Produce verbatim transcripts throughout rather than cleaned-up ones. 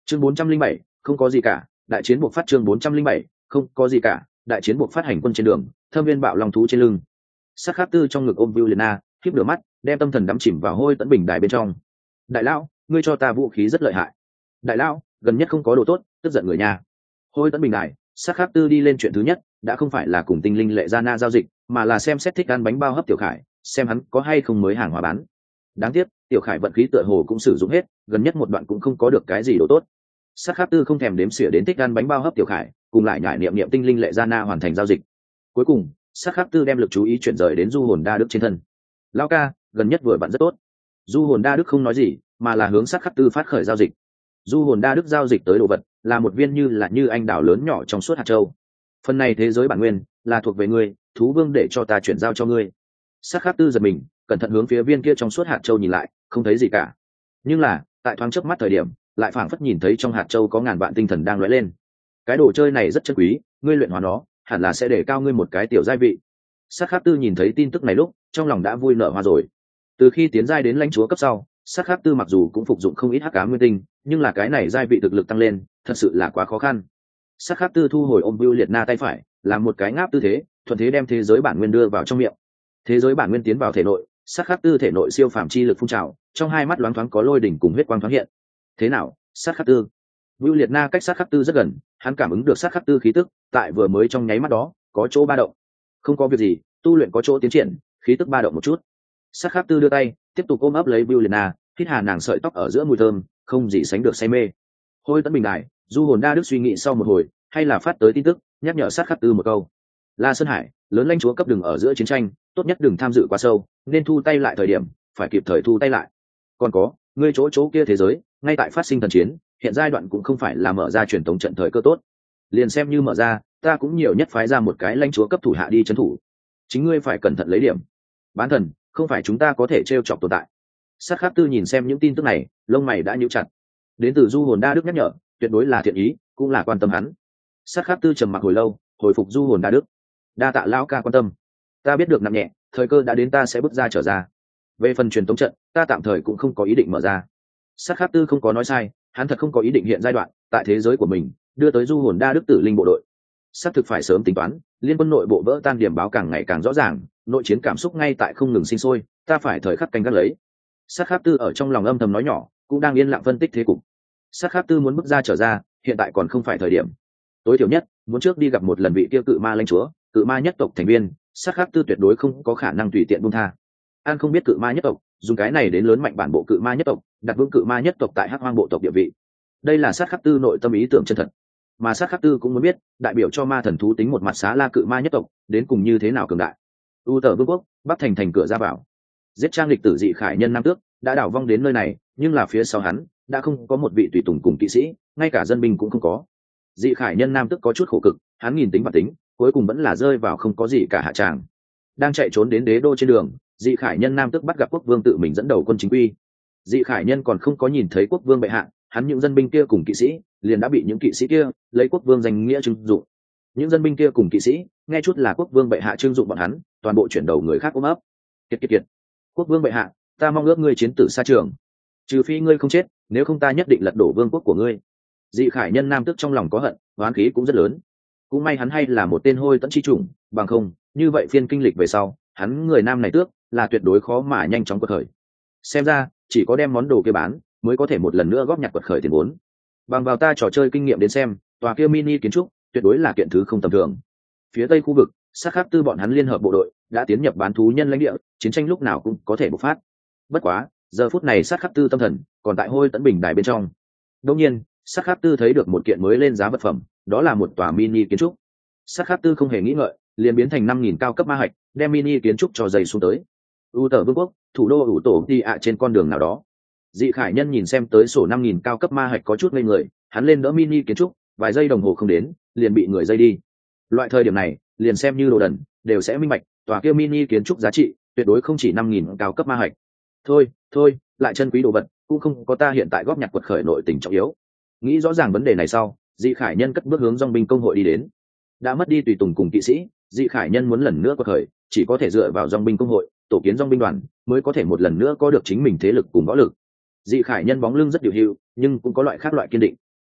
chương bốn trăm linh bảy không có gì cả, đại chiến buộc phát. chương bốn trăm linh bảy không có gì cả, đại chiến buộc phát. Hành quân trên đường, Thâm Viên bạo long thú trên lưng, Sát Khát Tư trong ngực ôm Viu Liệt Na, khép nửa mắt, đem tâm thần đắm chìm vào Hôi Tẫn bình đài bên trong. Đại lão, ngươi cho ta vũ khí rất lợi hại. Đại lão, gần nhất không có đồ tốt, tức giận người nhà. Hôi Tẫn bình đài, Sát Khát Tư đi lên chuyện thứ nhất đã không phải là cùng Tinh Linh Lệ Gia Na giao dịch, mà là xem xét thích ăn bánh bao hấp Tiểu Khải, xem hắn có hay không mới hàng hóa bán. Đáng tiếc, Tiểu Khải vận khí tựa hồ cũng sử dụng hết, gần nhất một đoạn cũng không có được cái gì đồ tốt. Sát Khát Tư không thèm đếm xỉa đến thích ăn bánh bao hấp Tiểu Khải, cùng lại nhải niệm niệm Tinh Linh Lệ Gia Na hoàn thành giao dịch. Cuối cùng, Sát Khát Tư đem lực chú ý chuyển rời đến Du Hồn Đa Đức trên thân. Lão ca, gần nhất vừa bạn rất tốt. Du Hồn Đa Đức không nói gì, mà là hướng Sát Khát Tư phát khởi giao dịch. Du Hồn Đa Đức giao dịch tới đồ vật là một viên như là như anh đào lớn nhỏ trong suốt hạt châu. Phần này thế giới bản nguyên là thuộc về ngươi, thú vương để cho ta chuyển giao cho ngươi. Sát Khát Tư giật mình, cẩn thận hướng phía viên kia trong suốt hạt châu nhìn lại, không thấy gì cả. Nhưng là, tại thoáng chớp mắt thời điểm, lại phảng phất nhìn thấy trong hạt châu có ngàn vạn tinh thần đang lóe lên. Cái đồ chơi này rất chân quý, ngươi luyện hóa nó, hẳn là sẽ để cao ngươi một cái tiểu giai vị. Sát Khát Tư nhìn thấy tin tức này lúc, trong lòng đã vui nở hoa rồi. Từ khi tiến giai đến lãnh chúa cấp sau, Sát Khát Tư mặc dù cũng phục dụng không ít hắc ám nguyên tinh, nhưng là cái này giai vị thực lực tăng lên, thật sự là quá khó khăn. Sát Khát Tư thu hồi ôm Viu Liệt Na tay phải, làm một cái ngáp tư thế, thuận thế đem thế giới bản nguyên đưa vào trong miệng. Thế giới bản nguyên tiến vào thể nội, Sát Khát Tư thể nội siêu phàm chi lực phun trào, trong hai mắt loáng thoáng có lôi đỉnh cùng huyết quang thoáng hiện. Thế nào, Sát Khát Tư? Viu Liệt Na cách Sát Khát Tư rất gần, hắn cảm ứng được Sát Khát Tư khí tức, tại vừa mới trong nháy mắt đó, có chỗ ba động. Không có việc gì, tu luyện có chỗ tiến triển, khí tức ba động một chút. Sát Khát Tư đưa tay, tiếp tục ôm ấp lấy Viu Liệt Na, hít hà nàng sợi tóc ở giữa mùi thơm, không gì sánh được say mê. Hôi Tẫn bình đài, Du Hồn Đa Đức suy nghĩ sau một hồi, hay là phát tới tin tức, nhắc nhở Sát Khát Tư một câu. La Sơn Hải, lớn lãnh chúa cấp đừng ở giữa chiến tranh, tốt nhất đừng tham dự quá sâu, nên thu tay lại thời điểm, phải kịp thời thu tay lại. Còn có, ngươi chỗ chỗ kia thế giới, ngay tại phát sinh thần chiến, hiện giai đoạn cũng không phải là mở ra truyền thống trận thời cơ tốt. Liền xem như mở ra, ta cũng nhiều nhất phái ra một cái lãnh chúa cấp thủ hạ đi trấn thủ. Chính ngươi phải cẩn thận lấy điểm. Bán thần, không phải chúng ta có thể trêu chọc tồn tại. Sát Khát Tư nhìn xem những tin tức này, lông mày đã nhíu chặt. Đến từ Du Hồn Đa Đức nhắc nhở, tuyệt đối là thiện ý, cũng là quan tâm hắn. Sát Khát Tư trầm mặc hồi lâu, hồi phục Du Hồn Đa Đức. Đa tạ lão ca quan tâm, ta biết được nặng nhẹ, thời cơ đã đến ta sẽ bước ra trở ra. Về phần truyền tống trận, ta tạm thời cũng không có ý định mở ra. Sát Khát Tư không có nói sai, hắn thật không có ý định hiện giai đoạn tại thế giới của mình đưa tới Du Hồn Đa Đức tử linh bộ đội. Sát thực phải sớm tính toán, liên quân nội bộ vỡ tan điểm báo càng ngày càng rõ ràng, nội chiến cảm xúc ngay tại không ngừng sinh sôi, ta phải thời khắc canh gác lấy. Sát Khát Tư ở trong lòng âm thầm nói nhỏ, cũng đang yên lặng phân tích thế cục. Sát Khát Tư muốn bước ra trở ra, hiện tại còn không phải thời điểm. Tối thiểu nhất, muốn trước đi gặp một lần vị kia cự ma lãnh chúa, cự ma nhất tộc thành viên, Sát Khát Tư tuyệt đối không có khả năng tùy tiện buông tha. An không biết cự ma nhất tộc, dùng cái này đến lớn mạnh bản bộ cự ma nhất tộc, đặt vững cự ma nhất tộc tại Hắc Hoang bộ tộc địa vị. Đây là Sát Khát Tư nội tâm ý tưởng chân thật. Mà Sát Khát Tư cũng muốn biết, đại biểu cho ma thần thú tính một mặt Xá La cự ma nhất tộc, đến cùng như thế nào cường đại. U Tở Vương quốc, Bắc thành thành cửa ra vào. Giết trang lịch tử dị khải nhân Nam Tước, đã đảo vong đến nơi này, nhưng là phía sau hắn đã không có một vị tùy tùng cùng kỵ sĩ, ngay cả dân binh cũng không có. Dị khải nhân Nam Tước có chút khổ cực, hắn nhìn tính và tính, cuối cùng vẫn là rơi vào không có gì cả hạ tràng. Đang chạy trốn đến đế đô trên đường, dị khải nhân Nam Tước bắt gặp quốc vương tự mình dẫn đầu quân chính quy. Dị khải nhân còn không có nhìn thấy quốc vương bệ hạ, hắn những dân binh kia cùng kỵ sĩ liền đã bị những kỵ sĩ kia lấy quốc vương danh nghĩa trưng dụng. Những dân binh kia cùng kỵ sĩ nghe chút là quốc vương bệ hạ trưng dụng bọn hắn, toàn bộ chuyển đầu người khác ôm ấp. Kiệt kiệt kiệt, quốc vương bệ hạ, ta mong ước ngươi chiến tử xa trường, trừ phi ngươi không chết, nếu không ta nhất định lật đổ vương quốc của ngươi. Dị khải nhân Nam Tước trong lòng có hận, oán khí cũng rất lớn. Cũng may hắn hay là một tên Hôi Tẫn chi chủng, bằng không như vậy phiên kinh lịch về sau, hắn người nam này tước là tuyệt đối khó mà nhanh chóng quật khởi. Xem ra chỉ có đem món đồ kia bán mới có thể một lần nữa góp nhặt quật khởi tiền vốn. Bằng vào ta trò chơi kinh nghiệm đến xem, tòa kia mini kiến trúc tuyệt đối là kiện thứ không tầm thường. Phía tây khu vực, Sát Khát Tư bọn hắn liên hợp bộ đội đã tiến nhập bán thú nhân lãnh địa, chiến tranh lúc nào cũng có thể bộc phát. Bất quá giờ phút này Sát Khát Tư tâm thần còn tại Hôi Tẫn bình đài bên trong. Đột nhiên Sát Khát Tư thấy được một kiện mới lên giá vật phẩm, đó là một tòa mini kiến trúc. Sát Khát Tư không hề nghĩ ngợi, liền biến thành năm nghìn cao cấp ma hạch, đem mini kiến trúc cho dày xuống tới. U Tở Vương quốc, thủ đô ủ tổ đi ạ trên con đường nào đó. Dị khải nhân nhìn xem tới sổ năm nghìn cao cấp ma hạch có chút ngây người, hắn lên đỡ mini kiến trúc, vài giây đồng hồ không đến, liền bị người dây đi. Loại thời điểm này, liền xem như đồ đần, đều sẽ minh bạch, tòa kia mini kiến trúc giá trị tuyệt đối không chỉ năm nghìn cao cấp ma hạch. Thôi, thôi, lại chân quý đồ vật, cũng không có ta hiện tại góp nhặt quật khởi nội tình trọng yếu. Nghĩ rõ ràng vấn đề này sau, Dị khải nhân cất bước hướng dòng binh công hội đi đến. Đã mất đi tùy tùng cùng kỵ sĩ, Dị khải nhân muốn lần nữa quật khởi, chỉ có thể dựa vào dòng binh công hội, tổ kiến dòng binh đoàn, mới có thể một lần nữa có được chính mình thế lực cùng võ lực. Dị khải nhân bóng lưng rất điều hữu, nhưng cũng có loại khác loại kiên định.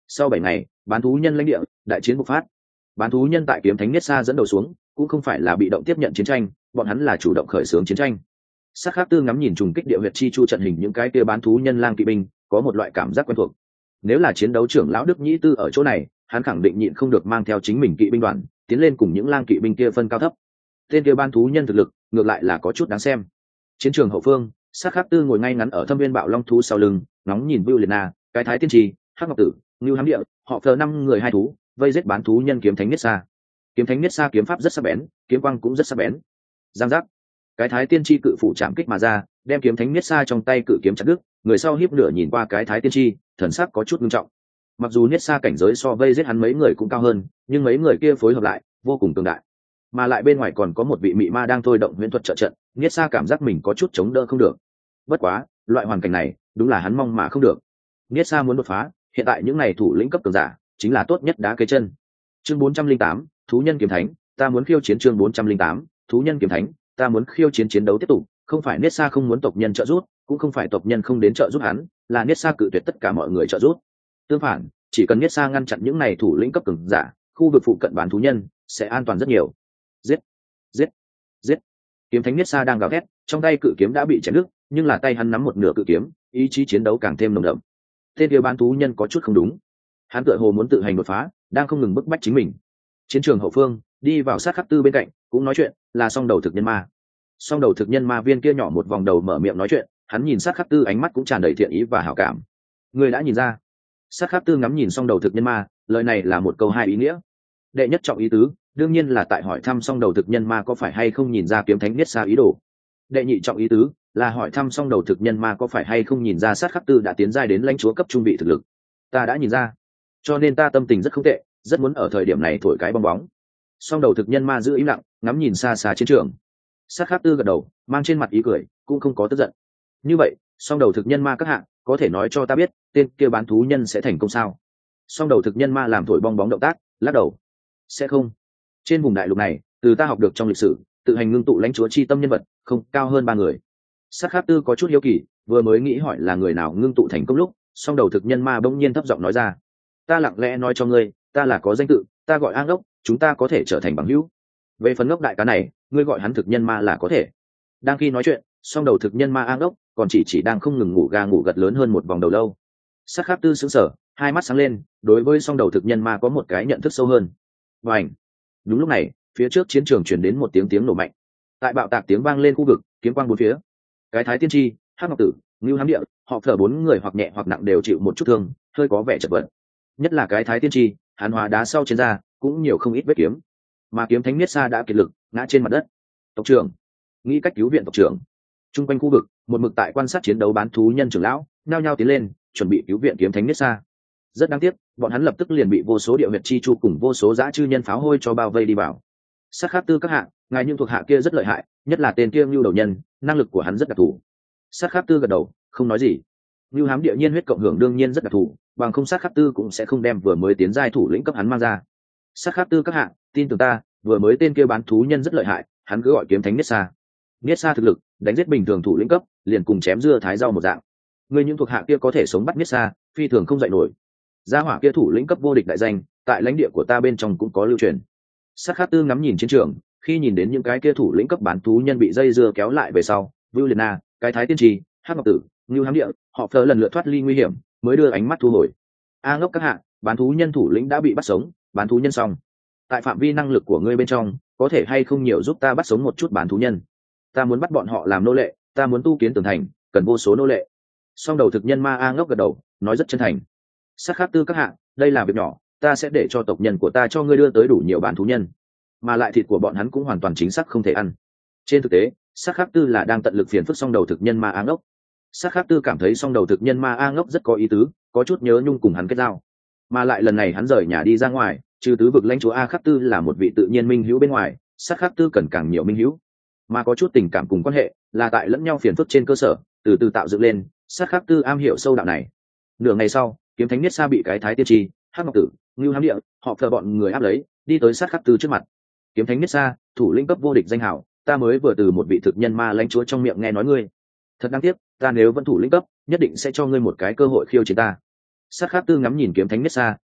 Sau bảy ngày, bán thú nhân lãnh địa, đại chiến bộc phát. Bán thú nhân tại kiếm thánh Niết Sa dẫn đầu xuống, cũng không phải là bị động tiếp nhận chiến tranh, bọn hắn là chủ động khởi xướng chiến tranh. Sát Khắc Tư ngắm nhìn trùng kích địa huyệt chi chu trận hình những cái kia bán thú nhân lang kỵ binh, có một loại cảm giác quen thuộc. Nếu là chiến đấu trưởng lão Đức Nhĩ Tư ở chỗ này, hắn khẳng định nhịn không được mang theo chính mình kỵ binh đoàn, tiến lên cùng những lang kỵ binh kia phân cao thấp. Tên kia bán thú nhân thực lực, ngược lại là có chút đáng xem. Chiến trường hậu phương, Sát Khắc Tư ngồi ngay ngắn ở thâm viên bạo long thú sau lưng, ngóng nhìn Vưu Liệt Na, cái thái tiên trì, Hắc Ngọc Tử, Ngưu Hám Địa, họ phờ năm người hai thú, vây giết bán thú nhân kiếm thánh Niết Sa. Kiếm thánh Niết Sa kiếm pháp rất sắc bén, kiếm quang cũng rất sắc bén. Giang giác, cái thái tiên tri cự phủ chạm kích mà ra, đem kiếm thánh Niết Sa trong tay cự kiếm chặt đứt. Người sau hiếp nửa nhìn qua cái thái tiên tri, thần sắc có chút nghiêm trọng. Mặc dù Niết Sa cảnh giới so vây giết hắn mấy người cũng cao hơn, nhưng mấy người kia phối hợp lại vô cùng cường đại, mà lại bên ngoài còn có một vị mị ma đang thôi động huyễn thuật trợ trận. Niết Sa cảm giác mình có chút chống đỡ không được. Bất quá, loại hoàn cảnh này đúng là hắn mong mà không được. Niết Sa muốn đột phá, hiện tại những này thủ lĩnh cấp cường giả chính là tốt nhất đá cây chân. Chương bốn trăm linh tám, thú nhân kiếm thánh, ta muốn khiêu chiến. Chương bốn trăm linh tám, thú nhân kiếm thánh, ta muốn khiêu chiến. Chiến đấu tiếp tục, không phải Niết Sa không muốn tộc nhân trợ giúp, cũng không phải tộc nhân không đến trợ giúp hắn, là Niết Sa cự tuyệt tất cả mọi người trợ giúp. Tương phản, chỉ cần Niết Sa ngăn chặn những này thủ lĩnh cấp cường giả, khu vực phụ cận bán thú nhân sẽ an toàn rất nhiều. Giết, giết, giết. Kiếm thánh Niết Sa đang gào thét, trong tay cự kiếm đã bị chém đứt, nhưng là tay hắn nắm một nửa cự kiếm, ý chí chiến đấu càng thêm nồng đậm. Tên kia bán thú nhân có chút không đúng, hắn tựa hồ muốn tự hành đột phá, đang không ngừng bức bách chính mình. Chiến trường hậu phương, đi vào Sát Khắc Tư bên cạnh, cũng nói chuyện, là song đầu thực nhân ma. Song đầu thực nhân ma viên kia nhỏ một vòng đầu mở miệng nói chuyện, hắn nhìn Sát Khắc Tư ánh mắt cũng tràn đầy thiện ý và hảo cảm. Người đã nhìn ra. Sát Khắc Tư ngắm nhìn song đầu thực nhân ma, lời này là một câu hai ý nghĩa. Đệ nhất trọng ý tứ, đương nhiên là tại hỏi thăm song đầu thực nhân ma có phải hay không nhìn ra kiếm thánh Niết Sa ý đồ. Đệ nhị trọng ý tứ là hỏi thăm song đầu thực nhân ma có phải hay không nhìn ra Sát Khắc Tư đã tiến giai đến lãnh chúa cấp trung vị thực lực. Ta đã nhìn ra, cho nên ta tâm tình rất không tệ, rất muốn ở thời điểm này thổi cái bong bóng. Song đầu thực nhân ma giữ im lặng, ngắm nhìn xa xa chiến trường. Sát Khắc Tư gật đầu, mang trên mặt ý cười, cũng không có tức giận. Như vậy, song đầu thực nhân ma các hạng, có thể nói cho ta biết, tên kia bán thú nhân sẽ thành công sao? Song đầu thực nhân ma làm thổi bong bóng động tác, lắc đầu. Sẽ không. Trên vùng đại lục này, từ ta học được trong lịch sử, tự hành ngưng tụ lãnh chúa chi tâm nhân vật, không cao hơn ba người. Sát Khắc Tư có chút hiếu kỳ, vừa mới nghĩ hỏi là người nào ngưng tụ thành công lúc, song đầu thực nhân ma bỗng nhiên thấp giọng nói ra: ta lặng lẽ nói cho ngươi, ta là có danh tự, ta gọi A Ngốc, chúng ta có thể trở thành bằng hữu. Về phần ngốc đại cá này, ngươi gọi hắn thực nhân ma là có thể. Đang khi nói chuyện, song đầu thực nhân ma A Ngốc còn chỉ chỉ đang không ngừng ngủ ga ngủ gật lớn hơn một vòng đầu lâu. Sát Khắc Tư sững sờ, hai mắt sáng lên, đối với song đầu thực nhân ma có một cái nhận thức sâu hơn. Và ảnh. Đúng lúc này, phía trước chiến trường truyền đến một tiếng tiếng nổ mạnh. Tại bạo tạc tiếng vang lên khu vực, kiếm quang bốn phía. Cái thái tiên tri, Hắc Ngọc Tử, Ngưu Hám Địa, họ phở bốn người hoặc nhẹ hoặc nặng đều chịu một chút thương, hơi có vẻ chật vật. Nhất là cái thái tiên tri, hàn hóa đá sau trên da, cũng nhiều không ít vết kiếm. Mà kiếm thánh Niết Sa đã kiệt lực, ngã trên mặt đất. Tộc trưởng, nghĩ cách cứu viện tộc trưởng. Trung quanh khu vực, một mực tại quan sát chiến đấu bán thú nhân trưởng lão, nhao nhao tiến lên, chuẩn bị cứu viện kiếm thánh Niết Sa. Rất đáng tiếc, bọn hắn lập tức liền bị vô số địa huyệt chi chu cùng vô số dã chư nhân pháo hôi cho bao vây đi vào. Sát Khắc Tư các hạng, ngài những thuộc hạ kia rất lợi hại, nhất là tên kia Ngưu đầu nhân, năng lực của hắn rất đặc thù. Sát Khắc Tư gật đầu, không nói gì. Ngưu Hám Địa nhiên huyết cộng hưởng đương nhiên rất đặc thù, bằng không Sát Khắc Tư cũng sẽ không đem vừa mới tiến giai thủ lĩnh cấp hắn mang ra. Sát Khắc Tư các hạng, tin tưởng ta, vừa mới tên kia bán thú nhân rất lợi hại, hắn cứ gọi kiếm thánh Niết Sa. Niết Sa thực lực, đánh giết bình thường thủ lĩnh cấp, liền cùng chém dưa thái rau một dạng. Người những thuộc hạ kia có thể sống bắt Niết Sa, phi thường không dậy nổi. Gia hỏa kia thủ lĩnh cấp vô địch đại danh, tại lãnh địa của ta bên trong cũng có lưu truyền. Sát Khắc Tư ngắm nhìn chiến trường, khi nhìn đến những cái kia thủ lĩnh cấp bán thú nhân bị dây dưa kéo lại về sau, Vưu Liệt Na, cái thái tiên trì, Hắc Ngọc Tử, Ngưu Hám Địa, họ phờ lần lượt thoát ly nguy hiểm, mới đưa ánh mắt thu hồi. A Ngốc các hạ, bán thú nhân thủ lĩnh đã bị bắt sống, bán thú nhân xong. Tại phạm vi năng lực của ngươi bên trong, có thể hay không nhiều giúp ta bắt sống một chút bán thú nhân? Ta muốn bắt bọn họ làm nô lệ, ta muốn tu kiến tường thành, cần vô số nô lệ. Song đầu thực nhân ma A Ngốc gật đầu, nói rất chân thành. Sát Khắc Tư các hạ, đây là việc nhỏ, ta sẽ để cho tộc nhân của ta cho ngươi đưa tới đủ nhiều bán thú nhân, mà lại thịt của bọn hắn cũng hoàn toàn chính xác không thể ăn. Trên thực tế, Sát Khắc Tư là đang tận lực phiền phức song đầu thực nhân ma A Ngốc. Sát Khắc Tư cảm thấy song đầu thực nhân ma A Ngốc rất có ý tứ, có chút nhớ nhung cùng hắn kết giao, mà lại lần này hắn rời nhà đi ra ngoài, trừ tứ vực lãnh chúa A Khắc Tư là một vị tự nhiên minh hữu bên ngoài, Sát Khắc Tư cần càng nhiều minh hữu, mà có chút tình cảm cùng quan hệ là tại lẫn nhau phiền phức trên cơ sở từ từ tạo dựng lên. Sát Khắc Tư am hiểu sâu đạo này. Nửa ngày sau, kiếm thánh Niết Sa bị cái thái tiên tri, Hắc Ngọc Tử, Ngưu Hám Địa, họ phờ bọn người áp lấy, đi tới Sát Khắc Tư trước mặt. Kiếm thánh Niết Sa, thủ lĩnh cấp vô địch danh hảo, ta mới vừa từ một vị thực nhân ma lãnh chúa trong miệng nghe nói ngươi. Thật đáng tiếc, ta nếu vẫn thủ lĩnh cấp, nhất định sẽ cho ngươi một cái cơ hội khiêu chiến ta. Sát Khắc Tư ngắm nhìn kiếm thánh Niết Sa,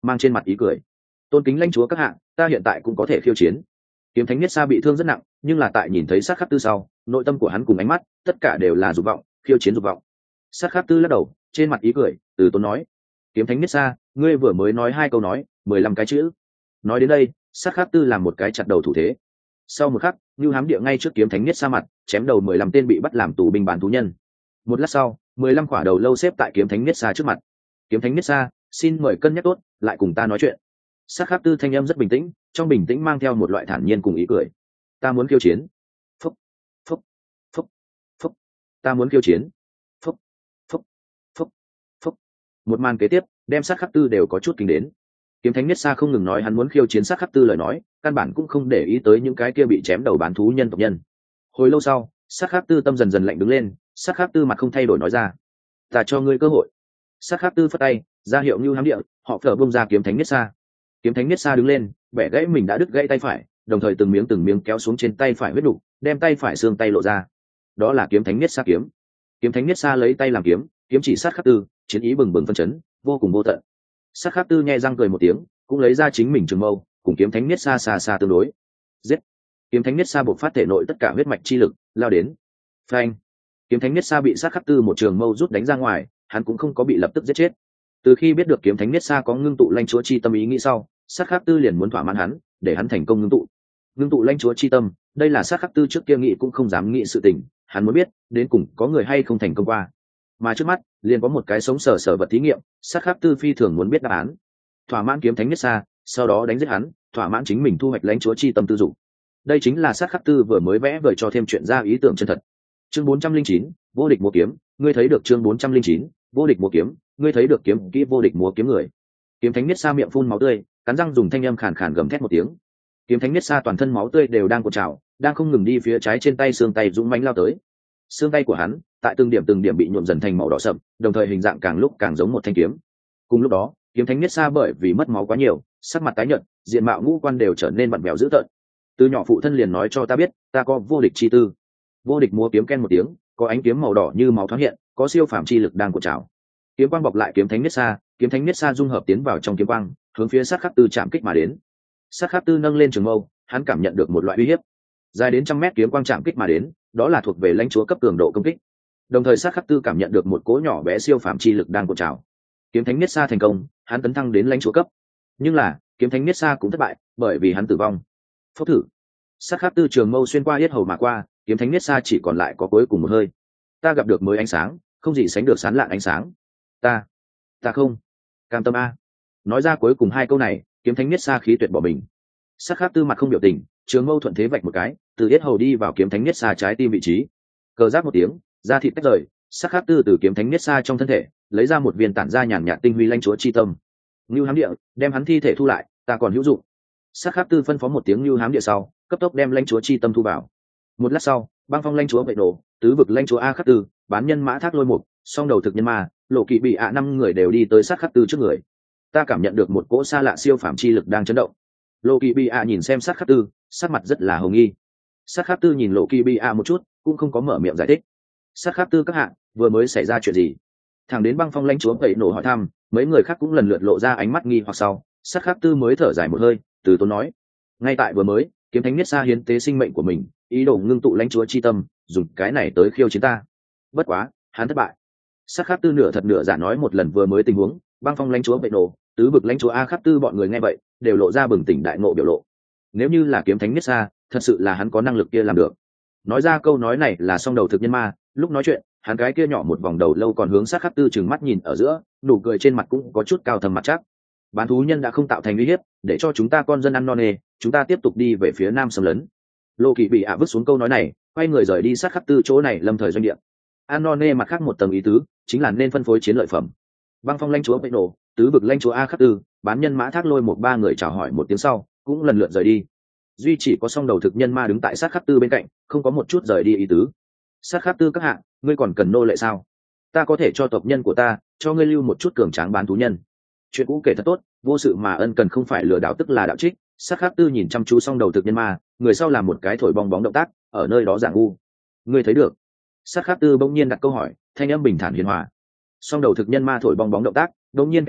mang trên mặt ý cười. Tôn kính lãnh chúa các hạ, ta hiện tại cũng có thể khiêu chiến. Kiếm thánh Niết Sa bị thương rất nặng, nhưng là tại nhìn thấy sát khắc tư sau, nội tâm của hắn cùng ánh mắt tất cả đều là dục vọng, khiêu chiến dục vọng. Sát khắc tư lắc đầu, trên mặt ý cười, từ tốn nói: kiếm thánh Niết Sa, ngươi vừa mới nói hai câu nói mười lăm cái chữ. Nói đến đây, sát khắc tư làm một cái chặt đầu thủ thế. Sau một khắc, Nưu Hám Địa ngay trước kiếm thánh Niết Sa mặt chém đầu mười lăm tên bị bắt làm tù binh bán thú nhân. Một lát sau, mười lăm quả đầu lâu xếp tại kiếm thánh Niết Sa trước mặt. Kiếm thánh Niết Sa, xin mời cân nhắc tốt, lại cùng ta nói chuyện. Sát khắc tư thanh âm rất bình tĩnh, trong bình tĩnh mang theo một loại thản nhiên cùng ý cười. Ta muốn khiêu chiến. Phúc, phúc, phúc, phúc. Ta muốn khiêu chiến. Phúc, phúc, phúc, phúc. Một màn kế tiếp, đem sát khắc tư đều có chút kinh đến. Kiếm thánh Niết Sa không ngừng nói hắn muốn khiêu chiến sát khắc tư lời nói, căn bản cũng không để ý tới những cái kia bị chém đầu bán thú nhân tộc nhân. Hồi lâu sau, sát khắc tư tâm dần dần lạnh đứng lên, sát khắc tư mặt không thay đổi nói ra: ta cho ngươi cơ hội. Sát khắc tư phất tay ra hiệu Nưu Hám Địa, họ phở bông ra kiếm thánh Niết Sa. Kiếm thánh Niết Sa đứng lên, bẻ gãy mình đã đứt gãy tay phải, đồng thời từng miếng từng miếng kéo xuống trên tay phải huyết đục, đem tay phải xương tay lộ ra. Đó là kiếm thánh Niết Sa kiếm. Kiếm thánh Niết Sa lấy tay làm kiếm, kiếm chỉ sát khắc tư, chiến ý bừng bừng phân chấn, vô cùng vô tận. Sát khắc tư nhẹ răng cười một tiếng, cũng lấy ra chính mình trường mâu, cùng kiếm thánh Niết Sa xa xa tương đối. Giết! Kiếm thánh Niết Sa bộc phát thể nội tất cả huyết mạch chi lực, lao đến. Phanh! Kiếm thánh Niết Sa bị sát khắc tư một trường mâu rút đánh ra ngoài, hắn cũng không có bị lập tức giết chết. Từ khi biết được kiếm thánh Niết Sa có ngưng tụ lãnh chúa chi tâm ý nghĩ sau, sát khắc tư liền muốn thỏa mãn hắn, để hắn thành công ngưng tụ. Ngưng tụ lãnh chúa chi tâm, đây là sát khắc tư trước kia nghĩ cũng không dám nghĩ sự tình, hắn muốn biết, đến cùng có người hay không thành công qua. Mà trước mắt, liền có một cái sống sờ sờ vật thí nghiệm, sát khắc tư phi thường muốn biết đáp án. Thỏa mãn kiếm thánh Niết Sa, sau đó đánh giết hắn, thỏa mãn chính mình thu hoạch lãnh chúa chi tâm tư dụng. Đây chính là sát khắc tư vừa mới vẽ vời cho thêm chuyện ra ý tưởng chân thật. Chương bốn trăm linh chín, vô địch múa kiếm, ngươi thấy được chương bốn trăm linh chín, vô địch múa kiếm, ngươi thấy được kiếm kỹ vô địch múa kiếm người. Kiếm thánh Niết Sa miệng phun máu tươi, cắn răng dùng thanh âm khàn khàn gầm thét một tiếng. Kiếm thánh Niết Sa toàn thân máu tươi đều đang cuộn trào, đang không ngừng đi phía trái trên tay xương tay dũng mãnh lao tới. Xương tay của hắn, tại từng điểm từng điểm bị nhuộm dần thành màu đỏ sậm, đồng thời hình dạng càng lúc càng giống một thanh kiếm. Cùng lúc đó, kiếm thánh Niết Sa bởi vì mất máu quá nhiều, sắc mặt tái nhợt, diện mạo ngũ quan đều trở nên vặn vẹo dữ tợn. Từ nhỏ phụ thân liền nói cho ta biết, ta có vô địch chi tư. Vô địch múa kiếm ken một tiếng, có ánh kiếm màu đỏ như máu thoáng hiện, có siêu phàm chi lực đang cuộn trào. Kiếm quang bọc lại kiếm thánh Niết Sa, kiếm thánh Niết Sa dung hợp tiến vào trong kiếm quang, hướng phía sát khắc tư chạm kích mà đến. Sát khắc tư nâng lên trường mâu, hắn cảm nhận được một loại uy hiếp. Dài đến trăm mét kiếm quang chạm kích mà đến, đó là thuộc về lãnh chúa cấp cường độ công kích. Đồng thời sát khắc tư cảm nhận được một cỗ nhỏ bé siêu phàm chi lực đang cuộn trào. Kiếm thánh Niết Sa thành công, hắn tấn thăng đến lãnh chúa cấp. Nhưng là, kiếm thánh Niết Sa cũng thất bại, bởi vì hắn tử vong. Phốc thử. Sát khắc tư trường mâu xuyên qua yết hầu mà qua, kiếm thánh Niết Sa chỉ còn lại có cuối cùng một hơi. Ta gặp được mới ánh sáng, không gì sánh được sáng lạn ánh sáng. Ta, ta không cam tâm a. Nói ra cuối cùng hai câu này, kiếm thánh Niết Sa khí tuyệt bỏ mình. Sát khắc tư mặt không biểu tình, trường mâu thuận thế vạch một cái, từ yết hầu đi vào kiếm thánh Niết Sa trái tim vị trí. Cờ giáp một tiếng, da thịt tách rời, sát khắc tư từ kiếm thánh Niết Sa trong thân thể lấy ra một viên tản ra nhàn nhạt tinh huy lãnh chúa chi tâm. Nưu Hám Địa, đem hắn thi thể thu lại, ta còn hữu dụng. Sát khắc tư phân phó một tiếng Nưu Hám Địa sau, cấp tốc đem lãnh chúa chi tâm thu vào. Một lát sau, băng phong lãnh chúa vệ nổ, tứ vực lãnh chúa a khắc tư, bán nhân mã thác lôi mục, song đầu thực nhân ma, lộ kỵ bị ạ năm người đều đi tới sát khắc tư trước người. Ta cảm nhận được một cỗ xa lạ siêu phàm chi lực đang chấn động. Lộ kỵ bị ạ nhìn xem sát khắc tư, sắc mặt rất là hồng nghi. Sát khắc tư nhìn lộ kỵ bị ạ một chút, cũng không có mở miệng giải thích. Sát khắc tư các hạ, vừa mới xảy ra chuyện gì? Thẳng đến băng phong lãnh chúa vệ nổ hỏi thăm, mấy người khác cũng lần lượt lộ ra ánh mắt nghi hoặc sau, sát khắc tư mới thở dài một hơi, từ tốn nói: ngay tại vừa mới, kiếm thánh Niết Sa hiến tế sinh mệnh của mình, ý đồ ngưng tụ lãnh chúa chi tâm, dùng cái này tới khiêu chiến ta. Bất quá, hắn thất bại. Sát khắc tư nửa thật nửa giả nói một lần vừa mới tình huống, băng phong lãnh chúa vệ nổ, tứ vực lãnh chúa a khắc tư bọn người nghe vậy, đều lộ ra bừng tỉnh đại ngộ biểu lộ. Nếu như là kiếm thánh Niết Sa, thật sự là hắn có năng lực kia làm được. Nói ra câu nói này là song đầu thực nhân ma, lúc nói chuyện, hắn cái kia nhỏ một vòng đầu lâu còn hướng sát khắc tư trừng mắt nhìn ở giữa, nụ cười trên mặt cũng có chút cao thầm mặt chắc. Bán thú nhân đã không tạo thành uy hiếp, để cho chúng ta con dân ăn no nê, chúng ta tiếp tục đi về phía nam xâm lấn. Lô Kỳ bị ạ vứt xuống câu nói này, quay người rời đi sát khắc tư chỗ này lâm thời doanh địa. Ăn no nê mặt khác một tầng ý tứ, chính là nên phân phối chiến lợi phẩm. Băng phong lãnh chúa vệ nổ, tứ vực lãnh chúa a khắc tư, bán nhân mã thác lôi một ba người chào hỏi một tiếng sau, cũng lần lượt rời đi. Duy chỉ có song đầu thực nhân ma đứng tại sát khắc tư bên cạnh, không có một chút rời đi ý tứ. Sát khắc tư các hạ, ngươi còn cần nô lệ sao? Ta có thể cho tộc nhân của ta, cho ngươi lưu một chút cường tráng bán thú nhân. Chuyện cũ kể thật tốt, vô sự mà ân cần không phải lừa đảo tức là đạo trích. Sát khắc tư nhìn chăm chú song đầu thực nhân ma, người sau làm một cái thổi bong bóng động tác, ở nơi đó giảng u. Ngươi thấy được? Sát khắc tư bỗng nhiên đặt câu hỏi, thanh âm bình thản hiền hòa. Song đầu thực nhân ma thổi bong bóng động tác, bỗng nhiên kẹp lại,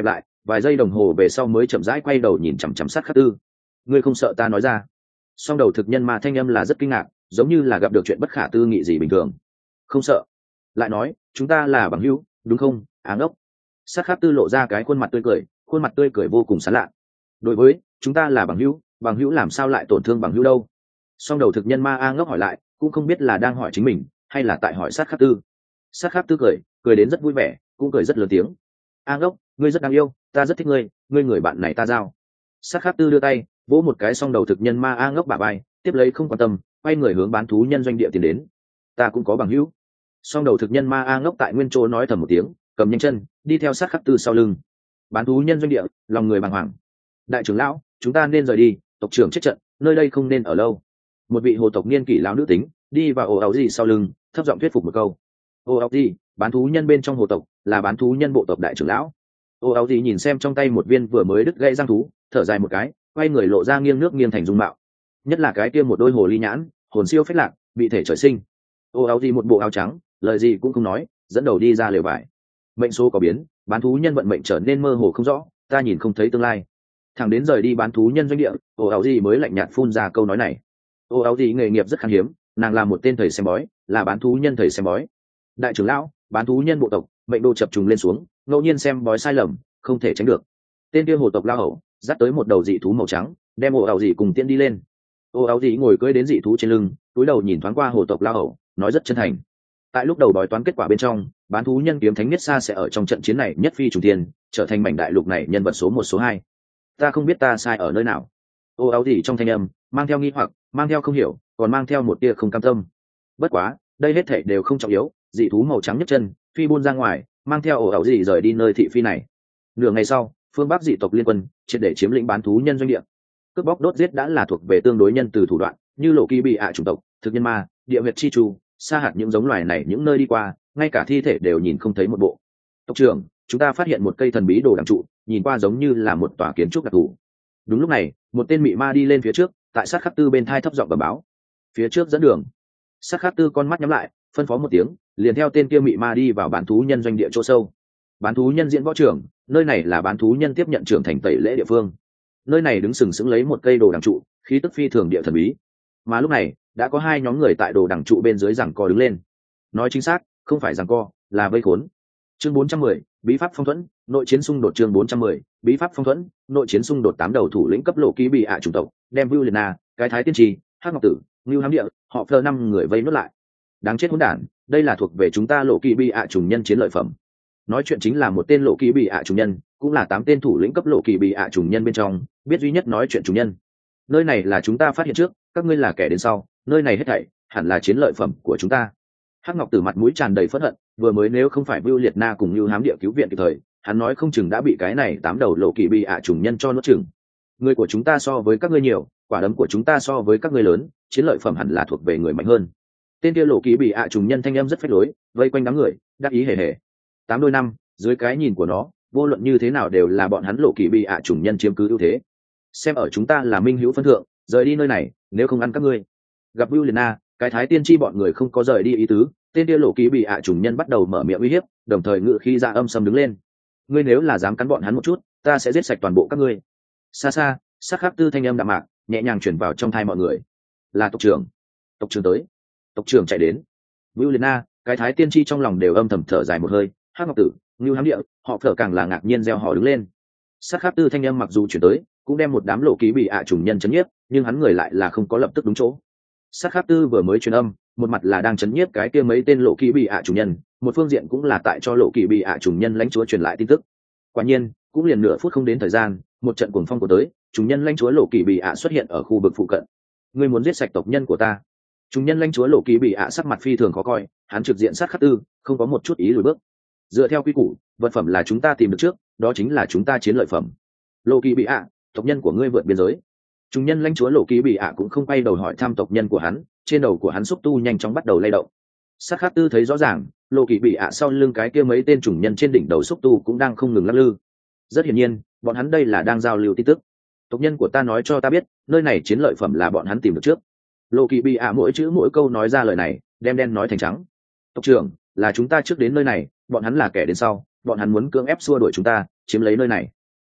vài giây đồng hồ về sau mới chậm rãi quay đầu nhìn chằm chằm sát khắc tư. Ngươi không sợ ta nói ra? Song đầu thực nhân ma thanh âm là rất kinh ngạc, giống như là gặp được chuyện bất khả tư nghị gì bình thường. Không sợ. Lại nói, chúng ta là bằng hữu, đúng không, áng ốc? Sát khắc tư lộ ra cái khuôn mặt tươi cười, khuôn mặt tươi cười vô cùng sán lạ. Đối với chúng ta là bằng hữu, bằng hữu làm sao lại tổn thương bằng hữu đâu? Song đầu thực nhân ma a ngốc hỏi lại, cũng không biết là đang hỏi chính mình hay là tại hỏi sát khắc tư. Sát khắc tư cười, cười đến rất vui vẻ, cũng cười rất lớn tiếng. A ngốc, ngươi rất đáng yêu, ta rất thích ngươi, ngươi người bạn này ta giao. Sát khắc tư đưa tay vỗ một cái song đầu thực nhân ma a ngốc bả vai, tiếp lấy không quan tâm, quay người hướng bán thú nhân doanh địa tiến đến. Ta cũng có bằng hữu. Song đầu thực nhân ma a ngốc tại nguyên chỗ nói thầm một tiếng, cầm nhanh chân đi theo sát khắc tư sau lưng. Bán thú nhân doanh địa, lòng người bàng hoàng. Đại trưởng lão, chúng ta nên rời đi, tộc trưởng chết trận, nơi đây không nên ở lâu. Một vị hồ tộc niên kỷ lão nữ tính đi vào ồ áo gì sau lưng, thấp giọng thuyết phục một câu. Ồ áo gì, bán thú nhân bên trong hồ tộc, là bán thú nhân bộ tộc đại trưởng lão. Ồ áo gì nhìn xem trong tay một viên vừa mới đứt gãy răng thú, thở dài một cái, quay người lộ ra nghiêng nước nghiêng thành dung mạo. Nhất là cái kia một đôi hồ ly nhãn, hồn siêu phách lạc, vị thể trời sinh. Ồ áo gì một bộ áo trắng, lời gì cũng không nói, dẫn đầu đi ra lều vải. Mệnh số có biến, bán thú nhân vận mệnh trở nên mơ hồ không rõ, ta nhìn không thấy tương lai. Thẳng đến rời đi bán thú nhân doanh địa, ồ áo gì mới lạnh nhạt phun ra câu nói này. Ồ áo gì nghề nghiệp rất khan hiếm, nàng là một tên thầy xem bói, là bán thú nhân thầy xem bói. Đại trưởng lão, bán thú nhân bộ tộc, mệnh đồ chập trùng lên xuống, ngẫu nhiên xem bói sai lầm, không thể tránh được. Tên kia hồ tộc lao hậu dắt tới một đầu dị thú màu trắng, đem ồ áo gì cùng tiên đi lên. Ồ áo gì ngồi cưỡi đến dị thú trên lưng, cúi đầu nhìn thoáng qua hồ tộc lao hậu, nói rất chân thành. Tại lúc đầu bói toán kết quả bên trong, bán thú nhân kiếm thánh nhất xa sẽ ở trong trận chiến này nhất phi trùng thiên, trở thành mảnh đại lục này nhân vật số một số hai. Ta không biết ta sai ở nơi nào. Ô áo gì trong thanh âm mang theo nghi hoặc, mang theo không hiểu, còn mang theo một tia không cam tâm. Bất quá, đây hết thảy đều không trọng yếu. Dị thú màu trắng nhấc chân phi buôn ra ngoài, mang theo ổ áo gì rời đi nơi thị phi này. Nửa ngày sau, phương bắc dị tộc liên quân triệt để chiếm lĩnh bán thú nhân doanh địa. Cướp bóc đốt giết đã là thuộc về tương đối nhân từ thủ đoạn, như lộ kỳ bị ạ chủng tộc, thực nhân ma, địa huyệt chi chu, sa hạt những giống loài này những nơi đi qua, ngay cả thi thể đều nhìn không thấy một bộ. Tộc trưởng, chúng ta phát hiện một cây thần bí đồ đằng trụ, nhìn qua giống như là một tòa kiến trúc đặc thù. Đúng lúc này, một tên mị ma đi lên phía trước, tại sát khắc tư bên thai thấp giọng bẩm báo. Phía trước dẫn đường. Sát khắc tư con mắt nhắm lại, phân phó một tiếng, liền theo tên kia mị ma đi vào bán thú nhân doanh địa chỗ sâu. Bán thú nhân diễn võ trưởng, nơi này là bán thú nhân tiếp nhận trưởng thành tẩy lễ địa phương. Nơi này đứng sừng sững lấy một cây đồ đằng trụ, khí tức phi thường địa thần bí. Mà lúc này, đã có hai nhóm người tại đồ đằng trụ bên dưới giằng co đứng lên. Nói chính xác, không phải giằng co, là vây khốn. Chương bốn trăm mười, bí pháp phong thuẫn, nội chiến xung đột chương bốn trăm mười, bí pháp phong thuẫn, nội chiến xung đột tám đầu thủ lĩnh cấp lộ ký bị ạ chủng tộc, đem Vu Lena, cái thái tiên trì, Hắc Ngọc Tử, Nưu Hám Địa, họ Phơ năm người vây nuốt lại. Đáng chết hỗn đản, đây là thuộc về chúng ta lộ ký bị ạ chủng nhân chiến lợi phẩm. Nói chuyện chính là một tên lộ ký bị ạ chủng nhân, cũng là tám tên thủ lĩnh cấp lộ ký bị ạ chủng nhân bên trong, biết duy nhất nói chuyện chủng nhân. Nơi này là chúng ta phát hiện trước, các ngươi là kẻ đến sau, nơi này hết thảy hẳn là chiến lợi phẩm của chúng ta. Hắc Ngọc Tử mặt mũi tràn đầy phẫn hận, vừa mới nếu không phải Vưu Liệt Na cùng Nưu Hám Địa cứu viện kịp thời, hắn nói không chừng đã bị cái này tám đầu lộ kỳ bị ạ trùng nhân cho nuốt chửng. Người của chúng ta so với các ngươi nhiều, quả đấm của chúng ta so với các ngươi lớn, chiến lợi phẩm hẳn là thuộc về người mạnh hơn. Tên kia lộ kỳ bị ạ trùng nhân thanh âm rất phách lối, vây quanh đám người, đắc ý hề hề. Tám đôi năm, dưới cái nhìn của nó, vô luận như thế nào đều là bọn hắn lộ kỳ bị ạ trùng nhân chiếm cứ ưu thế. Xem ở chúng ta là minh hữu phân thượng, rời đi nơi này, nếu không ăn các ngươi. Gặp Vưu Liệt Na, cái thái tiên tri bọn người không có rời đi ý tứ, tên kia lộ ký bị ạ trùng nhân bắt đầu mở miệng uy hiếp, đồng thời ngự khi ra âm sầm đứng lên. Ngươi nếu là dám cắn bọn hắn một chút, ta sẽ giết sạch toàn bộ các ngươi. Xa xa, sắc khắc tư thanh âm đạm mạc nhẹ nhàng chuyển vào trong thai mọi người. Là tộc trưởng. Tộc trưởng tới. Tộc trưởng chạy đến. Vưu Liệt Na, cái thái tiên tri trong lòng đều âm thầm thở dài một hơi. Hắc Ngọc Tử, Nưu Hám Địa, họ Phở càng là ngạc nhiên reo hò đứng lên. Sắc khắc tư thanh âm mặc dù chuyển tới, cũng đem một đám lộ ký bị ạ trùng nhân chấn nhiếp, nhưng hắn người lại là không có lập tức đúng chỗ. Sát khắc tư vừa mới truyền âm, một mặt là đang chấn nhiếp cái kia mấy tên lộ kỳ bị ạ chủ nhân, một phương diện cũng là tại cho lộ kỳ bị ạ chủ nhân lãnh chúa truyền lại tin tức. Quả nhiên, cũng liền nửa phút không đến thời gian, một trận cuồng phong của tới, chủ nhân lãnh chúa lộ kỳ bị ạ xuất hiện ở khu vực phụ cận. Ngươi muốn giết sạch tộc nhân của ta? Chủ nhân lãnh chúa lộ kỳ bị ạ sắc mặt phi thường khó coi, hắn trực diện sát khắc tư, không có một chút ý lùi bước. Dựa theo quy củ, vật phẩm là chúng ta tìm được trước, đó chính là chúng ta chiến lợi phẩm. Lộ kỳ bị ạ, tộc nhân của ngươi vượt biên giới. Chúng nhân lãnh chúa lộ ký bị ạ cũng không quay đầu hỏi thăm tộc nhân của hắn, trên đầu của hắn xúc tu nhanh chóng bắt đầu lay động. Sát khắc tư thấy rõ ràng, lộ kỳ bị ạ sau lưng cái kia mấy tên chủng nhân trên đỉnh đầu xúc tu cũng đang không ngừng lắc lư. Rất hiển nhiên, bọn hắn đây là đang giao lưu tin tức. Tộc nhân của ta nói cho ta biết, nơi này chiến lợi phẩm là bọn hắn tìm được trước. Lộ kỳ bị ạ mỗi chữ mỗi câu nói ra lời này, đem đen nói thành trắng. Tộc trưởng, là chúng ta trước đến nơi này, bọn hắn là kẻ đến sau, bọn hắn muốn cưỡng ép xua đuổi chúng ta, chiếm lấy nơi này.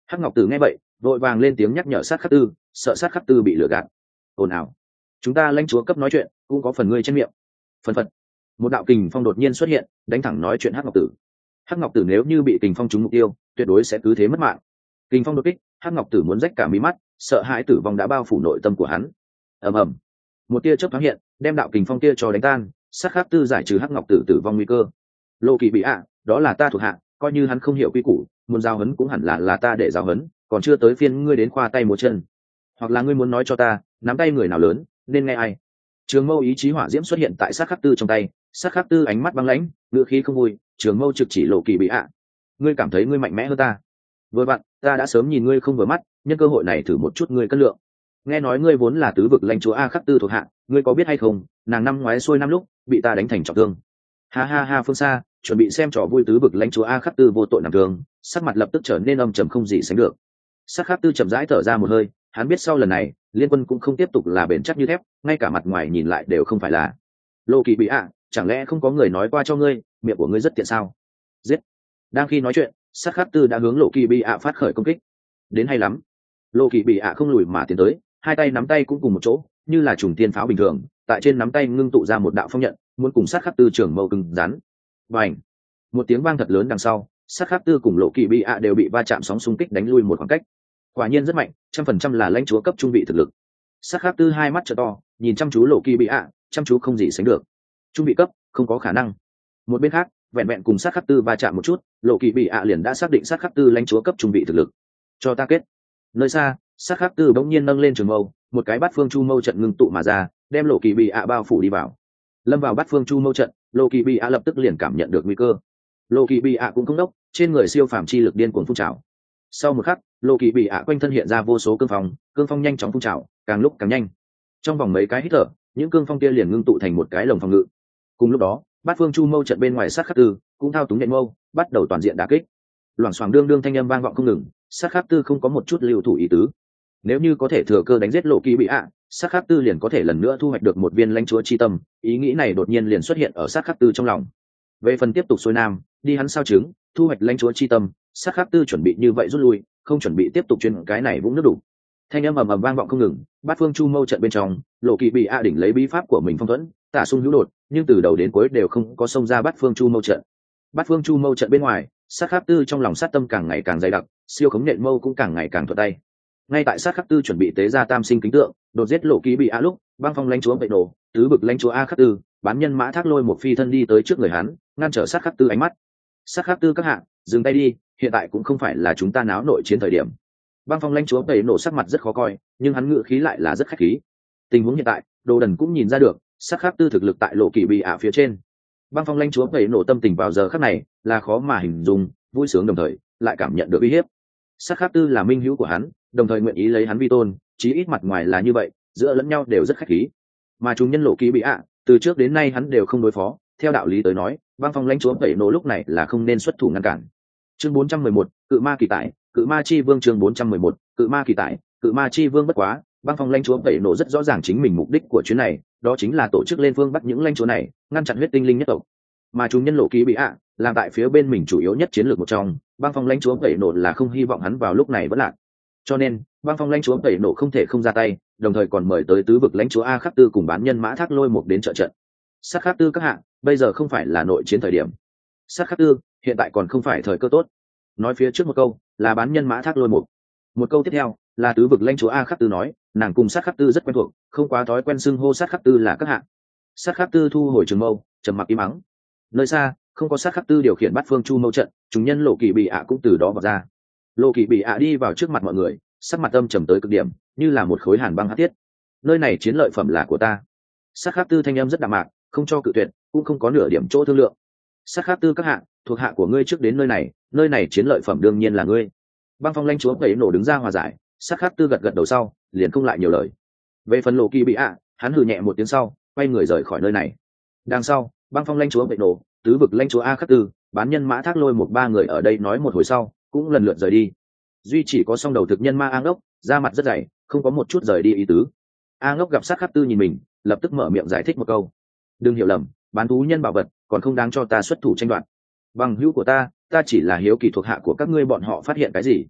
Hắc ngọc tử nghe vậy vội vàng lên tiếng nhắc nhở sát khắc tư, sợ sát khắc tư bị lừa gạt. Ồn ào, chúng ta lãnh chúa cấp nói chuyện cũng có phần ngươi trên miệng. Phần phật, một đạo kình phong đột nhiên xuất hiện đánh thẳng nói chuyện hắc ngọc tử. Hắc ngọc tử nếu như bị kình phong trúng mục tiêu tuyệt đối sẽ cứ thế mất mạng. Kình phong đột kích, hắc ngọc tử muốn rách cả mí mắt, sợ hãi tử vong đã bao phủ nội tâm của hắn. Ầm ầm, một tia chớp thoáng hiện đem đạo kình phong kia cho đánh tan, sát khắc tư giải trừ hắc ngọc tử tử vong nguy cơ. Lô Kỳ bị ạ, đó là ta thuộc hạ, coi như hắn không hiểu quy củ, muốn giao hấn cũng hẳn là là ta để giao hấn, còn chưa tới phiên ngươi đến khoa tay múa chân. Hoặc là ngươi muốn nói cho ta nắm tay người nào lớn nên nghe ai? Trường mâu ý chí hỏa diễm xuất hiện tại sát khắc tư trong tay, sát khắc tư ánh mắt băng lãnh, ngựa khí không vui, trường mâu trực chỉ Lộ Kỳ bị ạ. Ngươi cảm thấy ngươi mạnh mẽ hơn ta? Vừa vặn, ta đã sớm nhìn ngươi không vừa mắt, nhân cơ hội này thử một chút ngươi cân lượng. Nghe nói ngươi vốn là tứ vực lãnh chúa A khắc tư thuộc hạ, ngươi có biết hay không, nàng năm ngoái xuôi năm lúc bị ta đánh thành trọng thương. Ha ha ha, phương xa chuẩn bị xem trò vui tứ vực lãnh chúa A khắc tư vô tội nằm thương, sắc mặt lập tức trở nên âm trầm không gì sánh được. Sát khắc tư chậm rãi thở ra một hơi, hắn biết sau lần này liên quân cũng không tiếp tục là bền chắc như thép, ngay cả mặt ngoài nhìn lại đều không phải là. Lô Kỳ bị ạ, chẳng lẽ không có người nói qua cho ngươi miệng của ngươi rất tiện sao? Giết. Đang khi nói chuyện, sát khắc tư đã hướng Lộ Kỳ bị ạ phát khởi công kích. Đến hay lắm. Lô Kỳ bị ạ không lùi mà tiến tới, hai tay nắm tay cũng cùng một chỗ như là trùng tiên pháo bình thường, tại trên nắm tay ngưng tụ ra một đạo phong nhận, muốn cùng sát khắc tư trưởng mâu cứng rắn. Bành. Một tiếng vang thật lớn đằng sau, sát khắc tư cùng Lộ Kỳ bị ạ đều bị va chạm sóng xung kích đánh lui một khoảng cách. Quả nhiên rất mạnh, trăm phần trăm là lãnh chúa cấp trung vị thực lực. Sát khắc tư hai mắt trợ to nhìn chăm chú Lộ Kỳ bị ạ, chăm chú không gì sánh được. Trung vị cấp không có khả năng. Một bên khác, vẹn vẹn cùng sát khắc tư va chạm một chút, Lộ Kỳ bị ạ liền đã xác định sát khắc tư lãnh chúa cấp trung vị thực lực. Cho ta kết. Nơi xa, sát khắc tư bỗng nhiên nâng lên trường mâu, một cái bát phương chu mâu trận ngưng tụ mà ra, đem Lộ Kỳ bị ạ bao phủ đi vào. Lâm vào bát phương chu mâu trận, Lộ Kỳ bị ạ lập tức liền cảm nhận được nguy cơ. Lộ Kỳ bị ạ cũng không đốc, trên người siêu phàm chi lực điên cuồng phun trào. Sau một khắc, Lộ Kỳ bị ạ quanh thân hiện ra vô số cương phong, cương phong nhanh chóng phun trào, càng lúc càng nhanh. Trong vòng mấy cái hít thở, những cương phong kia liền ngưng tụ thành một cái lồng phòng ngự. Cùng lúc đó, bát phương chu mâu trận bên ngoài sát khắc tư cũng thao túng nhện mâu, bắt đầu toàn diện đả kích. Loảng xoảng đương đương thanh âm vang vọng không ngừng, sát khắc tư không có một chút lưu thủ ý tứ. Nếu như có thể thừa cơ đánh giết Lộ Kỳ bị ạ, sát khắc tư liền có thể lần nữa thu hoạch được một viên lãnh chúa chi tâm, ý nghĩ này đột nhiên liền xuất hiện ở sát khắc tư trong lòng. Về phần tiếp tục xuôi nam, đi hắn sao chứng, thu hoạch lãnh chúa chi tâm, sát khắc tư chuẩn bị như vậy rút lui, không chuẩn bị tiếp tục chuyên cái này vũng nước đủ. Thanh âm ầm ầm vang vọng không ngừng, bát phương chu mâu trận bên trong, Lộ Kỳ bị ạ đỉnh lấy bí pháp của mình phong thuẫn, tả xung hữu đột, nhưng từ đầu đến cuối đều không có xông ra bát phương chu mâu trận. Bát phương chu mâu trận bên ngoài, sát khắc tư trong lòng sát tâm càng ngày càng dày đặc, siêu khống nện mâu cũng càng ngày càng thuận tay. Ngay tại sát khắc tư chuẩn bị tế ra tam sinh kính tượng, đột giết Lộ Kỳ bị ạ lúc, băng phong lãnh chúa bệ nổ, tứ bực lãnh chúa a khắc tư, bán nhân mã thác lôi một phi thân đi tới trước người hắn, ngăn trở sát khắc tư ánh mắt. Sát khắc tư các hạ, dừng tay đi, hiện tại cũng không phải là chúng ta náo nội chiến thời điểm. Băng phong lãnh chúa bệ nổ sắc mặt rất khó coi, nhưng hắn ngự khí lại là rất khách khí. Tình huống hiện tại, Đồ Đần cũng nhìn ra được, sát khắc tư thực lực tại Lộ Kỳ bị ạ phía trên. Băng phong lãnh chúa bệ nổ tâm tình vào giờ khắc này là khó mà hình dung, vui sướng đồng thời lại cảm nhận được uy hiếp. Sát khắc tư là minh hữu của hắn, đồng thời nguyện ý lấy hắn vi tôn, chí ít mặt ngoài là như vậy, giữa lẫn nhau đều rất khách khí. Mà chúng nhân Lộ Kỳ bị ạ, từ trước đến nay hắn đều không đối phó, theo đạo lý tới nói, băng phong lãnh chúa bệ nổ lúc này là không nên xuất thủ ngăn cản. Chương bốn trăm mười một, cự ma kỳ tại, cự ma chi vương. Chương bốn trăm mười một, cự ma kỳ tại, cự ma chi vương. Bất quá, băng phong lãnh chúa bệ nổ rất rõ ràng chính mình mục đích của chuyến này, đó chính là tổ chức lên phương bắt những lãnh chúa này, ngăn chặn huyết tinh linh nhất tộc. Mà chúng nhân Lộ Kỳ bị ạ, làm tại phía bên mình chủ yếu nhất chiến lược một trong, băng phong lãnh chúa bệ nổ là không hy vọng hắn vào lúc này vẫn lạc. Cho nên, băng phong lãnh chúa bệ nổ không thể không ra tay, đồng thời còn mời tới tứ vực lãnh chúa a khắc tư cùng bán nhân mã thác lôi một đến trợ trận. Sát khắc tư các hạ, bây giờ không phải là nội chiến thời điểm. Sát khắc tư, hiện tại còn không phải thời cơ tốt. Nói phía trước một câu là bán nhân mã thác lôi một, một câu tiếp theo là tứ vực lãnh chúa a khắc tư nói, nàng cùng sát khắc tư rất quen thuộc, không quá thói quen xưng hô sát khắc tư là các hạ. Sát khắc tư thu hồi trường mâu, trầm mặc im mắng. Nơi xa, không có sát khắc tư điều khiển bát phương chu mâu trận, chúng nhân Lộ Kỳ bị ạ cũng từ đó vào ra. Lộ Kỳ bị ạ đi vào trước mặt mọi người, sắc mặt âm trầm tới cực điểm, như là một khối hàn băng hắc thiết. Nơi này chiến lợi phẩm là của ta. Sát khắc tư thanh âm rất đạm mạc, không cho cự tuyệt, cũng không có nửa điểm chỗ thương lượng. Sát khắc tư các hạ, thuộc hạ của ngươi trước đến nơi này, nơi này chiến lợi phẩm đương nhiên là ngươi. Băng phong lãnh chúa bệ nổ đứng ra hòa giải, sát khắc tư gật gật đầu sau, liền không lại nhiều lời. Về phần Lộ Kỳ bị ạ, hắn hừ nhẹ một tiếng sau, quay người rời khỏi nơi này. Đằng sau, băng phong lãnh chúa bệ nổ, tứ vực lãnh chúa a khắc tư, bán nhân mã thác lôi một ba người ở đây nói một hồi sau, cũng lần lượt rời đi. Duy chỉ có song đầu thực nhân ma a ngốc, da mặt rất dày, không có một chút rời đi ý tứ. A ngốc gặp sát khắc tư nhìn mình, lập tức mở miệng giải thích một câu: đừng hiểu lầm, bán thú nhân bảo vật còn không đáng cho ta xuất thủ tranh đoạt. Bằng hữu của ta, ta chỉ là hiếu kỳ thuộc hạ của các ngươi bọn họ phát hiện cái gì.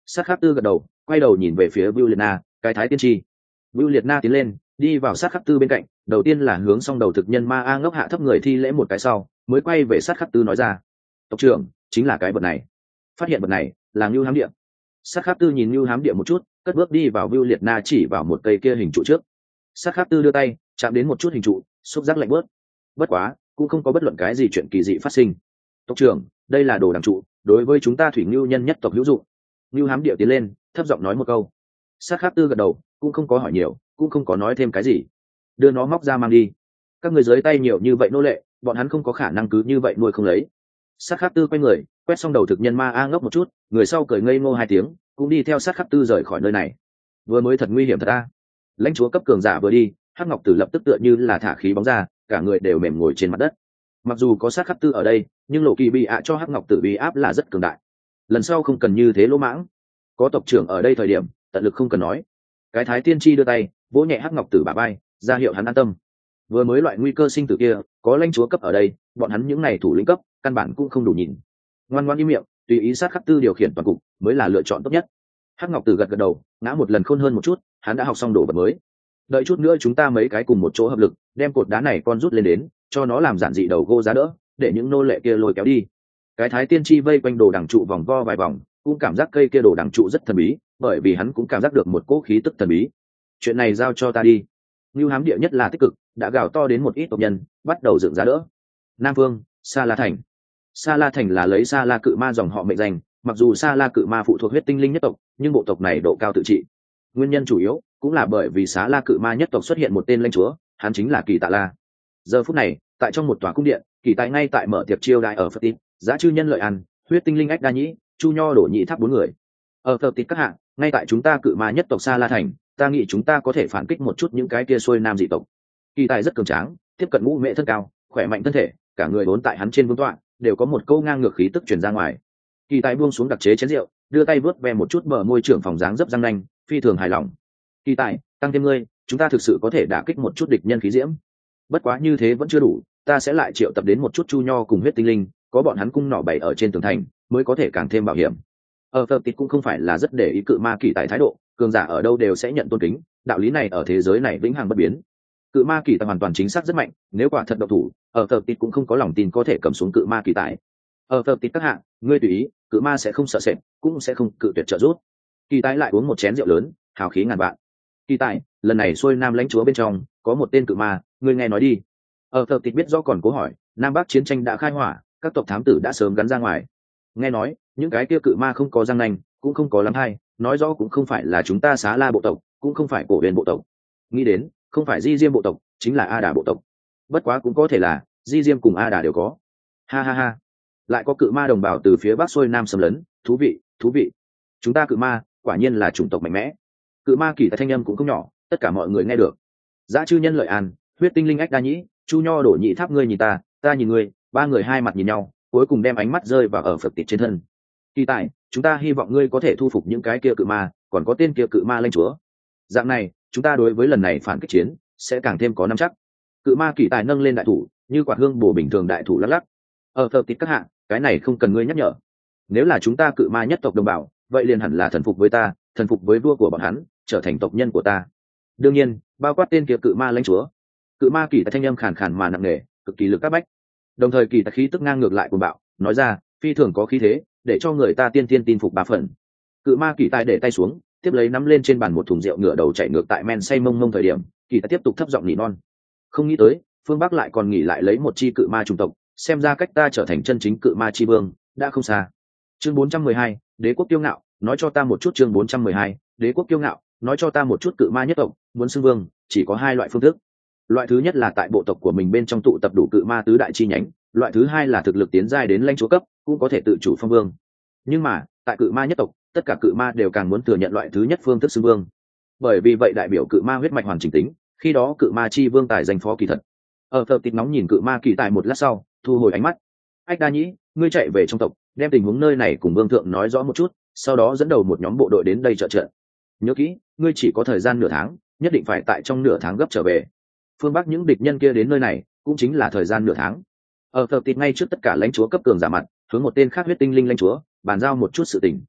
Sát khắc tư gật đầu, quay đầu nhìn về phía Bưu Liệt Na, cái thái tiên tri. Bưu Liệt Na tiến lên, đi vào sát khắc tư bên cạnh, đầu tiên là hướng xong đầu thực nhân ma a ngốc hạ thấp người thi lễ một cái sau, mới quay về sát khắc tư nói ra: tộc trưởng, chính là cái vật này. Phát hiện vật này là Ngưu Hám Địa. Sát khắc tư nhìn Ngưu Hám Địa một chút, cất bước đi vào Bưu Liệt Na chỉ vào một cây kia hình trụ trước. Sát khắc tư đưa tay chạm đến một chút hình trụ, xúc giác lạnh bớt. Bất quá cũng không có bất luận cái gì chuyện kỳ dị phát sinh. Tộc trưởng, đây là đồ đằng trụ, đối với chúng ta thủy ngưu nhân nhất tộc hữu dụng. Ngưu Hám Địa tiến lên, thấp giọng nói một câu. Sát khắc tư gật đầu, cũng không có hỏi nhiều, cũng không có nói thêm cái gì. Đưa nó móc ra mang đi. Các người dưới tay nhiều như vậy nô lệ, bọn hắn không có khả năng cứ như vậy nuôi không lấy. Sát khắc tư quay người, quét xong đầu thực nhân ma a ngốc một chút, người sau cười ngây ngô hai tiếng, cũng đi theo sát khắc tư rời khỏi nơi này. Vừa mới thật nguy hiểm thật a. Lãnh chúa cấp cường giả vừa đi, Hắc Ngọc Tử lập tức tựa như là thả khí bóng ra, cả người đều mềm ngồi trên mặt đất. Mặc dù có sát khắc tư ở đây, nhưng lộ kỳ bị ạ cho Hắc Ngọc Tử uy áp là rất cường đại. Lần sau không cần như thế lỗ mãng. Có tộc trưởng ở đây thời điểm, tận lực không cần nói. Cái thái tiên tri đưa tay vỗ nhẹ Hắc Ngọc Tử bả vai, ra hiệu hắn an tâm. Vừa mới loại nguy cơ sinh tử kia, có lãnh chúa cấp ở đây, bọn hắn những này thủ lĩnh cấp, căn bản cũng không đủ nhìn. Ngoan ngoãn im miệng, tùy ý sát khắc tư điều khiển toàn cục, mới là lựa chọn tốt nhất. Hắc Ngọc Tử gật gật đầu, ngã một lần khôn hơn một chút, hắn đã học xong đồ vật mới. Đợi chút nữa chúng ta mấy cái cùng một chỗ hợp lực, đem cột đá này con rút lên đến, cho nó làm giản dị đầu gô giá đỡ, để những nô lệ kia lôi kéo đi. Cái thái tiên tri vây quanh đồ đằng trụ vòng vo vài vòng, cũng cảm giác cây kia đồ đằng trụ rất thần bí, bởi vì hắn cũng cảm giác được một cỗ khí tức thần bí. Chuyện này giao cho ta đi. Ngưu Hám Địa nhất là tích cực, đã gào to đến một ít tộc nhân, bắt đầu dựng giá đỡ. Nam Vương, Sa La Thành. Sa La Thành là lấy Sa La cự ma dòng họ mệnh danh, mặc dù Sa La cự ma phụ thuộc huyết tinh linh nhất tộc, nhưng bộ tộc này độ cao tự trị. Nguyên nhân chủ yếu cũng là bởi vì Sa La cự ma nhất tộc xuất hiện một tên lãnh chúa, hắn chính là Kỳ Tạ La. Giờ phút này, tại trong một tòa cung điện, Kỳ Tài ngay tại mở tiệc chiêu đãi ở Phật Tít, giá chư nhân lợi ăn, huyết tinh linh ách đa nhĩ, chu nho đổ nhị tháp bốn người. Ở Phật Tít các hạng, ngay tại chúng ta cự ma nhất tộc Sa La Thành, ta nghĩ chúng ta có thể phản kích một chút những cái kia xuôi nam dị tộc. Kỳ Tài rất cường tráng, tiếp cận ngũ mễ thân cao, khỏe mạnh thân thể, cả người vốn tại hắn trên vương tọa, đều có một câu ngang ngược khí tức truyền ra ngoài. Kỳ Tài buông xuống đặc chế chén rượu, đưa tay vớt ve một chút bờ môi trưởng phòng dáng dấp răng nanh, phi thường hài lòng. Kỳ Tài, tăng thêm ngươi, chúng ta thực sự có thể đả kích một chút địch nhân khí diễm. Bất quá như thế vẫn chưa đủ, ta sẽ lại triệu tập đến một chút chu nho cùng huyết tinh linh, có bọn hắn cung nỏ bày ở trên tường thành, mới có thể càng thêm bảo hiểm. Ở Phật Tít cũng không phải là rất để ý cự ma Kỳ Tài thái độ, cường giả ở đâu đều sẽ nhận tôn kính, đạo lý này ở thế giới này vĩnh hằng bất biến. Cự ma Kỳ Tài hoàn toàn chính xác rất mạnh, nếu quả thật độc thủ, ở Phật Tít cũng không có lòng tin có thể cầm xuống cự ma Kỳ Tài. Ở Phật Tít các hạng, ngươi tùy ý, cự ma sẽ không sợ sệt, cũng sẽ không cự tuyệt trợ giúp. Kỳ Tài lại uống một chén rượu lớn, hào khí ngàn vạn. Kỳ Tài, lần này xuôi nam lãnh chúa bên trong có một tên cự ma, ngươi nghe nói đi. Ở Phật Tít biết rõ còn cố hỏi, nam bắc chiến tranh đã khai hỏa, các tộc thám tử đã sớm gắn ra ngoài. Nghe nói, những cái kia cự ma không có răng nanh, cũng không có lắm hai, nói rõ cũng không phải là chúng ta Xá La bộ tộc, cũng không phải cổ huyền bộ tộc. Nghĩ đến, không phải Di Diêm bộ tộc, chính là A Đà bộ tộc. Bất quá cũng có thể là Di Diêm cùng A Đà đều có. Ha ha ha, lại có cự ma đồng bào từ phía bắc xuôi nam xâm lấn, thú vị, thú vị. Chúng ta cự ma, quả nhiên là chủng tộc mạnh mẽ. Cự ma Kỳ Tài thanh âm cũng không nhỏ, tất cả mọi người nghe được. Dã chư nhân lợi an, huyết tinh linh ách đa nhĩ, chu nho đổ nhị tháp, ngươi nhìn ta, ta nhìn ngươi, ba người hai mặt nhìn nhau, cuối cùng đem ánh mắt rơi vào ở Phật Tít trên thân. Kỳ Tài, chúng ta hy vọng ngươi có thể thu phục những cái kia cự ma, còn có tên kia cự ma lãnh chúa. Dạng này, chúng ta đối với lần này phản kích chiến sẽ càng thêm có nắm chắc. Cự ma Kỳ Tài nâng lên đại thủ, như quạt hương bổ bình thường đại thủ lắc lắc. Ở Phật Tít các hạng, cái này không cần ngươi nhắc nhở. Nếu là chúng ta cự ma nhất tộc đồng bào, vậy liền hẳn là thần phục với ta, thần phục với vua của bọn hắn, trở thành tộc nhân của ta. Đương nhiên, bao quát tên kia cự ma lãnh chúa. Cự ma Kỳ Tài thanh âm khàn khàn mà nặng nề, cực kỳ lực các bách. Đồng thời Kỳ Tài khí tức ngang ngược lại cuồng bạo, nói ra, phi thường có khí thế, để cho người ta tiên tiên tin phục ba phần. Cự ma Kỳ Tài để tay xuống, tiếp lấy nắm lên trên bàn một thùng rượu, ngửa đầu chạy ngược tại men say mông mông thời điểm, Kỳ Tài tiếp tục thấp giọng nỉ non. Không nghĩ tới, phương Bắc lại còn nghỉ lại lấy một chi cự ma chủng tộc, xem ra cách ta trở thành chân chính cự ma chi vương đã không xa. Chương bốn trăm mười hai, Đế quốc kiêu ngạo, nói cho ta một chút. Chương bốn trăm mười hai, Đế quốc kiêu ngạo, nói cho ta một chút. Cự ma nhất tộc muốn xưng vương, chỉ có hai loại phương thức. Loại thứ nhất là tại bộ tộc của mình bên trong tụ tập đủ cự ma tứ đại chi nhánh, loại thứ hai là thực lực tiến giai đến lãnh chúa cấp, cũng có thể tự chủ phong vương. Nhưng mà, tại cự ma nhất tộc, tất cả cự ma đều càng muốn thừa nhận loại thứ nhất phương thức xưng vương. Bởi vì vậy đại biểu cự ma huyết mạch hoàn chỉnh tính, khi đó cự ma chi vương tài danh phó kỳ thật. Ở Phật Tít nóng nhìn cự ma Kỳ Tài một lát sau, thu hồi ánh mắt. Ách đa nhĩ, ngươi chạy về trong tộc, đem tình huống nơi này cùng vương thượng nói rõ một chút, sau đó dẫn đầu một nhóm bộ đội đến đây trợ trận. Nhớ kỹ, ngươi chỉ có thời gian nửa tháng, nhất định phải tại trong nửa tháng gấp trở về. Phương Bắc những địch nhân kia đến nơi này, cũng chính là thời gian nửa tháng. Ở Phật Tít ngay trước tất cả lãnh chúa cấp cường giả mặt, hướng một tên khác huyết tinh linh lãnh chúa bàn giao một chút sự tình.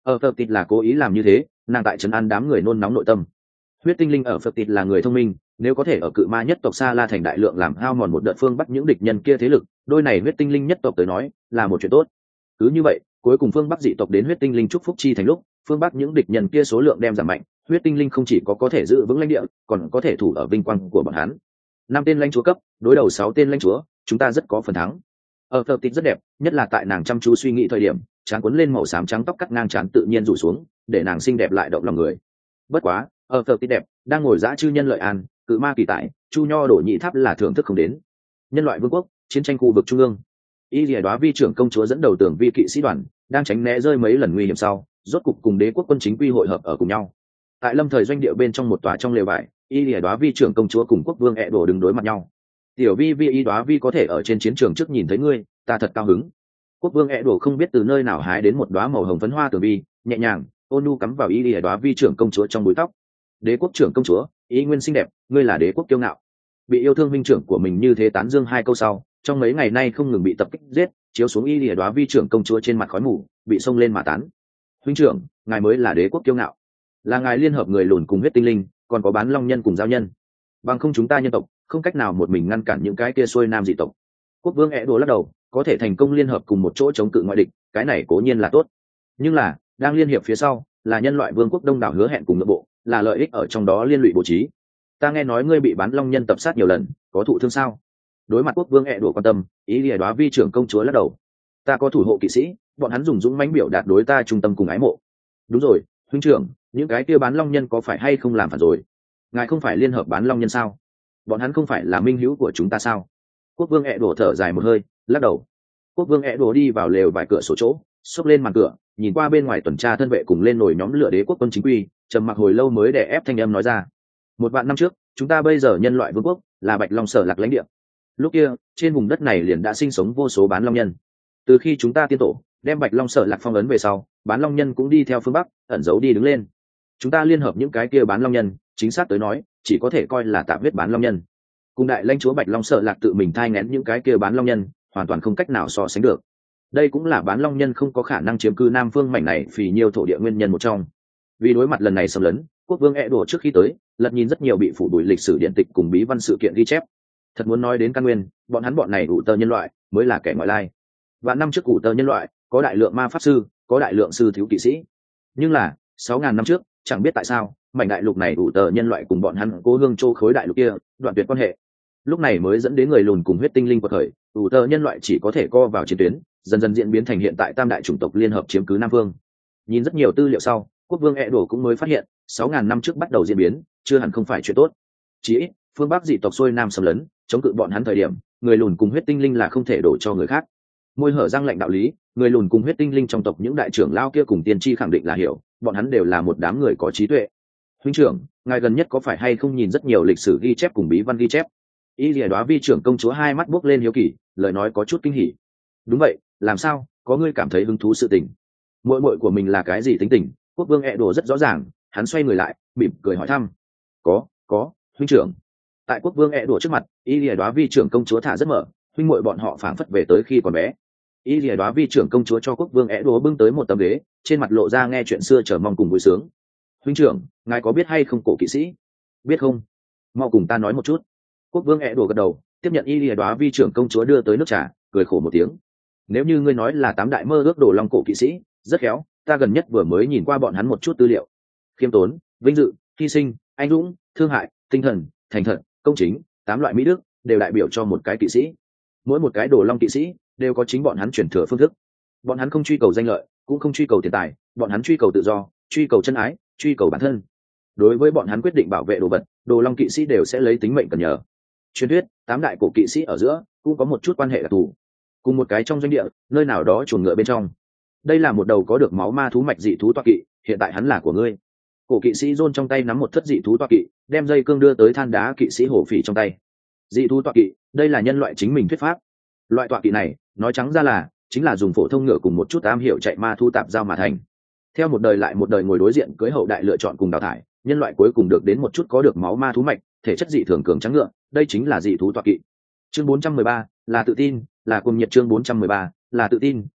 Ở Phật Tịt là cố ý làm như thế, nàng tại trấn an đám người nôn nóng nội tâm. Huyết tinh linh ở Phật Tịt là người thông minh, nếu có thể ở cự ma nhất tộc Sa La thành đại lượng làm hao mòn một đợt phương Bắc những địch nhân kia thế lực, đôi này huyết tinh linh nhất tộc tới nói là một chuyện tốt. Cứ như vậy, cuối cùng phương Bắc dị tộc đến huyết tinh linh chúc phúc chi thành lúc, phương Bắc những địch nhân kia số lượng đem giảm mạnh, huyết tinh linh không chỉ có có thể giữ vững lãnh địa, còn có thể thủ ở vinh quang của bọn hắn. Năm tên lãnh chúa cấp, đối đầu sáu tên lãnh chúa, chúng ta rất có phần thắng. Ở Phật Tịt rất đẹp, nhất là tại nàng chăm chú suy nghĩ thời điểm, trán cuốn lên màu xám trắng tóc cắt ngang trán tự nhiên rủ xuống, để nàng xinh đẹp lại động lòng người. Bất quá, ở Phật Tịt đẹp, đang ngồi dã chư nhân lợi an, cự ma kỳ tại, chu nho đổ nhị tháp là thưởng thức không đến. Nhân loại vương quốc, chiến tranh khu vực trung ương. Y Lìa Đóa Vi trưởng công chúa dẫn đầu tưởng vi kỵ sĩ đoàn, đang tránh né rơi mấy lần nguy hiểm sau, rốt cục cùng đế quốc quân chính quy hội hợp ở cùng nhau. Tại lâm thời doanh địa bên trong một tòa trong lều vải, Y Lìa Đóa Vi trưởng công chúa cùng quốc vương ẹ đổ đứng đối mặt nhau. Tiểu Vi Vi Y Đóa Vi có thể ở trên chiến trường trước nhìn thấy ngươi, ta thật cao hứng. Quốc vương ẹ đổ không biết từ nơi nào hái đến một đóa màu hồng phấn hoa tường vi, nhẹ nhàng ôn nhu cắm vào Y Lìa Đóa Vi trưởng công chúa trong búi tóc. Đế quốc trưởng công chúa, ý nguyên xinh đẹp, ngươi là đế quốc kiêu ngạo. Bị yêu thương minh trưởng của mình như thế tán dương hai câu sau, trong mấy ngày nay không ngừng bị tập kích giết, chiếu xuống Y Lìa Đóa Vi trưởng công chúa trên mặt khói mù, bị xông lên mà tán. Huynh trưởng, ngài mới là đế quốc kiêu ngạo, là ngài liên hợp người lùn cùng huyết tinh linh, còn có bán long nhân cùng giao nhân, bằng không chúng ta nhân tộc không cách nào một mình ngăn cản những cái kia xuôi nam dị tộc. Quốc vương ẹ đồ lắc đầu, có thể thành công liên hợp cùng một chỗ chống cự ngoại địch, cái này cố nhiên là tốt, nhưng là đang liên hiệp phía sau là nhân loại vương quốc đông đảo hứa hẹn cùng nội bộ, là lợi ích ở trong đó liên lụy bố trí. Ta nghe nói ngươi bị bán long nhân tập sát nhiều lần, có thụ thương sao? Đối mặt quốc vương ẹ đùa quan tâm, ý Lìa Đóa Vi trưởng công chúa lắc đầu. Ta có thủ hộ kỵ sĩ, bọn hắn dùng dũng mãnh biểu đạt đối ta trung tâm cùng ái mộ. Đúng rồi, huynh trưởng, những cái kia bán long nhân có phải hay không làm phản rồi? Ngài không phải liên hợp bán long nhân sao? Bọn hắn không phải là minh hữu của chúng ta sao? Quốc vương ẹ đùa thở dài một hơi, lắc đầu. Quốc vương ẹ đùa đi vào lều vài cửa sổ chỗ, xốc lên màn cửa, nhìn qua bên ngoài tuần tra thân vệ cùng lên nổi nhóm lửa đế quốc quân chính quy, trầm mặc hồi lâu mới đè ép thanh âm nói ra. Một vạn năm trước, chúng ta bây giờ nhân loại vương quốc là Bạch Long Sở Lạc lãnh địa. Lúc kia, trên vùng đất này liền đã sinh sống vô số bán long nhân. Từ khi chúng ta tiên tổ đem Bạch Long Sở Lạc phong ấn về sau, bán long nhân cũng đi theo phương bắc, ẩn giấu đi đứng lên. Chúng ta liên hợp những cái kia bán long nhân, chính xác tới nói, chỉ có thể coi là tạm huyết bán long nhân. Cùng đại lãnh chúa Bạch Long Sở Lạc tự mình thai nghén những cái kia bán long nhân, hoàn toàn không cách nào so sánh được. Đây cũng là bán long nhân không có khả năng chiếm cư nam phương mảnh này vì nhiều thổ địa nguyên nhân một trong. Vì đối mặt lần này xâm lấn, quốc vương ẹ đổ trước khi tới lật nhìn rất nhiều bị phủ bụi lịch sử điện tịch cùng bí văn sự kiện ghi chép. Thật muốn nói đến căn nguyên, bọn hắn bọn này ủ tơ nhân loại mới là kẻ ngoại lai. Vạn năm trước ủ tơ nhân loại có đại lượng ma pháp sư, có đại lượng sư thiếu kỵ sĩ, nhưng là sáu ngàn năm trước chẳng biết tại sao mảnh đại lục này ủ tơ nhân loại cùng bọn hắn cố hương châu khối đại lục kia đoạn tuyệt quan hệ. Lúc này mới dẫn đến người lùn cùng huyết tinh linh quật khởi, ủ tơ nhân loại chỉ có thể co vào chiến tuyến, dần dần diễn biến thành hiện tại tam đại chủng tộc liên hợp chiếm cứ nam vương. Nhìn rất nhiều tư liệu sau, quốc vương ẹ đổ cũng mới phát hiện sáu ngàn năm trước bắt đầu diễn biến chưa hẳn không phải chuyện tốt. Chỉ ít phương bắc dị tộc xuôi nam xâm lấn chống cự bọn hắn thời điểm, người lùn cùng huyết tinh linh là không thể đổ cho người khác. Môi hở răng lệnh đạo lý, người lùn cùng huyết tinh linh trong tộc những đại trưởng lao kia cùng tiên tri khẳng định là hiểu, bọn hắn đều là một đám người có trí tuệ. Huynh trưởng, ngài gần nhất có phải hay không nhìn rất nhiều lịch sử ghi chép cùng bí văn ghi chép? Y Lìa Đóa Vi trưởng công chúa hai mắt buốc lên hiếu kỳ, lời nói có chút kinh hỉ. Đúng vậy, làm sao, có ngươi cảm thấy hứng thú sự tình? Muội muội của mình là cái gì tính tình? Quốc vương ẹ đổ rất rõ ràng, hắn xoay người lại, mỉm cười hỏi thăm. Có, có, huynh trưởng. Tại quốc vương ẹ đổ trước mặt, Y Lìa Đóa Vi trưởng công chúa thả rất mở, huynh muội bọn họ phảng phất về tới khi còn bé. Y Lìa Đóa Vi trưởng công chúa cho quốc vương ẹ đổ bưng tới một tấm ghế, trên mặt lộ ra nghe chuyện xưa chờ mong cùng vui sướng. Huynh trưởng, ngài có biết hay không cổ kỵ sĩ? Biết không? Mau cùng ta nói một chút. Quốc vương ẹ đổ gật đầu, tiếp nhận Y Lìa Đóa Vi trưởng công chúa đưa tới nước trà, cười khổ một tiếng. Nếu như ngươi nói là tám đại mơ ước đồ long cổ kỵ sĩ, rất khéo, ta gần nhất vừa mới nhìn qua bọn hắn một chút tư liệu. Khiêm tốn, vinh dự, hy sinh, anh dũng, thương hại, tinh thần, thành thật, công chính, tám loại mỹ đức đều đại biểu cho một cái kỵ sĩ. Mỗi một cái đồ long kỵ sĩ đều có chính bọn hắn truyền thừa phương thức. Bọn hắn không truy cầu danh lợi, cũng không truy cầu tiền tài, bọn hắn truy cầu tự do, truy cầu chân ái, truy cầu bản thân. Đối với bọn hắn quyết định bảo vệ đồ vật, đồ long kỵ sĩ đều sẽ lấy tính mệnh cần nhờ. Truyền thuyết tám đại cổ kỵ sĩ ở giữa cũng có một chút quan hệ đặc thù, cùng một cái trong doanh địa nơi nào đó chuồng ngựa bên trong. Đây là một đầu có được máu ma thú mạch dị thú toa kỵ, hiện tại hắn là của ngươi. Cổ kỵ sĩ John trong tay nắm một thất dị thú toa kỵ, đem dây cương đưa tới than đá kỵ sĩ hổ phỉ trong tay. Dị thú toa kỵ, đây là nhân loại chính mình thuyết pháp. Loại toa kỵ này, nói trắng ra là chính là dùng phổ thông ngựa cùng một chút am hiểu chạy ma thu tạp giao mà thành. Theo một đời lại một đời ngồi đối diện cưới hậu đại lựa chọn cùng đào thải, nhân loại cuối cùng được đến một chút có được máu ma thú mạch, thể chất dị thường cường trắng ngựa, đây chính là dị thú toa kỵ. Chương bốn trăm mười ba là tự tin, là cùng nhiệt. Chương bốn trăm mười ba là tự tin,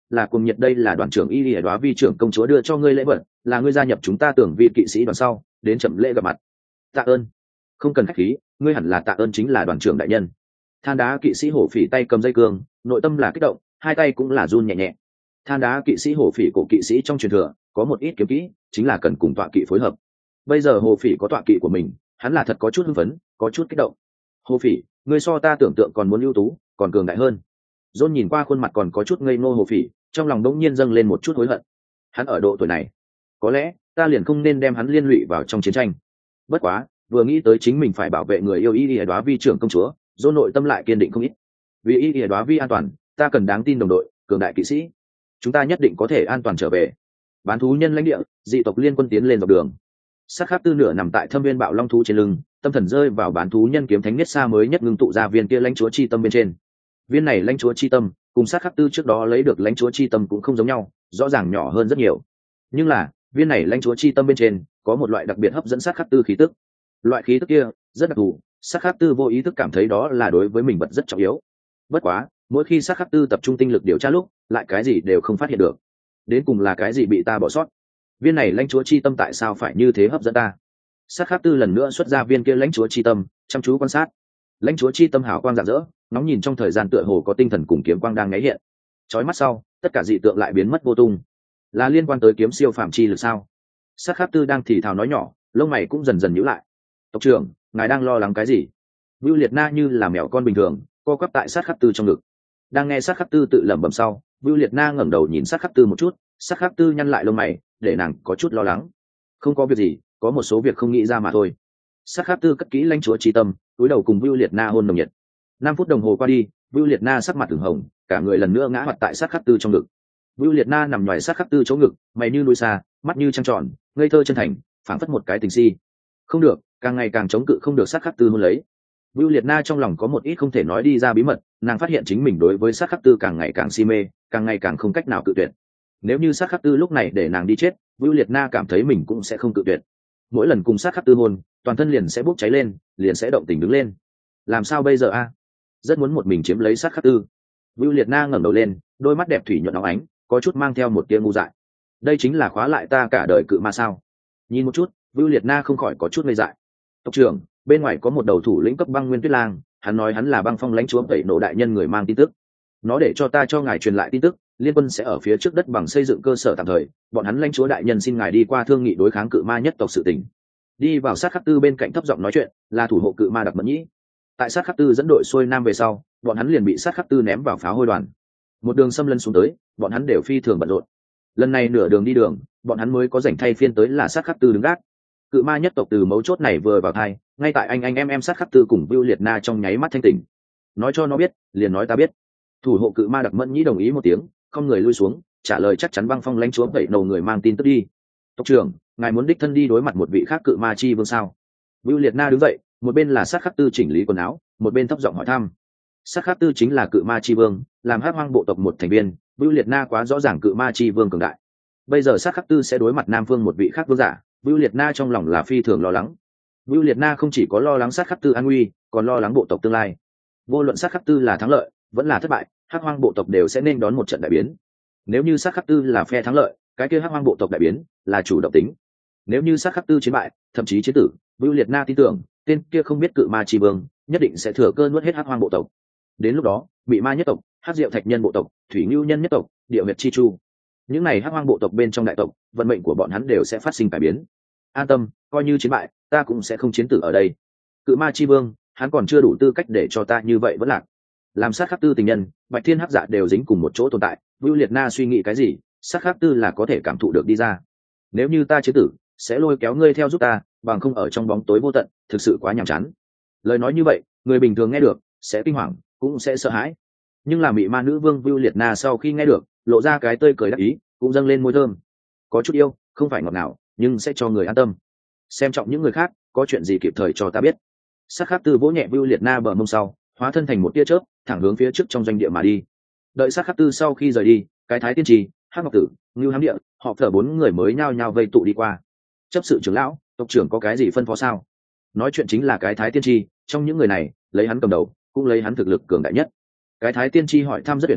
là cùng nhiệt, đây là đoàn trưởng y lìa đoá vi trưởng công chúa đưa cho ngươi lễ vật, là ngươi gia nhập chúng ta tưởng vi kỵ sĩ đoàn sau đến chậm lễ gặp mặt. Tạ ơn. Không cần khách khí, ngươi hẳn là tạ ơn chính là đoàn trưởng đại nhân. Than đá kỵ sĩ hổ phỉ tay cầm dây cương, nội tâm là kích động, hai tay cũng là run nhẹ nhẹ. Than đá kỵ sĩ hổ phỉ cổ kỵ sĩ trong truyền thừa có một ít kiếm kỹ, chính là cần cùng tọa kỵ phối hợp. Bây giờ hổ phỉ có tọa kỵ của mình, hắn là thật có chút hưng phấn, có chút kích động. Hổ phỉ, ngươi so ta tưởng tượng còn muốn ưu tú, còn cường đại hơn. John nhìn qua khuôn mặt còn có chút ngây ngô hổ phỉ, trong lòng đống nhiên dâng lên một chút hối hận. Hắn ở độ tuổi này, có lẽ ta liền không nên đem hắn liên lụy vào trong chiến tranh. Bất quá, vừa nghĩ tới chính mình phải bảo vệ người yêu y lìa đoá vi trưởng công chúa, John nội tâm lại kiên định không ít. Vì y lìa đoá vi an toàn, ta cần đáng tin đồng đội, cường đại kỵ sĩ. Chúng ta nhất định có thể an toàn trở về. Bán thú nhân lãnh địa, dị tộc liên quân tiến lên dọc đường. Sát khắp tư nửa nằm tại thâm viên bạo long thú trên lưng, tâm thần rơi vào bán thú nhân kiếm thánh nhất xa mới nhất ngưng tụ ra viên kia lãnh chúa chi tâm bên trên. Viên này lãnh chúa chi tâm cùng sát khắp tư trước đó lấy được lãnh chúa chi tâm cũng không giống nhau, rõ ràng nhỏ hơn rất nhiều. Nhưng là viên này lãnh chúa chi tâm bên trên có một loại đặc biệt hấp dẫn sát khắp tư khí tức. Loại khí tức kia rất đặc thù, sát khắp tư vô ý thức cảm thấy đó là đối với mình vật rất trọng yếu. Bất quá mỗi khi sát khắp tư tập trung tinh lực điều tra lúc lại cái gì đều không phát hiện được. Đến cùng là cái gì bị ta bỏ sót? Viên này lãnh chúa chi tâm tại sao phải như thế hấp dẫn ta? Sát khắp tư lần nữa xuất ra viên kia lãnh chúa chi tâm, chăm chú quan sát. Lãnh chúa chi tâm hào quang rạng rỡ, nóng nhìn trong thời gian tựa hồ có tinh thần cùng kiếm quang đang nháy hiện. Chói mắt sau, tất cả dị tượng lại biến mất vô tung. Là liên quan tới kiếm siêu phạm chi lực sao? Sát khắp tư đang thì thào nói nhỏ, lông mày cũng dần dần nhíu lại. Tộc trưởng, ngài đang lo lắng cái gì? Vưu Liệt Na như là mèo con bình thường, co quắp tại sát khắp tư trong ngực. Đang nghe sát khắp tư tự lẩm bẩm sau, Vưu Liệt Na ngẩng đầu nhìn sát khắp tư một chút, sát khắp tư nhăn lại lông mày, để nàng có chút lo lắng. Không có việc gì, có một số việc không nghĩ ra mà thôi. Sát khắp tư cất kỹ lãnh chúa chi tâm, cúi đầu cùng Vưu Liệt Na hôn nồng nhiệt. Năm phút đồng hồ qua đi, Vưu Liệt Na sắc mặt ửng hồng, cả người lần nữa ngã mặt tại sát khắp tư trong ngực. Vưu Liệt Na nằm ngoài sát khắp tư chỗ ngực, mày như núi xa, mắt như trăng tròn, ngây thơ chân thành, phảng phất một cái tình si. Không được, càng ngày càng chống cự không được sát khắp tư hôn lấy. Vưu Liệt Na trong lòng có một ít không thể nói đi ra bí mật, nàng phát hiện chính mình đối với sát khắp tư càng ngày càng si mê, càng ngày càng không cách nào cự tuyệt. Nếu như sát khắp tư lúc này để nàng đi chết, Vưu Liệt Na cảm thấy mình cũng sẽ không cự tuyệt. Mỗi lần cùng sát khắp tư hôn, toàn thân liền sẽ bốc cháy lên, liền sẽ động tình đứng lên. Làm sao bây giờ a? Rất muốn một mình chiếm lấy sát khắp tư. Vưu Liệt Na ngẩng đầu lên, đôi mắt đẹp thủy nhuận óng ánh, có chút mang theo một tia ngu dại. Đây chính là khóa lại ta cả đời cự ma sao? Nhìn một chút, Vưu Liệt Na không khỏi có chút ngây dại. Tộc trưởng, bên ngoài có một đầu thủ lĩnh cấp băng nguyên tuyết lang, hắn nói hắn là băng phong lãnh chúa tẩy nổ đại nhân người mang tin tức. Nó để cho ta cho ngài truyền lại tin tức, liên quân sẽ ở phía trước đất bằng xây dựng cơ sở tạm thời, bọn hắn lãnh chúa đại nhân xin ngài đi qua thương nghị đối kháng cự ma nhất tộc sự tình. Đi vào sát khắc tư bên cạnh thấp giọng nói chuyện, là thủ hộ cự ma Đặc Mẫn Nhĩ. Tại sát khắc tư dẫn đội xuôi nam về sau, bọn hắn liền bị sát khắc tư ném vào pháo hôi đoàn. Một đường xâm lấn xuống tới, bọn hắn đều phi thường bận rộn. Lần này nửa đường đi đường, bọn hắn mới có rảnh thay phiên tới là sát khắc tư đứng gác. Cự ma nhất tộc từ mấu chốt này vừa vào thai, ngay tại anh anh em em sát khắc tư cùng Vưu Liệt Na trong nháy mắt thanh tỉnh. Nói cho nó biết, liền nói ta biết. Thủ hộ cự ma Đặc Mẫn Nhĩ đồng ý một tiếng, không người lui xuống, trả lời chắc chắn băng phong lãnh chúa vậy nầu người mang tin tức đi. Tộc trưởng, ngài muốn đích thân đi đối mặt một vị khác cự ma chi vương sao? Vưu Liệt Na đứng dậy, một bên là sát khắc tư chỉnh lý quần áo, một bên thấp giọng hỏi thăm. Sát khắc tư chính là cự ma chi vương, làm hắc hoang bộ tộc một thành viên, Vưu Liệt Na quá rõ ràng cự ma chi vương cường đại. Bây giờ sát khắc tư sẽ đối mặt nam vương một vị khác vương giả, Vưu Liệt Na trong lòng là phi thường lo lắng. Vưu Liệt Na không chỉ có lo lắng sát khắc tư an nguy, còn lo lắng bộ tộc tương lai. Vô luận sát khắc tư là thắng lợi, vẫn là thất bại, hắc hoang bộ tộc đều sẽ nên đón một trận đại biến. Nếu như sát khắc tư là phe thắng lợi, cái kia hắc hoang bộ tộc đại biến là chủ động tính. Nếu như sát khắc tư chiến bại, thậm chí chiến tử, Vưu Liệt Na tin tưởng tên kia không biết cự ma chi vương nhất định sẽ thừa cơ nuốt hết hắc hoang bộ tộc. Đến lúc đó, bị ma nhất tộc, hắc diệu thạch nhân bộ tộc, thủy ngưu nhân nhất tộc, địa huyệt chi chu, những này hắc hoang bộ tộc bên trong đại tộc, vận mệnh của bọn hắn đều sẽ phát sinh cải biến. An tâm, coi như chiến bại, ta cũng sẽ không chiến tử ở đây. Cự ma chi vương, hắn còn chưa đủ tư cách để cho ta như vậy vẫn lạc. Làm sát khắc tư tình nhân, bạch thiên hắc dạ đều dính cùng một chỗ tồn tại. Vưu Liệt Na suy nghĩ cái gì, sát khắc tư là có thể cảm thụ được đi ra. Nếu như ta chế tử, sẽ lôi kéo ngươi theo giúp ta, bằng không ở trong bóng tối vô tận, thực sự quá nhàm chán. Lời nói như vậy, người bình thường nghe được sẽ kinh hoàng, cũng sẽ sợ hãi. Nhưng là mị ma nữ vương Vưu Liệt Na sau khi nghe được, lộ ra cái tươi cười đắc ý, cũng dâng lên môi thơm. Có chút yêu, không phải ngọt ngào, nhưng sẽ cho người an tâm. Xem trọng những người khác, có chuyện gì kịp thời cho ta biết. Sát khắc tư vỗ nhẹ Vưu Liệt Na bờ mông sau, hóa thân thành một tia chớp, thẳng hướng phía trước trong doanh địa mà đi. Đợi sát khắc tư sau khi rời đi, cái thái tiên trì, hắc ngọc tử, ngưu hám địa, họ thở bốn người mới nhao nhao vây tụ đi qua. Chấp sự trưởng lão, tộc trưởng có cái gì phân phó sao? Nói chuyện chính là cái thái tiên tri, trong những người này lấy hắn cầm đầu, cũng lấy hắn thực lực cường đại nhất. Cái thái tiên tri hỏi thăm rất tuyệt chuyển,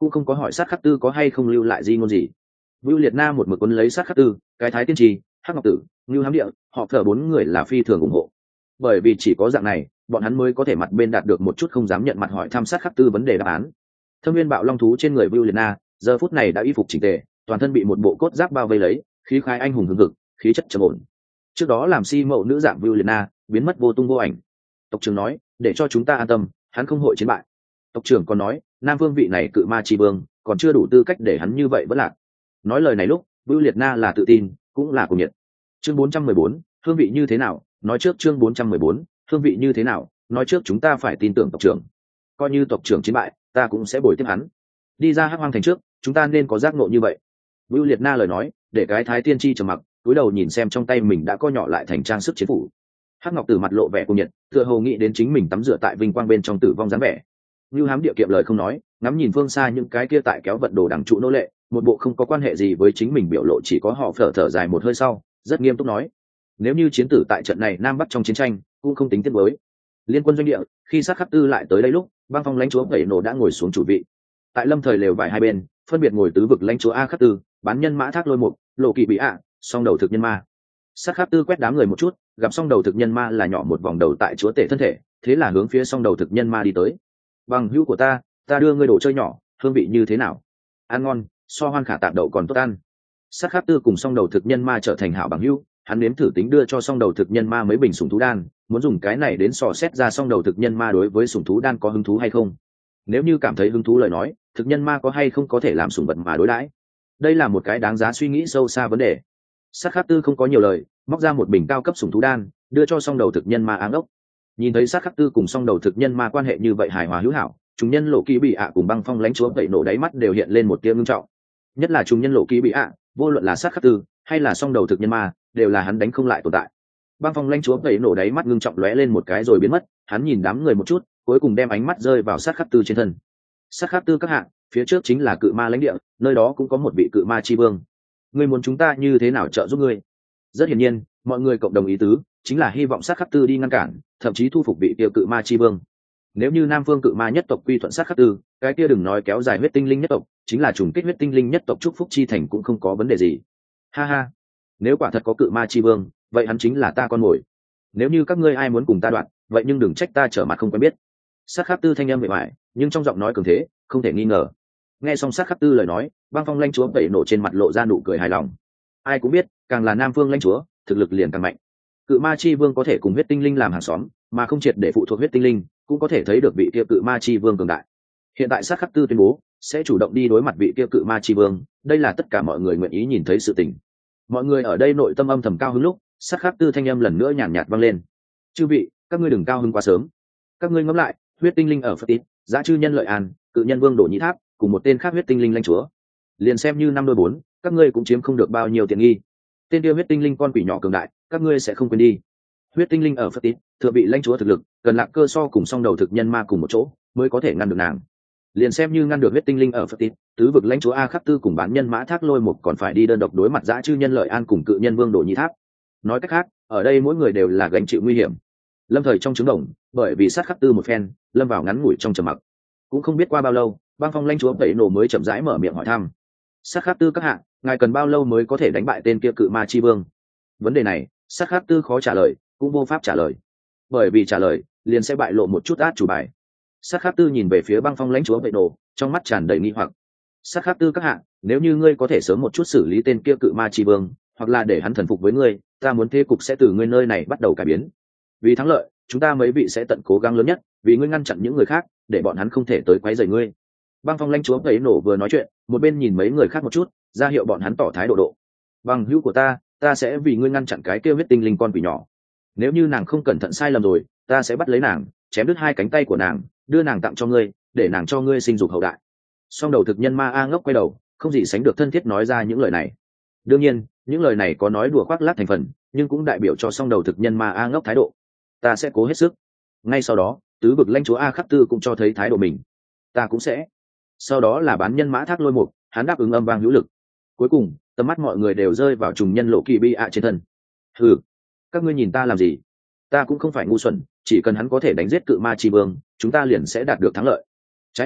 cũng không có hỏi sát khắc tư có hay không lưu lại di ngôn gì. Vưu Liệt Na một mực quấn lấy sát khắc tư, cái thái tiên trì, hắc ngọc tử, ngưu hám địa, họ phở bốn người là phi thường ủng hộ, bởi vì chỉ có dạng này bọn hắn mới có thể mặt bên đạt được một chút không dám nhận mặt hỏi thăm sát khắc tư vấn đề đáp án. Thâm viên bạo long thú trên người Vưu Liệt Na giờ phút này đã y phục chỉnh tề, toàn thân bị một bộ cốt giáp bao vây lấy, khí khái anh hùng hừng hực, khí chất trầm ổn. Trước đó làm si mẫu nữ dạng Vưu Liệt Na biến mất vô tung vô ảnh. Tộc trưởng nói để cho chúng ta an tâm, hắn không hội chiến bại. Tộc trưởng còn nói nam vương vị này cự ma chi vương còn chưa đủ tư cách để hắn như vậy vẫn lạc. Nói lời này lúc Vưu Liệt Na là tự tin cũng là cuồng nhiệt. Chương bốn trăm mười bốn, hương vị như thế nào? Nói trước chương bốn trăm mười bốn, hương vị như thế nào? Nói trước chúng ta phải tin tưởng tộc trưởng. Coi như tộc trưởng chiến bại, ta cũng sẽ bồi tiếp hắn. Đi ra Hắc Hoang thành trước, chúng ta nên có giác ngộ như vậy. Vưu Liệt Na lời nói, để cái thái tiên tri trầm mặc, cúi đầu nhìn xem trong tay mình đã co nhỏ lại thành trang sức chiến phủ. Hắc Ngọc Tử mặt lộ vẻ cuồng nhiệt, tựa hồ nghĩ đến chính mình tắm rửa tại vinh quang bên trong tử vong dáng vẻ. Ngưu Hám Địa kiệm lời không nói, ngắm nhìn phương xa những cái kia tại kéo vận đồ đằng trụ nô lệ, một bộ không có quan hệ gì với chính mình biểu lộ chỉ có họ phở thở dài một hơi sau, rất nghiêm túc nói: nếu như chiến tử tại trận này nam bắc trong chiến tranh, cũng không tính tiếc mới. Liên quân doanh địa, khi sát khắc tư lại tới đây lúc, băng phong lãnh chúa Tẩy Nổ đã ngồi xuống chủ vị. Tại lâm thời lều vải hai bên, phân biệt ngồi tứ vực lãnh chúa A Khắc Tư, bán nhân mã thác lôi mục, lộ kỵ bị ạ, song đầu thực nhân ma. Sát khắc tư quét đám người một chút, gặp song đầu thực nhân ma là nhỏ một vòng đầu tại chúa tể thân thể, thế là hướng phía song đầu thực nhân ma đi tới. Bằng hữu của ta, ta đưa ngươi đồ chơi nhỏ, hương vị như thế nào? Ăn ngon, so hoan khả tạm đậu còn tốt ăn. Sát khắc tư cùng song đầu thực nhân ma trở thành hảo bằng hữu, hắn nếm thử tính đưa cho song đầu thực nhân ma mấy bình sủng thú đan, muốn dùng cái này đến sò xét ra song đầu thực nhân ma đối với sủng thú đan có hứng thú hay không. Nếu như cảm thấy hứng thú lời nói, thực nhân ma có hay không có thể làm sủng vật mà đối đãi. Đây là một cái đáng giá suy nghĩ sâu xa vấn đề. Sát khắc tư không có nhiều lời, móc ra một bình cao cấp sủng thú đan, đưa cho song đầu thực nhân ma áng ốc. Nhìn thấy sát khắc tư cùng song đầu thực nhân ma quan hệ như vậy hài hòa hữu hảo, chúng nhân lộ ký bị ạ cùng băng phong lãnh chúa vậy nổ đáy mắt đều hiện lên một tia ngưng trọng. Nhất là chúng nhân lộ ký bị ạ, vô luận là sát khắc tư hay là song đầu thực nhân ma, đều là hắn đánh không lại tồn tại. Băng phong lãnh chúa vậy nổ đáy mắt ngưng trọng lóe lên một cái rồi biến mất, hắn nhìn đám người một chút, cuối cùng đem ánh mắt rơi vào sát khắc tư trên thân. Sát khắc tư các hạng, phía trước chính là cự ma lãnh địa, nơi đó cũng có một vị cự ma chi vương. Ngươi muốn chúng ta như thế nào trợ giúp ngươi? Rất hiển nhiên, mọi người cộng đồng ý tứ chính là hy vọng sát khắc tư đi ngăn cản, thậm chí thu phục vị kia cự ma chi vương. Nếu như nam phương cự ma nhất tộc quy thuận sát khắc tư, cái kia đừng nói kéo dài huyết tinh linh nhất tộc, chính là trùng kích huyết tinh linh nhất tộc chúc phúc chi thành cũng không có vấn đề gì. Ha ha, nếu quả thật có cự ma chi vương, vậy hắn chính là ta con mồi. Nếu như các ngươi ai muốn cùng ta đoạn, vậy nhưng đừng trách ta trở mặt không quen biết. Sát khắc tư thanh âm mệt mỏi, nhưng trong giọng nói cường thế, không thể nghi ngờ. Nghe xong sát khắc tư lời nói, băng phong lãnh chúa tẩy nổ trên mặt lộ ra nụ cười hài lòng. Ai cũng biết, càng là nam phương lãnh chúa, thực lực liền càng mạnh. Cự ma chi vương có thể cùng huyết tinh linh làm hàng xóm, mà không triệt để phụ thuộc huyết tinh linh, cũng có thể thấy được vị kia cự ma chi vương cường đại. Hiện tại sát khắc tư tuyên bố sẽ chủ động đi đối mặt vị kia cự ma chi vương, đây là tất cả mọi người nguyện ý nhìn thấy sự tình. Mọi người ở đây nội tâm âm thầm cao hứng lúc, sát khắc tư thanh âm lần nữa nhàn nhạt vang lên: chư vị, các ngươi đừng cao hứng quá sớm. Các ngươi ngẫm lại, huyết tinh linh ở phật tít, giá chư nhân lợi an, cự nhân vương đổ nhĩ tháp, cùng một tên khác huyết tinh linh lãnh chúa, liền xem như năm đôi bốn, các ngươi cũng chiếm không được bao nhiêu tiện nghi. Tên kia huyết tinh linh con quỷ nhỏ cường đại, các ngươi sẽ không quên đi. Huyết tinh linh ở phật tít, thừa bị lãnh chúa thực lực, cần lạc cơ so cùng song đầu thực nhân ma cùng một chỗ, mới có thể ngăn được nàng. Liền xem như ngăn được huyết tinh linh ở phật tít, tứ vực lãnh chúa A Khắc Tư cùng bán nhân mã thác lôi một còn phải đi đơn độc đối mặt dã chư nhân lợi an cùng cự nhân vương đổ nhĩ tháp. Nói cách khác, ở đây mỗi người đều là gánh chịu nguy hiểm. Lâm thời trong trứng đồng, bởi vì sát Khắc Tư một phen, lâm vào ngắn ngủi trong trầm mặc. Cũng không biết qua bao lâu, băng phong lãnh chúa tẩy nổ mới chậm rãi mở miệng hỏi thăm: sát Khắc Tư các hạ, ngài cần bao lâu mới có thể đánh bại tên kia cự ma chi vương? Vấn đề này, sát Khắc Tư khó trả lời, cũng vô pháp trả lời, bởi vì trả lời liền sẽ bại lộ một chút át chủ bài. Sát Khắc Tư nhìn về phía băng phong lãnh chúa tẩy nổ, trong mắt tràn đầy nghi hoặc. Sát Khắc Tư các hạ, nếu như ngươi có thể sớm một chút xử lý tên kia cự ma chi vương, hoặc là để hắn thần phục với ngươi, ta muốn thế cục sẽ từ ngươi nơi này bắt đầu cải biến. Vì thắng lợi, chúng ta mấy vị sẽ tận cố gắng lớn nhất, vì ngươi ngăn chặn những người khác, để bọn hắn không thể tới quấy rầy ngươi. Băng phong lãnh chúa tẩy nổ vừa nói chuyện, một bên nhìn mấy người khác một chút, ra hiệu bọn hắn tỏ thái độ độ. Bằng hữu của ta, ta sẽ vì ngươi ngăn chặn cái kêu huyết tinh linh con quỷ nhỏ. Nếu như nàng không cẩn thận sai lầm rồi, ta sẽ bắt lấy nàng, chém đứt hai cánh tay của nàng, đưa nàng tặng cho ngươi, để nàng cho ngươi sinh dục hậu đại. Song đầu thực nhân ma A ngốc quay đầu, không gì sánh được thân thiết nói ra những lời này. Đương nhiên, những lời này có nói đùa khoác lác thành phần, nhưng cũng đại biểu cho song đầu thực nhân ma A ngốc thái độ. Ta sẽ cố hết sức. Ngay sau đó, tứ vực lãnh chúa A Khắc Tư cũng cho thấy thái độ mình. Ta cũng sẽ. Sau đó là bán nhân mã thác lôi mục, hắn đáp ứng âm vang hữu lực. Cuối cùng, tầm mắt mọi người đều rơi vào trùng nhân lộ kỳ bi ạ trên thân. Hừ, các ngươi nhìn ta làm gì? Ta cũng không phải ngu xuẩn, chỉ cần hắn có thể đánh giết cự ma chi vương, chúng ta liền sẽ đạt được thắng lợi. Trái lại,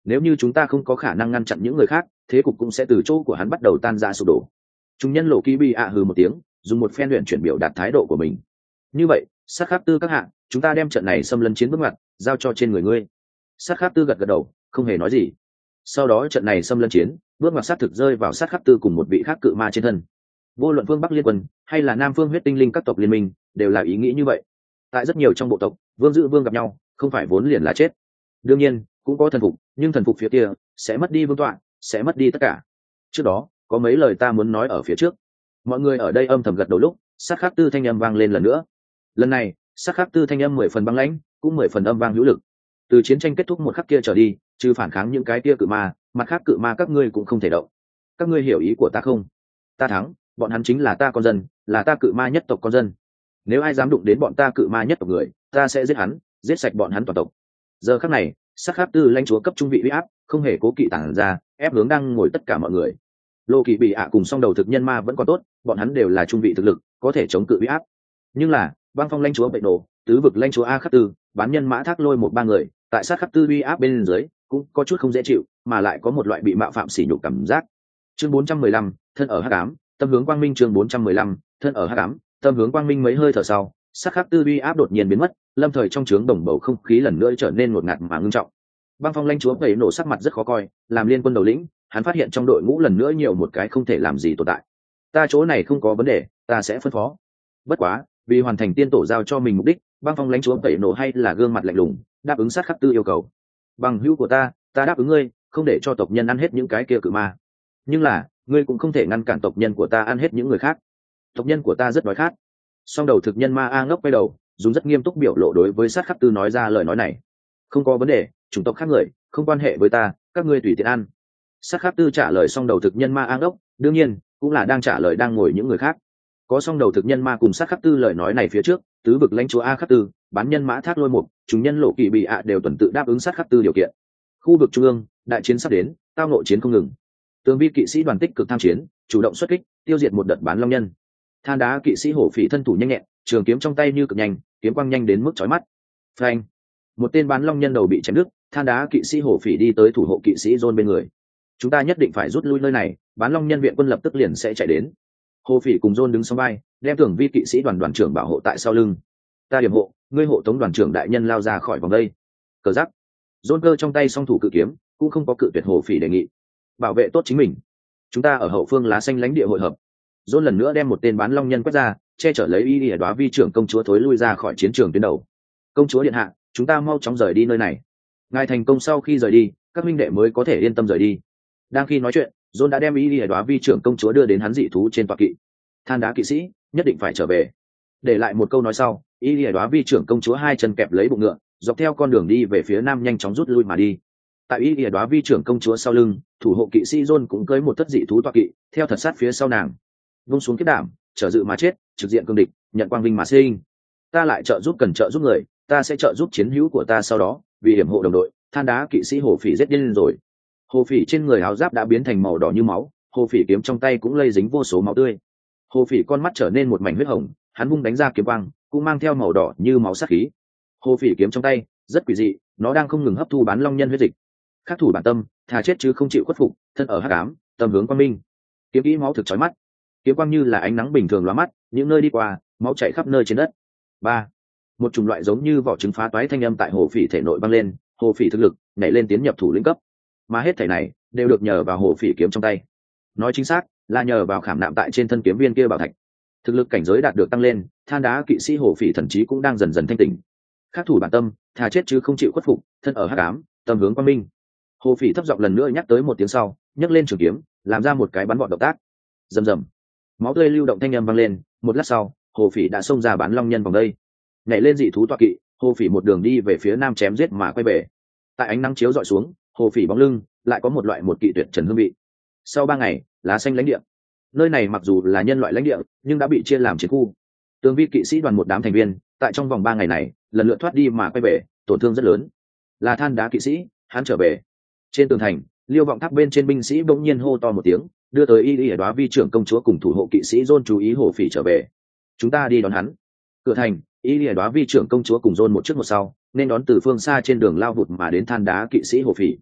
nếu như chúng ta không có khả năng ngăn chặn những người khác, thế cục cũng sẽ từ chỗ của hắn bắt đầu tan ra sụp đổ. Chúng nhân lộ kỳ bị ạ hừ một tiếng, dùng một phen luyện chuyển biểu đạt thái độ của mình. Như vậy, sát khắc tư các hạ, chúng ta đem trận này xâm lấn chiến bước ngoặt giao cho trên người ngươi. Sát khắc tư gật gật đầu, không hề nói gì. Sau đó trận này xâm lấn chiến bước ngoặt sát thực rơi vào sát khắc tư cùng một vị khác cự ma trên thân. Vô luận phương Bắc liên quân hay là Nam phương huyết tinh linh các tộc liên minh đều là ý nghĩ như vậy. Tại rất nhiều trong bộ tộc, vương giữ vương gặp nhau không phải vốn liền là chết. Đương nhiên cũng có thần phục, nhưng thần phục phía kia sẽ mất đi vương tọa, sẽ mất đi tất cả. Trước đó có mấy lời ta muốn nói ở phía trước. Mọi người ở đây âm thầm gật đầu lúc sát khắc tư thanh âm vang lên lần nữa. Lần này sát khắc tư thanh âm mười phần băng lãnh, cũng mười phần âm vang hữu lực. Từ chiến tranh kết thúc một khắc kia trở đi, trừ phản kháng những cái kia cự ma, mặt khác cự ma các ngươi cũng không thể động. Các ngươi hiểu ý của ta không? Ta thắng, bọn hắn chính là ta con dân, là ta cự ma nhất tộc con dân. Nếu ai dám đụng đến bọn ta cự ma nhất tộc người, ta sẽ giết hắn, giết sạch bọn hắn toàn tộc. Giờ khắc này, sát khắc tư lãnh chúa cấp trung vị uy áp, không hề cố kỵ tản ra, ép hướng đang ngồi tất cả mọi người. Lô Kỳ bị ạ cùng song đầu thực nhân ma vẫn còn tốt, bọn hắn đều là trung vị thực lực, có thể chống cự uy áp. Nhưng là băng phong lãnh chúa bệnh nổ, tứ vực lãnh chúa a khắc tư, bán nhân mã thác lôi một ba người, tại sát khắc tư uy áp bên dưới, cũng có chút không dễ chịu, mà lại có một loại bị mạo phạm sỉ nhục cảm giác. Chương bốn trăm mười lăm, thân ở hắc ám, tâm hướng quang minh. Chương bốn trăm mười lăm, thân ở hắc ám, tâm hướng quang minh. Mấy hơi thở sau, sát khắc tư uy áp đột nhiên biến mất, lâm thời trong trướng đồng bầu không khí lần nữa trở nên ngột ngạt mà ngưng trọng. Băng phong lãnh chúa vẩy nổ sắc mặt rất khó coi, làm liên quân đầu lĩnh, hắn phát hiện trong đội ngũ lần nữa nhiều một cái không thể làm gì tồn tại. Ta chỗ này không có vấn đề, ta sẽ phân phó. Bất quá, vì hoàn thành tiên tổ giao cho mình mục đích, băng phong lãnh chúa vẩy nổ hay là gương mặt lạnh lùng, đáp ứng sát khắc tư yêu cầu. Bằng hữu của ta, ta đáp ứng ngươi, không để cho tộc nhân ăn hết những cái kia cự ma. Nhưng là, ngươi cũng không thể ngăn cản tộc nhân của ta ăn hết những người khác. Tộc nhân của ta rất đói khát. Song đầu thực nhân ma a ngốc quay đầu, dùng rất nghiêm túc biểu lộ đối với sát khắc tư nói ra lời nói này. Không có vấn đề, chủng tộc khác người không quan hệ với ta, các ngươi tùy tiện ăn. Sát khắc tư trả lời song đầu thực nhân ma a ngốc, đương nhiên cũng là đang trả lời đang ngồi những người khác. Có song đầu thực nhân ma cùng sát khắc tư lời nói này phía trước, tứ vực lãnh chúa a khắc tư, bán nhân mã thác lôi một, chúng nhân lộ kỳ bị ạ đều tuần tự đáp ứng sát khắc tư điều kiện. Khu vực trung ương, đại chiến sắp đến, tao nội chiến không ngừng. Tường vi kỵ sĩ đoàn tích cực tham chiến, chủ động xuất kích, tiêu diệt một đợt bán long nhân. Than đá kỵ sĩ hổ phỉ thân thủ nhanh nhẹn, trường kiếm trong tay như cực nhanh, kiếm quang nhanh đến mức chói mắt. Phanh! Một tên bán long nhân đầu bị chém đứt, than đá kỵ sĩ hổ phỉ đi tới thủ hộ kỵ sĩ John bên người. Chúng ta nhất định phải rút lui nơi này, bán long nhân viện quân lập tức liền sẽ chạy đến. Hổ phỉ cùng John đứng song vai, đem tưởng vi kỵ sĩ đoàn đoàn trưởng bảo hộ tại sau lưng. Ta điểm hộ, ngươi hộ tống đoàn trưởng đại nhân lao ra khỏi vòng đây. Cờ giáp. John cơ trong tay song thủ cự kiếm, cũng không có cự tuyệt hổ phỉ đề nghị. Bảo vệ tốt chính mình. Chúng ta ở hậu phương lá xanh lãnh địa hội hợp. John lần nữa đem một tên bán long nhân quét ra, che chở lấy y lìa đoá vi trưởng công chúa thối lui ra khỏi chiến trường tuyến đầu. Công chúa điện hạ, chúng ta mau chóng rời đi nơi này. Ngài thành công sau khi rời đi, các minh đệ mới có thể yên tâm rời đi. Đang khi nói chuyện, John đã đem y lìa đoá vi trưởng công chúa đưa đến hắn dị thú trên tọa kỵ. Than đá kỵ sĩ nhất định phải trở về. Để lại một câu nói sau, y lìa đoá vi trưởng công chúa hai chân kẹp lấy bụng ngựa, dọc theo con đường đi về phía nam nhanh chóng rút lui mà đi. Tại y lìa đoá vi trưởng công chúa sau lưng, thủ hộ kỵ sĩ John cũng cưỡi một thất dị thú tọa kỵ, theo thật sát phía sau nàng. Vung xuống kiếp đảm, trở dự mà chết, trực diện cương địch, nhận quang vinh mà sinh. Ta lại trợ giúp cần trợ giúp người, ta sẽ trợ giúp chiến hữu của ta sau đó, vì hiểm hộ đồng đội. Than đá kỵ sĩ hồ phỉ giết điên rồi. Hồ phỉ trên người áo giáp đã biến thành màu đỏ như máu, hồ phỉ kiếm trong tay cũng lây dính vô số máu tươi. Hồ phỉ con mắt trở nên một mảnh huyết hồng, hắn vung đánh ra kiếm quang, cũng mang theo màu đỏ như máu sát khí. Hồ phỉ kiếm trong tay rất quỷ dị, nó đang không ngừng hấp thu bán long nhân huyết dịch. Khắc thủ bản tâm, thà chết chứ không chịu khuất phục, thân ở hắc ám, tâm hướng quang minh. Kiếm kỹ máu thực chói mắt, kiếm quang như là ánh nắng bình thường lóa mắt, những nơi đi qua, máu chảy khắp nơi trên đất. Ba, một chủng loại giống như vỏ trứng phá toái thanh âm tại hồ phỉ thể nội vang lên, hồ phỉ thực lực nhảy lên tiến nhập thủ lĩnh cấp, mà hết thảy này đều được nhờ vào hồ phỉ kiếm trong tay. Nói chính xác là nhờ vào khảm nạm tại trên thân kiếm viên kia bảo thạch. Thực lực cảnh giới đạt được tăng lên, than đá kỵ sĩ hồ phỉ thần trí cũng đang dần dần thanh tỉnh. Khắc thủ bản tâm, thà chết chứ không chịu khuất phục, thân ở hắc ám, tâm hướng quang minh. Hồ phỉ thấp giọng lần nữa nhắc tới một tiếng sau, nhấc lên trường kiếm, làm ra một cái bắn gọn động tác. Rầm rầm, máu tươi lưu động thanh âm vang lên. Một lát sau, hồ phỉ đã xông ra bán long nhân vòng đây, nhảy lên dị thú tọa kỵ, hồ phỉ một đường đi về phía nam chém giết mà quay về. Tại ánh nắng chiếu dọi xuống, hồ phỉ bóng lưng lại có một loại một kỵ tuyệt trần hương vị. Sau ba ngày, lá xanh lãnh địa, nơi này mặc dù là nhân loại lãnh địa nhưng đã bị chia làm chiến khu. Tường vi kỵ sĩ đoàn một đám thành viên tại trong vòng ba ngày này lần lượt thoát đi mà quay về, tổn thương rất lớn. Là than đá kỵ sĩ, hắn trở về. Trên tường thành, liêu vọng tháp bên trên binh sĩ bỗng nhiên hô to một tiếng, đưa tới y y đoá vi trưởng công chúa cùng thủ hộ kỵ sĩ John chú ý hồ phỉ trở về. Chúng ta đi đón hắn. Cửa thành, y y đoá vi trưởng công chúa cùng John một trước một sau nên đón từ phương xa trên đường lao vụt mà đến than đá kỵ sĩ hồ phỉ.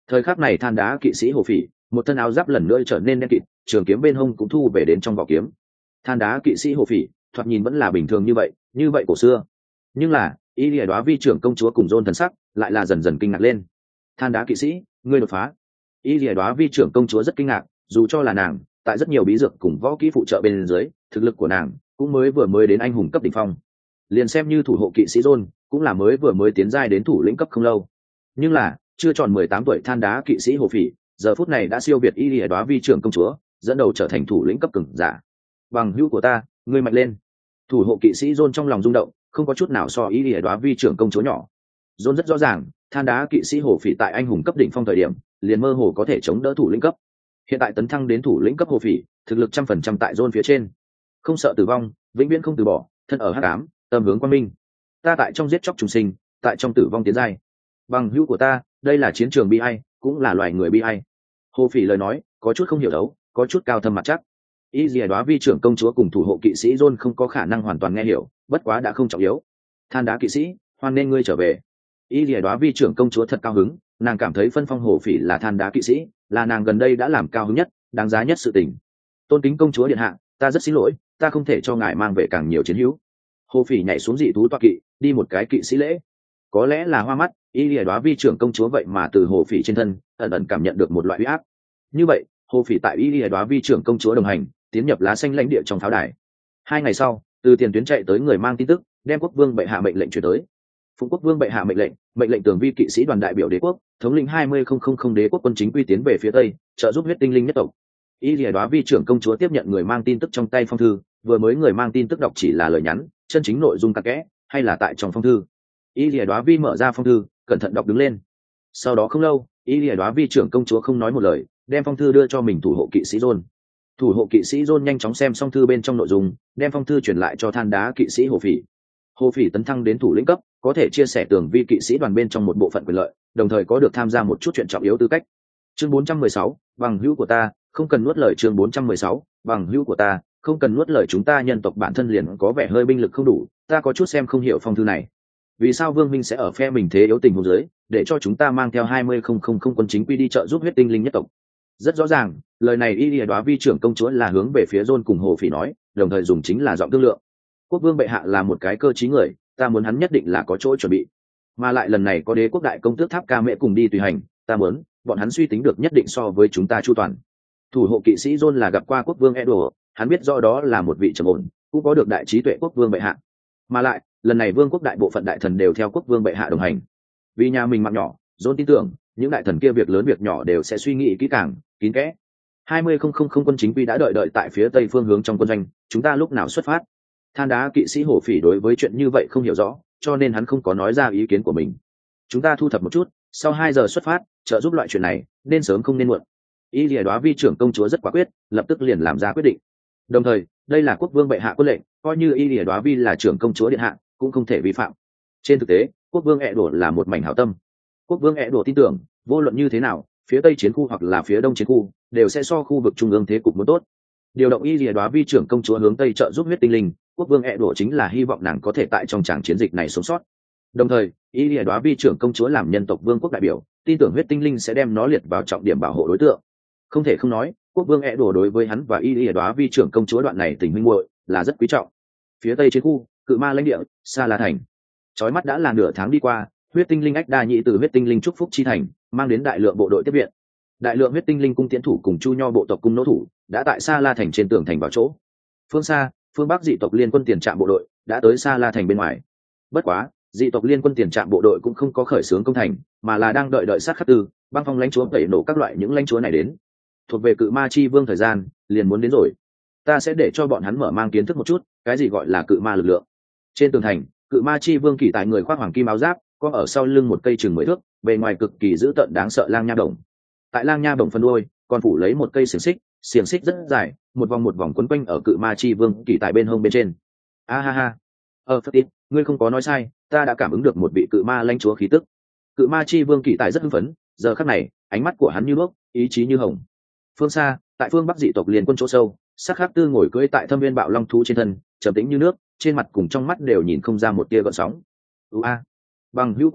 Thời khắc này than đá kỵ sĩ hồ phỉ một thân áo giáp lần nữa trở nên đen kịt, trường kiếm bên hông cũng thu về đến trong vỏ kiếm. Than đá kỵ sĩ hồ phỉ thoạt nhìn vẫn là bình thường như vậy, như vậy cổ xưa, nhưng là y lìa đoá vi trưởng công chúa cùng John thần sắc lại là dần dần kinh ngạc lên. Than đá kỵ sĩ, ngươi đột phá. Y lìa đoá vi trưởng công chúa rất kinh ngạc, dù cho là nàng tại rất nhiều bí dược cùng võ kỹ phụ trợ bên dưới, thực lực của nàng cũng mới vừa mới đến anh hùng cấp đỉnh phong. Liền xem như thủ hộ kỵ sĩ John cũng là mới vừa mới tiến giai đến thủ lĩnh cấp không lâu, nhưng là chưa tròn mười tám tuổi than đá kỵ sĩ hồ phỉ giờ phút này đã siêu việt y lìa đoá vi trưởng công chúa, dẫn đầu trở thành thủ lĩnh cấp cường giả. Bằng hữu của ta, ngươi mạnh lên. Thủ hộ kỵ sĩ John trong lòng rung động, không có chút nào so y lìa đoá vi trưởng công chúa nhỏ. John rất rõ ràng, than đá kỵ sĩ hồ phỉ tại anh hùng cấp đỉnh phong thời điểm liền mơ hồ có thể chống đỡ thủ lĩnh cấp, hiện tại tấn thăng đến thủ lĩnh cấp hồ phỉ, thực lực trăm phần trăm tại John phía trên, không sợ tử vong, vĩnh viễn không từ bỏ, thân ở hắc ám, tâm hướng quang minh. Ta tại trong giết chóc trùng sinh, tại trong tử vong tiến giai. Bằng hữu của ta, đây là chiến trường bi ai, cũng là loài người bi ai. Hồ phỉ lời nói có chút không hiểu đấu, có chút cao thâm mặt chắc. Y Dìa Đóa vi trưởng công chúa cùng thủ hộ kỵ sĩ John không có khả năng hoàn toàn nghe hiểu, bất quá đã không trọng yếu. Than đá kỵ sĩ, hoan nên ngươi trở về. Y Dìa Đóa vi trưởng công chúa thật cao hứng, nàng cảm thấy phân phong hồ phỉ là than đá kỵ sĩ, là nàng gần đây đã làm cao hứng nhất, đáng giá nhất sự tình. Tôn kính công chúa điện hạ, ta rất xin lỗi, ta không thể cho ngài mang về càng nhiều chiến hữu. Hồ phỉ nhảy xuống dị thú toa kỵ, đi một cái kỵ sĩ lễ. Có lẽ là hoa mắt, Y Lìa Đóa vi trưởng công chúa vậy mà từ hồ phỉ trên thân ẩn ẩn cảm nhận được một loại uy áp. Như vậy, hồ phỉ tại Y Lìa Đóa vi trưởng công chúa đồng hành, tiến nhập lá xanh lãnh địa trong pháo đài. Hai ngày sau, từ tiền tuyến chạy tới người mang tin tức, đem quốc vương bệ hạ mệnh lệnh truyền tới. Phụng quốc vương bệ hạ mệnh lệnh, mệnh lệnh tường vi kỵ sĩ đoàn đại biểu đế quốc, thống lĩnh hai mươi không không không đế quốc quân chính quy tiến về phía tây, trợ giúp huyết tinh linh nhất tộc. Y Lìa Đóa vi trưởng công chúa tiếp nhận người mang tin tức trong tay phong thư, vừa mới người mang tin tức đọc chỉ là lời nhắn, chân chính nội dung cặn kẽ hay là tại trong phong thư. Y Lìa Đóa vi mở ra phong thư, cẩn thận đọc đứng lên. Sau đó không lâu, Y Lìa Đóa vi trưởng công chúa không nói một lời, đem phong thư đưa cho mình thủ hộ kỵ sĩ John. Thủ hộ kỵ sĩ John nhanh chóng xem xong thư bên trong nội dung, đem phong thư truyền lại cho than đá kỵ sĩ hồ phỉ. Hồ phỉ tấn thăng đến thủ lĩnh cấp, có thể chia sẻ tường vi kỵ sĩ đoàn bên trong một bộ phận quyền lợi, đồng thời có được tham gia một chút chuyện trọng yếu tư cách. Chương bốn trăm mười sáu, bằng hữu của ta, không cần nuốt lời. Chương bốn trăm mười sáu, bằng hữu của ta, không cần nuốt lời. Chúng ta nhân tộc bản thân liền có vẻ hơi binh lực không đủ, ta có chút xem không hiểu phong thư này. Vì sao Vương Minh sẽ ở phe mình thế yếu tình huống dưới, để cho chúng ta mang theo hai mươi không không không quân chính quy đi trợ giúp huyết tinh linh nhất tộc? Rất rõ ràng, lời này Y Lìa Đóa vi trưởng công chúa là hướng về phía John cùng hồ phỉ nói, đồng thời dùng chính là giọng thương lượng. Quốc vương bệ hạ là một cái cơ trí người, ta muốn hắn nhất định là có chỗ chuẩn bị, mà lại lần này có đế quốc đại công tước tháp ca mễ cùng đi tùy hành, ta muốn bọn hắn suy tính được nhất định so với chúng ta chu toàn. Thủ hộ kỵ sĩ John là gặp qua quốc vương Edward, hắn biết rõ đó là một vị trầm ổn, cũng có được đại trí tuệ quốc vương bệ hạ, mà lại lần này vương quốc đại bộ phận đại thần đều theo quốc vương bệ hạ đồng hành. Vì nhà mình mạng nhỏ, John tin tưởng những đại thần kia việc lớn việc nhỏ đều sẽ suy nghĩ kỹ càng, kín kẽ. hai mươi không không không quân chính quy đã đợi đợi tại phía tây phương hướng trong quân doanh, chúng ta lúc nào xuất phát? Than đá kỵ sĩ hồ phỉ đối với chuyện như vậy không hiểu rõ, cho nên hắn không có nói ra ý kiến của mình. Chúng ta thu thập một chút, sau hai giờ xuất phát, trợ giúp loại chuyện này nên sớm không nên muộn. Y Lìa Đóa vi trưởng công chúa rất quả quyết, lập tức liền làm ra quyết định. Đồng thời, đây là quốc vương bệ hạ quân lệnh, coi như Y Lìa Đóa vi là trưởng công chúa điện hạ, cũng không thể vi phạm. Trên thực tế, quốc vương ẹ đổ là một mảnh hảo tâm. Quốc vương ẹ đổ tin tưởng, vô luận như thế nào, phía tây chiến khu hoặc là phía đông chiến khu đều sẽ so khu vực trung ương thế cục muốn tốt. Điều động Y Lìa Đóa vi trưởng công chúa hướng tây trợ giúp huyết tinh linh, quốc vương ẹ đổ chính là hy vọng nàng có thể tại trong tràng chiến dịch này sống sót. Đồng thời, Y Lìa Đóa vi trưởng công chúa làm nhân tộc vương quốc đại biểu, tin tưởng huyết tinh linh sẽ đem nó liệt vào trọng điểm bảo hộ đối tượng. Không thể không nói, quốc vương ẹ đổ đối với hắn và Y Lìa Đóa vi trưởng công chúa đoạn này tình huynh muội là rất quý trọng. Phía tây chiến khu, cự ma lãnh địa, Sa La thành. Chói mắt đã là nửa tháng đi qua, huyết tinh linh ách đa nhị từ huyết tinh linh trúc phúc chi thành mang đến đại lượng bộ đội tiếp viện. Đại lượng huyết tinh linh cung tiến thủ cùng chu nho bộ tộc cung nỗ thủ đã tại Sa La thành trên tường thành vào chỗ. Phương xa, phương bắc dị tộc liên quân tiền trạm bộ đội đã tới Sa La thành bên ngoài. Bất quá, dị tộc liên quân tiền trạm bộ đội cũng không có khởi xướng công thành, mà là đang đợi đợi sát khắc tư, băng phong lãnh chúa tẩy nổ các loại những lãnh chúa này đến. Thuộc về cự ma chi vương thời gian liền muốn đến rồi. Ta sẽ để cho bọn hắn mở mang kiến thức một chút, cái gì gọi là cự ma lực lượng. Trên tường thành, cự ma chi vương kỳ tại người khoác hoàng kim áo giáp, có ở sau lưng một cây chừng mười thước, bề ngoài cực kỳ dữ tợn đáng sợ lang nha đồng. Tại lang nha đồng phân đuôi, còn phủ lấy một cây xiềng xích, xiềng xích rất dài, một vòng một vòng quấn quanh ở cự ma chi vương kỳ tại bên hông bên trên. A ha ha. Ờ Phật Tít, ngươi không có nói sai, ta đã cảm ứng được một vị cự ma lãnh chúa khí tức. Cự ma chi vương kỳ tại rất hưng phấn, giờ khắc này, ánh mắt của hắn như nước, ý chí như hồng. Phương xa, tại phương bắc dị tộc liên quân chỗ sâu, sắc khắc tư ngồi cưỡi tại thâm viên bạo long thú trên thân, trầm tĩnh như nước, trên mặt cùng trong mắt đều nhìn không ra một tia gợn sóng. U a, bằng hữu của ta,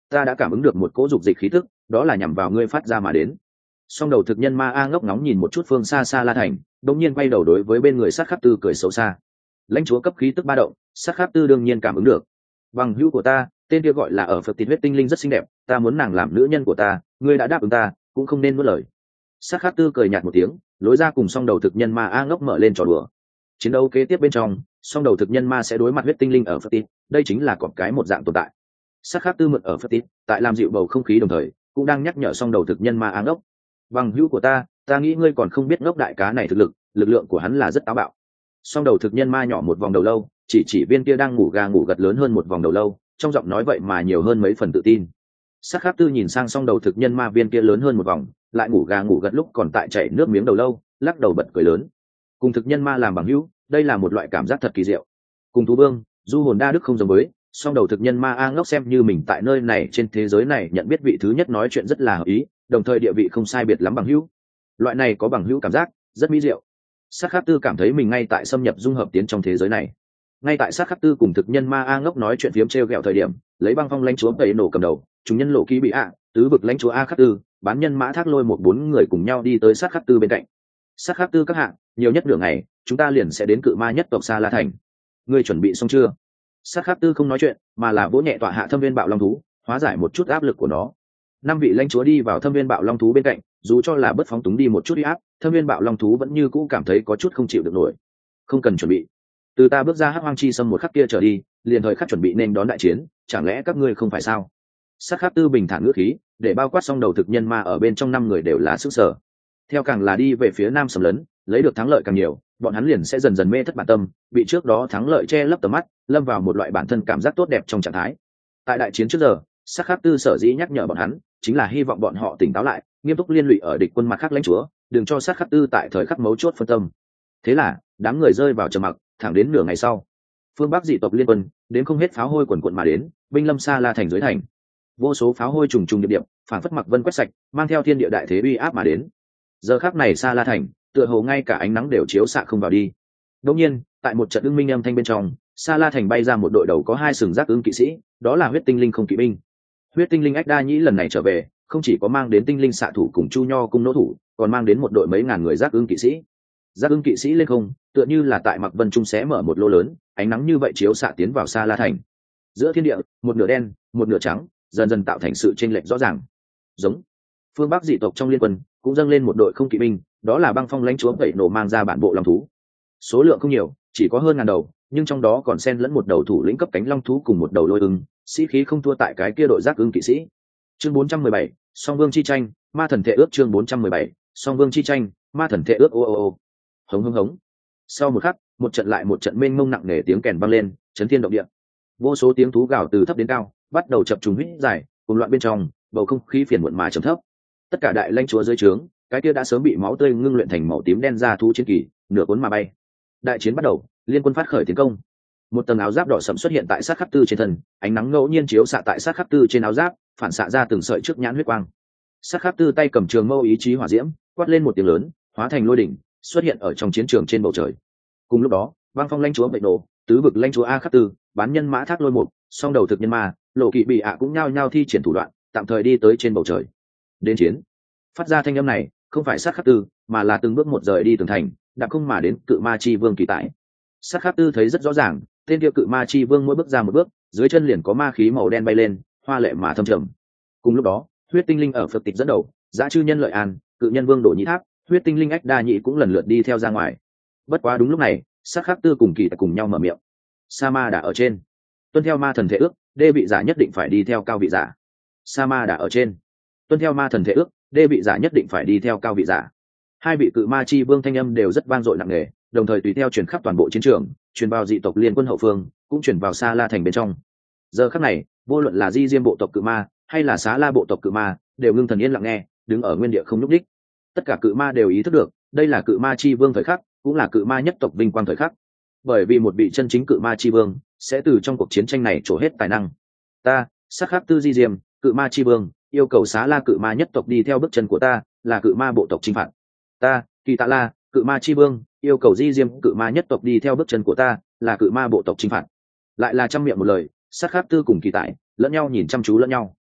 ta đã cảm ứng được một cỗ dục dịch khí tức, đó là nhằm vào ngươi phát ra mà đến. Song đầu thực nhân ma a ngốc ngóng nhìn một chút phương xa xa La Thành, đột nhiên quay đầu đối với bên người sát khắc tư cười xấu xa. Lãnh chúa cấp khí tức ba động, sát khắc tư đương nhiên cảm ứng được. Bằng hữu của ta, tên kia gọi là ở Phật Tịt huyết tinh linh rất xinh đẹp, ta muốn nàng làm nữ nhân của ta, ngươi đã đáp ứng ta, cũng không nên nuốt lời. Sát khắc tư cười nhạt một tiếng, lối ra cùng song đầu thực nhân ma a ngốc mở lên trò đùa. Chiến đấu kế tiếp bên trong, song đầu thực nhân ma sẽ đối mặt huyết tinh linh ở Phật Tịt, đây chính là cọp cái một dạng tồn tại. Sát khắc tư mượn ở Phật Tịt, tại làm dịu bầu không khí đồng thời, cũng đang nhắc nhở song đầu thực nhân ma a ngốc. Bằng hữu của ta, ta nghĩ ngươi còn không biết ngốc đại cá này thực lực, lực lượng của hắn là rất táo bạo. Song đầu thực nhân ma nhỏ một vòng đầu lâu, chỉ chỉ viên kia đang ngủ gà ngủ gật lớn hơn một vòng đầu lâu, trong giọng nói vậy mà nhiều hơn mấy phần tự tin. Sát khắc tư nhìn sang song đầu thực nhân ma viên kia lớn hơn một vòng, lại ngủ gà ngủ gật lúc còn tại chảy nước miếng đầu lâu, lắc đầu bật cười lớn. Cùng thực nhân ma làm bằng hữu, đây là một loại cảm giác thật kỳ diệu. Cùng thú vương, du hồn đa đức không giống với, song đầu thực nhân ma a ngốc xem như mình tại nơi này trên thế giới này nhận biết vị thứ nhất nói chuyện rất là hợp ý, đồng thời địa vị không sai biệt lắm bằng hữu. Loại này có bằng hữu cảm giác rất mỹ diệu. Sát khắc tư cảm thấy mình ngay tại xâm nhập dung hợp tiến trong thế giới này. Ngay tại sát khắc tư cùng thực nhân ma a ngốc nói chuyện phiếm trêu ghẹo thời điểm, lấy băng phong lãnh chúa tẩy nổ cầm đầu, chúng nhân lộ ký bị ạ, tứ vực lãnh chúa a khắc tư, bán nhân mã thác lôi một bốn người cùng nhau đi tới sát khắc tư bên cạnh. Sát khắc tư các hạng, nhiều nhất nửa ngày, chúng ta liền sẽ đến cự ma nhất tộc Sa La Thành. Ngươi chuẩn bị xong chưa? Sát khắc tư không nói chuyện, mà là vỗ nhẹ tọa hạ thâm viên bạo long thú, hóa giải một chút áp lực của nó. Năm vị lãnh chúa đi vào thâm viên bạo long thú bên cạnh, dù cho là bất phóng túng đi một chút uy áp, thâm viên bạo long thú vẫn như cũ cảm thấy có chút không chịu được nổi. Không cần chuẩn bị, từ ta bước ra hắc hoang chi xâm một khắc kia trở đi, liền thời khắc chuẩn bị nên đón đại chiến, chẳng lẽ các ngươi không phải sao? Sát khắc tư bình thản ngữ khí, để bao quát xong đầu thực nhân ma ở bên trong năm người đều là sức sở. Theo càng là đi về phía nam sầm lấn, lấy được thắng lợi càng nhiều, bọn hắn liền sẽ dần dần mê thất bản tâm, bị trước đó thắng lợi che lấp tầm mắt, lâm vào một loại bản thân cảm giác tốt đẹp trong trạng thái. Tại đại chiến trước giờ, sát khắc tư sở dĩ nhắc nhở bọn hắn, chính là hy vọng bọn họ tỉnh táo lại, nghiêm túc liên lụy ở địch quân mặt khác lãnh chúa, đừng cho sát khắc tư tại thời khắc mấu chốt phân tâm. Thế là đám người rơi vào trầm mặc, thẳng đến nửa ngày sau, phương bắc dị tộc liên quân đến không hết pháo hôi quần quận mà đến, binh lâm Sa La Thành dưới thành, vô số pháo hôi trùng trùng điệp điệp, phản phất mặc vân quét sạch, mang theo thiên địa đại thế uy áp mà đến. Giờ khắc này Sa La Thành, tựa hồ ngay cả ánh nắng đều chiếu xạ không vào đi. Đột nhiên, tại một trận ưng minh âm thanh bên trong, Sa La Thành bay ra một đội đầu có hai sừng giác ưng kỵ sĩ, đó là huyết tinh linh không kỵ binh. Huyết tinh linh ách đa nhĩ lần này trở về, không chỉ có mang đến tinh linh xạ thủ cùng chu nho cung nỗ thủ, còn mang đến một đội mấy ngàn người giác ưng kỵ sĩ. Giác ưng kỵ sĩ lên không, tựa như là tại mặc vân trung xé mở một lỗ lớn, ánh nắng như vậy chiếu xạ tiến vào Sa La Thành. Giữa thiên địa, một nửa đen, một nửa trắng, dần dần tạo thành sự chênh lệch rõ ràng. Giống phương bắc dị tộc trong liên quân cũng dâng lên một đội không kỵ binh, đó là băng phong lãnh chúa vậy nổ mang ra bản bộ long thú. Số lượng không nhiều, chỉ có hơn ngàn đầu, nhưng trong đó còn xen lẫn một đầu thủ lĩnh cấp cánh long thú cùng một đầu lôi ưng, sĩ khí không thua tại cái kia đội giác ưng kỵ sĩ. Chương bốn trăm mười bảy, song vương chi tranh, ma thần thể ước. Chương bốn trăm mười bảy, song vương chi tranh, ma thần thể ước. Ô ô ô hống hống hống. Sau một khắc, một trận lại một trận mênh mông nặng nề tiếng kèn vang lên, chấn thiên động địa. Vô số tiếng thú gào từ thấp đến cao, bắt đầu chập trùng huýt dài, cùng loạn bên trong, bầu không khí phiền muộn mà trầm thấp. Tất cả đại lãnh chúa dưới trướng, cái kia đã sớm bị máu tươi ngưng luyện thành màu tím đen ra thú chiến kỳ, nửa cuốn mà bay. Đại chiến bắt đầu, liên quân phát khởi tiến công. Một tầng áo giáp đỏ sẫm xuất hiện tại sát khắc tư trên thân, ánh nắng ngẫu nhiên chiếu xạ tại sát khắc tư trên áo giáp, phản xạ ra từng sợi trước nhãn huyết quang. Sát khắc tư tay cầm trường mâu ý chí hỏa diễm, quát lên một tiếng lớn, hóa thành lôi đỉnh, xuất hiện ở trong chiến trường trên bầu trời. Cùng lúc đó, băng phong lãnh chúa bệnh nổ, tứ vực lãnh chúa a khắc tư, bán nhân mã thác lôi một, song đầu thực nhân ma, lộ kỵ bị ạ cũng nhao nhao thi triển thủ đoạn, tạm thời đi tới trên bầu trời. Đến chiến. Phát ra thanh âm này, không phải sát khắc tư, mà là từng bước một rời đi tường thành, đạp không mà đến cự ma chi vương kỳ tại. Sát khắc tư thấy rất rõ ràng, tên kia cự ma chi vương mỗi bước ra một bước, dưới chân liền có ma khí màu đen bay lên, hoa lệ mà thâm trầm. Cùng lúc đó, huyết tinh linh ở phật tịch dẫn đầu, dã chư nhân lợi an, cự nhân vương đổ nhĩ tháp, huyết tinh linh ách đa nhị cũng lần lượt đi theo ra ngoài. Bất quá đúng lúc này, sát khắc tư cùng kỳ tại cùng nhau mở miệng. Sa ma đã ở trên, tuân theo ma thần thể ước, đê vị giả nhất định phải đi theo cao vị giả. Sa ma đã ở trên, tuân theo ma thần thể ước, đê vị giả nhất định phải đi theo cao vị giả. Hai vị cự ma chi vương thanh âm đều rất vang dội nặng nề, đồng thời tùy theo truyền khắp toàn bộ chiến trường, truyền vào dị tộc liên quân hậu phương, cũng truyền vào Sa La thành bên trong. Giờ khắc này, vô luận là di diêm bộ tộc cự ma hay là Xá La bộ tộc cự ma, đều ngưng thần yên lặng nghe, đứng ở nguyên địa không nhúc đích. Tất cả cự ma đều ý thức được, đây là cự ma chi vương thời khắc, cũng là cự ma nhất tộc vinh quang thời khắc. Bởi vì một vị chân chính cự ma chi vương sẽ từ trong cuộc chiến tranh này trổ hết tài năng. Ta, Sát khắc tư di diêm, cự ma chi vương, yêu cầu Xá La cự ma nhất tộc đi theo bước chân của ta, là cự ma bộ tộc chinh phạt. Ta, Kỳ Tạ La, cự ma chi vương, yêu cầu di diêm cự ma nhất tộc đi theo bước chân của ta, là cự ma bộ tộc chinh phạt. Lại là trăm miệng một lời, Sát khắc tư cùng Kỳ Tại lẫn nhau nhìn chăm chú lẫn nhau.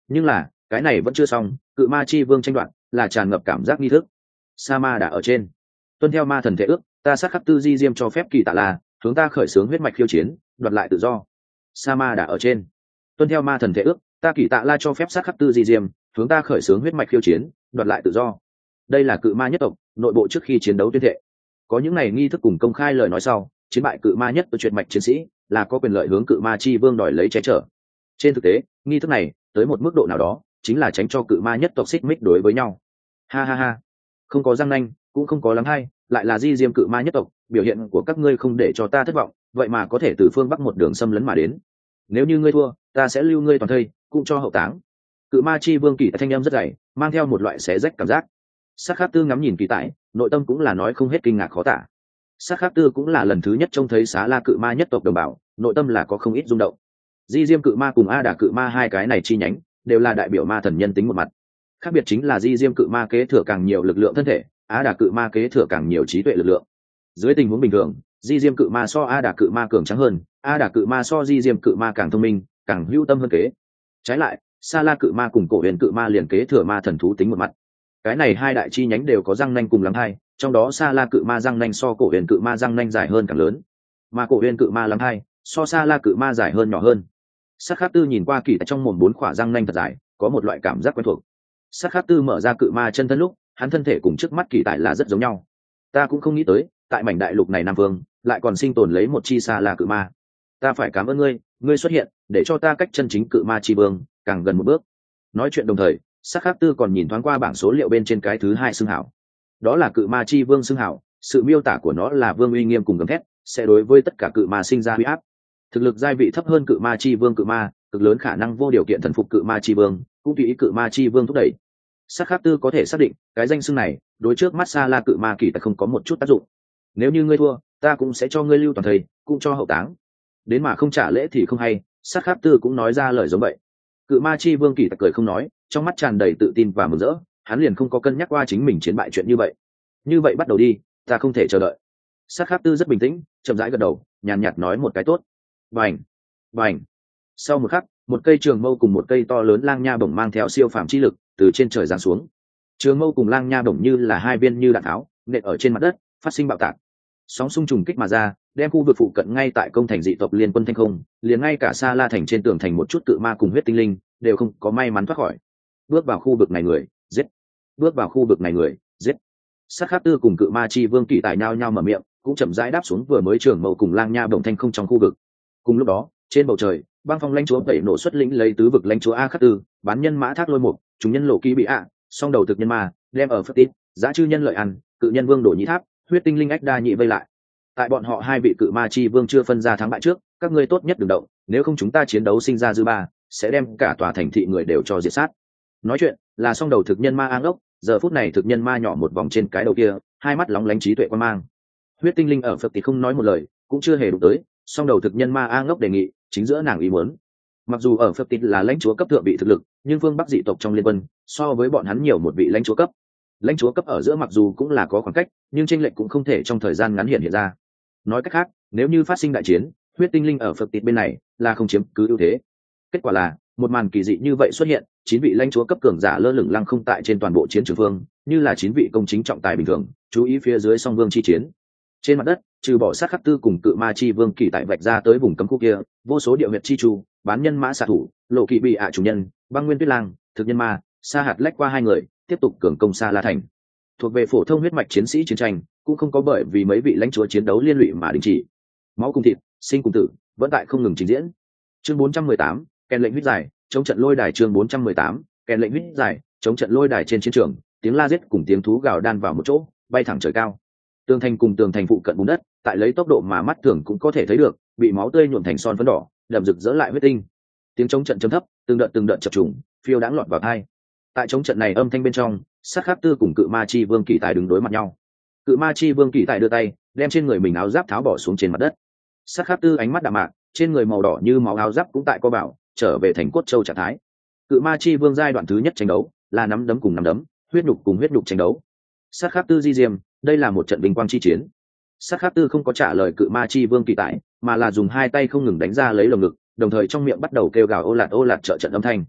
Nhưng là cái này vẫn chưa xong, cự ma chi vương tranh đoạt là tràn ngập cảm giác nghi thức. Sa ma đã ở trên, tuân theo ma thần thể ước, ta sát khắc tư di diêm cho phép kỳ tạ la hướng ta khởi xướng huyết mạch khiêu chiến, đoạt lại tự do. Sa ma đã ở trên, tuân theo ma thần thể ước, ta kỳ tạ la cho phép sát khắc tư di diêm hướng ta khởi xướng huyết mạch khiêu chiến, đoạt lại tự do. Đây là cự ma nhất tộc nội bộ trước khi chiến đấu tuyên thệ. Có những này nghi thức cùng công khai lời nói sau, chiến bại cự ma nhất tộc truyền mạch chiến sĩ là có quyền lợi hướng cự ma chi vương đòi lấy che chở. Trên thực tế, nghi thức này tới một mức độ nào đó chính là tránh cho cự ma nhất tộc xích mích đối với nhau. Ha ha ha, không có răng nanh cũng không có lắng hay, lại là di diêm cự ma nhất tộc, biểu hiện của các ngươi không để cho ta thất vọng, vậy mà có thể từ phương bắc một đường xâm lấn mà đến. Nếu như ngươi thua, ta sẽ lưu ngươi toàn thây, cũng cho hậu táng. Cự ma chi vương kỳ tại thanh âm rất dày, mang theo một loại xé rách cảm giác. Sát khát tư ngắm nhìn kỳ tại, nội tâm cũng là nói không hết kinh ngạc khó tả. Sát khát tư cũng là lần thứ nhất trông thấy xá la cự ma nhất tộc đồng bào, nội tâm là có không ít rung động. Di diêm cự ma cùng a đà cự ma hai cái này chi nhánh đều là đại biểu ma thần nhân tính một mặt, khác biệt chính là di diêm cự ma kế thừa càng nhiều lực lượng thân thể, a đà cự ma kế thừa càng nhiều trí tuệ lực lượng. Dưới tình huống bình thường, di diêm cự ma so a đà cự ma cường trắng hơn, a đà cự ma so di diêm cự ma càng thông minh, càng hữu tâm hơn kế. Trái lại, sa la cự ma cùng cổ huyền cự ma liền kế thừa ma thần thú tính một mặt. Cái này hai đại chi nhánh đều có răng nanh cùng lắng hai, trong đó sa la cự ma răng nanh so cổ huyền cự ma răng nanh dài hơn càng lớn, mà cổ huyền cự ma lắng hai so sa la cự ma dài hơn nhỏ hơn. Sát khát tư nhìn qua kỳ tại trong mồm bốn khỏa răng nanh thật dài, có một loại cảm giác quen thuộc. Sát khát tư mở ra cự ma chân thân lúc, hắn thân thể cùng trước mắt kỳ tại là rất giống nhau. Ta cũng không nghĩ tới, tại mảnh đại lục này nam vương lại còn sinh tồn lấy một chi sa la cự ma. Ta phải cảm ơn ngươi, ngươi xuất hiện để cho ta cách chân chính cự ma chi vương càng gần một bước. Nói chuyện đồng thời, Sát khát tư còn nhìn thoáng qua bảng số liệu bên trên cái thứ hai xưng hảo. Đó là cự ma chi vương xưng hảo, sự miêu tả của nó là vương uy nghiêm cùng gầm thét, sẽ đối với tất cả cự ma sinh ra uy áp. Thực lực giai vị thấp hơn cự ma chi vương cự ma, cực lớn khả năng vô điều kiện thần phục cự ma chi vương, cũng tùy ý cự ma chi vương thúc đẩy. Sát khát tư có thể xác định cái danh xưng này đối trước mắt sa la cự ma kỳ tại không có một chút tác dụng. Nếu như ngươi thua, ta cũng sẽ cho ngươi lưu toàn thây, cũng cho hậu táng. Đến mà không trả lễ thì không hay. Sát khát tư cũng nói ra lời giống vậy. Cự ma chi vương kỳ tại cười không nói, trong mắt tràn đầy tự tin và mừng rỡ, hắn liền không có cân nhắc qua chính mình chiến bại chuyện như vậy. Như vậy bắt đầu đi, ta không thể chờ đợi. Sát khát tư rất bình tĩnh, chậm rãi gật đầu, nhàn nhạt nói một cái tốt. Bành, bành. Sau một khắc, một cây trường mâu cùng một cây to lớn lang nha bổng mang theo siêu phàm chi lực từ trên trời giáng xuống. Trường mâu cùng lang nha bổng như là hai viên như đạn tháo nện ở trên mặt đất, phát sinh bạo tạc. Sóng xung trùng kích mà ra, đem khu vực phụ cận ngay tại công thành dị tộc liên quân thanh không, liền ngay cả Sa La thành trên tường thành một chút cự ma cùng huyết tinh linh đều không có may mắn thoát khỏi. Bước vào khu vực này người, giết. Bước vào khu vực này người, giết. Sát khát tư cùng cự ma chi vương kỳ tài nhao nhao mở miệng, cũng chậm rãi đáp xuống vừa mới trường mâu cùng lang nha bổng thanh không trong khu vực. Cùng lúc đó, trên bầu trời, băng phong lãnh chúa tẩy nổ xuất lĩnh lấy tứ vực lãnh chúa a khắc tư, bán nhân mã thác lôi mục, chúng nhân lộ ký bị ạ, song đầu thực nhân ma đem ở phật tít, giá chư nhân lợi ăn, cự nhân vương đổ nhĩ tháp, huyết tinh linh ách đa nhị vây lại. Tại bọn họ hai vị cự ma chi vương chưa phân ra thắng bại trước, các ngươi tốt nhất đừng động, nếu không chúng ta chiến đấu sinh ra dư ba, sẽ đem cả tòa thành thị người đều cho diệt sát. Nói chuyện là song đầu thực nhân ma ang ốc, giờ phút này thực nhân ma nhỏ một vòng trên cái đầu kia, hai mắt lóng lánh trí tuệ quan mang. Huyết tinh linh ở phật tít không nói một lời, cũng chưa hề đụng tới, song đầu thực nhân ma ang ốc đề nghị chính giữa nàng ý muốn. Mặc dù ở phật tít là lãnh chúa cấp thượng vị thực lực, nhưng phương bắc dị tộc trong liên quân so với bọn hắn nhiều một vị lãnh chúa cấp. Lãnh chúa cấp ở giữa mặc dù cũng là có khoảng cách, nhưng chênh lệch cũng không thể trong thời gian ngắn hiện hiện ra. Nói cách khác, nếu như phát sinh đại chiến, huyết tinh linh ở phật tít bên này là không chiếm cứ ưu thế. Kết quả là một màn kỳ dị như vậy xuất hiện, chín vị lãnh chúa cấp cường giả lơ lửng lăng không tại trên toàn bộ chiến trường phương, như là chín vị công chính trọng tài bình thường, chú ý phía dưới song vương chi chiến. Trên mặt đất, trừ bỏ sát khắc tư cùng cự ma chi vương kỳ tại vạch ra tới vùng cấm khu kia, vô số địa huyệt chi chu, bán nhân mã xạ thủ, lộ kỵ bị ạ chủ nhân, băng nguyên tuyết lang, thực nhân ma, sa hạt lách qua hai người, tiếp tục cường công Sa La thành. Thuộc về phổ thông huyết mạch chiến sĩ chiến tranh, cũng không có bởi vì mấy vị lãnh chúa chiến đấu liên lụy mà đình chỉ. Máu cùng thịt, sinh cùng tử, vẫn tại không ngừng trình diễn. Chương bốn trăm mười tám, kèn lệnh huyết giải, chống trận lôi đài. Chương bốn trăm mười tám, kèn lệnh huyết giải, chống trận lôi đài. Trên chiến trường, tiếng la giết cùng tiếng thú gào đan vào một chỗ, bay thẳng trời cao. Tường thành cùng tường thành phụ cận bùn đất, tại lấy tốc độ mà mắt thường cũng có thể thấy được, bị máu tươi nhuộm thành son phấn đỏ, đậm rực rỡ lại huyết tinh. Tiếng chống trận chấm thấp, từng đợt từng đợt chập trùng, phiêu đãng lọt vào tai. Tại chống trận này âm thanh bên trong, sát khắc tư cùng cự ma chi vương kỳ tài đứng đối mặt nhau. Cự ma chi vương kỳ tài đưa tay, đem trên người mình áo giáp tháo bỏ xuống trên mặt đất. Sát khắc tư ánh mắt đạm mạc, trên người màu đỏ như máu áo giáp cũng tại co bảo, trở về thành cốt châu trạng thái. Cự ma chi vương giai đoạn thứ nhất tranh đấu là nắm đấm cùng nắm đấm, huyết nhục cùng huyết nhục tranh đấu. Sát khắc tư di diêm, đây là một trận vinh quang chi chiến. Sát khắc tư không có trả lời cự ma chi vương kỳ tài, mà là dùng hai tay không ngừng đánh ra lấy lồng ngực, đồng thời trong miệng bắt đầu kêu gào ô lạt ô lạt trợ trận âm thanh.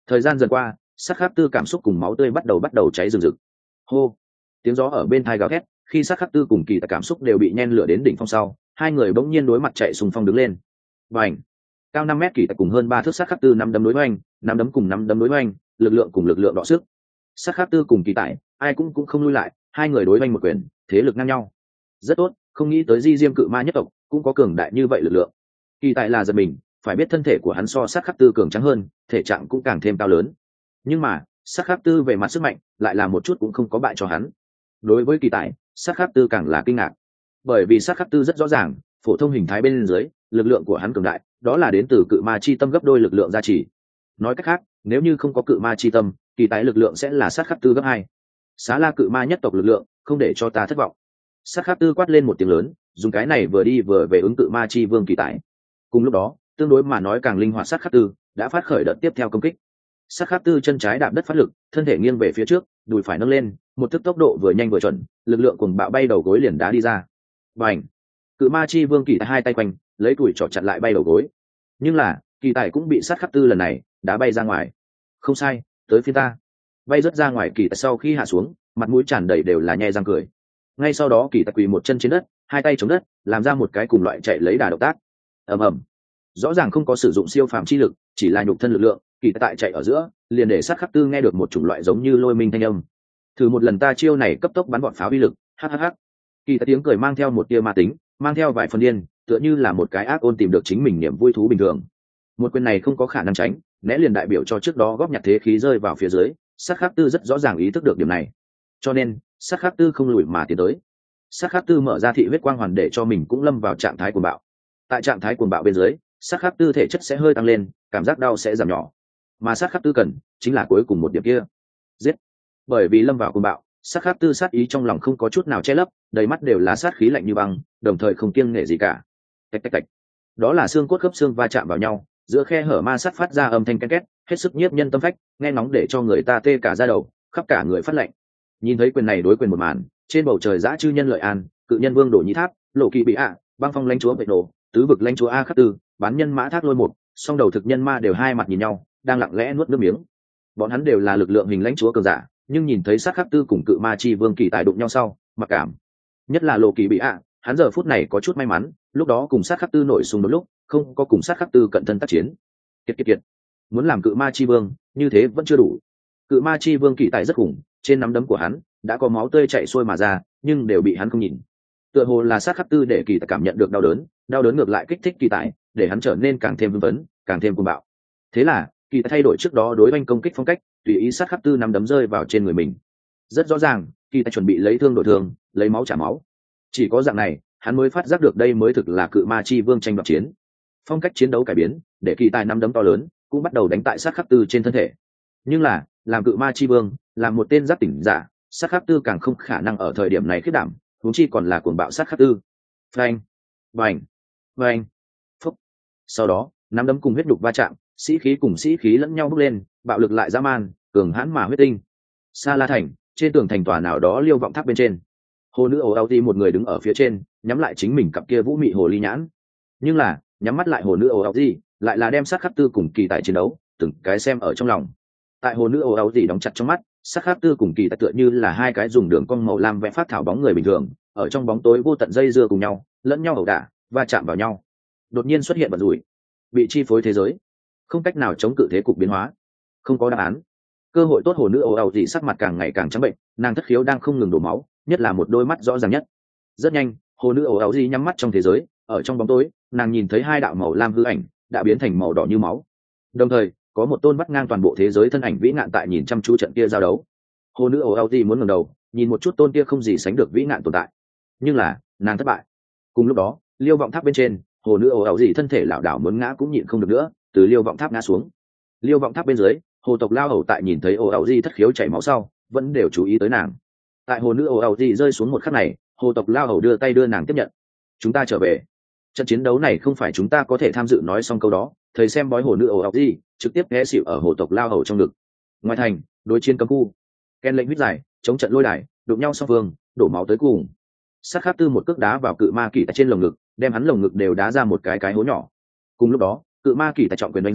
Thời gian dần qua, sát khắc tư cảm xúc cùng máu tươi bắt đầu bắt đầu cháy rừng rực. Hô, tiếng gió ở bên thai gào thét, khi sát khắc tư cùng kỳ tài cảm xúc đều bị nhen lửa đến đỉnh phong sau, hai người bỗng nhiên đối mặt chạy xung phong đứng lên. Bành! Cao năm mét kỳ tài cùng hơn ba thước sát khắc tư năm đấm đối hoành, năm đấm cùng năm đấm đối hoành, lực lượng cùng lực lượng đọ sức. Sát khắc tư cùng kỳ tài, ai cũng cũng không lui lại, hai người đối hoành một quyền, thế lực ngang nhau. Rất tốt, không nghĩ tới Di Diêm Cự Ma nhất tộc cũng có cường đại như vậy lực lượng. Kỳ tài là giật mình, phải biết thân thể của hắn so sát khắc tư cường trắng hơn, thể trạng cũng càng thêm cao lớn. Nhưng mà, sát khắc tư về mặt sức mạnh lại là một chút cũng không có bại cho hắn. Đối với kỳ tài, sát khắc tư càng là kinh ngạc, bởi vì sát khắc tư rất rõ ràng, phổ thông hình thái bên dưới, lực lượng của hắn cường đại, đó là đến từ cự ma chi tâm gấp đôi lực lượng gia trì. Nói cách khác, nếu như không có cự ma chi tâm, kỳ tài lực lượng sẽ là sát khắc tư gấp hai. Xá La cự ma nhất tộc lực lượng, không để cho ta thất vọng. Sát khắc tư quát lên một tiếng lớn, dùng cái này vừa đi vừa về ứng cự ma chi vương kỳ tài. Cùng lúc đó, tương đối mà nói càng linh hoạt sát khắc tư đã phát khởi đợt tiếp theo công kích. Sát khắc tư chân trái đạp đất phát lực, thân thể nghiêng về phía trước, đùi phải nâng lên, một thức tốc độ vừa nhanh vừa chuẩn, lực lượng cùng bạo bay đầu gối liền đá đi ra. Bành! Cự ma chi vương kỳ tài hai tay quanh, lấy tuổi trỏ chặn lại bay đầu gối. Nhưng là, kỳ tài cũng bị sát khắc tư lần này đá bay ra ngoài. Không sai, tới phía ta. Bay rớt ra ngoài kỳ tài sau khi hạ xuống, mặt mũi tràn đầy đều là nhe răng cười. Ngay sau đó kỳ tài quỳ một chân trên đất, hai tay chống đất, làm ra một cái cùng loại chạy lấy đà động tác. Ầm ầm. Rõ ràng không có sử dụng siêu phàm chi lực, chỉ là nhục thân lực lượng, kỳ tại chạy ở giữa, liền để sát khắc tư nghe được một chủng loại giống như lôi minh thanh âm. Thử một lần ta chiêu này cấp tốc bắn bọn pháo uy lực, hhh. Kỳ tại tiếng cười mang theo một tia ma tính, mang theo vài phần điên, tựa như là một cái ác ôn tìm được chính mình niềm vui thú bình thường. Một quyền này không có khả năng tránh, né liền đại biểu cho trước đó góp nhặt thế khí rơi vào phía dưới, sát khắc tư rất rõ ràng ý thức được điểm này. Cho nên, sát khắc tư không lùi mà tiến tới. Sát khắc tư mở ra thị huyết quang hoàn để cho mình cũng lâm vào trạng thái cuồng bạo. Tại trạng thái cuồng bạo bên dưới, sát khắc tư thể chất sẽ hơi tăng lên, cảm giác đau sẽ giảm nhỏ, mà sát khắc tư cần chính là cuối cùng một điểm kia, giết. Bởi vì lâm vào cuồng bạo, sát khắc tư sát ý trong lòng không có chút nào che lấp, đầy mắt đều là sát khí lạnh như băng, đồng thời không kiêng nể gì cả. Tạch tạch tạch, đó là xương cốt khớp xương va chạm vào nhau, giữa khe hở ma sát phát ra âm thanh ken két, hết sức nhiếp nhân tâm phách, nghe nóng để cho người ta tê cả da đầu, khắp cả người phát lạnh. Nhìn thấy quyền này đối quyền một màn, trên bầu trời dã chư nhân lợi an, cự nhân vương đổ nhĩ tháp, lộ kỳ bị ạ, băng phong lãnh chúa vệ nổ, tứ vực lãnh chúa a khắc tư, bán nhân mã thác lôi một, song đầu thực nhân ma đều hai mặt nhìn nhau, đang lặng lẽ nuốt nước miếng. Bọn hắn đều là lực lượng hình lãnh chúa cường giả, nhưng nhìn thấy sát khắc tư cùng cự ma chi vương kỳ tài đụng nhau sau, mặc cảm. Nhất là lộ kỳ bị ạ, hắn giờ phút này có chút may mắn, lúc đó cùng sát khắc tư nổi xung đột lúc, không có cùng sát khắc tư cận thân tác chiến. Kiệt kiệt kiệt, muốn làm cự ma chi vương, như thế vẫn chưa đủ. Cự ma chi vương kỳ tài rất khủng, trên nắm đấm của hắn đã có máu tươi chảy xuôi mà ra, nhưng đều bị hắn không nhìn. Tựa hồ là sát khắc tư để kỳ tài cảm nhận được đau đớn, đau đớn ngược lại kích thích kỳ tài, để hắn trở nên càng thêm hưng phấn, càng thêm cuồng bạo. Thế là, kỳ tài thay đổi trước đó đối oanh công kích phong cách, tùy ý sát khắc tư nắm đấm rơi vào trên người mình. Rất rõ ràng, kỳ tài chuẩn bị lấy thương đổi thương, lấy máu trả máu. Chỉ có dạng này, hắn mới phát giác được đây mới thực là cự ma chi vương tranh đoạt chiến. Phong cách chiến đấu cải biến, để kỳ tài nắm đấm to lớn, cũng bắt đầu đánh tại sát khắc tư trên thân thể. Nhưng là, làm cự ma chi vương, làm một tên giáp tỉnh giả, sát khắc tư càng không khả năng ở thời điểm này khiết đảm, huống chi còn là cuồng bạo sát khắc tư. Phanh, vành, vành, phúc. Sau đó, nắm đấm cùng huyết đục va chạm, sĩ khí cùng sĩ khí lẫn nhau bốc lên, bạo lực lại dã man, cường hãn mà huyết tinh. Sa La thành, trên tường thành tòa nào đó liêu vọng tháp bên trên, hồ nữ ồ ào ti một người đứng ở phía trên, nhắm lại chính mình cặp kia vũ mị hồ ly nhãn. Nhưng là, nhắm mắt lại hồ nữ ồ ào ti, lại là đem sát khắc tư cùng kỳ tại chiến đấu, từng cái xem ở trong lòng. Tại hồ nữ ồ ào ti đóng chặt trong mắt, sát khắc tư cùng kỳ tại tựa như là hai cái dùng đường cong màu lam vẽ phát thảo bóng người bình thường, ở trong bóng tối vô tận dây dưa cùng nhau, lẫn nhau ẩu đả, va chạm vào nhau. Đột nhiên xuất hiện vật rủi, bị chi phối thế giới, không cách nào chống cự thế cục biến hóa, không có đáp án. Cơ hội tốt, hồ nữ ồ ào thì sắc mặt càng ngày càng trắng bệnh, nàng thất khiếu đang không ngừng đổ máu, nhất là một đôi mắt rõ ràng nhất. Rất nhanh, hồ nữ ồ ào gì nhắm mắt trong thế giới, ở trong bóng tối, nàng nhìn thấy hai đạo màu lam hư ảnh đã biến thành màu đỏ như máu. Đồng thời, có một tôn bắt ngang toàn bộ thế giới thân ảnh vĩ ngạn tại nhìn chăm chú trận kia giao đấu. Hồ nữ ồ ào thì muốn ngẩng đầu, nhìn một chút tôn kia không gì sánh được vĩ ngạn tồn tại. Nhưng là, nàng thất bại. Cùng lúc đó, liêu vọng tháp bên trên, hồ nữ ồ ào gì thân thể lảo đảo muốn ngã cũng nhịn không được nữa, từ liêu vọng tháp ngã xuống. Liêu vọng tháp bên dưới, hồ tộc lao hầu tại nhìn thấy ồ ào gì thất khiếu chảy máu sau, vẫn đều chú ý tới nàng. Tại hồ nữ ồ ào gì rơi xuống một khắc này, hồ tộc lao hầu đưa tay đưa nàng tiếp nhận. Chúng ta trở về. Trận chiến đấu này không phải chúng ta có thể tham dự. Nói xong câu đó, thầy xem bói hồ nữ ồ ào gì trực tiếp ghé xỉu ở hồ tộc lao hầu trong ngực. Ngoài thành, đối chiến cấm khu, ken lệnh huyết giải, chống trận lôi đài, đụng nhau song phương, đổ máu tới cùng. Sát khắc tư một cước đá vào cự ma kỳ tại trên lồng ngực, đem hắn lồng ngực đều đá ra một cái cái hố nhỏ. Cùng lúc đó, cự ma kỳ tại trọng quyền đánh ra,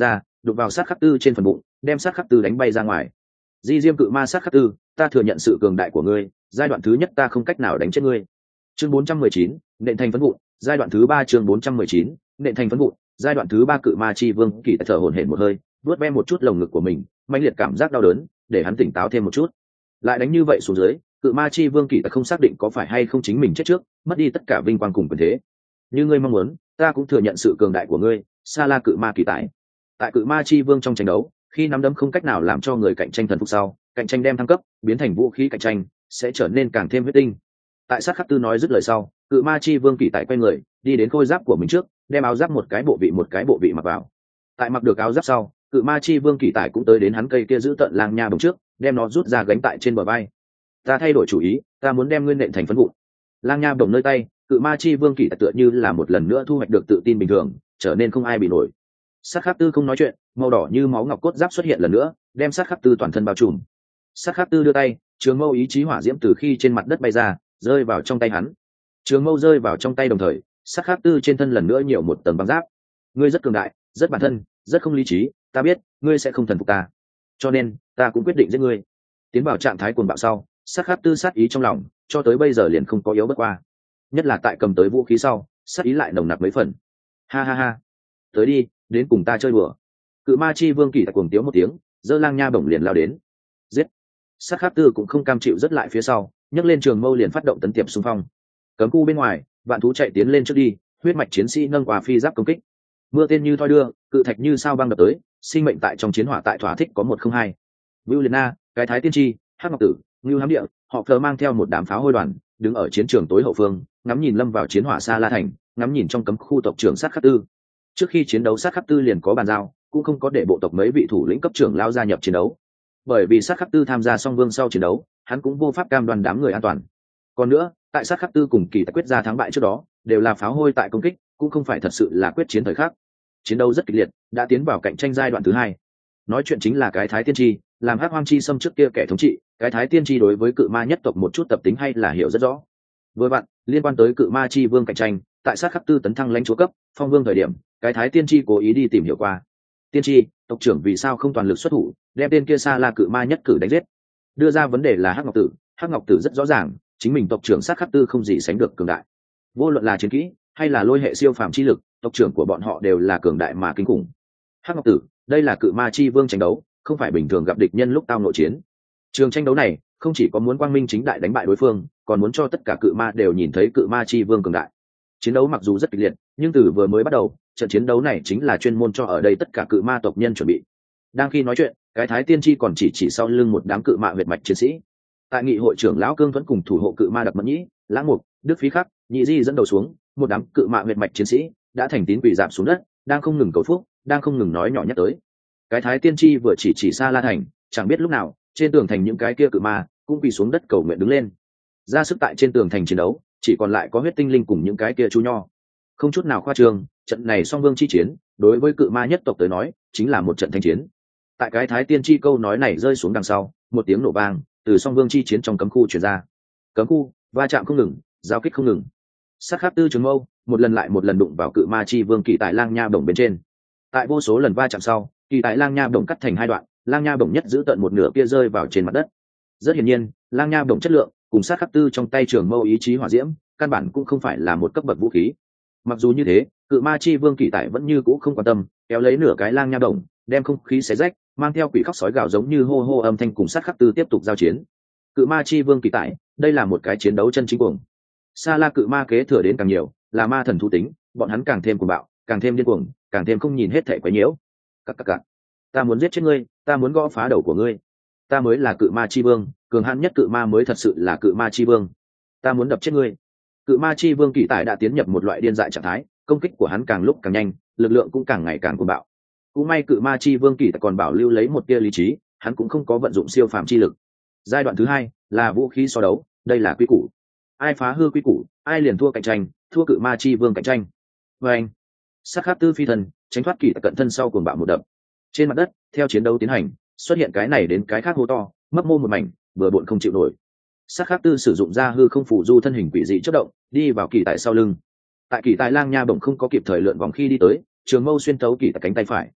đục vào sát khắc tư trên phần bụng, đem sát khắc tư đánh bay ra ngoài. Di diêm cự ma sát khắc tư, ta thừa nhận sự cường đại của ngươi, giai đoạn thứ nhất ta không cách nào đánh chết ngươi. Chương bốn trăm mười chín, nện thành phấn vụn, giai đoạn thứ ba chương bốn trăm mười chín, nện thành phấn vụn, giai đoạn thứ ba cự ma chi vương kỳ thở hổn hển một hơi, vuốt ve một chút lồng ngực của mình, mãnh liệt cảm giác đau đớn, để hắn tỉnh táo thêm một chút. Lại đánh như vậy xuống dưới, cự ma chi vương kỳ không xác định có phải hay không chính mình chết trước, mất đi tất cả vinh quang cùng quyền thế. Như ngươi mong muốn, ta cũng thừa nhận sự cường đại của ngươi, Sa La cự ma kỳ tại. Tại cự ma chi vương trong tranh đấu, khi nắm đấm không cách nào làm cho người cạnh tranh thần phục sau, cạnh tranh đem thăng cấp, biến thành vũ khí cạnh tranh, sẽ trở nên càng thêm huyết tinh. Tại sát khắc tư nói dứt lời sau, cự ma chi vương kỳ tại quay người, đi đến khôi giáp của mình trước, đem áo giáp một cái bộ vị một cái bộ vị mặc vào. Tại mặc được áo giáp sau, cự ma chi vương kỳ tại cũng tới đến hắn cây kia giữ tận lang nha bồng trước, đem nó rút ra gánh tại trên bờ vai. Ta thay đổi chủ ý, ta muốn đem nguyên nện thành phấn vụn. Lang nha bồng nơi tay, cự ma chi vương kỳ tại tựa như là một lần nữa thu hoạch được tự tin bình thường, trở nên không ai bị nổi. Sát khắc tư không nói chuyện, màu đỏ như máu ngọc cốt giáp xuất hiện lần nữa, đem sát khắc tư toàn thân bao trùm. Sát khắc tư đưa tay, trường mâu ý chí hỏa diễm từ khi trên mặt đất bay ra, rơi vào trong tay hắn. Trường mâu rơi vào trong tay đồng thời, sát khắc tư trên thân lần nữa nhiều một tầng băng giáp. Ngươi rất cường đại, rất bản thân, rất không lý trí, ta biết, ngươi sẽ không thần phục ta. Cho nên, ta cũng quyết định giết ngươi. Tiến vào trạng thái cuồng bạo sau, sát khắc tư sát ý trong lòng, cho tới bây giờ liền không có yếu bất qua. Nhất là tại cầm tới vũ khí sau, sát ý lại nồng nặc mấy phần. Ha ha ha, tới đi, đến cùng ta chơi đùa. Cự ma chi vương kỳ tại cuồng tiếu một tiếng, giơ lang nha bổng liền lao đến. Giết. Sát khắc tư cũng không cam chịu rất lại phía sau, nhấc lên trường mâu liền phát động tấn tiệp xung phong. Cấm khu bên ngoài, vạn thú chạy tiến lên trước đi, huyết mạch chiến sĩ nâng qua phi giáp công kích. Mưa tên như thoi đưa, cự thạch như sao băng đập tới, sinh mệnh tại trong chiến hỏa tại thỏa thích có một không hai. Vưu Liệt Na, cái thái tiên tri, Hắc Ngọc Tử, Ngưu Hám Địa, họ Phờ mang theo một đám pháo hôi đoàn, đứng ở chiến trường tối hậu phương, ngắm nhìn lâm vào chiến hỏa Sa La thành, ngắm nhìn trong cấm khu tộc trưởng sát khắc tư. Trước khi chiến đấu sát khắc tư liền có bàn giao, cũng không có để bộ tộc mấy vị thủ lĩnh cấp trưởng lao gia nhập chiến đấu. Bởi vì sát khắc tư tham gia song vương sau chiến đấu, hắn cũng vô pháp cam đoan đám người an toàn. Còn nữa, tại sát khắc tư cùng kỳ tại quyết ra thắng bại trước đó, đều là pháo hôi tại công kích, cũng không phải thật sự là quyết chiến thời khắc. Chiến đấu rất kịch liệt, đã tiến vào cạnh tranh giai đoạn thứ hai. Nói chuyện chính là cái thái tiên tri, làm Hắc Hoang chi xâm trước kia kẻ thống trị, cái thái tiên tri đối với cự ma nhất tộc một chút tập tính hay là hiểu rất rõ. Vừa vặn, liên quan tới cự ma chi vương cạnh tranh, tại sát khắc tư tấn thăng lãnh chúa cấp, phong vương thời điểm, cái thái tiên tri cố ý đi tìm hiểu qua. Tiên tri, tộc trưởng vì sao không toàn lực xuất thủ, đem tên kia Sa La cự ma nhất cử đánh giết? Đưa ra vấn đề là Hắc Ngọc Tử, Hắc Ngọc Tử rất rõ ràng, chính mình tộc trưởng sát khắc tư không gì sánh được cường đại. Vô luận là chiến kỹ hay là lôi hệ siêu phàm chi lực, tộc trưởng của bọn họ đều là cường đại mà kinh khủng. Hắc Ngọc Tử, đây là cự ma chi vương tranh đấu, không phải bình thường gặp địch nhân lúc tao nội chiến. Trường tranh đấu này không chỉ có muốn quang minh chính đại đánh bại đối phương, còn muốn cho tất cả cự ma đều nhìn thấy cự ma chi vương cường đại. Chiến đấu mặc dù rất kịch liệt, nhưng từ vừa mới bắt đầu, trận chiến đấu này chính là chuyên môn cho ở đây tất cả cự ma tộc nhân chuẩn bị. Đang khi nói chuyện, cái thái tiên tri còn chỉ chỉ sau lưng một đám cự ma huyệt mạch chiến sĩ. Tại nghị hội trưởng lão Cương Thuẫn cùng thủ hộ cự ma Đặc Mẫn Nhĩ, Lãng Mục, Đức Phí Khắc, Nhị Di dẫn đầu xuống, một đám cự ma huyệt mạch chiến sĩ đã thành tín quỳ rạp xuống đất, đang không ngừng cầu phúc, đang không ngừng nói nhỏ nhắc tới. Cái thái tiên tri vừa chỉ chỉ Sa La thành, chẳng biết lúc nào, trên tường thành những cái kia cự ma cũng quỳ xuống đất cầu nguyện đứng lên. Ra sức tại trên tường thành chiến đấu, chỉ còn lại có huyết tinh linh cùng những cái kia chú nho. Không chút nào khoa trương, trận này song vương chi chiến, đối với cự ma nhất tộc tới nói, chính là một trận thanh chiến. Tại cái thái tiên tri câu nói này rơi xuống đằng sau, một tiếng nổ vang từ song vương chi chiến trong cấm khu truyền ra. Cấm khu, va chạm không ngừng, giao kích không ngừng. Sát khắc tư trường mâu, một lần lại một lần đụng vào cự ma chi vương kỳ tại lang nha bổng bên trên. Tại vô số lần va chạm sau, kỳ tại lang nha bổng cắt thành hai đoạn, lang nha bổng nhất giữ tận một nửa kia rơi vào trên mặt đất. Rất hiển nhiên, lang nha bổng chất lượng cùng sát khắc tư trong tay trường mâu ý chí hỏa diễm, căn bản cũng không phải là một cấp bậc vũ khí. Mặc dù như thế, cự ma chi vương kỳ tại vẫn như cũ không quan tâm, kéo lấy nửa cái lang nha bổng, đem không khí xé rách, mang theo quỷ khóc sói gào giống như hô hô âm thanh cùng sát khắc tư tiếp tục giao chiến. Cự ma chi vương kỳ tại, đây là một cái chiến đấu chân chính cuồng. Sa La cự ma kế thừa đến càng nhiều, là ma thần thú tính, bọn hắn càng thêm cuồng bạo, càng thêm điên cuồng, càng thêm không nhìn hết thảy quấy nhiễu. Các các các, ta muốn giết chết ngươi, ta muốn gõ phá đầu của ngươi. Ta mới là cự ma chi vương, cường hãn nhất cự ma mới thật sự là cự ma chi vương. Ta muốn đập chết ngươi. Cự ma chi vương kỳ tại đã tiến nhập một loại điên dại trạng thái, công kích của hắn càng lúc càng nhanh, lực lượng cũng càng ngày càng cuồng bạo. Cũng may cự ma chi vương kỳ tại còn bảo lưu lấy một tia lý trí, hắn cũng không có vận dụng siêu phàm chi lực. Giai đoạn thứ hai là vũ khí so đấu, đây là quy củ. Ai phá hư quy củ, ai liền thua cạnh tranh, thua cự ma chi vương cạnh tranh. Và anh, sát khắc tư phi thần, tránh thoát kỳ tại cận thân sau cuồng bạo một đập. Trên mặt đất, theo chiến đấu tiến hành, xuất hiện cái này đến cái khác hô to, mấp mô một mảnh, vừa bộn không chịu nổi. Sát khắc tư sử dụng ra hư không phủ du thân hình quỷ dị chớp động, đi vào kỳ tại sau lưng. Tại kỳ tại lang nha bổng không có kịp thời lượn vòng khi đi tới, trường mâu xuyên thấu kỳ tại cánh tay phải.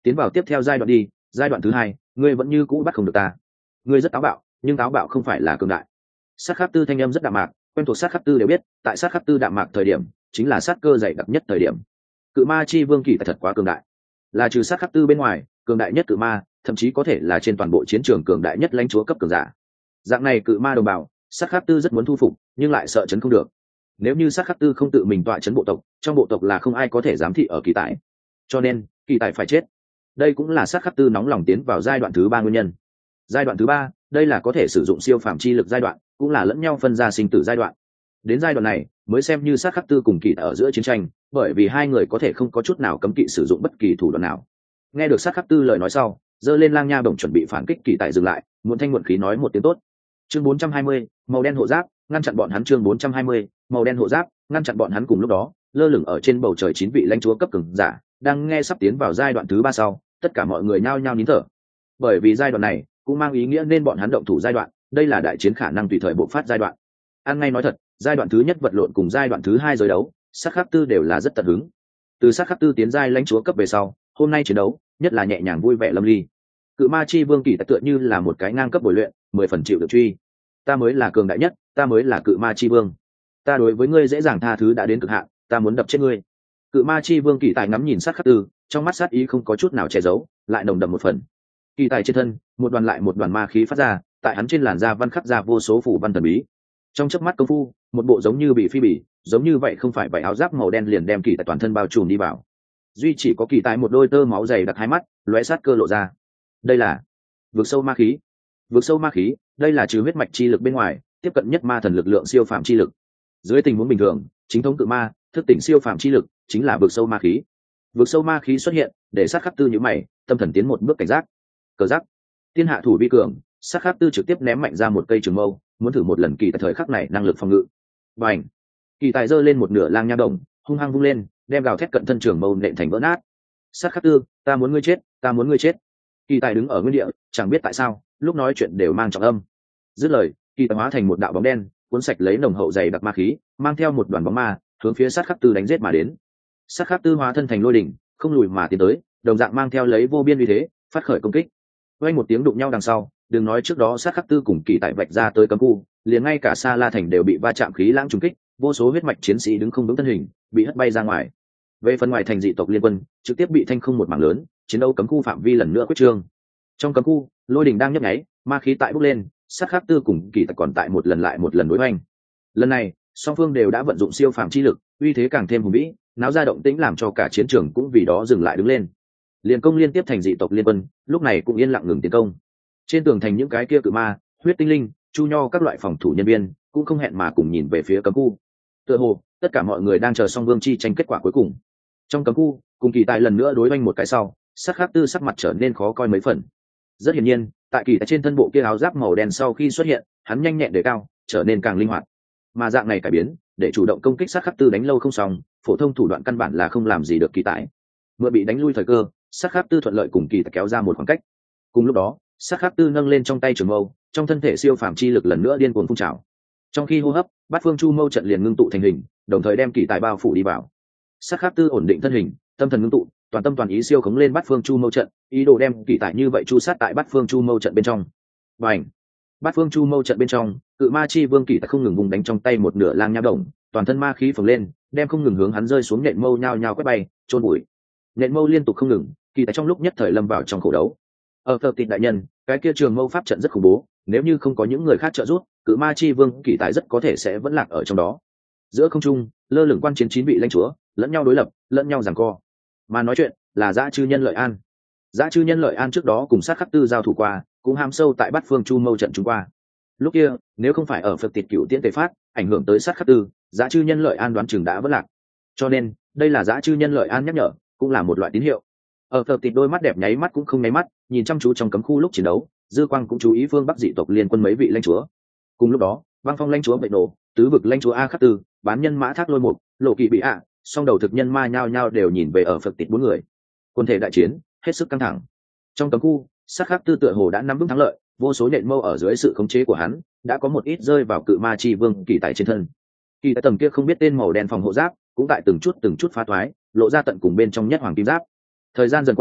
tiến vào tiếp theo giai đoạn đi. Giai đoạn thứ hai, ngươi vẫn như cũ bắt không được ta. Ngươi rất táo bạo, nhưng táo bạo không phải là cường đại. Sát khắc tư thanh âm rất đạm mạc, quen thuộc sát khắc tư đều biết, tại sát khắc tư đạm mạc thời điểm chính là sát cơ dày đặc nhất thời điểm. Cự ma chi vương kỳ thật quá cường đại, là trừ sát khắc tư bên ngoài cường đại nhất cự ma, thậm chí có thể là trên toàn bộ chiến trường cường đại nhất lãnh chúa cấp cường giả. Dạng này cự ma đồng bào, sát khắc tư rất muốn thu phục, nhưng lại sợ chấn không được. Nếu như sát khắc tư không tự mình tọa chấn bộ tộc, trong bộ tộc là không ai có thể giám thị ở kỳ tài, cho nên kỳ tài phải chết. Đây cũng là sát khắc tư nóng lòng tiến vào giai đoạn thứ ba nguyên nhân. Giai đoạn thứ ba, đây là có thể sử dụng siêu phàm chi lực giai đoạn, cũng là lẫn nhau phân ra sinh tử giai đoạn. Đến giai đoạn này mới xem như sát khắc tư cùng kỳ ở giữa chiến tranh, bởi vì hai người có thể không có chút nào cấm kỵ sử dụng bất kỳ thủ đoạn nào. Nghe được sát khắc tư lời nói sau, giơ lên lang nha bổng chuẩn bị phản kích, kỳ tại dừng lại, muộn thanh muộn khí nói một tiếng tốt. Chương bốn trăm hai mươi, màu đen hộ giáp ngăn chặn bọn hắn. Chương bốn trăm hai mươi, màu đen hộ giáp ngăn chặn bọn hắn. Cùng lúc đó, lơ lửng ở trên bầu trời chín vị lãnh chúa cấp cường giả đang nghe sắp tiến vào giai đoạn thứ ba sau, tất cả mọi người nhao nhao nín thở, bởi vì giai đoạn này cũng mang ý nghĩa nên bọn hắn động thủ giai đoạn, đây là đại chiến khả năng tùy thời bộc phát giai đoạn. Ăn ngay nói thật, giai đoạn thứ nhất vật lộn cùng giai đoạn thứ hai giới đấu, sát khắc tư đều là rất tận hứng. Từ sát khắc tư tiến giai lãnh chúa cấp về sau, hôm nay chiến đấu nhất là nhẹ nhàng vui vẻ lâm ly. Cự ma chi vương kỳ tựa như là một cái ngang cấp bồi luyện, mười phần chịu được truy. Ta mới là cường đại nhất, ta mới là cự ma chi vương. Ta đối với ngươi dễ dàng tha thứ đã đến cực hạn, ta muốn đập chết ngươi. Cự ma chi vương kỳ tài ngắm nhìn sát khắc tư, trong mắt sát ý không có chút nào che giấu, lại nồng đậm một phần. Kỳ tài trên thân, một đoàn lại một đoàn ma khí phát ra, tại hắn trên làn da văn khắc ra vô số phủ văn thần bí. Trong chớp mắt công phu, một bộ giống như bị phi bỉ, giống như vậy không phải vảy áo giáp màu đen liền đem kỳ tài toàn thân bao trùm đi vào. Duy chỉ có kỳ tài một đôi tơ máu dày đặc hai mắt, lóe sát cơ lộ ra. Đây là vực sâu ma khí. Vực sâu ma khí, đây là trừ huyết mạch chi lực bên ngoài, tiếp cận nhất ma thần lực lượng siêu phàm chi lực. Dưới tình huống bình thường, chính thống cự ma thức tỉnh siêu phàm chi lực chính là vực sâu ma khí. Vực sâu ma khí xuất hiện, để sát khắc tư như mày, tâm thần tiến một bước cảnh giác. Cờ giác, thiên hạ thủ vi cường, sát khắc tư trực tiếp ném mạnh ra một cây trường mâu, muốn thử một lần kỳ tại thời khắc này năng lực phòng ngự. Bành! Kỳ tài giơ lên một nửa lang nha đồng, hung hăng vung lên, đem gào thét cận thân trường mâu nện thành vỡ nát. Sát khắc tư, ta muốn ngươi chết, ta muốn ngươi chết. Kỳ tài đứng ở nguyên địa, chẳng biết tại sao, lúc nói chuyện đều mang trọng âm. Dứt lời, kỳ tài hóa thành một đạo bóng đen, cuốn sạch lấy nồng hậu dày đặc ma khí, mang theo một đoàn bóng ma, hướng phía sát khắc tư đánh giết mà đến. Sát khắc tư hóa thân thành lôi đỉnh, không lùi mà tiến tới, đồng dạng mang theo lấy vô biên uy thế, phát khởi công kích. Vang một tiếng đụng nhau đằng sau, đừng nói trước đó sát khắc tư cùng kỳ tại vạch ra tới cấm khu, liền ngay cả Sa La thành đều bị va chạm khí lãng trùng kích, vô số huyết mạch chiến sĩ đứng không vững thân hình, bị hất bay ra ngoài. Về phần ngoài thành dị tộc liên quân, trực tiếp bị thanh không một mảng lớn, chiến đấu cấm khu phạm vi lần nữa quyết trương. Trong cấm khu, lôi đỉnh đang nhấp nháy, ma khí tại bốc lên, sát khắc tư cùng kỳ tại còn tại một lần lại một lần đối hoành. Lần này, song phương đều đã vận dụng siêu phàm chi lực, uy thế càng thêm hùng vĩ, náo ra động tĩnh làm cho cả chiến trường cũng vì đó dừng lại đứng lên. Liên công liên tiếp thành dị tộc liên quân, lúc này cũng yên lặng ngừng tiến công. Trên tường thành những cái kia cự ma, huyết tinh linh, chu nho các loại phòng thủ nhân viên cũng không hẹn mà cùng nhìn về phía cấm khu. Tựa hồ tất cả mọi người đang chờ song vương chi tranh kết quả cuối cùng. Trong cấm khu, cùng kỳ tài lần nữa đối oanh một cái sau, sắc khắc tư sắc mặt trở nên khó coi mấy phần. Rất hiển nhiên, tại kỳ tài trên thân bộ kia áo giáp màu đen sau khi xuất hiện, hắn nhanh nhẹn đề cao, trở nên càng linh hoạt. Mà dạng này cải biến, để chủ động công kích sắc khắc tư đánh lâu không xong, phổ thông thủ đoạn căn bản là không làm gì được kỳ tài. Mượn bị đánh lui thời cơ, sắc khắc tư thuận lợi cùng kỳ tài kéo ra một khoảng cách. Cùng lúc đó, sắc khắc tư nâng lên trong tay trường mâu, trong thân thể siêu phàm chi lực lần nữa điên cuồng phun trào. Trong khi hô hấp, bát phương chu mâu trận liền ngưng tụ thành hình, đồng thời đem kỳ tài bao phủ đi vào. Sắc khắc tư ổn định thân hình, tâm thần ngưng tụ, toàn tâm toàn ý siêu khống lên bát phương chu mâu trận, ý đồ đem kỳ tài như vậy chu sát tại bát phương chu mâu trận bên trong. Bành! Bát phương chu mâu trận bên trong, cự ma chi vương kỳ tài không ngừng vùng đánh trong tay một nửa lang nha đồng, toàn thân ma khí phồng lên, đem không ngừng hướng hắn rơi xuống nện mâu nhao nhao quét bay, trôn bụi. Nện mâu liên tục không ngừng, kỳ tài trong lúc nhất thời lâm vào trong khổ đấu. Ở Phật Tịnh đại nhân, cái kia trường mâu pháp trận rất khủng bố, nếu như không có những người khác trợ giúp, cự ma chi vương kỳ tài rất có thể sẽ vẫn lạc ở trong đó. Giữa không trung, lơ lửng quan chiến chín vị lãnh chúa, lẫn nhau đối lập, lẫn nhau giằng co. Mà nói chuyện là Dã Chư Nhân Lợi An. Dã Chư Nhân Lợi An trước đó cùng sát khắc tư giao thủ qua, cũng ham sâu tại Bát Phương Chu Mâu trận chúng qua. Lúc kia, nếu không phải ở Phật Tịnh Cửu Tiễn Tề phát, ảnh hưởng tới sát khắc tư, Dã Chư Nhân Lợi An đoán chừng đã vẫn lạc. Cho nên, đây là Dã Chư Nhân Lợi An nhắc nhở, cũng là một loại tín hiệu. Ở Phật Tịnh đôi mắt đẹp nháy mắt cũng không nháy mắt, nhìn chăm chú trong cấm khu lúc chiến đấu, dư quang cũng chú ý phương Bắc dị tộc liên quân mấy vị lãnh chúa. Cùng lúc đó, Băng Phong lãnh chúa Vệ Nổ, Tứ vực lãnh chúa A Khắc Tư, Bán nhân Mã Thác Lôi Mục, Lộ Kỵ bị ạ, song đầu thực nhân ma nhao nhao đều nhìn về ở Phật Tịnh bốn người. Quân thể đại chiến hết sức căng thẳng. Trong cấm khu, Sát Khắc Tư tựa hồ đã nắm vững thắng lợi, vô số nện mâu ở dưới sự khống chế của hắn, đã có một ít rơi vào cự ma chi vương kỳ tại trên thân. Kỳ tại tầng kia không biết tên màu đen phòng hộ giáp, cũng tại từng chút từng chút phá thoái, lộ ra tận cùng bên trong nhất hoàng kim giáp. Thời gian dần qua,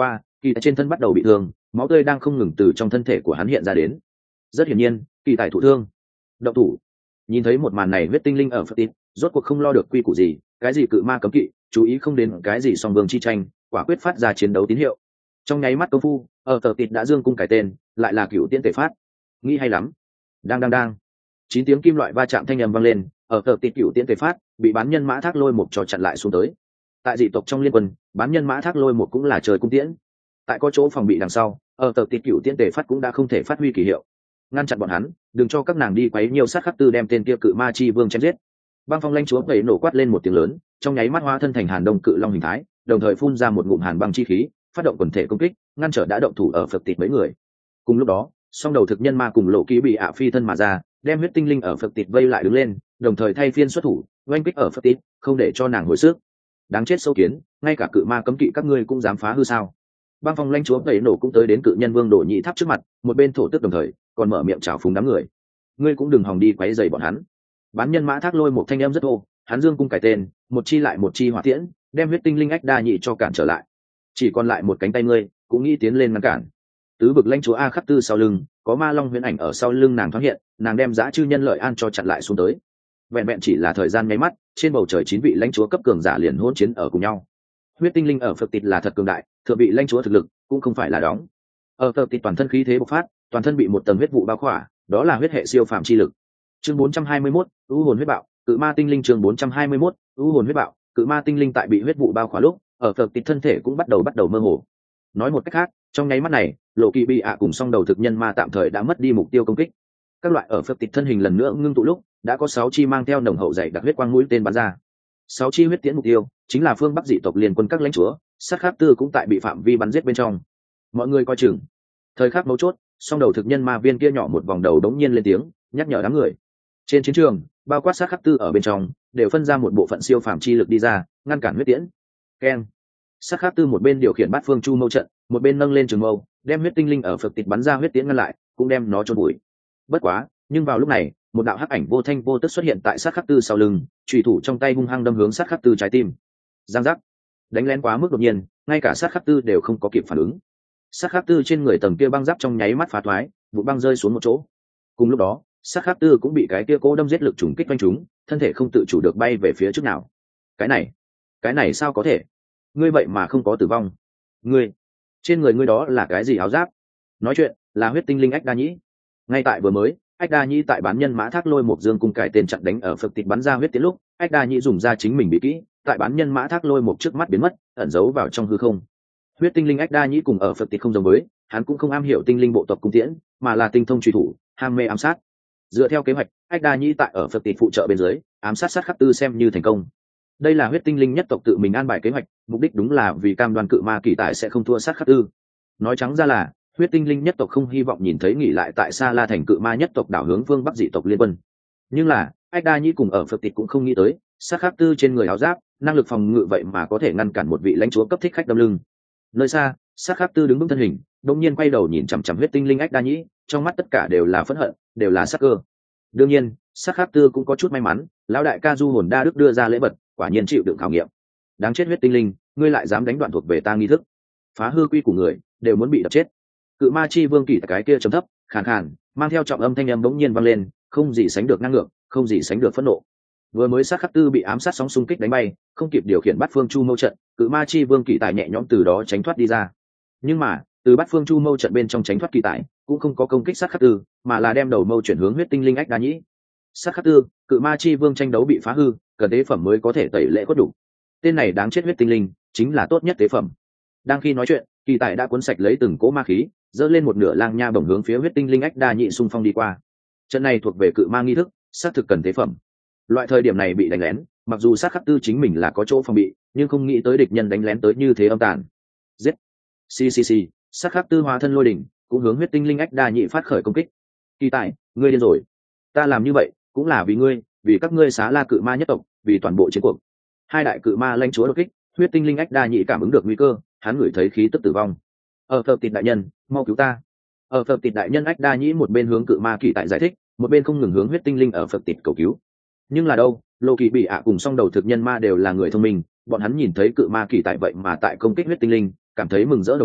kỳ tại trên thân bắt đầu bị thương, máu tươi đang không ngừng từ trong thân thể của hắn hiện ra đến. Rất hiển nhiên kỳ tài thụ thương. Động thủ. Nhìn thấy một màn này, huyết tinh linh ở phật tít rốt cuộc không lo được quy củ gì, cái gì cự ma cấm kỵ, chú ý không đến cái gì song vương chi tranh, quả quyết phát ra chiến đấu tín hiệu. Trong nháy mắt công phu, ở phật tít đã dương cung cải tên, lại là cựu tiễn tề phát. Nghĩ hay lắm. Đang đang đang. Chín tiếng kim loại va chạm thanh âm vang lên, ở phật tít cựu tiễn tề phát bị bán nhân mã thác lôi một trò chặn lại xuống tới. Tại dị tộc trong liên quân, bán nhân mã thác lôi một cũng là trời cung tiễn. Tại có chỗ phòng bị đằng sau, ở phật tít cựu tiễn tề phát cũng đã không thể phát huy kỳ hiệu. Ngăn chặn bọn hắn, đừng cho các nàng đi quấy nhiều sát khắc tư đem tên kia cự ma chi vương chém giết. Băng phong lãnh chúa vẩy nổ quát lên một tiếng lớn, trong nháy mắt hóa thân thành hàn đông cự long hình thái, đồng thời phun ra một ngụm hàn băng chi khí, phát động quần thể công kích, ngăn trở đã động thủ ở phật tịt mấy người. Cùng lúc đó, song đầu thực nhân ma cùng lộ ký bị ạ phi thân mà ra, đem huyết tinh linh ở phật tịt vây lại đứng lên, đồng thời thay phiên xuất thủ, oanh kích ở phật tịt, không để cho nàng hồi sức. Đáng chết sâu kiến, ngay cả cự ma cấm kỵ các ngươi cũng dám phá hư sao? Băng phong lãnh chúa vẩy nổ cũng tới đến cự nhân vương đổ nhị tháp trước mặt, một bên thổ tức đồng thời còn mở miệng chào phúng đám người. Ngươi cũng đừng hòng đi quấy rầy bọn hắn. Bán nhân mã thác lôi một thanh âm rất thô, hắn dương cung cải tên, một chi lại một chi hỏa tiễn, đem huyết tinh linh ách đa nhị cho cản trở lại. Chỉ còn lại một cánh tay ngươi, cũng nghĩ tiến lên ngăn cản. Tứ vực lãnh chúa a khắc tư sau lưng, có ma long huyễn ảnh ở sau lưng nàng thoáng hiện, nàng đem dã chư nhân lợi an cho chặn lại xuống tới. Vẹn vẹn chỉ là thời gian nháy mắt, trên bầu trời chín vị lãnh chúa cấp cường giả liền hỗn chiến ở cùng nhau. Huyết tinh linh ở phật tịt là thật cường đại, thượng vị lãnh chúa thực lực cũng không phải là đóng. Ở phật tịt toàn thân khí thế bộc phát, toàn thân bị một tầng huyết vụ bao khỏa, đó là huyết hệ siêu phàm chi lực. Chương bốn trăm hai mươi mốt, u hồn huyết bạo, cự ma tinh linh. Chương bốn trăm hai mươi mốt, u hồn huyết bạo, cự ma tinh linh. Tại bị huyết vụ bao khỏa lúc, ở phật tịt thân thể cũng bắt đầu bắt đầu mơ hồ. Nói một cách khác, trong nháy mắt này, lộ kỳ bị ạ cùng song đầu thực nhân ma tạm thời đã mất đi mục tiêu công kích. Các loại ở phật tịt thân hình lần nữa ngưng tụ lúc, đã có sáu chi mang theo nồng hậu dày đặc huyết quang mũi tên bắn ra. Sáu chi huyết tiễn mục tiêu chính là phương bắc dị tộc liên quân các lãnh chúa, sát khắc tư cũng tại bị phạm vi bắn giết bên trong. Mọi người coi chừng. Thời khắc mấu chốt, song đầu thực nhân ma viên kia nhỏ một vòng đầu đống nhiên lên tiếng nhắc nhở đám người. Trên chiến trường, bao quát sát khắc tư ở bên trong đều phân ra một bộ phận siêu phàm chi lực đi ra, ngăn cản huyết tiễn. Keng. Sát khắc tư một bên điều khiển bát phương chu mâu trận, một bên nâng lên trường mâu, đem huyết tinh linh ở phật tịt bắn ra huyết tiễn ngăn lại, cũng đem nó chôn bụi. Bất quá, nhưng vào lúc này, một đạo hắc ảnh vô thanh vô tức xuất hiện tại sát khắc tư sau lưng, chùy thủ trong tay hung hăng đâm hướng sát khắc tư trái tim. Giang giác. Đánh lén quá mức đột nhiên, ngay cả sát khắc tư đều không có kịp phản ứng. Sát khắc tư trên người tầng kia băng giáp trong nháy mắt phá thoái, vụ băng rơi xuống một chỗ. Cùng lúc đó, sát khắc tư cũng bị cái kia cố đâm giết lực trùng kích quanh chúng, thân thể không tự chủ được bay về phía trước nào. Cái này, cái này sao có thể? Ngươi vậy mà không có tử vong? Ngươi, trên người ngươi đó là cái gì áo giáp? Nói chuyện là huyết tinh linh ách đa nhĩ. Ngay tại vừa mới, ách đa nhĩ tại bán nhân mã thác lôi một dương cung cải tên chặn đánh ở phật tịt bắn ra huyết tiễn lúc, ách đa nhĩ dùng ra chính mình bị kỹ, tại bán nhân mã thác lôi một trước mắt biến mất, ẩn giấu vào trong hư không. Huyết tinh linh ách đa nhĩ cùng ở phật tịt không giống với, hắn cũng không am hiểu tinh linh bộ tộc cung tiễn, mà là tinh thông truy thủ, ham mê ám sát. Dựa theo kế hoạch, ách đa nhĩ tại ở phật tịt phụ trợ bên dưới, ám sát sát khắc tư xem như thành công. Đây là huyết tinh linh nhất tộc tự mình an bài kế hoạch, mục đích đúng là vì cam đoan cự ma kỳ tại sẽ không thua sát khắc tư. Nói trắng ra là, huyết tinh linh nhất tộc không hy vọng nhìn thấy nghỉ lại tại Sa La thành cự ma nhất tộc đảo hướng phương bắc dị tộc liên quân. Nhưng là, ách đa nhĩ cùng ở phật tịt cũng không nghĩ tới, sát khắc tư trên người áo giáp, năng lực phòng ngự vậy mà có thể ngăn cản một vị lãnh chúa cấp thích khách đâm lưng. Nơi xa, sát khắc tư đứng vững thân hình, đột nhiên quay đầu nhìn chằm chằm huyết tinh linh ách đa nhĩ, trong mắt tất cả đều là phẫn hận, đều là sát cơ. Đương nhiên, sát khắc tư cũng có chút may mắn, lão đại ca du hồn đa đức đưa ra lễ vật, quả nhiên chịu đựng khảo nghiệm. Đáng chết huyết tinh linh, ngươi lại dám đánh đoạn thuộc về ta nghi thức, phá hư quy của người, đều muốn bị đập chết. Cự ma chi vương kỳ cái kia trầm thấp, khàn khàn, mang theo trọng âm thanh âm bỗng nhiên vang lên, không gì sánh được ngang ngược, không gì sánh được phẫn nộ. Vừa mới sát khắc tư bị ám sát sóng xung kích đánh bay, không kịp điều khiển bát phương chu mâu trận, cự ma chi vương kỳ tài nhẹ nhõm từ đó tránh thoát đi ra. Nhưng mà, từ bát phương chu mâu trận bên trong tránh thoát kỳ tài, cũng không có công kích sát khắc tư, mà là đem đầu mâu chuyển hướng huyết tinh linh ách đa nhĩ. Sát khắc tư, cự ma chi vương tranh đấu bị phá hư, cần tế phẩm mới có thể tẩy lễ khuất đủ. Tên này đáng chết huyết tinh linh, chính là tốt nhất tế phẩm. Đang khi nói chuyện, kỳ tài đã cuốn sạch lấy từng cỗ ma khí, dỡ lên một nửa lang nha bổng hướng phía huyết tinh linh ách đa nhị xung phong đi qua. Trận này thuộc về cự ma nghi thức, xác thực cần tế phẩm. Loại thời điểm này bị đánh lén, mặc dù sát khắc tư chính mình là có chỗ phòng bị, nhưng không nghĩ tới địch nhân đánh lén tới như thế âm tàn. Giết. Xì xì xì, sát khắc tư hóa thân lôi đỉnh, cũng hướng huyết tinh linh ách đa nhị phát khởi công kích. Kỳ tài, ngươi điên rồi. Ta làm như vậy, cũng là vì ngươi, vì các ngươi Xá La cự ma nhất tộc, vì toàn bộ chiến cuộc. Hai đại cự ma lãnh chúa đột kích, huyết tinh linh ách đa nhị cảm ứng được nguy cơ, hắn ngửi thấy khí tức tử vong. Ở phật tịt đại nhân, mau cứu ta. Ở phật tịt đại nhân ách đa nhĩ một bên hướng cự ma kỳ tại giải thích, một bên không ngừng hướng huyết tinh linh ở phật tịt cầu cứu. Nhưng là đâu, lô kỳ bị ạ cùng song đầu thực nhân ma đều là người thông minh, bọn hắn nhìn thấy cự ma kỳ tại vậy mà tại công kích huyết tinh linh, cảm thấy mừng rỡ đồng thời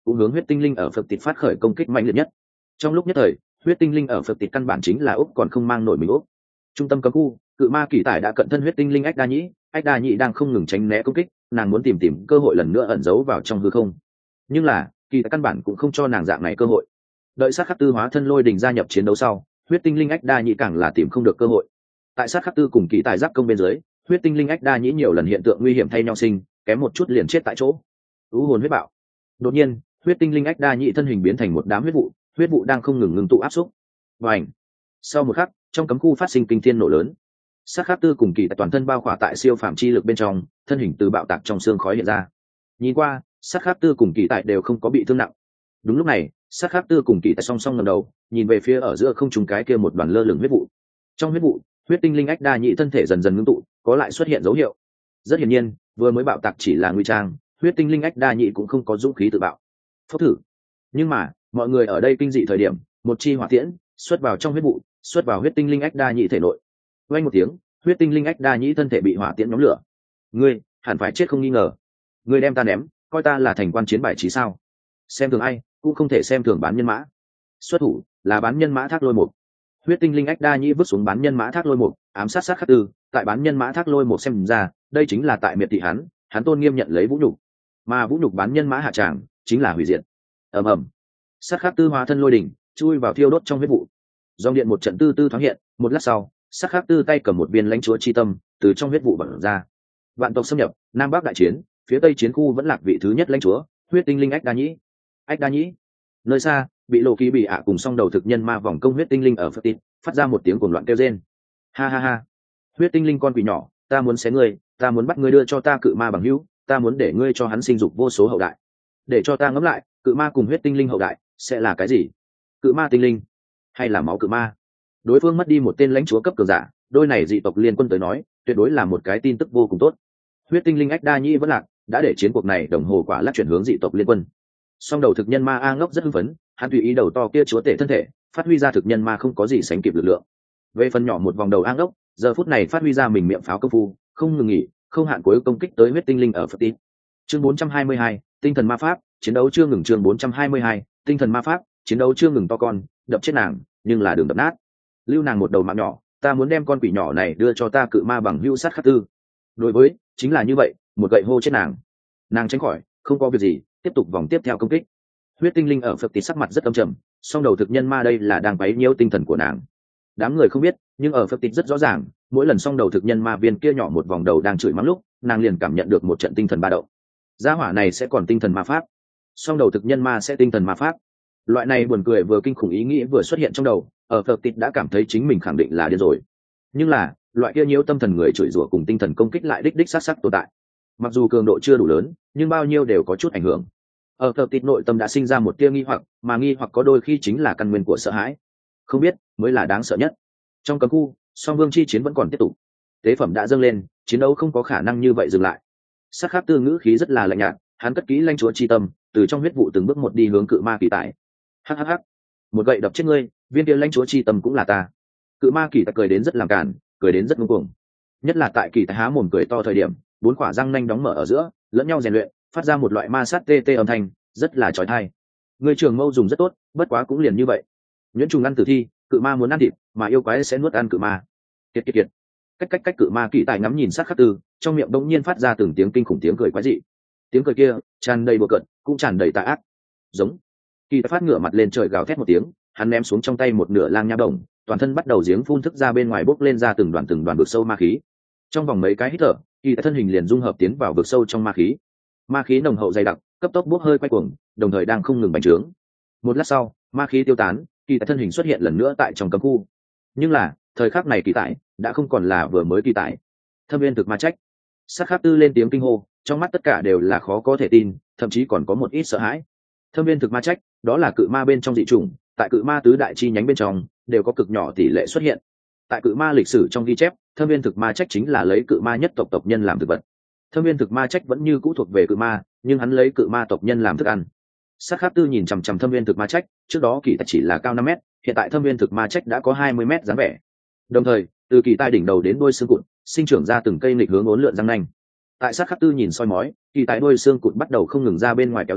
cũng hướng huyết tinh linh ở phật tịt phát khởi công kích mạnh liệt nhất. Trong lúc nhất thời, huyết tinh linh ở phật tịt căn bản chính là úc còn không mang nổi mình úc. Trung tâm cấm khu, cự ma kỳ tải đã cận thân huyết tinh linh ách đa nhĩ, ách đa nhĩ đang không ngừng tránh né công kích, nàng muốn tìm tìm cơ hội lần nữa ẩn giấu vào trong hư không. Nhưng là kỳ tại căn bản cũng không cho nàng dạng này cơ hội. Đợi sát khắc tư hóa thân lôi đình gia nhập chiến đấu sau, huyết tinh linh ách đa nhĩ càng là tìm không được cơ hội. Tại sát khắc tư cùng kỳ tài giáp công bên dưới, huyết tinh linh ách đa nhĩ nhiều lần hiện tượng nguy hiểm thay nhau sinh, kém một chút liền chết tại chỗ. U hồn huyết bạo. Đột nhiên, huyết tinh linh ách đa nhĩ thân hình biến thành một đám huyết vụ, huyết vụ đang không ngừng ngừng tụ áp xúc. Và ảnh. Sau một khắc, trong cấm khu phát sinh kinh thiên nổ lớn. Sát khắc tư cùng kỳ tại toàn thân bao khỏa tại siêu phạm chi lực bên trong, thân hình từ bạo tạc trong xương khói hiện ra. Nhìn qua, sát khắc tư cùng kỳ tại đều không có bị thương nặng. Đúng lúc này, sát khắc tư cùng kỳ tại song song ngẩng đầu, nhìn về phía ở giữa không trung cái kia một đoàn lơ lửng huyết vụ. Trong huyết vụ, huyết tinh linh ách đa nhĩ thân thể dần dần ngưng tụ, có lại xuất hiện dấu hiệu. Rất hiển nhiên, vừa mới bạo tạc chỉ là nguy trang, huyết tinh linh ách đa nhĩ cũng không có dũng khí tự bạo. Phốc thử. Nhưng mà, mọi người ở đây kinh dị thời điểm, một chi hỏa tiễn xuất vào trong huyết vụ, xuất vào huyết tinh linh ách đa nhĩ thể nội. Vang một tiếng, huyết tinh linh ách đa nhĩ thân thể bị hỏa tiễn nhóm lửa. Ngươi, hẳn phải chết không nghi ngờ. Ngươi đem ta ném, coi ta là thành quan chiến bài trí sao? Xem thường ai, cũng không thể xem thường bán nhân mã. Xuất thủ là bán nhân mã thác lôi một. Huyết tinh linh ách đa nhĩ vứt xuống bán nhân mã thác lôi một, ám sát sát khắc tư. Tại bán nhân mã thác lôi một xem ra, đây chính là tại miệt thị hắn, hắn tôn nghiêm nhận lấy vũ nhục, mà vũ nhục bán nhân mã hạ tràng chính là hủy diệt. Ầm ầm, sát khắc tư hóa thân lôi đỉnh chui vào thiêu đốt trong huyết vụ. Dòng điện một trận tư tư thoáng hiện, một lát sau, sát khắc tư tay cầm một viên lãnh chúa chi tâm từ trong huyết vụ bật ra. Vạn tộc xâm nhập, nam bắc đại chiến, phía tây chiến khu vẫn lạc vị thứ nhất lãnh chúa, huyết tinh linh ách đa nhĩ. Ách đa nhĩ. Nơi xa, bị lộ kỳ bị ạ cùng song đầu thực nhân ma vòng công huyết tinh linh ở phật tít phát ra một tiếng cuồng loạn kêu rên. Ha ha ha, huyết tinh linh con quỷ nhỏ, ta muốn xé ngươi, ta muốn bắt ngươi đưa cho ta cự ma bằng hữu, ta muốn để ngươi cho hắn sinh dục vô số hậu đại. Để cho ta ngẫm lại, cự ma cùng huyết tinh linh hậu đại sẽ là cái gì? Cự ma tinh linh hay là máu cự ma? Đối phương mất đi một tên lãnh chúa cấp cường giả, đôi này dị tộc liên quân tới nói tuyệt đối là một cái tin tức vô cùng tốt. Huyết tinh linh ách đa nhĩ vẫn lạc, đã để chiến cuộc này đồng hồ quả lắc chuyển hướng dị tộc liên quân. Song đầu thực nhân ma a ngốc rất hưng phấn, hắn tùy ý đầu to kia chúa tể thân thể, phát huy ra thực nhân ma không có gì sánh kịp lực lượng. Về phần nhỏ một vòng đầu a ngốc, giờ phút này phát huy ra mình miệng pháo công phu, không ngừng nghỉ, không hạn cuối công kích tới huyết tinh linh ở phật tít. Chương bốn trăm hai mươi hai, tinh thần ma pháp, chiến đấu chưa ngừng. Chương bốn trăm hai mươi hai, tinh thần ma pháp, chiến đấu chưa ngừng. To con, đập chết nàng, nhưng là đường đập nát. Lưu nàng một đầu mạng nhỏ, ta muốn đem con quỷ nhỏ này đưa cho ta cự ma bằng hữu sát khắc tư. Đối với, chính là như vậy, một gậy hô chết nàng. Nàng tránh khỏi, không có việc gì, tiếp tục vòng tiếp theo công kích. Huyết tinh linh ở phật tít sắc mặt rất âm trầm, song đầu thực nhân ma đây là đang quấy nhiễu tinh thần của nàng. Đám người không biết, nhưng ở phật tít rất rõ ràng, mỗi lần song đầu thực nhân ma viên kia nhỏ một vòng đầu đang chửi mắng lúc, nàng liền cảm nhận được một trận tinh thần ba động. Gia hỏa này sẽ còn tinh thần ma pháp, song đầu thực nhân ma sẽ tinh thần ma pháp. Loại này buồn cười vừa kinh khủng ý nghĩ vừa xuất hiện trong đầu, ở phật tít đã cảm thấy chính mình khẳng định là điên rồi. Nhưng là, loại kia nhiễu tâm thần người chửi rủa cùng tinh thần công kích lại đích đích sát sát tồn tại. Mặc dù cường độ chưa đủ lớn, nhưng bao nhiêu đều có chút ảnh hưởng. Ở phật tít nội tâm đã sinh ra một tia nghi hoặc, mà nghi hoặc có đôi khi chính là căn nguyên của sợ hãi. Không biết mới là đáng sợ nhất. Trong cấm khu, song vương chi chiến vẫn còn tiếp tục. Tế phẩm đã dâng lên, chiến đấu không có khả năng như vậy dừng lại. Sát khắc tư ngữ khí rất là lạnh nhạt, hắn cất kỹ lãnh chúa chi tâm, từ trong huyết vụ từng bước một đi hướng cự ma kỳ tại. Hắc hắc hắc, một gậy đập chết ngươi, viên kia lãnh chúa chi tâm cũng là ta. Cự ma kỳ tại cười đến rất làm cản, cười đến rất ngông cuồng. Nhất là tại kỳ tại há mồm cười to thời điểm, bốn quả răng nanh đóng mở ở giữa, lẫn nhau rèn luyện, phát ra một loại ma sát tê tê âm thanh, rất là chói tai. Người trường mâu dùng rất tốt, bất quá cũng liền như vậy. Nhuyễn trùng ăn tử thi, cự ma muốn ăn thịt, mà yêu quái sẽ nuốt ăn cự ma. Kiệt kiệt kiệt. Cách cách cách cự ma kỳ tại ngắm nhìn sát khắc tư, trong miệng đống nhiên phát ra từng tiếng kinh khủng tiếng cười quái dị. Tiếng cười kia tràn đầy bừa cợt, cũng tràn đầy tà ác. Giống. Kỳ tại phát ngửa mặt lên trời gào thét một tiếng, hắn ném xuống trong tay một nửa lang nha đồng, toàn thân bắt đầu giếng phun thức ra bên ngoài bốc lên ra từng đoàn từng đoàn vực sâu ma khí. Trong vòng mấy cái hít thở, kỳ tại thân hình liền dung hợp tiến vào vực sâu trong ma khí. Ma khí nồng hậu dày đặc, cấp tốc bốc hơi quay cuồng, đồng thời đang không ngừng bành trướng. Một lát sau, ma khí tiêu tán, kỳ tại thân hình xuất hiện lần nữa tại trong cấm khu. Nhưng là, thời khắc này kỳ tại đã không còn là vừa mới kỳ tại. Thâm viên thực ma trách. Sát khắc tư lên tiếng kinh hô, trong mắt tất cả đều là khó có thể tin, thậm chí còn có một ít sợ hãi. Thâm viên thực ma trách, đó là cự ma bên trong dị chủng, tại cự ma tứ đại chi nhánh bên trong đều có cực nhỏ tỷ lệ xuất hiện. Tại cự ma lịch sử trong ghi chép, thâm viên thực ma trách chính là lấy cự ma nhất tộc tộc nhân làm thực vật. Thâm viên thực ma trách vẫn như cũ thuộc về cự ma, nhưng hắn lấy cự ma tộc nhân làm thức ăn. Sát khắc tư nhìn chằm chằm thâm viên thực ma trách, trước đó kỳ tài chỉ là cao năm mét, hiện tại thâm viên thực ma trách đã có hai mươi mét dáng vẻ. Đồng thời, từ kỳ tai đỉnh đầu đến đuôi xương cụt, sinh trưởng ra từng cây nghịch hướng uốn lượn răng nanh. Tại sát khắc tư nhìn soi mói, kỳ tài đuôi xương cụt bắt đầu không ngừng ra bên ngoài kéo dài,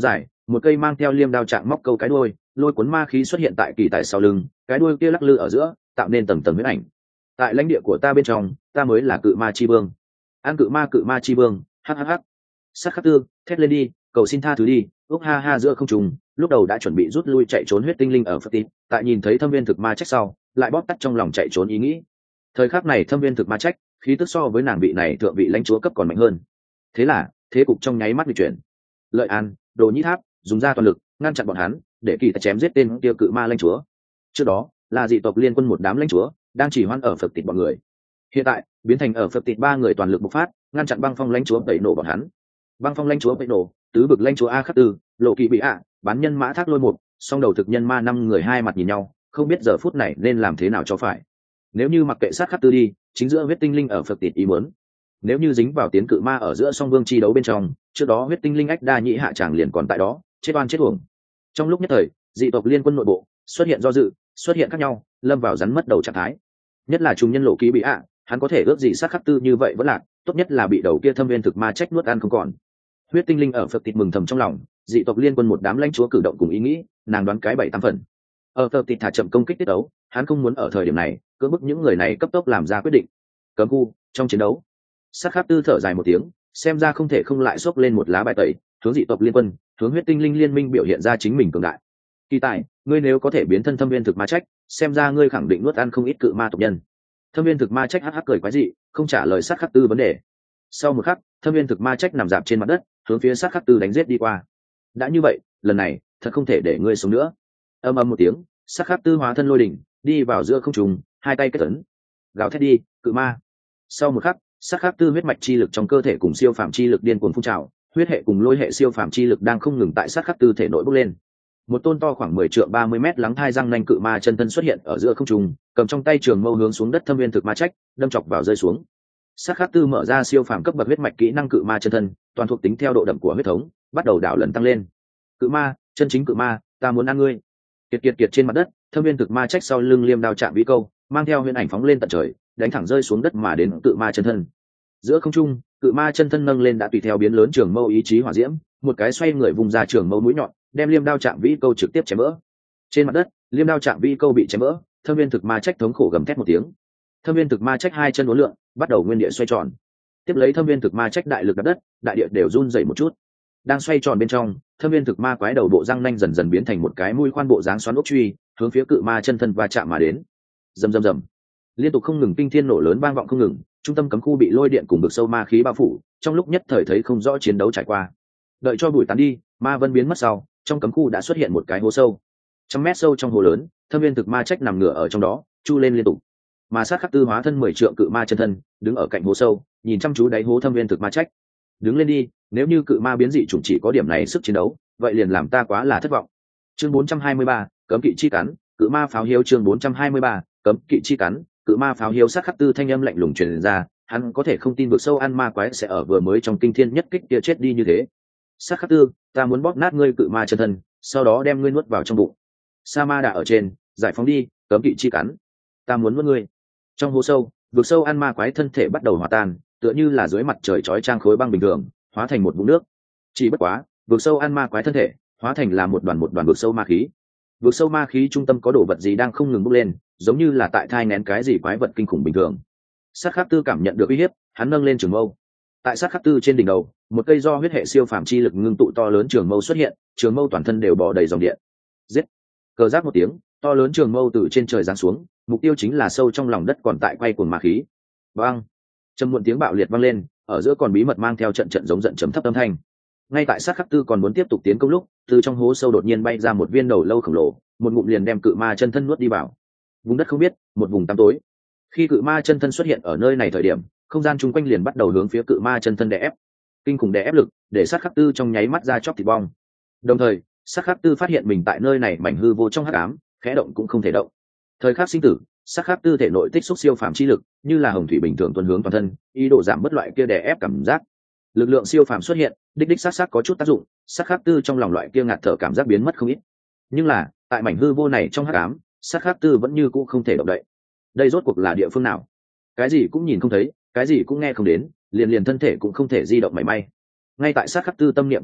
một cây mang theo liêm đao trạng móc câu cái đuôi, lôi cuốn ma khí xuất hiện tại kỳ tài sau lưng, cái đuôi kia lắc lư ở giữa tạo nên tầng tầng huyết ảnh. Tại lãnh địa của ta bên trong, ta mới là cự ma chi vương. An cự ma cự ma chi vương, hhh. Sát khắc tư, thét lên đi, cầu xin tha thứ đi. Úc ha ha giữa không trùng, lúc đầu đã chuẩn bị rút lui chạy trốn huyết tinh linh ở phật tín, tại nhìn thấy thâm viên thực ma trách sau, lại bóp tắt trong lòng chạy trốn ý nghĩ. Thời khắc này thâm viên thực ma trách, khí tức so với nàng vị này thượng vị lãnh chúa cấp còn mạnh hơn. Thế là thế cục trong nháy mắt bị chuyển. Lợi An, Đồ Nhĩ Tháp dùng ra toàn lực ngăn chặn bọn hắn, để kỳ tài chém giết tên tiêu cự ma lãnh chúa. Trước đó là dị tộc liên quân một đám lãnh chúa đang chỉ hoan ở phật tịt bọn người, hiện tại biến thành ở phật tịt ba người toàn lực bộc phát ngăn chặn băng phong lãnh chúa tẩy nổ bọn hắn. Băng phong lãnh chúa tẩy nổ, tứ bực lãnh chúa a khắc tư, lộ kỳ bị ạ, bán nhân mã thác lôi một, song đầu thực nhân ma năm người hai mặt nhìn nhau, không biết giờ phút này nên làm thế nào cho phải. Nếu như mặc kệ sát khắc tư đi, chính giữa huyết tinh linh ở phật tịt ý muốn, nếu như dính vào tiến cự ma ở giữa song vương chi đấu bên trong, trước đó huyết tinh linh ách đa nhĩ hạ tràng liền còn tại đó, chết oan chết uổng. Trong lúc nhất thời dị tộc liên quân nội bộ xuất hiện do dự, xuất hiện khác nhau, lâm vào rắn mất đầu trạng thái. Nhất là trùng nhân lộ ký bị ạ, hắn có thể ước gì sát khắc tư như vậy vẫn lạc, tốt nhất là bị đầu kia thâm viên thực ma trách nuốt ăn không còn. Huyết tinh linh ở phật tịt mừng thầm trong lòng, dị tộc liên quân một đám lãnh chúa cử động cùng ý nghĩ, nàng đoán cái bảy tám phần. Ở phật tịt thả chậm công kích tiết đấu, hắn không muốn ở thời điểm này cưỡng bức những người này cấp tốc làm ra quyết định. Cấm khu trong chiến đấu, sát khắc tư thở dài một tiếng, xem ra không thể không lại xốc lên một lá bài tẩy, hướng dị tộc liên quân, hướng huyết tinh linh liên minh biểu hiện ra chính mình cường đại. Kỳ tài, ngươi nếu có thể biến thân thâm viên thực ma trách, xem ra ngươi khẳng định nuốt ăn không ít cự ma tộc nhân. Thâm viên thực ma trách hắc hắc cười quái dị, không trả lời sát khắc tư vấn đề. Sau một khắc, thâm viên thực ma trách nằm dạp trên mặt đất, hướng phía sát khắc tư đánh giết đi qua. Đã như vậy, lần này thật không thể để ngươi sống nữa. Ầm ầm một tiếng, sát khắc tư hóa thân lôi đỉnh, đi vào giữa không trung, hai tay kết ấn, gào thét đi, cự ma. Sau một khắc, sát khắc tư huyết mạch chi lực trong cơ thể cùng siêu phàm chi lực điên cuồng phun trào, huyết hệ cùng lôi hệ siêu phàm chi lực đang không ngừng tại sát khắc tư thể nội bốc lên. Một tôn to khoảng mười trượng ba mươi mét lắng thai răng nanh cự ma chân thân xuất hiện ở giữa không trung, cầm trong tay trường mâu hướng xuống đất thâm viên thực ma trách, đâm chọc vào rơi xuống. Sát khắc tư mở ra siêu phàm cấp bậc huyết mạch kỹ năng cự ma chân thân, toàn thuộc tính theo độ đậm của huyết thống, bắt đầu đảo lần tăng lên. Cự ma, chân chính cự ma, ta muốn ăn ngươi. Kiệt kiệt kiệt trên mặt đất, thâm viên thực ma trách sau lưng liêm đao chạm vĩ câu, mang theo huyền ảnh phóng lên tận trời, đánh thẳng rơi xuống đất mà đến cự ma chân thân. Giữa không trung, cự ma chân thân nâng lên đã tùy theo biến lớn trường mâu ý chí hỏa diễm, một cái xoay người vùng ra trường mâu mũi nhọn, đem liêm đao chạm vĩ câu trực tiếp chém vỡ. Trên mặt đất, liêm đao chạm vĩ câu bị chém vỡ, thâm viên thực ma trách thống khổ gầm thét một tiếng. Thâm viên thực ma trách hai chân uốn lượn, bắt đầu nguyên địa xoay tròn. Tiếp lấy thâm viên thực ma trách đại lực đập đất, đại địa đều run rẩy một chút. Đang xoay tròn bên trong, thâm viên thực ma quái đầu bộ răng nanh dần dần biến thành một cái mũi khoan bộ dáng xoắn ốc truy, hướng phía cự ma chân thân va chạm mà đến. Rầm rầm rầm. Liên tục không ngừng kinh thiên nổ lớn vang vọng không ngừng, trung tâm cấm khu bị lôi điện cùng vực sâu ma khí bao phủ, trong lúc nhất thời thấy không rõ chiến đấu trải qua. Đợi cho bụi tán đi, ma vân biến mất sau, trong cấm khu đã xuất hiện một cái hố sâu. Trăm mét sâu trong hồ lớn, thâm viên thực ma trách nằm ngửa ở trong đó, chu lên liên tục. Mà sát khắc tư hóa thân mười trượng cự ma chân thân, đứng ở cạnh hố sâu, nhìn chăm chú đáy hố thâm viên thực ma trách. Đứng lên đi, nếu như cự ma biến dị chủng chỉ có điểm này sức chiến đấu, vậy liền làm ta quá là thất vọng. Chương bốn trăm hai mươi ba, cấm kỵ chi cắn, cự ma pháo hiếu chương bốn trăm hai mươi ba, cấm kỵ chi cắn, cự ma pháo hiếu sát khắc tư thanh âm lạnh lùng truyền ra, hắn có thể không tin vực sâu ăn ma quái sẽ ở vừa mới trong kinh thiên nhất kích kia chết đi như thế. Sát khắc tư, ta muốn bóp nát ngươi cự ma chân thân, sau đó đem ngươi nuốt vào trong bụng. Sa ma đã ở trên, giải phóng đi, cấm kỵ chi cắn, ta muốn nuốt ngươi. Trong hố sâu, vực sâu ăn ma quái thân thể bắt đầu hòa tan, tựa như là dưới mặt trời chói chang khối băng bình thường, hóa thành một vũng nước. Chỉ bất quá, vực sâu ăn ma quái thân thể hóa thành là một đoàn một đoàn vực sâu ma khí. Vực sâu ma khí trung tâm có đồ vật gì đang không ngừng bốc lên, giống như là tại thai nén cái gì quái vật kinh khủng bình thường. Sát khắc tư cảm nhận được uy hiếp, hắn nâng lên trường mâu. Tại sát khắc tư trên đỉnh đầu, một cây do huyết hệ siêu phàm chi lực ngưng tụ to lớn trường mâu xuất hiện, trường mâu toàn thân đều bò đầy dòng điện. Giết! Cờ giáp một tiếng, to lớn trường mâu từ trên trời giáng xuống, mục tiêu chính là sâu trong lòng đất còn tại quay cuồng ma khí. Vang! Trầm muộn tiếng bạo liệt vang lên, ở giữa còn bí mật mang theo trận trận giống giận trầm thấp âm thanh. Ngay tại sát khắc tư còn muốn tiếp tục tiến công lúc, từ trong hố sâu đột nhiên bay ra một viên đầu lâu khổng lồ, một ngụm liền đem cự ma chân thân nuốt đi vào. Vùng đất không biết, một vùng tăm tối. Khi cự ma chân thân xuất hiện ở nơi này thời điểm, không gian chung quanh liền bắt đầu hướng phía cự ma chân thân đè ép. Kinh khủng đè ép lực, để sát khắc tư trong nháy mắt ra chóc thịt bong. Đồng thời, sát khắc tư phát hiện mình tại nơi này mảnh hư vô trong hắc ám, khẽ động cũng không thể động. Thời khắc sinh tử, sát khắc tư thể nội tích xúc siêu phàm chi lực, như là hồng thủy bình thường tuôn hướng toàn thân, ý đồ giảm bớt loại kia đè ép cảm giác. Lực lượng siêu phàm xuất hiện, đích đích sát sát có chút tác dụng, sát khắc tư trong lòng loại kia ngạt thở cảm giác biến mất không ít. Nhưng là, tại mảnh hư vô này trong hắc ám, sát khắc tư vẫn như cũ không thể động đậy. Đây rốt cuộc là địa phương nào? Cái gì cũng nhìn không thấy, cái gì cũng nghe không đến, liền liền thân thể cũng không thể di động mảy may. Ngay tại sát khắc tư tâm niệm chuyển động,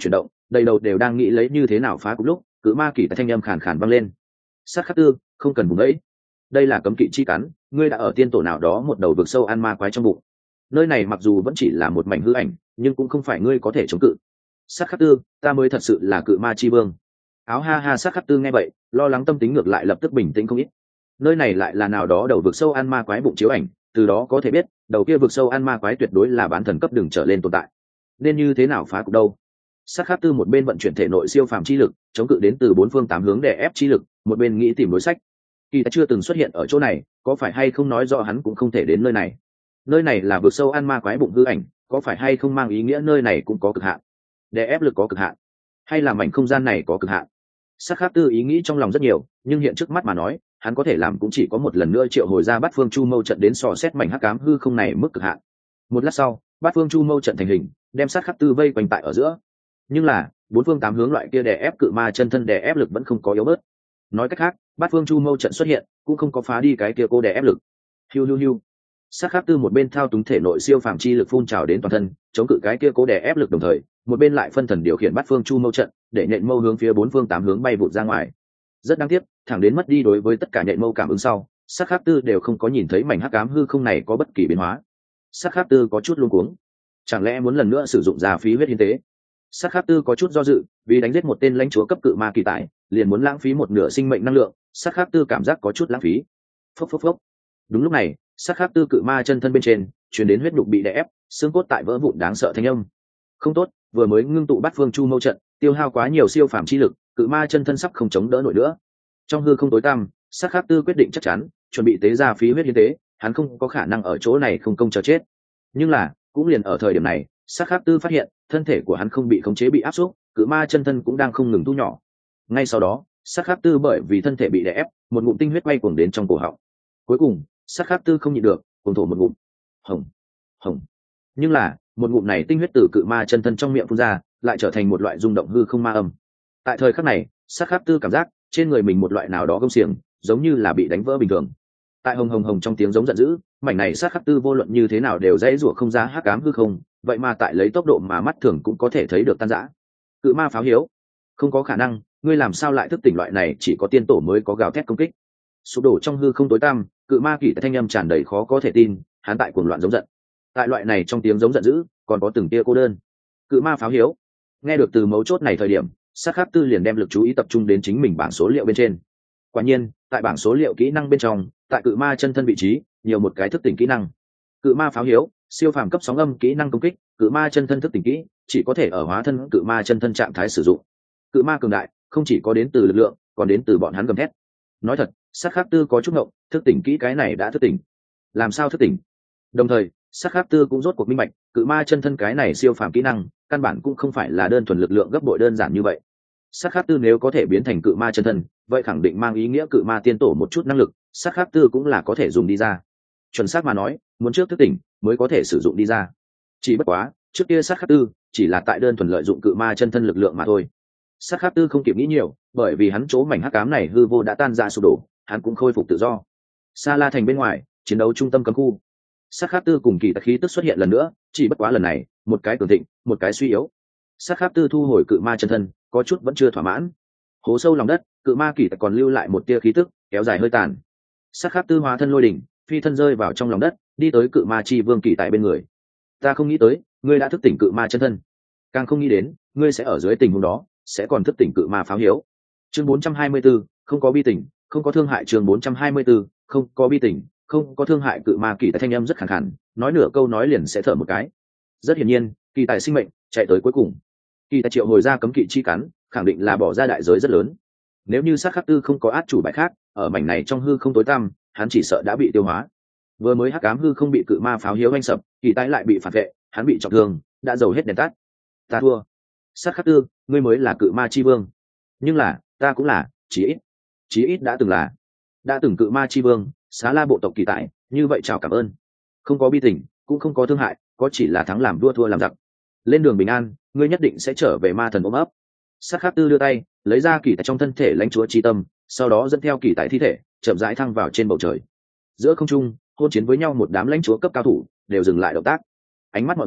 đầy đầu đều đang nghĩ lấy như thế nào phá cục lúc cự ma kỳ tại thanh âm khàn khàn vang lên. Sát khắc tư, không cần vùng ấy, đây là cấm kỵ chi cắn, ngươi đã ở tiên tổ nào đó một đầu vực sâu ăn ma quái trong bụng. Nơi này mặc dù vẫn chỉ là một mảnh hư ảnh, nhưng cũng không phải ngươi có thể chống cự. Sát khắc tư, ta mới thật sự là cự ma chi vương. Áo ha ha. Sát khắc tư nghe vậy, lo lắng tâm tính ngược lại lập tức bình tĩnh không ít. Nơi này lại là nào đó đầu vực sâu ăn ma quái bụng chiếu ảnh, từ đó có thể biết đầu kia vực sâu ăn ma quái tuyệt đối là bán thần cấp đường trở lên tồn tại. Nên như thế nào phá cục đâu? Sát khắc tư một bên vận chuyển thể nội siêu phàm chi lực chống cự đến từ bốn phương tám hướng để ép chi lực, một bên nghĩ tìm đối sách. Kỳ ta chưa từng xuất hiện ở chỗ này, có phải hay không nói rõ hắn cũng không thể đến nơi này? Nơi này là vực sâu ăn ma quái bụng hư ảnh, có phải hay không mang ý nghĩa nơi này cũng có cực hạn? Để ép lực có cực hạn, hay là mảnh không gian này có cực hạn? Sát khắc tư ý nghĩ trong lòng rất nhiều, nhưng hiện trước mắt mà nói, hắn có thể làm cũng chỉ có một lần nữa triệu hồi ra bát phương chu mâu trận đến sò xét mảnh hắc ám hư không này mức cực hạn. Một lát sau, bát phương chu mâu trận thành hình, đem sát khắc tư vây quanh tại ở giữa. Nhưng là bốn phương tám hướng loại kia đè ép cự ma chân thân đè ép lực vẫn không có yếu bớt. Nói cách khác, bát phương chu mâu trận xuất hiện cũng không có phá đi cái kia cô đè ép lực. Hiu hiu hiu. Sát khắc tư một bên thao túng thể nội siêu phàm chi lực phun trào đến toàn thân, chống cự cái kia cố đè ép lực đồng thời, một bên lại phân thần điều khiển bát phương chu mâu trận, để nhện mâu hướng phía bốn phương tám hướng bay vụt ra ngoài. Rất đáng tiếc, thẳng đến mất đi đối với tất cả nhện mâu cảm ứng sau, sát khắc tư đều không có nhìn thấy mảnh hắc ám hư không này có bất kỳ biến hóa. Sát khắc tư có chút luống cuống, chẳng lẽ muốn lần nữa sử dụng già phí huyết hiến tế? Sát khắc tư có chút do dự, vì đánh giết một tên lãnh chúa cấp cự ma kỳ tại, liền muốn lãng phí một nửa sinh mệnh năng lượng. Sát khắc tư cảm giác có chút lãng phí. Phốc phốc phốc. Đúng lúc này, sát khắc tư cự ma chân thân bên trên truyền đến huyết nhục bị đè ép, xương cốt tại vỡ vụn đáng sợ thanh âm. Không tốt, vừa mới ngưng tụ bát phương chu mâu trận, tiêu hao quá nhiều siêu phàm chi lực, cự ma chân thân sắp không chống đỡ nổi nữa. Trong hư không tối tăm, sát khắc tư quyết định chắc chắn, chuẩn bị tế ra phí huyết hiến tế, hắn không có khả năng ở chỗ này không công chờ chết. Nhưng là, cũng liền ở thời điểm này, sát khắc tư phát hiện thân thể của hắn không bị khống chế bị áp suất, cự ma chân thân cũng đang không ngừng thu nhỏ. Ngay sau đó, sát khắc tư bởi vì thân thể bị đè ép, một ngụm tinh huyết bay cuồng đến trong cổ họng. Cuối cùng, sát khắc tư không nhịn được, cuồng thổ một ngụm. Hồng, hồng. Nhưng là, một ngụm này tinh huyết từ cự ma chân thân trong miệng phun ra, lại trở thành một loại rung động hư không ma âm. Tại thời khắc này, sát khắc tư cảm giác trên người mình một loại nào đó gông xiềng, giống như là bị đánh vỡ bình thường. Tại hồng hồng hồng trong tiếng giống giận dữ, mảnh này sát khắc tư vô luận như thế nào đều dễ rủa không ra hắc ám hư không, vậy mà tại lấy tốc độ mà mắt thường cũng có thể thấy được tan rã. Cự ma pháo hiếu, không có khả năng, ngươi làm sao lại thức tỉnh loại này chỉ có tiên tổ mới có gào thét công kích. Sụp đổ trong hư không tối tăm, cự ma kỳ thanh âm tràn đầy khó có thể tin, hắn tại cuồng loạn giống giận. Tại loại này trong tiếng giống giận dữ, còn có từng tia cô đơn. Cự ma pháo hiếu. Nghe được từ mấu chốt này thời điểm, sát khắc tư liền đem lực chú ý tập trung đến chính mình bảng số liệu bên trên. Quả nhiên, tại bảng số liệu kỹ năng bên trong, tại cự ma chân thân vị trí, nhiều một cái thức tỉnh kỹ năng. Cự ma pháo hiếu, siêu phàm cấp sóng âm kỹ năng công kích, cự ma chân thân thức tỉnh kỹ, chỉ có thể ở hóa thân cự ma chân thân trạng thái sử dụng. Cự ma cường đại, không chỉ có đến từ lực lượng, còn đến từ bọn hắn gầm thét. Nói thật, sát khắc tư có chút ngộng, thức tỉnh kỹ cái này đã thức tỉnh. Làm sao thức tỉnh? Đồng thời, sát khắc tư cũng rốt cuộc minh bạch, cự ma chân thân cái này siêu phàm kỹ năng, căn bản cũng không phải là đơn thuần lực lượng gấp bội đơn giản như vậy. Sát khắc tư nếu có thể biến thành cự ma chân thân, vậy khẳng định mang ý nghĩa cự ma tiên tổ một chút năng lực, sát khắc tư cũng là có thể dùng đi ra. Chuẩn xác mà nói, muốn trước thức tỉnh mới có thể sử dụng đi ra. Chỉ bất quá, trước kia sát khắc tư chỉ là tại đơn thuần lợi dụng cự ma chân thân lực lượng mà thôi. Sát khắc tư không kịp nghĩ nhiều, bởi vì hắn chỗ mảnh hắc ám này hư vô đã tan ra sụp đổ, hắn cũng khôi phục tự do. Sa La thành bên ngoài, chiến đấu trung tâm cấm khu. Sát khắc tư cùng kỳ tặc khí tức xuất hiện lần nữa, chỉ bất quá lần này, một cái cường thịnh, một cái suy yếu. Sát khắc tư thu hồi cự ma chân thân, có chút vẫn chưa thỏa mãn. Hố sâu lòng đất, cự ma kỳ tặc còn lưu lại một tia khí tức, kéo dài hơi tàn. Sát khắc tư hóa thân lôi đỉnh, phi thân rơi vào trong lòng đất, đi tới cự ma chi vương kỳ tại bên người. Ta không nghĩ tới, ngươi đã thức tỉnh cự ma chân thân, càng không nghĩ đến, ngươi sẽ ở dưới tình huống đó, sẽ còn thức tỉnh cự ma pháo hiếu. Chương bốn trăm hai mươi 4, không có bi tình, không có thương hại. Chương bốn trăm hai mươi 4, không có bi tình, không có thương hại. Cự ma kỳ tại thanh âm rất khàn khàn, nói nửa câu nói liền sẽ thở một cái. Rất hiển nhiên, kỳ tài sinh mệnh chạy tới cuối cùng. Kỳ tài triệu hồi ra cấm kỵ chi cắn, khẳng định là bỏ ra đại giới rất lớn. Nếu như sát khắc tư không có át chủ bài khác, ở mảnh này trong hư không tối tăm, hắn chỉ sợ đã bị tiêu hóa. Vừa mới hắc ám hư không bị cự ma pháo hiếu anh sập, kỳ tài lại bị phản vệ, hắn bị trọng thương, đã dầu hết đèn tắt. Ta thua. Sát khắc tư, ngươi mới là cự ma chi vương. Nhưng là, ta cũng là, chí ít, chí ít đã từng là, đã từng cự ma chi vương, Xá La bộ tộc kỳ tại, như vậy chào cảm ơn. Không có bi tình, cũng không có thương hại, có chỉ là thắng làm vua thua làm giặc. Lên đường bình an, ngươi nhất định sẽ trở về ma thần ôm ấp. Sát khắc tư đưa tay, lấy ra kỳ tại trong thân thể lãnh chúa chi tâm, sau đó dẫn theo kỳ tại thi thể, chậm rãi thăng vào trên bầu trời. Giữa không trung, hôn chiến với nhau một đám lãnh chúa cấp cao thủ đều dừng lại động tác. Ánh mắt mọi người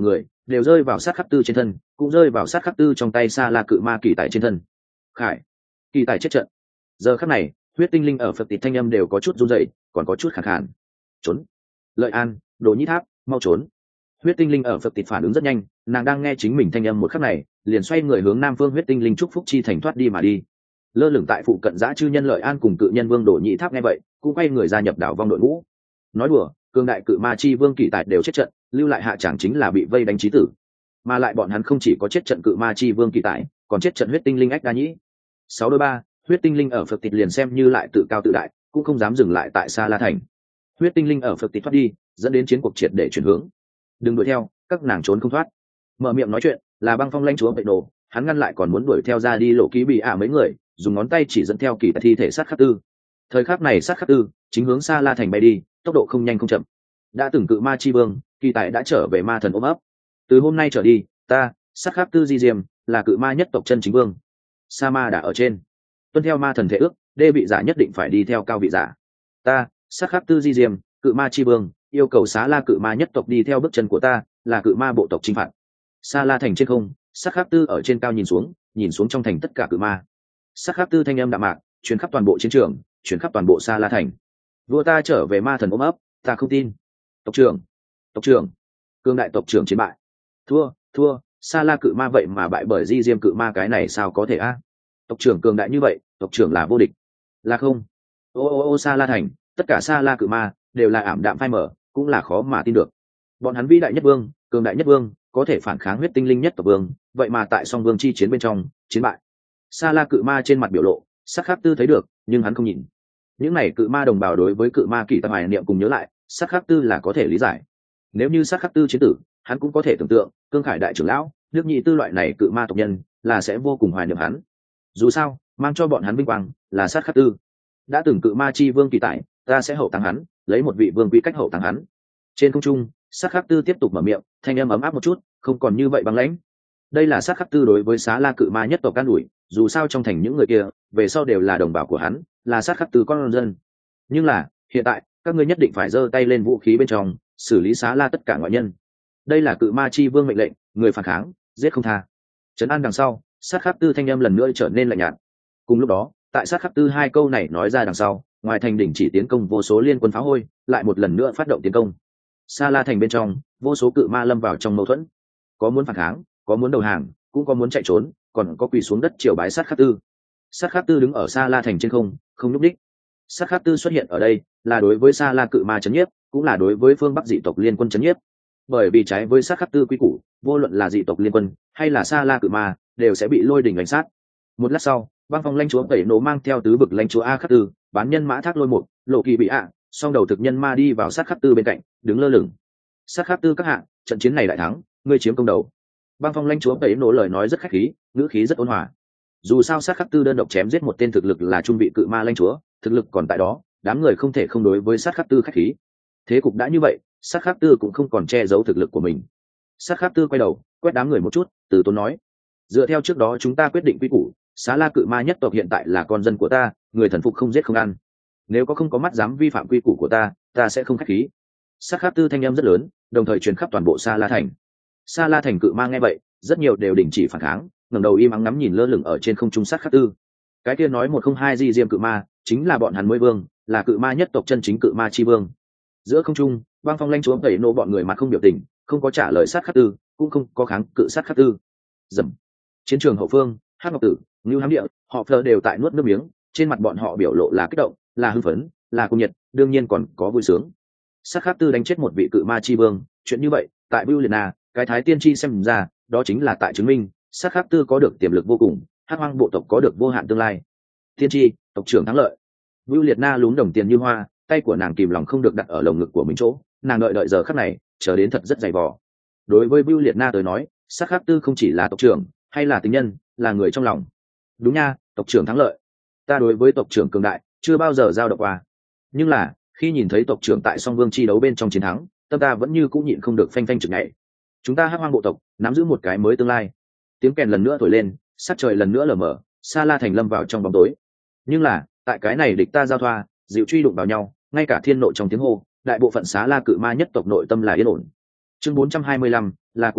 đều rơi vào sát khắc tư trên thân, cũng rơi vào sát khắc tư trong tay Sa La cự ma kỳ tài trên thân. Khải, kỳ tài chết trận. Giờ khắc này, huyết tinh linh ở Phật Tịch thanh âm đều có chút run rẩy, còn có chút khàn khàn. Trốn. Lợi An, Đồ Nhĩ Tháp, mau trốn. Huyết tinh linh ở Phật Tịch phản ứng rất nhanh, nàng đang nghe chính mình thanh âm một khắc này, liền xoay người hướng Nam Phương huyết tinh linh chúc phúc chi thành thoát đi mà đi. Lơ lửng tại phụ cận dã chư nhân Lợi An cùng cự nhân vương Đồ Nhĩ Tháp nghe vậy, cũng quay người gia nhập đảo vong đội ngũ. Nói đùa, cường đại cự ma chi vương kỳ tài đều chết trận, lưu lại hạ chẳng chính là bị vây đánh chí tử. Mà lại bọn hắn không chỉ có chết trận cự ma chi vương kỳ tài, còn chết trận huyết tinh linh ách đa nhĩ. Sáu đôi ba, huyết tinh linh ở Phật Tịch liền xem như lại tự cao tự đại, cũng không dám dừng lại tại Sa La thành. Huyết tinh linh ở Phật Tịch thoát đi, dẫn đến chiến cuộc triệt để chuyển hướng. Đừng đuổi theo, các nàng trốn không thoát. Mở miệng nói chuyện là Băng Phong lãnh chúa Bệ Đồ, hắn ngăn lại còn muốn đuổi theo ra đi lộ ký bị ả mấy người, dùng ngón tay chỉ dẫn theo kỳ thi thể sát khắc tư. Thời khắc này sát khắc tư chính hướng Sa La thành bay đi, tốc độ không nhanh không chậm. Đã từng cự ma chi vương, kỳ tài đã trở về ma thần ôm ấp. Từ hôm nay trở đi, ta, sát khắc tư di diêm, là cự ma nhất tộc chân chính vương. Sa ma đã ở trên. Tuân theo ma thần thể ước, đê vị giả nhất định phải đi theo cao vị giả. Ta, sát khắc tư di diêm, cự ma chi vương, yêu cầu Xá La cự ma nhất tộc đi theo bước chân của ta, là cự ma bộ tộc chinh phạt. Sa La thành trên không, sát khắc tư ở trên cao nhìn xuống, nhìn xuống trong thành tất cả cự ma. Sát khắc tư thanh âm đạm mạc, truyền khắp toàn bộ chiến trường, truyền khắp toàn bộ Sa La thành. Vua ta trở về ma thần ôm ấp, ta không tin. Tộc trưởng, tộc trưởng, cương đại tộc trưởng chiến bại. Thua, thua, Sa La cự ma vậy mà bại bởi di diêm cự ma, cái này sao có thể a? Tộc trưởng cường đại như vậy, tộc trưởng là vô địch. Là không? Ô ô ô Sa La thành, tất cả Sa La cự ma đều là ảm đạm phai mở, cũng là khó mà tin được. Bọn hắn vĩ đại nhất vương, cường đại nhất vương, có thể phản kháng huyết tinh linh nhất tộc vương, vậy mà tại song vương chi chiến bên trong chiến bại. Sa La cự ma trên mặt biểu lộ sắc khắc tư thấy được, nhưng hắn không nhìn. Những này cự ma đồng bào đối với cự ma kỳ tâm hoài niệm cùng nhớ lại, sắc khắc tư là có thể lý giải. Nếu như sắc khắc tư chiến tử, hắn cũng có thể tưởng tượng cương khải đại trưởng lão nước nhị tư loại này cự ma tộc nhân là sẽ vô cùng hoài niệm hắn. Dù sao mang cho bọn hắn vinh quang là sát khắc tư. Đã từng cự ma chi vương kỳ tại, ta sẽ hậu táng hắn, lấy một vị vương quý cách hậu táng hắn. Trên không trung, sát khắc tư tiếp tục mở miệng, thanh âm ấm áp một chút, không còn như vậy băng lãnh. Đây là sát khắc tư đối với Xá La cự ma nhất tộc can ủi, dù sao trong thành những người kia về sau đều là đồng bào của hắn, là sát khắc tư con dân. Nhưng là hiện tại các ngươi nhất định phải giơ tay lên vũ khí bên trong, xử lý Xá La tất cả ngoại nhân. Đây là cự ma chi vương mệnh lệnh, người phản kháng giết không tha. Trấn an đằng sau, sát khắc tư thanh âm lần nữa trở nên lạnh nhạt. Cùng lúc đó, tại sát khắc tư hai câu này nói ra đằng sau, ngoài thành đỉnh chỉ tiến công vô số liên quân phá hôi, lại một lần nữa phát động tiến công. Sa La thành bên trong, vô số cự ma lâm vào trong mâu thuẫn, có muốn phản kháng, có muốn đầu hàng, cũng có muốn chạy trốn, còn có quỳ xuống đất triều bái sát khắc tư. Sát khắc tư đứng ở Sa La thành trên không, không nhúc đích. Sát khắc tư xuất hiện ở đây, là đối với Sa La cự ma chấn nhiếp, cũng là đối với phương Bắc dị tộc liên quân chấn nhiếp. Bởi vì trái với sát khắc tư quy củ, vô luận là dị tộc liên quân hay là Sa La cự ma, đều sẽ bị lôi đỉnh đánh sát. Một lát sau, Băng Phong lãnh chúa Tẩy Nổ mang theo tứ vực lãnh chúa A Khắc Tư, bán nhân mã thác lôi một, lộ kỳ bị ạ, song đầu thực nhân ma đi vào sát khắc tư bên cạnh, đứng lơ lửng. Sát khắc tư các hạ, trận chiến này đại thắng, ngươi chiếm công đầu. Băng Phong lãnh chúa Tẩy Nổ lời nói rất khách khí, ngữ khí rất ôn hòa. Dù sao sát khắc tư đơn độc chém giết một tên thực lực là trung vị cự ma lãnh chúa, thực lực còn tại đó, đám người không thể không đối với sát khắc tư khách khí. Thế cục đã như vậy, sát khắc tư cũng không còn che giấu thực lực của mình. Sát khắc tư quay đầu, quét đám người một chút, từ tốn nói: dựa theo trước đó chúng ta quyết định quy củ, Xá La cự ma nhất tộc hiện tại là con dân của ta, người thần phục không giết không ăn. Nếu có không có mắt dám vi phạm quy củ của ta, ta sẽ không khách khí. Sát khắc tư thanh âm rất lớn, đồng thời truyền khắp toàn bộ Sa La thành. Sa La thành cự ma nghe vậy, rất nhiều đều đình chỉ phản kháng, ngẩng đầu im ắng ngắm nhìn lơ lửng ở trên không trung sát khắc tư. Cái kia nói một không hai di diêm cự ma, chính là bọn hắn mới vương, là cự ma nhất tộc chân chính cự ma chi vương. Giữa không trung, Băng Phong lãnh chúa Tẩy Nổ bọn người mặt không biểu tình, không có trả lời sát khắc tư, cũng không có kháng cự sát khắc tư. Dầm. Chiến trường hậu phương, Hắc Ngọc Tử, Ngưu Hám Địa, họ Phờ đều tại nuốt nước miếng, trên mặt bọn họ biểu lộ là kích động, là hưng phấn, là cuồng nhiệt, đương nhiên còn có vui sướng. Sát khắc tư đánh chết một vị cự ma chi vương, chuyện như vậy, tại Bưu Liệt Na, cái thái tiên tri xem ra, đó chính là tại chứng minh, sát khắc tư có được tiềm lực vô cùng, Hắc Hoang bộ tộc có được vô hạn tương lai. Tiên tri, tộc trưởng thắng lợi. Bưu Liệt Na lún đồng tiền như hoa, tay của nàng kìm lòng không được đặt ở lồng ngực của mình chỗ, nàng đợi đợi giờ khắc này, chờ đến thật rất dày vò. Đối với Bưu Liệt Na tới nói, sát khắc tư không chỉ là tộc trưởng, hay là tình nhân, là người trong lòng. Đúng nha, tộc trưởng thắng lợi. Ta đối với tộc trưởng cường đại chưa bao giờ giao động qua, nhưng là khi nhìn thấy tộc trưởng tại song vương chi đấu bên trong chiến thắng, tâm ta vẫn như cũng nhịn không được phanh phanh chực nhảy. Chúng ta Hắc Hoang bộ tộc nắm giữ một cái mới tương lai. Tiếng kèn lần nữa thổi lên, sắc trời lần nữa lờ mờ, Sa La thành lâm vào trong bóng tối. Nhưng là tại cái này địch ta giao thoa, dịu truy đụng vào nhau, ngay cả thiên nội trong tiếng hô, đại bộ phận Xá La cự ma nhất tộc nội tâm là yên ổn. Chương bốn trăm hai mươi lăm là của ta,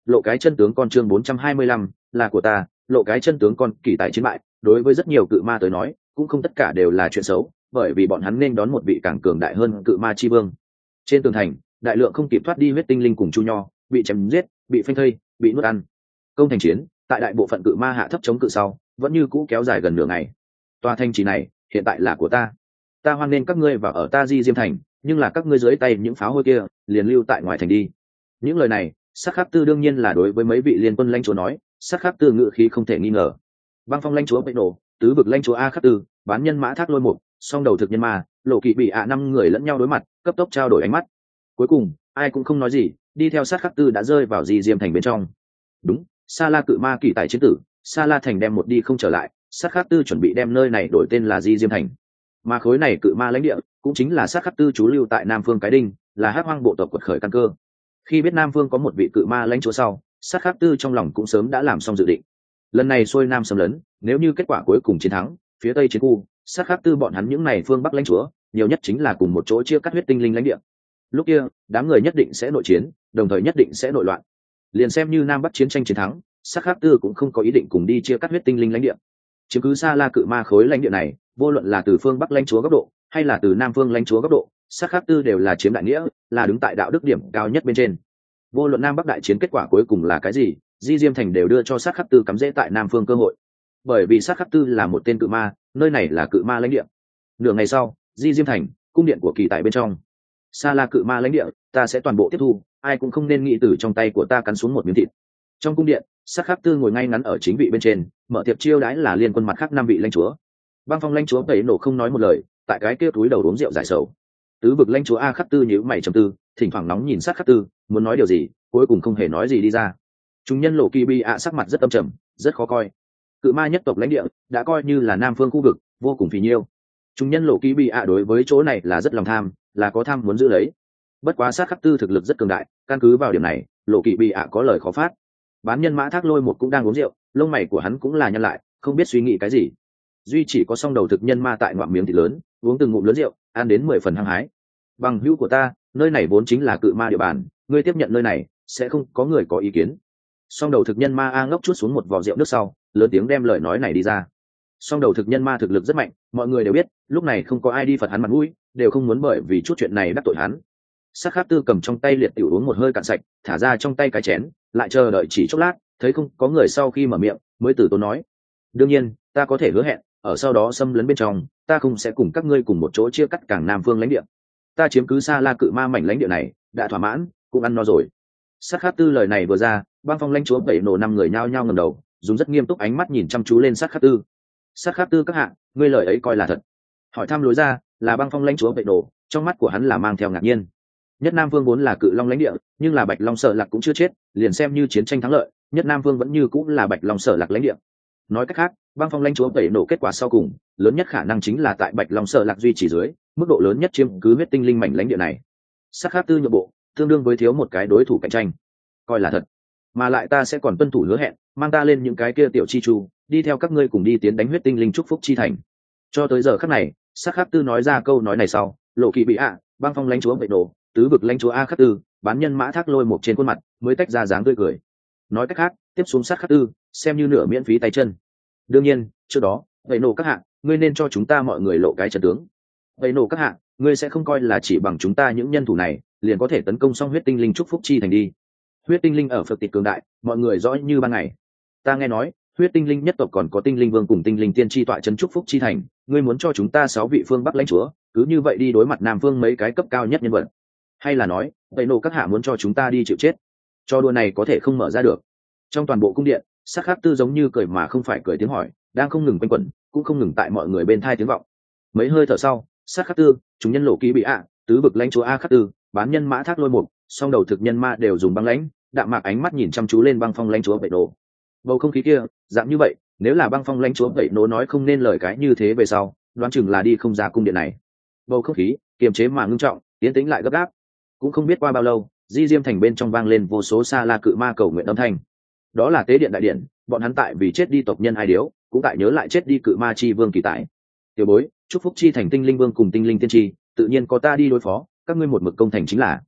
lộ cái chân tướng con chương bốn trăm hai mươi lăm là của ta, lộ cái chân tướng con kỳ tài chiến bại, đối với rất nhiều cự ma tới nói, cũng không tất cả đều là chuyện xấu, bởi vì bọn hắn nên đón một vị càng cường đại hơn cự ma chi vương. Trên tường thành, đại lượng không kịp thoát đi huyết tinh linh cùng chu nho, bị chém giết, bị phanh thây, bị nuốt ăn. Công thành chiến, tại đại bộ phận cự ma hạ thấp chống cự sau, vẫn như cũ kéo dài gần nửa ngày. Tòa thành trì này, hiện tại là của ta. Ta hoan nên các ngươi vào ở ta Di Diêm thành, nhưng là các ngươi dưới tay những pháo hôi kia, liền lưu tại ngoài thành đi. Những lời này, Sát Khắc Tư đương nhiên là đối với mấy vị liên quân lãnh chúa nói, Sát Khắc Tư ngự khí không thể nghi ngờ. Băng Phong lãnh chúa Bệ Nổ, tứ vực lãnh chúa A Khắc Tư, bán nhân mã Thác Lôi Mục, song đầu thực nhân ma, Lộ Kỵ bị ạ năm người lẫn nhau đối mặt, cấp tốc trao đổi ánh mắt. Cuối cùng, ai cũng không nói gì, đi theo Sát Khắc Tư đã rơi vào Di Diêm thành bên trong. Đúng, Sa La cự ma kỳ tài chiến tử, Sa La thành đem một đi không trở lại, Sát Khắc Tư chuẩn bị đem nơi này đổi tên là Di Diêm thành. Mà khối này cự ma lãnh địa, cũng chính là Sát Khắc Tư trú lưu tại Nam Phương Cái Đinh, là Hắc Hoang bộ tộc quật khởi căn cơ. Khi biết Nam Phương có một vị cự ma lãnh chúa sau, Sát Khắc Tư trong lòng cũng sớm đã làm xong dự định. Lần này xuôi Nam xâm lấn, nếu như kết quả cuối cùng chiến thắng, phía Tây chiến khu, Sát Khắc Tư bọn hắn những này phương Bắc lãnh chúa, nhiều nhất chính là cùng một chỗ chia cắt huyết tinh linh lãnh địa. Lúc kia, đám người nhất định sẽ nội chiến, đồng thời nhất định sẽ nội loạn. Liền xem như Nam Bắc chiến tranh chiến thắng, Sát Khắc Tư cũng không có ý định cùng đi chia cắt huyết tinh linh lãnh địa. Chiếm cứ Sa La cự ma khối lãnh địa này, vô luận là từ phương Bắc lãnh chúa góc độ, hay là từ Nam Phương lãnh chúa góc độ, Sát Khắc Tư đều là chiếm đại nghĩa, là đứng tại đạo đức điểm cao nhất bên trên. Vô luận Nam Bắc đại chiến kết quả cuối cùng là cái gì, Di Diêm thành đều đưa cho Sát Khắc Tư cắm rễ tại Nam Phương cơ hội. Bởi vì Sát Khắc Tư là một tên cự ma, nơi này là cự ma lãnh địa. Nửa ngày sau, Di Diêm thành, cung điện của kỳ tại bên trong. Sa La cự ma lãnh địa, ta sẽ toàn bộ tiếp thu, ai cũng không nên nghĩ từ trong tay của ta cắn xuống một miếng thịt. Trong cung điện, Sát Khắc Tư ngồi ngay ngắn ở chính vị bên trên, mở tiệc chiêu đãi là liên quân mặt khác năm vị lãnh chúa. Băng Phong lãnh chúa Tẩy Nổ không nói một lời, tại cái kia túi đầu uống rượu giải sầu. Tứ vực lãnh chúa A Khắc Tư nhíu mày trầm tư, thỉnh thoảng nóng nhìn Sát Khắc Tư, muốn nói điều gì, cuối cùng không hề nói gì đi ra. Chúng nhân Lộ Kỳ Bi ạ sắc mặt rất âm trầm, rất khó coi. Cự ma nhất tộc lãnh địa đã coi như là Nam Phương khu vực, vô cùng phì nhiêu. Chúng nhân Lộ Kỳ Bi ạ đối với chỗ này là rất lòng tham, là có tham muốn giữ lấy. Bất quá Sát Khắc Tư thực lực rất cường đại, căn cứ vào điểm này, Lộ Kỳ Bi ạ có lời khó phát. Bán nhân mã Thác Lôi một cũng đang uống rượu, lông mày của hắn cũng là nhăn lại, không biết suy nghĩ cái gì. Duy chỉ có song đầu thực nhân ma tại ngoạm miếng thịt lớn, uống từng ngụm lớn rượu, ăn đến mười phần hăng hái. Bằng hữu của ta, nơi này vốn chính là cự ma địa bàn, ngươi tiếp nhận nơi này, sẽ không có người có ý kiến. Song đầu thực nhân ma A ngốc chút xuống một vò rượu nước sau, lớn tiếng đem lời nói này đi ra. Song đầu thực nhân ma thực lực rất mạnh, mọi người đều biết, lúc này không có ai đi phật hắn mặt mũi, đều không muốn bởi vì chút chuyện này đắc tội hắn. Sát Khắc Tư cầm trong tay liệt tiểu uống một hơi cạn sạch, thả ra trong tay cái chén, lại chờ đợi chỉ chốc lát, thấy không có người sau khi mở miệng, mới từ tốn nói: đương nhiên, ta có thể hứa hẹn, ở sau đó xâm lấn bên trong, ta không sẽ cùng các ngươi cùng một chỗ chia cắt cảng Nam Phương lãnh địa. Ta chiếm cứ Sa La cự ma mảnh lãnh địa này, đã thỏa mãn, cũng ăn no rồi. Sát Khắc Tư lời này vừa ra, Băng Phong lãnh chúa Tẩy Nổ năm người nhao nhao ngẩng đầu, dùng rất nghiêm túc ánh mắt nhìn chăm chú lên Sát Khắc Tư. Sát Khắc Tư các hạ, ngươi lời ấy coi là thật? Hỏi thăm lối ra, là Băng Phong lãnh chúa Tẩy Nổ, trong mắt của hắn là mang theo ngạc nhiên. Nhất Nam Vương vốn là cự long lãnh địa, nhưng là Bạch Long Sở Lạc cũng chưa chết, liền xem như chiến tranh thắng lợi, Nhất Nam Vương vẫn như cũng là Bạch Long Sở Lạc lãnh địa. Nói cách khác, Băng Phong lãnh chúa Tẩy Nổ kết quả sau cùng, lớn nhất khả năng chính là tại Bạch Long Sở Lạc duy trì dưới, mức độ lớn nhất chiếm cứ huyết tinh linh mảnh lãnh địa này. Sát Khắc Tư nhượng bộ, tương đương với thiếu một cái đối thủ cạnh tranh. Coi là thật. Mà lại ta sẽ còn tuân thủ hứa hẹn, mang ta lên những cái kia tiểu chi chu, đi theo các ngươi cùng đi tiến đánh huyết tinh linh chúc phúc chi thành. Cho tới giờ khắc này, Sát Khắc Tư nói ra câu nói này sau, Lộ Kỳ bị ạ, Băng Phong lãnh chúa Tẩy Nổ, tứ vực lãnh chúa A Khắc Tư, bán nhân mã Thác Lôi một trên khuôn mặt mới tách ra dáng tươi cười. Nói cách khác, tiếp xuống Sát Khắc Tư, xem như nửa miễn phí tay chân. Đương nhiên, trước đó, Tẩy Nổ các hạ, ngươi nên cho chúng ta mọi người lộ cái trận tướng. Tẩy Nổ các hạ, ngươi sẽ không coi là chỉ bằng chúng ta những nhân thủ này, liền có thể tấn công xong huyết tinh linh chúc phúc chi thành đi. Huyết tinh linh ở Phật Tịch cường đại, mọi người rõ như ban ngày. Ta nghe nói, huyết tinh linh nhất tộc còn có tinh linh vương cùng tinh linh tiên tri tọa chân chúc phúc chi thành, ngươi muốn cho chúng ta sáu vị phương Bắc lãnh chúa, cứ như vậy đi đối mặt Nam Phương mấy cái cấp cao nhất nhân vật. Hay là nói, Tẩy Nổ các hạ muốn cho chúng ta đi chịu chết? Cho đùa này có thể không mở ra được. Trong toàn bộ cung điện, Sát Khắc Tư giống như cười mà không phải cười tiếng hỏi, đang không ngừng quanh quẩn, cũng không ngừng tại mọi người bên thai tiếng vọng. Mấy hơi thở sau, Sát Khắc Tư, chúng nhân Lộ Kỳ bị ạ, tứ vực lãnh chúa A Khắc Tư, bán nhân mã Thác Lôi một, song đầu thực nhân ma đều dùng băng lãnh, đạm mạc ánh mắt nhìn chăm chú lên Băng Phong lãnh chúa Tẩy Nổ. Bầu không khí kia, dạng như vậy, nếu là Băng Phong lãnh chúa Tẩy Nổ nói không nên lời cái như thế về sau, đoán chừng là đi không ra cung điện này. Bầu không khí kiềm chế mà ngưng trọng, tiến tĩnh lại gấp gáp. Cũng không biết qua bao lâu, Di Diêm thành bên trong vang lên vô số Sa La cự ma cầu nguyện âm thanh. Đó là tế điện đại điện, bọn hắn tại vì chết đi tộc nhân ai điếu, cũng tại nhớ lại chết đi cự ma chi vương kỳ tại. Tiểu bối, chúc phúc chi thành tinh linh vương cùng tinh linh tiên tri, tự nhiên có ta đi đối phó, các ngươi một mực công thành chính là.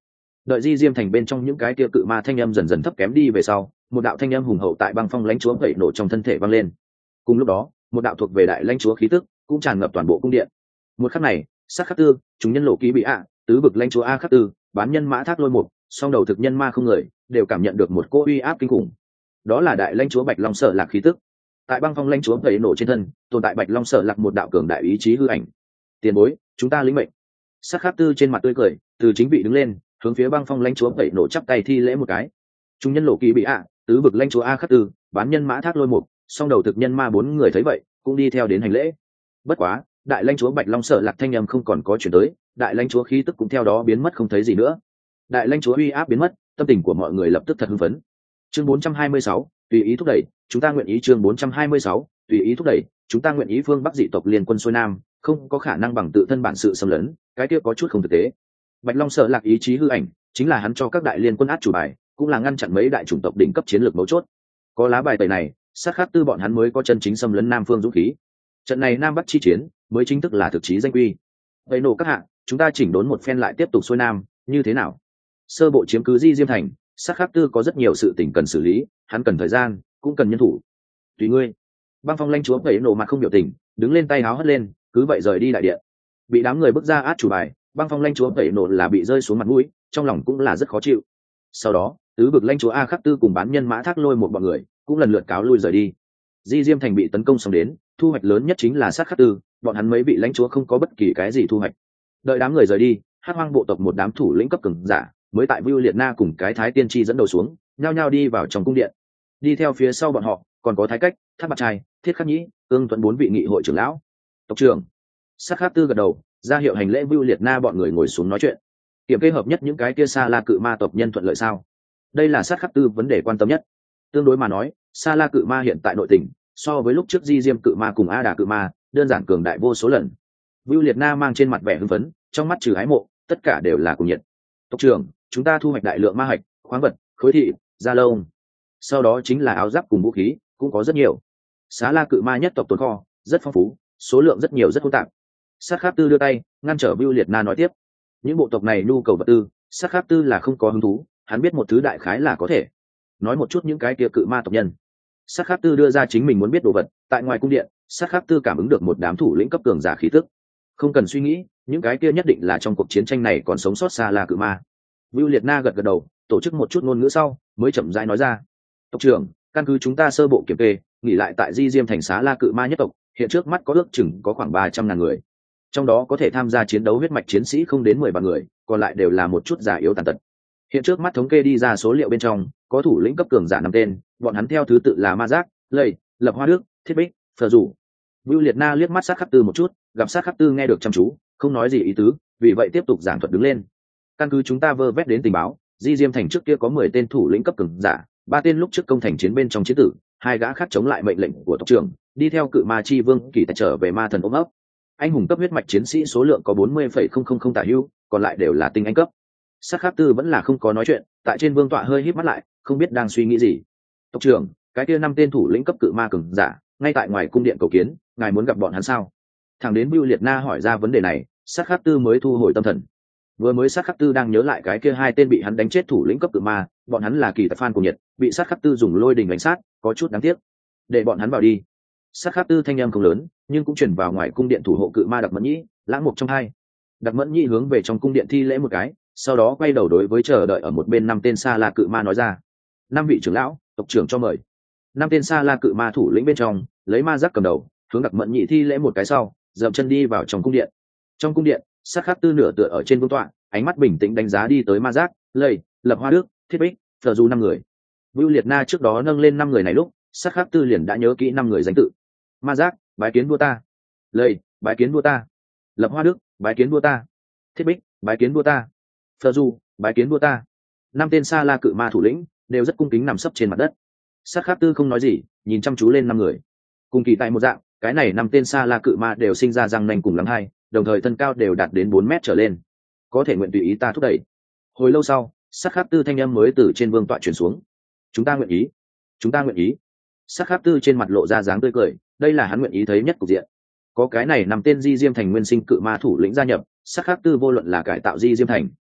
Đợi di diêm thành bên trong những cái kia cự ma thanh âm dần dần thấp kém đi về sau, một đạo thanh âm hùng hậu tại băng phong lãnh chúa vẩy nổ trong thân thể vang lên. Cùng lúc đó, một đạo thuộc về đại lãnh chúa khí tức cũng tràn ngập toàn bộ cung điện. Một khắc này, sát khắc tư, chúng nhân lộ ký bị ạ, tứ vực lãnh chúa a khắc tư, bán nhân mã thác lôi một, song đầu thực nhân ma không người, đều cảm nhận được một cỗ uy áp kinh khủng. Đó là đại lãnh chúa bạch long sở lạc khí tức. Tại băng phong lãnh chúa vẩy nổ trên thân, tồn tại bạch long sở lạc một đạo cường đại ý chí hư ảnh. Tiền bối, chúng ta lĩnh mệnh. Sát khắc tư trên mặt tươi cười, từ chính vị đứng lên, hướng phía băng phong lãnh chúa vẩy nổ chắp tay thi lễ một cái. Chúng nhân lộ ký bị ạ, tứ vực lãnh chúa a khắc tư, bán nhân mã thác lôi một, song đầu thực nhân ma bốn người thấy vậy cũng đi theo đến hành lễ. Bất quá, đại lãnh chúa bạch long sợ lạc thanh âm không còn có chuyển tới, đại lãnh chúa khí tức cũng theo đó biến mất không thấy gì nữa. Đại lãnh chúa uy áp biến mất, tâm tình của mọi người lập tức thật hưng phấn. Chương bốn trăm hai mươi sáu, tùy ý thúc đẩy, chúng ta nguyện ý. Chương bốn trăm hai mươi sáu, tùy ý thúc đẩy, chúng ta nguyện ý. Phương Bắc dị tộc liên quân xuôi nam, không có khả năng bằng tự thân bản sự xâm lấn, cái kia có chút không thực tế. Bạch long sợ lạc ý chí hư ảnh, chính là hắn cho các đại liên quân át chủ bài, cũng là ngăn chặn mấy đại chủng tộc đỉnh cấp chiến lược mấu chốt. Có lá bài tẩy này, sát khát tư bọn hắn mới có chân chính xâm lấn nam phương dũng khí. Trận này nam bắc chi chiến mới chính thức là thực chí danh quy. Vậy nổ các hạng, chúng ta chỉnh đốn một phen lại tiếp tục xuôi nam, như thế nào? Sơ bộ chiếm cứ di diêm thành, sát khát tư có rất nhiều sự tình cần xử lý, hắn cần thời gian, cũng cần nhân thủ. Tùy ngươi. Băng phong lãnh chúa vậy nổ mặt không biểu tình, đứng lên tay háo hất lên, cứ vậy rời đi đại điện. Bị đám người bước ra át chủ bài, băng phong lãnh chúa vậy nổ là bị rơi xuống mặt mũi, trong lòng cũng là rất khó chịu. Sau đó, tứ vực lãnh chúa a khắc tư cùng bán nhân mã thác lôi một bọn người cũng lần lượt cáo lui rời đi. Di diêm thành bị tấn công xong đến, thu hoạch lớn nhất chính là sát khắc tư, bọn hắn mấy vị lãnh chúa không có bất kỳ cái gì thu hoạch. Đợi đám người rời đi, hắc hoang bộ tộc một đám thủ lĩnh cấp cường giả mới tại Vưu Liệt Na cùng cái Thái Tiên Tri dẫn đầu xuống, nhao nhao đi vào trong cung điện. Đi theo phía sau bọn họ còn có Thái Cách, Tháp Bạt Trai, Thiết Khắc Nhĩ, Ương Tuấn bốn vị nghị hội trưởng lão. Tộc trưởng. Sát khắc tư gật đầu, ra hiệu hành lễ. Vưu Liệt Na bọn người ngồi xuống nói chuyện. Kiểm kê hợp nhất những cái kia Sa La cự ma tộc nhân thuận lợi sao? Đây là sát khắc tư vấn đề quan tâm nhất. Tương đối mà nói, Sa La cự ma hiện tại nội tình so với lúc trước Di Diêm cự ma cùng A Đà cự ma đơn giản cường đại vô số lần. Vưu Liệt Na mang trên mặt vẻ hưng phấn, trong mắt trừ ái mộ, tất cả đều là cùng nhiệt. Tộc trưởng, chúng ta thu hoạch đại lượng ma hạch, khoáng vật, khối thị, da lông. Sau đó chính là áo giáp cùng vũ khí, cũng có rất nhiều. Sa La cự ma nhất tộc tồn kho rất phong phú, số lượng rất nhiều rất hỗn tạp. Sát khắc tư đưa tay ngăn trở Vưu Liệt Na nói tiếp. Những bộ tộc này nhu cầu vật tư, Sát khắc tư là không có hứng thú, hắn biết một thứ đại khái là có thể. Nói một chút những cái kia cự ma tộc nhân. Sát khắc tư đưa ra chính mình muốn biết đồ vật. Tại ngoài cung điện, Sát khắc tư cảm ứng được một đám thủ lĩnh cấp cường giả khí tức. Không cần suy nghĩ, những cái kia nhất định là trong cuộc chiến tranh này còn sống sót Sa La cự ma. Vưu Liệt Na gật gật đầu, tổ chức một chút ngôn ngữ sau mới chậm rãi nói ra. Tộc trưởng, căn cứ chúng ta sơ bộ kiểm kê, nghỉ lại tại Di Diêm thành Sa La cự ma nhất tộc, hiện trước mắt có ước chừng có khoảng ba trăm ngàn người. Trong đó có thể tham gia chiến đấu huyết mạch chiến sĩ không đến mười vạn người, còn lại đều là một chút già yếu tàn tật. Hiện trước mắt thống kê đi ra số liệu bên trong, có thủ lĩnh cấp cường giả năm tên, bọn hắn theo thứ tự là Ma Giác, Lầy, Lập Hoa Đức, Thiết Bích, Phở Dụ. Vưu Liệt Na liếc mắt Sát khắc tư một chút, gặp Sát khắc tư nghe được chăm chú, không nói gì ý tứ, vì vậy tiếp tục giảng thuật đứng lên. Căn cứ chúng ta vơ vét đến tình báo, Di Diêm thành trước kia có mười tên thủ lĩnh cấp cường giả, ba tên lúc trước công thành chiến bên trong chiến tử, hai gã khác chống lại mệnh lệnh của tộc trưởng, đi theo cự ma chi vương kỳ tài trở về ma thần ôm ấp. Anh hùng cấp huyết mạch chiến sĩ số lượng có bốn mươi phẩy không không không tả hữu, còn lại đều là tinh anh cấp. Sát khắc tư vẫn là không có nói chuyện, tại trên vương tọa hơi híp mắt lại, không biết đang suy nghĩ gì. Tộc trưởng, cái kia năm tên thủ lĩnh cấp cự ma cường giả, ngay tại ngoài cung điện cầu kiến, ngài muốn gặp bọn hắn sao? Thẳng đến Bưu Liệt Na hỏi ra vấn đề này, Sát khắc tư mới thu hồi tâm thần. Vừa mới Sát khắc tư đang nhớ lại cái kia hai tên bị hắn đánh chết thủ lĩnh cấp cự ma, bọn hắn là kỳ tài fan của nhiệt, bị Sát khắc tư dùng lôi đình đánh sát, có chút đáng tiếc. Để bọn hắn vào đi. Sát khắc tư thanh âm không lớn, nhưng cũng truyền vào ngoài cung điện thủ hộ cự ma Đặc Mẫn Nhĩ, lãng mục trong hai. Đặc Mẫn Nhĩ hướng về trong cung điện thi lễ một cái, sau đó quay đầu đối với chờ đợi ở một bên năm tên Sa La cự ma nói ra. Năm vị trưởng lão, tộc trưởng cho mời. Năm tên Sa La cự ma thủ lĩnh bên trong, lấy Ma Giác cầm đầu, hướng Đặc Mẫn Nhĩ thi lễ một cái sau, dậm chân đi vào trong cung điện. Trong cung điện, Sát khắc tư nửa tựa ở trên vương tọa, ánh mắt bình tĩnh đánh giá đi tới Ma Giác, Lầy, Lập Hoa Đức, Thiết Bích, Phở Dụ năm người. Vưu Liệt Na trước đó nâng lên năm người này lúc, Sát khắc tư liền đã nhớ kỹ năm người danh tự. Ma Giác, bái kiến vua ta. Lầy, bái kiến vua ta. Lập Hoa Đức, bái kiến vua ta. Thiết Bích, bái kiến vua ta. Phở Dụ, bái kiến vua ta. Năm tên Sa La cự ma thủ lĩnh đều rất cung kính nằm sấp trên mặt đất. Sát khắc tư không nói gì, nhìn chăm chú lên năm người. Cùng kỳ tại một dạng, cái này năm tên Sa La cự ma đều sinh ra răng nanh cùng lắng hai, đồng thời thân cao đều đạt đến bốn mét trở lên. Có thể nguyện tùy ý ta thúc đẩy. Hồi lâu sau, Sát khắc tư thanh âm mới từ trên vương tọa truyền xuống. Chúng ta nguyện ý. Chúng ta nguyện ý. Sát khắc tư trên mặt lộ ra dáng tươi cười, đây là hắn nguyện ý thấy nhất cục diện. Có cái này nằm tên Di Diêm thành nguyên sinh cự ma thủ lĩnh gia nhập, Sát khắc tư vô luận là cải tạo Di Diêm thành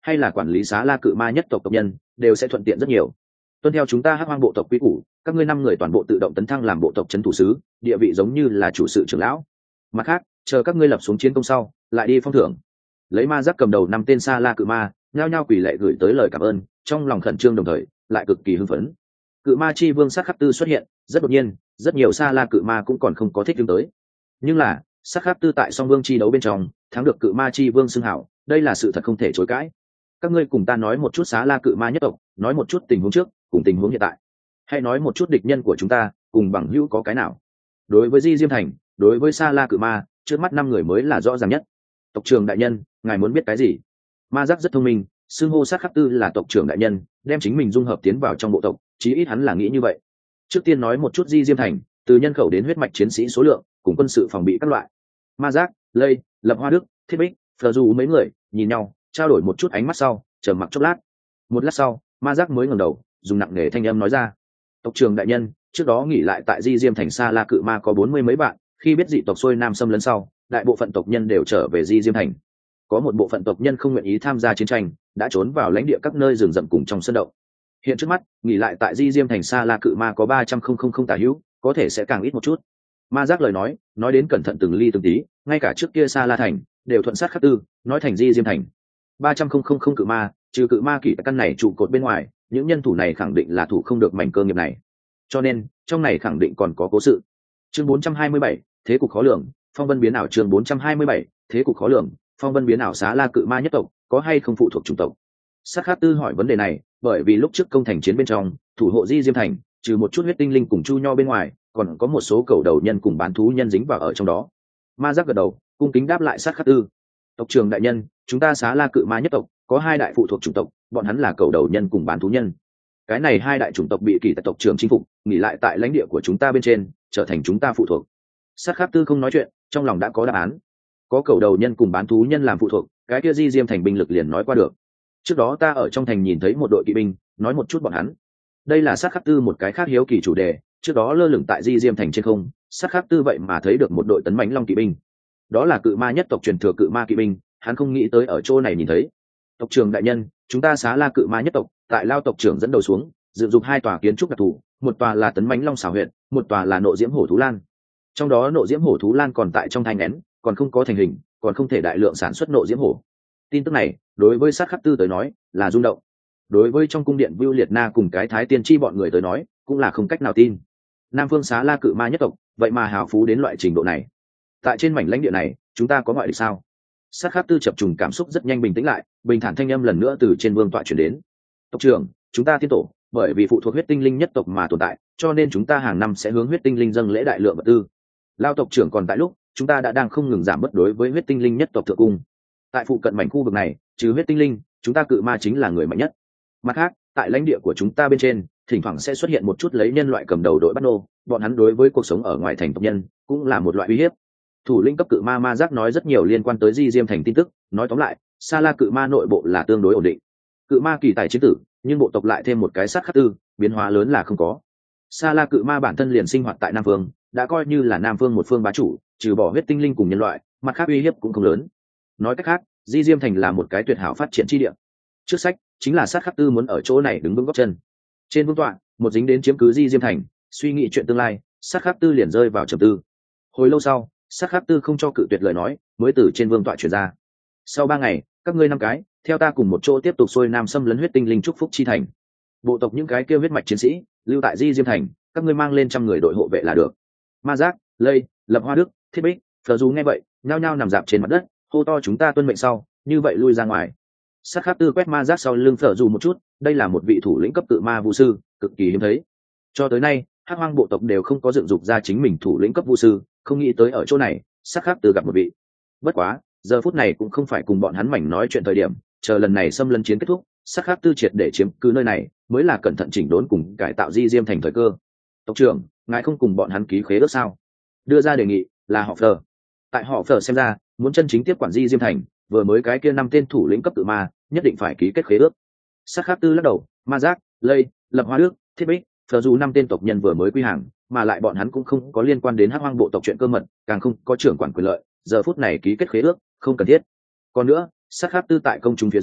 hay là quản lý xá la cự ma nhất tộc tộc nhân đều sẽ thuận tiện rất nhiều. Tuân theo chúng ta hắc hoang bộ tộc quy củ, các ngươi năm người toàn bộ tự động tấn thăng làm bộ tộc trấn thủ sứ, địa vị giống như là chủ sự trưởng lão. Mặt khác, chờ các ngươi lập xuống chiến công sau, lại đi phong thưởng. Lấy ma giác cầm đầu năm tên xa la cự ma, nhao nhao quỳ lệ gửi tới lời cảm ơn, trong lòng khẩn trương đồng thời lại cực kỳ hưng phấn. Cự ma chi vương sát khắc tư xuất hiện rất đột nhiên, rất nhiều xa la cự ma cũng còn không có thích ứng tới. Nhưng là sát khắc tư tại song vương chi đấu bên trong thắng được cự ma chi vương xưng hảo, đây là sự thật không thể chối cãi. Các ngươi cùng ta nói một chút xá la cự ma nhất tộc, nói một chút tình huống trước cùng tình huống hiện tại, hay nói một chút địch nhân của chúng ta cùng bằng hữu có cái nào. Đối với Di Diêm Thành, đối với xa la cự ma, trước mắt năm người mới là rõ ràng nhất. Tộc trưởng đại nhân, ngài muốn biết cái gì? Ma giác rất thông minh, xưng hô sát khắc tư là tộc trưởng đại nhân, đem chính mình dung hợp tiến vào trong bộ tộc, chí ít hắn là nghĩ như vậy. Trước tiên nói một chút Di Diêm Thành, từ nhân khẩu đến huyết mạch chiến sĩ số lượng cùng quân sự phòng bị các loại. Ma giác, lây, lập hoa đức, thiết bích, phờ du mấy người nhìn nhau trao đổi một chút ánh mắt sau trầm mặc chốc lát. Một lát sau ma giác mới ngẩng đầu dùng nặng nề thanh âm nói ra: tộc trưởng đại nhân, trước đó nghỉ lại tại Di Diêm Thành xa la cự ma có bốn mươi mấy bạn, khi biết dị tộc xuôi nam xâm lấn sau, đại bộ phận tộc nhân đều trở về Di Diêm Thành. Có một bộ phận tộc nhân không nguyện ý tham gia chiến tranh, đã trốn vào lãnh địa các nơi rừng rậm cùng trong sân động. Hiện trước mắt nghỉ lại tại Di Diêm Thành xa la cự ma có ba trăm không không không tả hữu, có thể sẽ càng ít một chút. Ma giác lời nói nói đến cẩn thận từng ly từng tí, ngay cả trước kia xa la thành đều thuận sát khắc tư nói thành Di Diêm Thành. Ba trăm không không không cự ma, trừ cự ma kỷ căn này trụ cột bên ngoài, những nhân thủ này khẳng định là thủ không được mảnh cơ nghiệp này, cho nên trong này khẳng định còn có cố sự. Chương bốn trăm hai mươi bảy, thế cục khó lường, phong vân biến ảo. Chương bốn trăm hai mươi bảy, thế cục khó lường, phong vân biến ảo. Xá la cự ma nhất tộc có hay không phụ thuộc chủng tộc? Sát khát tư hỏi vấn đề này bởi vì lúc trước công thành chiến bên trong, thủ hộ Di Diêm Thành trừ một chút huyết tinh linh cùng chu nho bên ngoài, còn có một số cầu đầu nhân cùng bán thú nhân dính vào ở trong đó. Ma giác gật đầu cung kính đáp lại sát khát tư: tộc trưởng đại nhân, chúng ta xá la cự ma nhất tộc có hai đại phụ thuộc chủng tộc, bọn hắn là cầu đầu nhân cùng bán thú nhân. Cái này hai đại chủng tộc bị kỳ tại tộc trưởng chinh phục, nghỉ lại tại lãnh địa của chúng ta bên trên, trở thành chúng ta phụ thuộc. Sát khát tư không nói chuyện, trong lòng đã có đáp án. Có cầu đầu nhân cùng bán thú nhân làm phụ thuộc, cái kia Di Diêm Thành binh lực liền nói qua được. Trước đó ta ở trong thành nhìn thấy một đội kỵ binh, nói một chút bọn hắn. Đây là sát khắc tư một cái khác hiếu kỳ chủ đề. Trước đó lơ lửng tại Di Diêm Thành trên không, sát khắc tư vậy mà thấy được một đội tấn mãnh long kỵ binh. Đó là cự ma nhất tộc truyền thừa cự ma kỵ binh, hắn không nghĩ tới ở chỗ này nhìn thấy. Tộc trưởng đại nhân, chúng ta xá la cự ma nhất tộc tại lao tộc trưởng dẫn đầu xuống, dựng dục hai tòa kiến trúc đặc thù, một tòa là tấn mãnh long xảo huyện, một tòa là nộ diễm hổ thú lan. Trong đó nộ diễm hổ thú lan còn tại trong thai nén, còn không có thành hình, còn không thể đại lượng sản xuất nộ diễm hổ. Tin tức này đối với sát khắc tư tới nói là rung động, đối với trong cung điện Vưu Liệt Na cùng cái thái tiên tri bọn người tới nói cũng là không cách nào tin. Nam phương xá la cự ma nhất tộc vậy mà hào phú đến loại trình độ này. Tại trên mảnh lãnh địa này chúng ta có ngoại địch sao? Sát khắc tư chập trùng cảm xúc rất nhanh bình tĩnh lại, bình thản thanh âm lần nữa từ trên vương tọa chuyển đến: tộc trưởng, chúng ta tiên tổ bởi vì phụ thuộc huyết tinh linh nhất tộc mà tồn tại, cho nên chúng ta hàng năm sẽ hướng huyết tinh linh dâng lễ đại lượng vật tư. Lao tộc trưởng còn tại lúc, chúng ta đã đang không ngừng giảm bớt đối với huyết tinh linh nhất tộc thượng cung. Tại phụ cận mảnh khu vực này, trừ huyết tinh linh, chúng ta cự ma chính là người mạnh nhất. Mặt khác, tại lãnh địa của chúng ta bên trên, thỉnh thoảng sẽ xuất hiện một chút lấy nhân loại cầm đầu đội bắt nô, bọn hắn đối với cuộc sống ở ngoài thành tộc nhân cũng là một loại uy hiếp. Thủ lĩnh cấp cự ma ma giác nói rất nhiều liên quan tới Di Diêm Thành tin tức, nói tóm lại, Sa La cự ma nội bộ là tương đối ổn định. Cự ma kỳ tài chiến tử, nhưng bộ tộc lại thêm một cái sát khắc tư, biến hóa lớn là không có. Sa La cự ma bản thân liền sinh hoạt tại Nam Phương, đã coi như là Nam Phương một phương bá chủ, trừ bỏ huyết tinh linh cùng nhân loại, mặt khác uy hiếp cũng không lớn. Nói cách khác, Di Diêm Thành là một cái tuyệt hảo phát triển chi địa. Trước sách chính là sát khắc tư muốn ở chỗ này đứng vững gót chân. Trên vương tọa, một dính đến chiếm cứ Di Diêm Thành, suy nghĩ chuyện tương lai, sát khắc tư liền rơi vào trầm tư. Hồi lâu sau, sát khắc tư không cho cự tuyệt lời nói, mới từ trên vương tọa truyền ra: sau ba ngày, các ngươi năm cái theo ta cùng một chỗ tiếp tục xuôi nam xâm lấn huyết tinh linh trúc phúc chi thành. Bộ tộc những cái kêu huyết mạch chiến sĩ lưu tại Di Diêm Thành, các ngươi mang lên trăm người đội hộ vệ là được. Ma giác, lây, lập hoa đức, thiết bích, phờ du nghe vậy nhao nhao nằm dạp trên mặt đất, hô to chúng ta tuân mệnh sau, như vậy lui ra ngoài. Sát khắc tư quét ma giác sau lưng phở dù một chút, đây là một vị thủ lĩnh cấp tự ma vu sư, cực kỳ hiếm thấy. Cho tới nay, hắc hoang bộ tộc đều không có dựng dục ra chính mình thủ lĩnh cấp vu sư, không nghĩ tới ở chỗ này, sát khắc tư gặp một vị. Bất quá, giờ phút này cũng không phải cùng bọn hắn mảnh nói chuyện thời điểm, chờ lần này xâm lấn chiến kết thúc, sát khắc tư triệt để chiếm cứ nơi này, mới là cẩn thận chỉnh đốn cùng cải tạo Di Diêm Thành thời cơ. Tộc trưởng, ngài không cùng bọn hắn ký khế ước sao? Đưa ra đề nghị là họ Phở. Tại họ Phở xem ra, muốn chân chính tiếp quản Di Diêm Thành, vừa mới cái kia năm tên thủ lĩnh cấp tự ma nhất định phải ký kết khế ước. Sát khắc tư lắc đầu: ma giác, lây, lập hoa đức, thiết bích, phờ dù năm tên tộc nhân vừa mới quy hàng, mà lại bọn hắn cũng không có liên quan đến hắc hoang bộ tộc chuyện cơ mật, càng không có trưởng quản quyền lợi, giờ phút này ký kết khế ước không cần thiết. Còn nữa, sát khắc tư tại công chúng phía dưới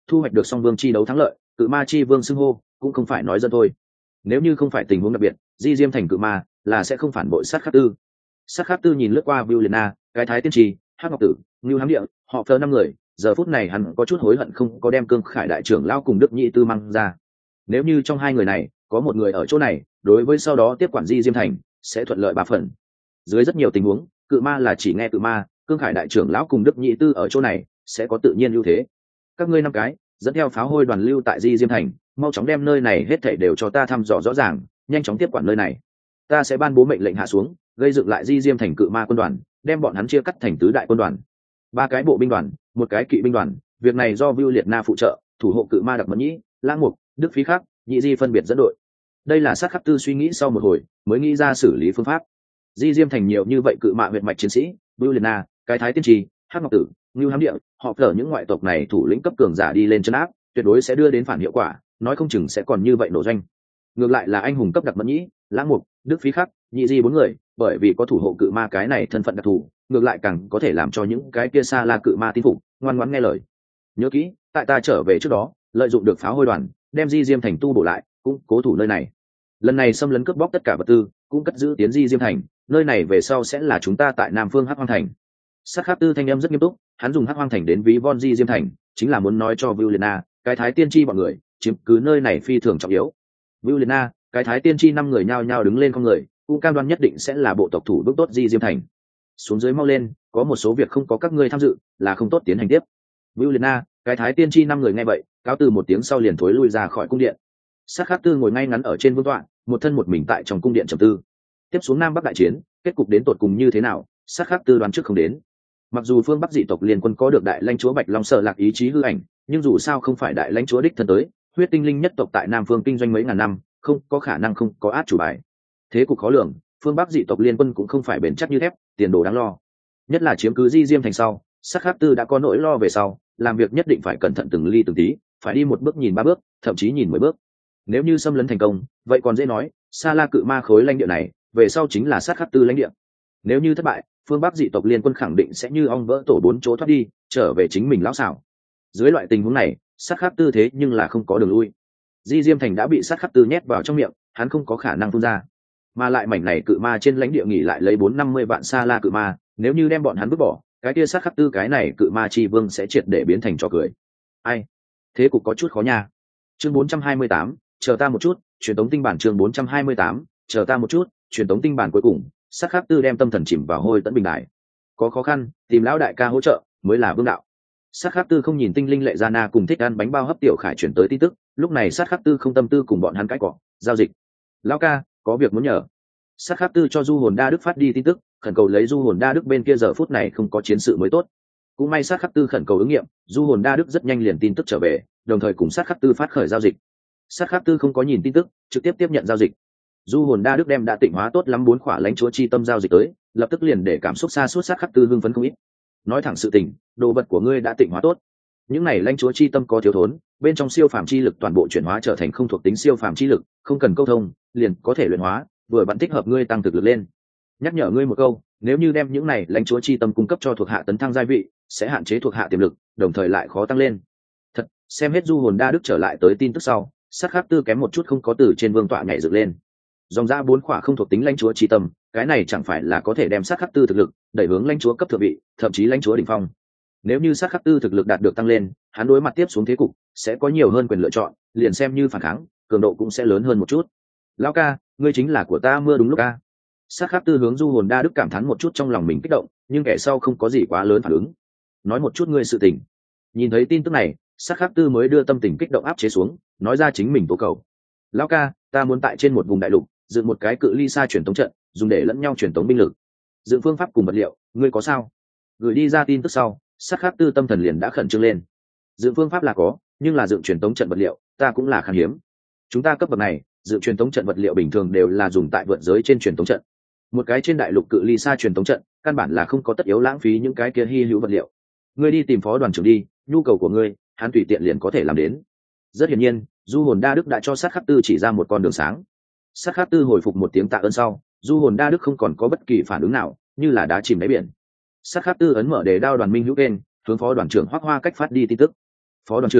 thu hoạch được song vương chi đấu thắng lợi, cự ma chi vương xưng hô cũng không phải nói dân thôi. Nếu như không phải tình huống đặc biệt, di diêm thành cự ma là sẽ không phản bội sát khắc tư. Sát khắc tư nhìn lướt qua Viu Liệt Na, cái thái tiên trì, hắc ngọc tử, ngưu hám địa, họ phơ năm người, giờ phút này hắn có chút hối hận không có đem cương khải đại trưởng lao cùng đức nhị tư mang ra. Nếu như trong hai người này có một người ở chỗ này, đối với sau đó tiếp quản di diêm thành sẽ thuận lợi ba phần. Dưới rất nhiều tình huống, cự ma là chỉ nghe cự ma, cương khải đại trưởng lão cùng đức nhị tư ở chỗ này sẽ có tự nhiên ưu thế. Các ngươi năm cái dẫn theo pháo hôi đoàn lưu tại di diêm thành, mau chóng đem nơi này hết thảy đều cho ta thăm dò rõ ràng, nhanh chóng tiếp quản nơi này. Ta sẽ ban bố mệnh lệnh hạ xuống, gây dựng lại di diêm thành cự ma quân đoàn, đem bọn hắn chia cắt thành tứ đại quân đoàn, ba cái bộ binh đoàn, một cái kỵ binh đoàn. Việc này do Viu Liệt Na phụ trợ, thủ hộ cự ma đặc mẫn nhĩ, lãng mục, đức phí khắc, nhị di phân biệt dẫn đội. Đây là sát khắc tư suy nghĩ sau một hồi mới nghĩ ra xử lý phương pháp. Di diêm thành nhiều như vậy cự mạ huyệt mạch chiến sĩ, Viu Liệt Na, cái thái tiên trì, hắc ngọc tử, ngưu hám địa, họ phở những ngoại tộc này thủ lĩnh cấp cường giả đi lên chân áp, tuyệt đối sẽ đưa đến phản hiệu quả, nói không chừng sẽ còn như vậy nổ doanh. Ngược lại là anh hùng cấp đặc mẫn nhĩ, lãng mục, đức phí khắc, nhị di bốn người, bởi vì có thủ hộ cự ma cái này thân phận đặc thù, ngược lại càng có thể làm cho những cái kia xa la cự ma tin phục, ngoan ngoãn nghe lời. Nhớ kỹ, tại ta trở về trước đó, lợi dụng được pháo hôi đoàn, đem di diêm thành tu bổ lại, cũng cố thủ nơi này. Lần này xâm lấn cướp bóc tất cả vật tư, cũng cất giữ tiến di diêm thành, nơi này về sau sẽ là chúng ta tại nam phương hắc hoang thành. Sát khắc tư thanh âm rất nghiêm túc, hắn dùng hắc hoang thành đến ví von di diêm thành, chính là muốn nói cho Viu Liệt Na, cái thái tiên tri bọn người chiếm cứ nơi này phi thường trọng yếu. Viu Liệt Na, cái thái tiên tri năm người nhao nhao đứng lên con người, cũng cam đoan nhất định sẽ là bộ tộc thủ bước tốt di diêm thành. Xuống dưới mau lên, có một số việc không có các ngươi tham dự là không tốt tiến hành tiếp. Viu Liệt Na, cái thái tiên tri năm người nghe vậy, cáo từ một tiếng sau liền thối lui ra khỏi cung điện. Sát khắc tư ngồi ngay ngắn ở trên vương tọa, một thân một mình tại trong cung điện trầm tư. Tiếp xuống nam bắc đại chiến, kết cục đến tột cùng như thế nào, sát khắc tư đoán trước không đến. Mặc dù phương bắc dị tộc liên quân có được đại lãnh chúa bạch long sợ lạc ý chí hư ảnh, nhưng dù sao không phải đại lãnh chúa đích thân tới, huyết tinh linh nhất tộc tại nam phương kinh doanh mấy ngàn năm, không có khả năng không có át chủ bài. Thế cục khó lường, phương bắc dị tộc liên quân cũng không phải bền chắc như thép, tiền đồ đáng lo. Nhất là chiếm cứ di diêm thành sau, sát khắc tư đã có nỗi lo về sau, làm việc nhất định phải cẩn thận từng ly từng tí, phải đi một bước nhìn ba bước, thậm chí nhìn mười bước. Nếu như xâm lấn thành công, vậy còn dễ nói, Sa La cự ma khối lãnh địa này, về sau chính là sát khắc tư lãnh địa. Nếu như thất bại, phương Bắc dị tộc liên quân khẳng định sẽ như ong vỡ tổ bốn chỗ thoát đi, trở về chính mình lão xảo. Dưới loại tình huống này, sát khắc tư thế nhưng là không có đường lui. Di Diêm Thành đã bị sát khắc tư nhét vào trong miệng, hắn không có khả năng phun ra. Mà lại mảnh này cự ma trên lãnh địa nghỉ lại lấy bốn năm mươi vạn Sa La cự ma, nếu như đem bọn hắn vứt bỏ, cái kia sát khắc tư cái này cự ma chi vương sẽ triệt để biến thành trò cười. Ai? Thế cục có chút khó nha. Chương bốn trăm hai mươi tám, chờ ta một chút, truyền tống tinh bản chương bốn trăm hai mươi tám, chờ ta một chút, truyền tống tinh bản cuối cùng, sát khắc tư đem tâm thần chìm vào hôi tận bình đại. Có khó khăn, tìm lão đại ca hỗ trợ mới là vương đạo. Sát khắc tư không nhìn tinh linh lệ gia na cùng thích ăn bánh bao hấp tiểu khải chuyển tới tin tức, lúc này sát khắc tư không tâm tư cùng bọn hắn cãi cọ, giao dịch. Lão ca, có việc muốn nhờ. Sát khắc tư cho du hồn đa đức phát đi tin tức, khẩn cầu lấy du hồn đa đức bên kia giờ phút này không có chiến sự mới tốt. Cũng may sát khắc tư khẩn cầu ứng nghiệm, du hồn đa đức rất nhanh liền tin tức trở về, đồng thời cùng sát khắc tư phát khởi giao dịch. Sát khắc tư không có nhìn tin tức, trực tiếp tiếp nhận giao dịch. Du hồn đa đức đem đã tịnh hóa tốt lắm bốn khỏa lãnh chúa chi tâm giao dịch tới, lập tức liền để cảm xúc xa suốt sát khắc tư hưng phấn không ít. Nói thẳng sự tình, đồ vật của ngươi đã tịnh hóa tốt. Những này lãnh chúa chi tâm có thiếu thốn, bên trong siêu phàm chi lực toàn bộ chuyển hóa trở thành không thuộc tính siêu phàm chi lực, không cần câu thông, liền có thể luyện hóa, vừa bạn thích hợp ngươi tăng thực lực lên. Nhắc nhở ngươi một câu, nếu như đem những này lãnh chúa chi tâm cung cấp cho thuộc hạ tấn thăng giai vị, sẽ hạn chế thuộc hạ tiềm lực, đồng thời lại khó tăng lên. Thật, xem hết du hồn đa đức trở lại tới tin tức sau, sát khắc tư kém một chút không có từ trên vương tọa nhảy dựng lên. Dòng ra bốn khỏa không thuộc tính lãnh chúa chi tâm, cái này chẳng phải là có thể đem sát khắc tư thực lực đẩy hướng lãnh chúa cấp thượng vị, thậm chí lãnh chúa đỉnh phong. Nếu như sát khắc tư thực lực đạt được tăng lên, hắn đối mặt tiếp xuống thế cục sẽ có nhiều hơn quyền lựa chọn, liền xem như phản kháng, cường độ cũng sẽ lớn hơn một chút. Lão ca, ngươi chính là của ta mưa đúng lúc ca. Sát khắc tư hướng du hồn đa đức cảm thán một chút trong lòng mình kích động, nhưng kẻ sau không có gì quá lớn phản ứng. Nói một chút ngươi sự tình. Nhìn thấy tin tức này, sát khắc tư mới đưa tâm tình kích động áp chế xuống, nói ra chính mình tố cầu. Lão ca, ta muốn tại trên một vùng đại lục dựng một cái cự ly xa truyền tống trận, dùng để lẫn nhau truyền tống binh lực. Dựng phương pháp cùng vật liệu, ngươi có sao? Gửi đi ra tin tức sau, sát khắc tư tâm thần liền đã khẩn trương lên. Dựng phương pháp là có, nhưng là dựng truyền tống trận vật liệu, ta cũng là khan hiếm. Chúng ta cấp bậc này, dựng truyền tống trận vật liệu bình thường đều là dùng tại vượt giới trên truyền tống trận. Một cái trên đại lục cự ly xa truyền tống trận, căn bản là không có tất yếu lãng phí những cái kia hi hữu vật liệu. Ngươi đi tìm phó đoàn trưởng đi, nhu cầu của ngươi, hắn tùy tiện liền có thể làm đến. Rất hiển nhiên, du hồn đa đức đã cho sát khắc tư chỉ ra một con đường sáng. Sát khắc tư hồi phục một tiếng tạ ơn sau, du hồn đa đức không còn có bất kỳ phản ứng nào, như là đá chìm đáy biển. Sát khắc tư ấn mở đề đao đoàn minh hữu kênh, hướng phó đoàn trưởng hoắc hoa cách phát đi tin tức. Phó đoàn trưởng,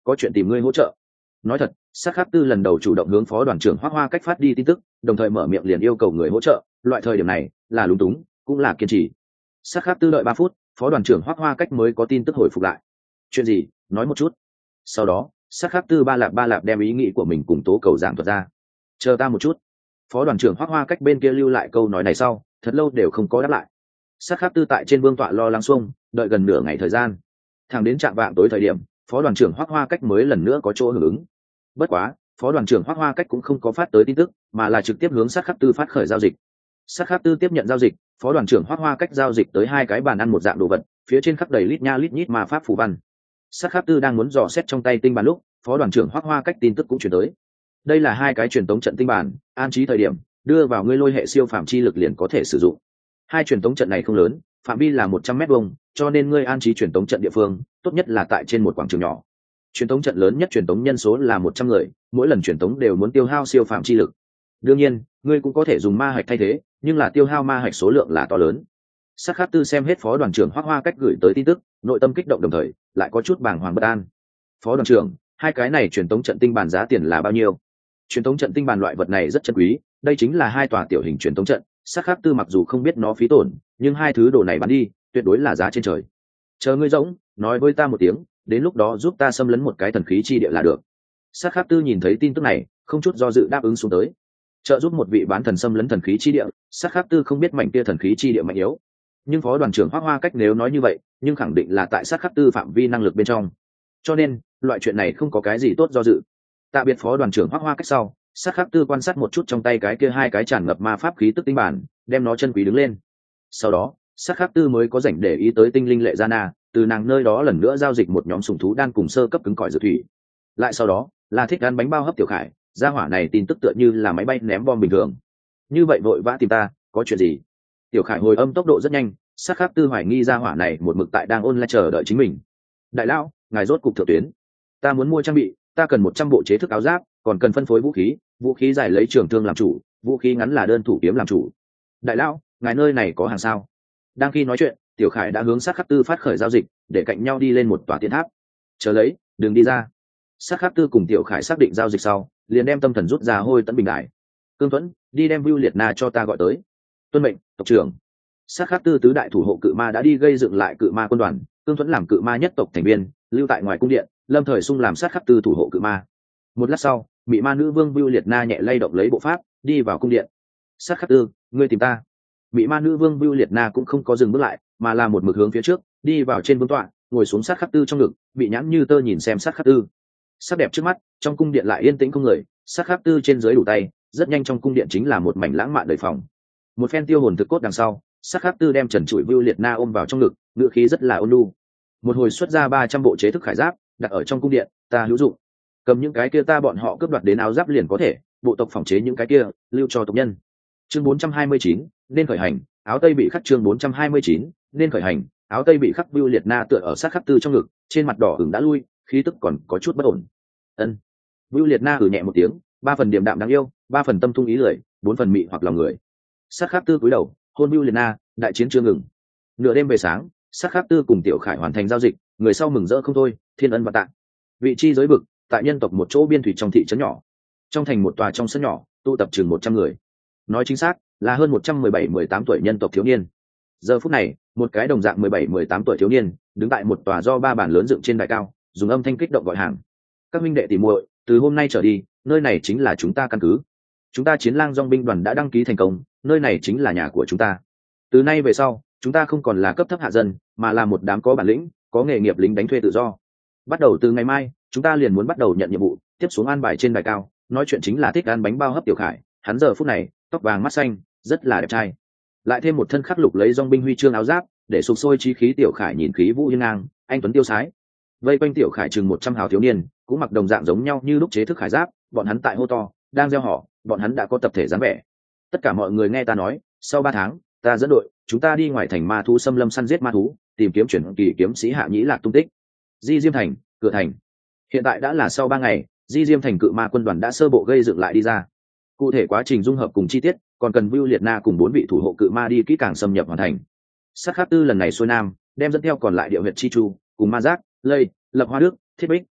có chuyện tìm ngươi hỗ trợ. Nói thật, sát khắc tư lần đầu chủ động hướng phó đoàn trưởng Hoắc Hoa Cách phát đi tin tức, đồng thời mở miệng liền yêu cầu người hỗ trợ, loại thời điểm này là lúng túng cũng là kiên trì. Sát khắc tư đợi ba phút, phó đoàn trưởng Hoắc Hoa Cách mới có tin tức hồi phục lại. Chuyện gì? Nói một chút. Sau đó sát khắc tư ba lạp ba lạp đem ý nghĩ của mình cùng tố cầu giảng thuật ra. Chờ ta một chút. Phó đoàn trưởng Hoắc Hoa Cách bên kia lưu lại câu nói này sau thật lâu đều không có đáp lại. Sát khắc tư tại trên vương tọa lo lắng xuông đợi gần nửa ngày thời gian, thẳng đến trạm vạng tối thời điểm phó đoàn trưởng Hoắc Hoa Cách mới lần nữa có chỗ hưởng ứng. Bất quá phó đoàn trưởng Hoắc Hoa Cách cũng không có phát tới tin tức, mà là trực tiếp hướng sát khắc tư phát khởi giao dịch. Sát khắc tư tiếp nhận giao dịch, phó đoàn trưởng Hoắc Hoa Cách giao dịch tới hai cái bàn ăn một dạng đồ vật, phía trên khắc đầy lít nha lít nhít ma pháp phù văn. Sát khắc tư đang muốn dò xét trong tay tinh bản lúc, phó đoàn trưởng Hoắc Hoa Cách tin tức cũng chuyển tới. Đây là hai cái truyền tống trận tinh bản, an trí thời điểm đưa vào ngươi lôi hệ siêu phàm chi lực liền có thể sử dụng. Hai truyền tống trận này không lớn, phạm vi là một trăm mét vuông, cho nên ngươi an trí truyền tống trận địa phương tốt nhất là tại trên một quảng trường nhỏ. Truyền tống trận lớn nhất truyền tống nhân số là một trăm người, mỗi lần truyền tống đều muốn tiêu hao siêu phàm chi lực. Đương nhiên, ngươi cũng có thể dùng ma hạch thay thế, nhưng là tiêu hao ma hạch số lượng là to lớn. Sát khắc tư xem hết phó đoàn trưởng Hoắc Hoa Cách gửi tới tin tức, nội tâm kích động đồng thời lại có chút bàng hoàng bất an. Phó đoàn trưởng, hai cái này truyền tống trận tinh bản giá tiền là bao nhiêu? Truyền tống trận tinh bản loại vật này rất chân quý, đây chính là hai tòa tiểu hình truyền tống trận. Sát khắc tư mặc dù không biết nó phí tổn, nhưng hai thứ đồ này bán đi tuyệt đối là giá trên trời. Chờ ngươi rỗng nói với ta một tiếng, đến lúc đó giúp ta xâm lấn một cái thần khí chi địa là được. Sát khắc tư nhìn thấy tin tức này không chút do dự đáp ứng xuống tới, trợ giúp một vị bán thần xâm lấn thần khí chi địa. Sát khắc tư không biết mảnh kia thần khí chi địa mạnh yếu, nhưng phó đoàn trưởng Hoắc Hoa Cách nếu nói như vậy, nhưng khẳng định là tại sát khắc tư phạm vi năng lực bên trong, cho nên loại chuyện này không có cái gì tốt do dự. Tạ biệt phó đoàn trưởng Hoắc Hoa Cách sau, sát khắc tư quan sát một chút trong tay cái kia hai cái tràn ngập ma pháp khí tức tinh bản, đem nó chân quý đứng lên. Sau đó sát khắc tư mới có rảnh để ý tới tinh linh lệ gia na, từ nàng nơi đó lần nữa giao dịch một nhóm sủng thú đan cùng sơ cấp cứng cỏi dược thủy. Lại sau đó là thích ăn bánh bao hấp tiểu khải, gia hỏa này tin tức tựa như là máy bay ném bom bình thường. Như vậy vội vã tìm ta, có chuyện gì? Tiểu khải hồi âm tốc độ rất nhanh, sát khắc tư hoài nghi gia hỏa này một mực tại đang ôn lại chờ đợi chính mình. Đại lão, ngài rốt cục thượng tuyến. Ta muốn mua trang bị, ta cần một trăm bộ chế thức áo giáp, còn cần phân phối vũ khí, vũ khí dài lấy trường thương làm chủ, vũ khí ngắn là đơn thủ kiếm làm chủ. Đại lão, ngài nơi này có hàng sao? Đang khi nói chuyện, tiểu khải đã hướng sát khắc tư phát khởi giao dịch, để cạnh nhau đi lên một tòa tiên tháp. Chờ lấy, đừng đi ra. Sát khắc tư cùng tiểu khải xác định giao dịch sau, liền đem tâm thần rút ra hôi tấn bình đại. Cương Tuấn, đi đem Vưu Liệt Na cho ta gọi tới. Tuân mệnh, tộc trưởng. Sát khắc tư tứ đại thủ hộ cự ma đã đi gây dựng lại cự ma quân đoàn, Cương Tuấn làm cự ma nhất tộc thành viên, lưu tại ngoài cung điện, lâm thời xung làm sát khắc tư thủ hộ cự ma. Một lát sau, bị ma nữ vương Vưu Liệt Na nhẹ lay động lấy bộ pháp, đi vào cung điện. Sát khắc tư, ngươi tìm ta? Bị ma nữ vương Vưu Liệt Na cũng không có dừng bước lại, mà là một mực hướng phía trước, đi vào trên vương tọa, ngồi xuống sát khắc tư trong ngực, bị nhãn như tơ nhìn xem sát khắc tư. Sắc đẹp trước mắt, trong cung điện lại yên tĩnh không người, sát khắc tư trên dưới đủ tay, rất nhanh trong cung điện chính là một mảnh lãng mạn đời phòng. Một phen tiêu hồn thực cốt đằng sau, sát khắc tư đem trần trụi Vưu Liệt Na ôm vào trong ngực, ngữ khí rất là ôn nhu. Một hồi xuất ra ba trăm bộ chế thức khải giáp, đặt ở trong cung điện, ta hữu dụng. Cầm những cái kia ta bọn họ cướp đoạt đến áo giáp liền có thể, bộ tộc phòng chế những cái kia, lưu cho tộc nhân. Chương bốn trăm hai mươi chín, nên khởi hành, áo tây bị khắc. Chương bốn trăm hai mươi chín, nên khởi hành, áo tây bị khắc. Vưu Liệt Na tựa ở sát khắc tư trong ngực, trên mặt đỏ ửng đã lui, khí tức còn có chút bất ổn. Ân. Vưu Liệt Na hừ nhẹ một tiếng, ba phần điềm đạm đáng yêu, ba phần tâm thung ý lười, bốn phần mị hoặc lòng người. Sát khắc tư cúi đầu, hôn Vưu Liệt Na, đại chiến chưa ngừng. Nửa đêm về sáng, sát khắc tư cùng tiểu khải hoàn thành giao dịch, người sau mừng rỡ không thôi, thiên ân và tạ. Vị chi giới vực, tại nhân tộc một chỗ biên thủy trong thị trấn nhỏ. Trong thành một tòa trong sân nhỏ, tụ tập chừng một trăm người. Nói chính xác, là hơn một trăm mười bảy mười tám tuổi nhân tộc thiếu niên. Giờ phút này, một cái đồng dạng mười bảy mười tám tuổi thiếu niên, đứng tại một tòa do ba bản lớn dựng trên đài cao, dùng âm thanh kích động gọi hàng. Các minh đệ tỉ muội, từ hôm nay trở đi, nơi này chính là chúng ta căn cứ. Chúng ta Chiến Lang Dong binh đoàn đã đăng ký thành công, nơi này chính là nhà của chúng ta. Từ nay về sau, chúng ta không còn là cấp thấp hạ dân, mà là một đám có bản lĩnh, có nghề nghiệp lính đánh thuê tự do. Bắt đầu từ ngày mai, chúng ta liền muốn bắt đầu nhận nhiệm vụ, tiếp xuống an bài trên đài cao, nói chuyện chính là thích ăn bánh bao hấp tiểu khải, hắn giờ phút này, tóc vàng mắt xanh, rất là đẹp trai. Lại thêm một thân khắc lục lấy dong binh huy chương áo giáp, để sục sôi chí khí tiểu khải nhìn khí vũ hiên ngang, anh tuấn tiêu sái. Vây quanh tiểu khải chừng một trăm hào thiếu niên, cũng mặc đồng dạng giống nhau như lúc chế thức khải giáp, bọn hắn tại hô to, đang gieo họ, bọn hắn đã có tập thể dáng vẻ. Tất cả mọi người nghe ta nói, sau ba tháng, ta dẫn đội, chúng ta đi ngoài thành ma thú xâm lâm săn giết ma thú, tìm kiếm chuyển kỳ kiếm sĩ Hạ Nhĩ Lạc tung tích. Di Diêm thành, cửa thành. Hiện tại đã là sau ba ngày, Di Diêm thành cự ma quân đoàn đã sơ bộ gây dựng lại đi ra. Cụ thể quá trình dung hợp cùng chi tiết, còn cần Vưu Liệt Na cùng bốn vị thủ hộ cự ma đi kỹ càng xâm nhập hoàn thành. Sát khắc tư lần này xuôi nam, đem dẫn theo còn lại điệu huyệt chi chu, cùng ma giác, lây, lập hoa đức, thiết bích,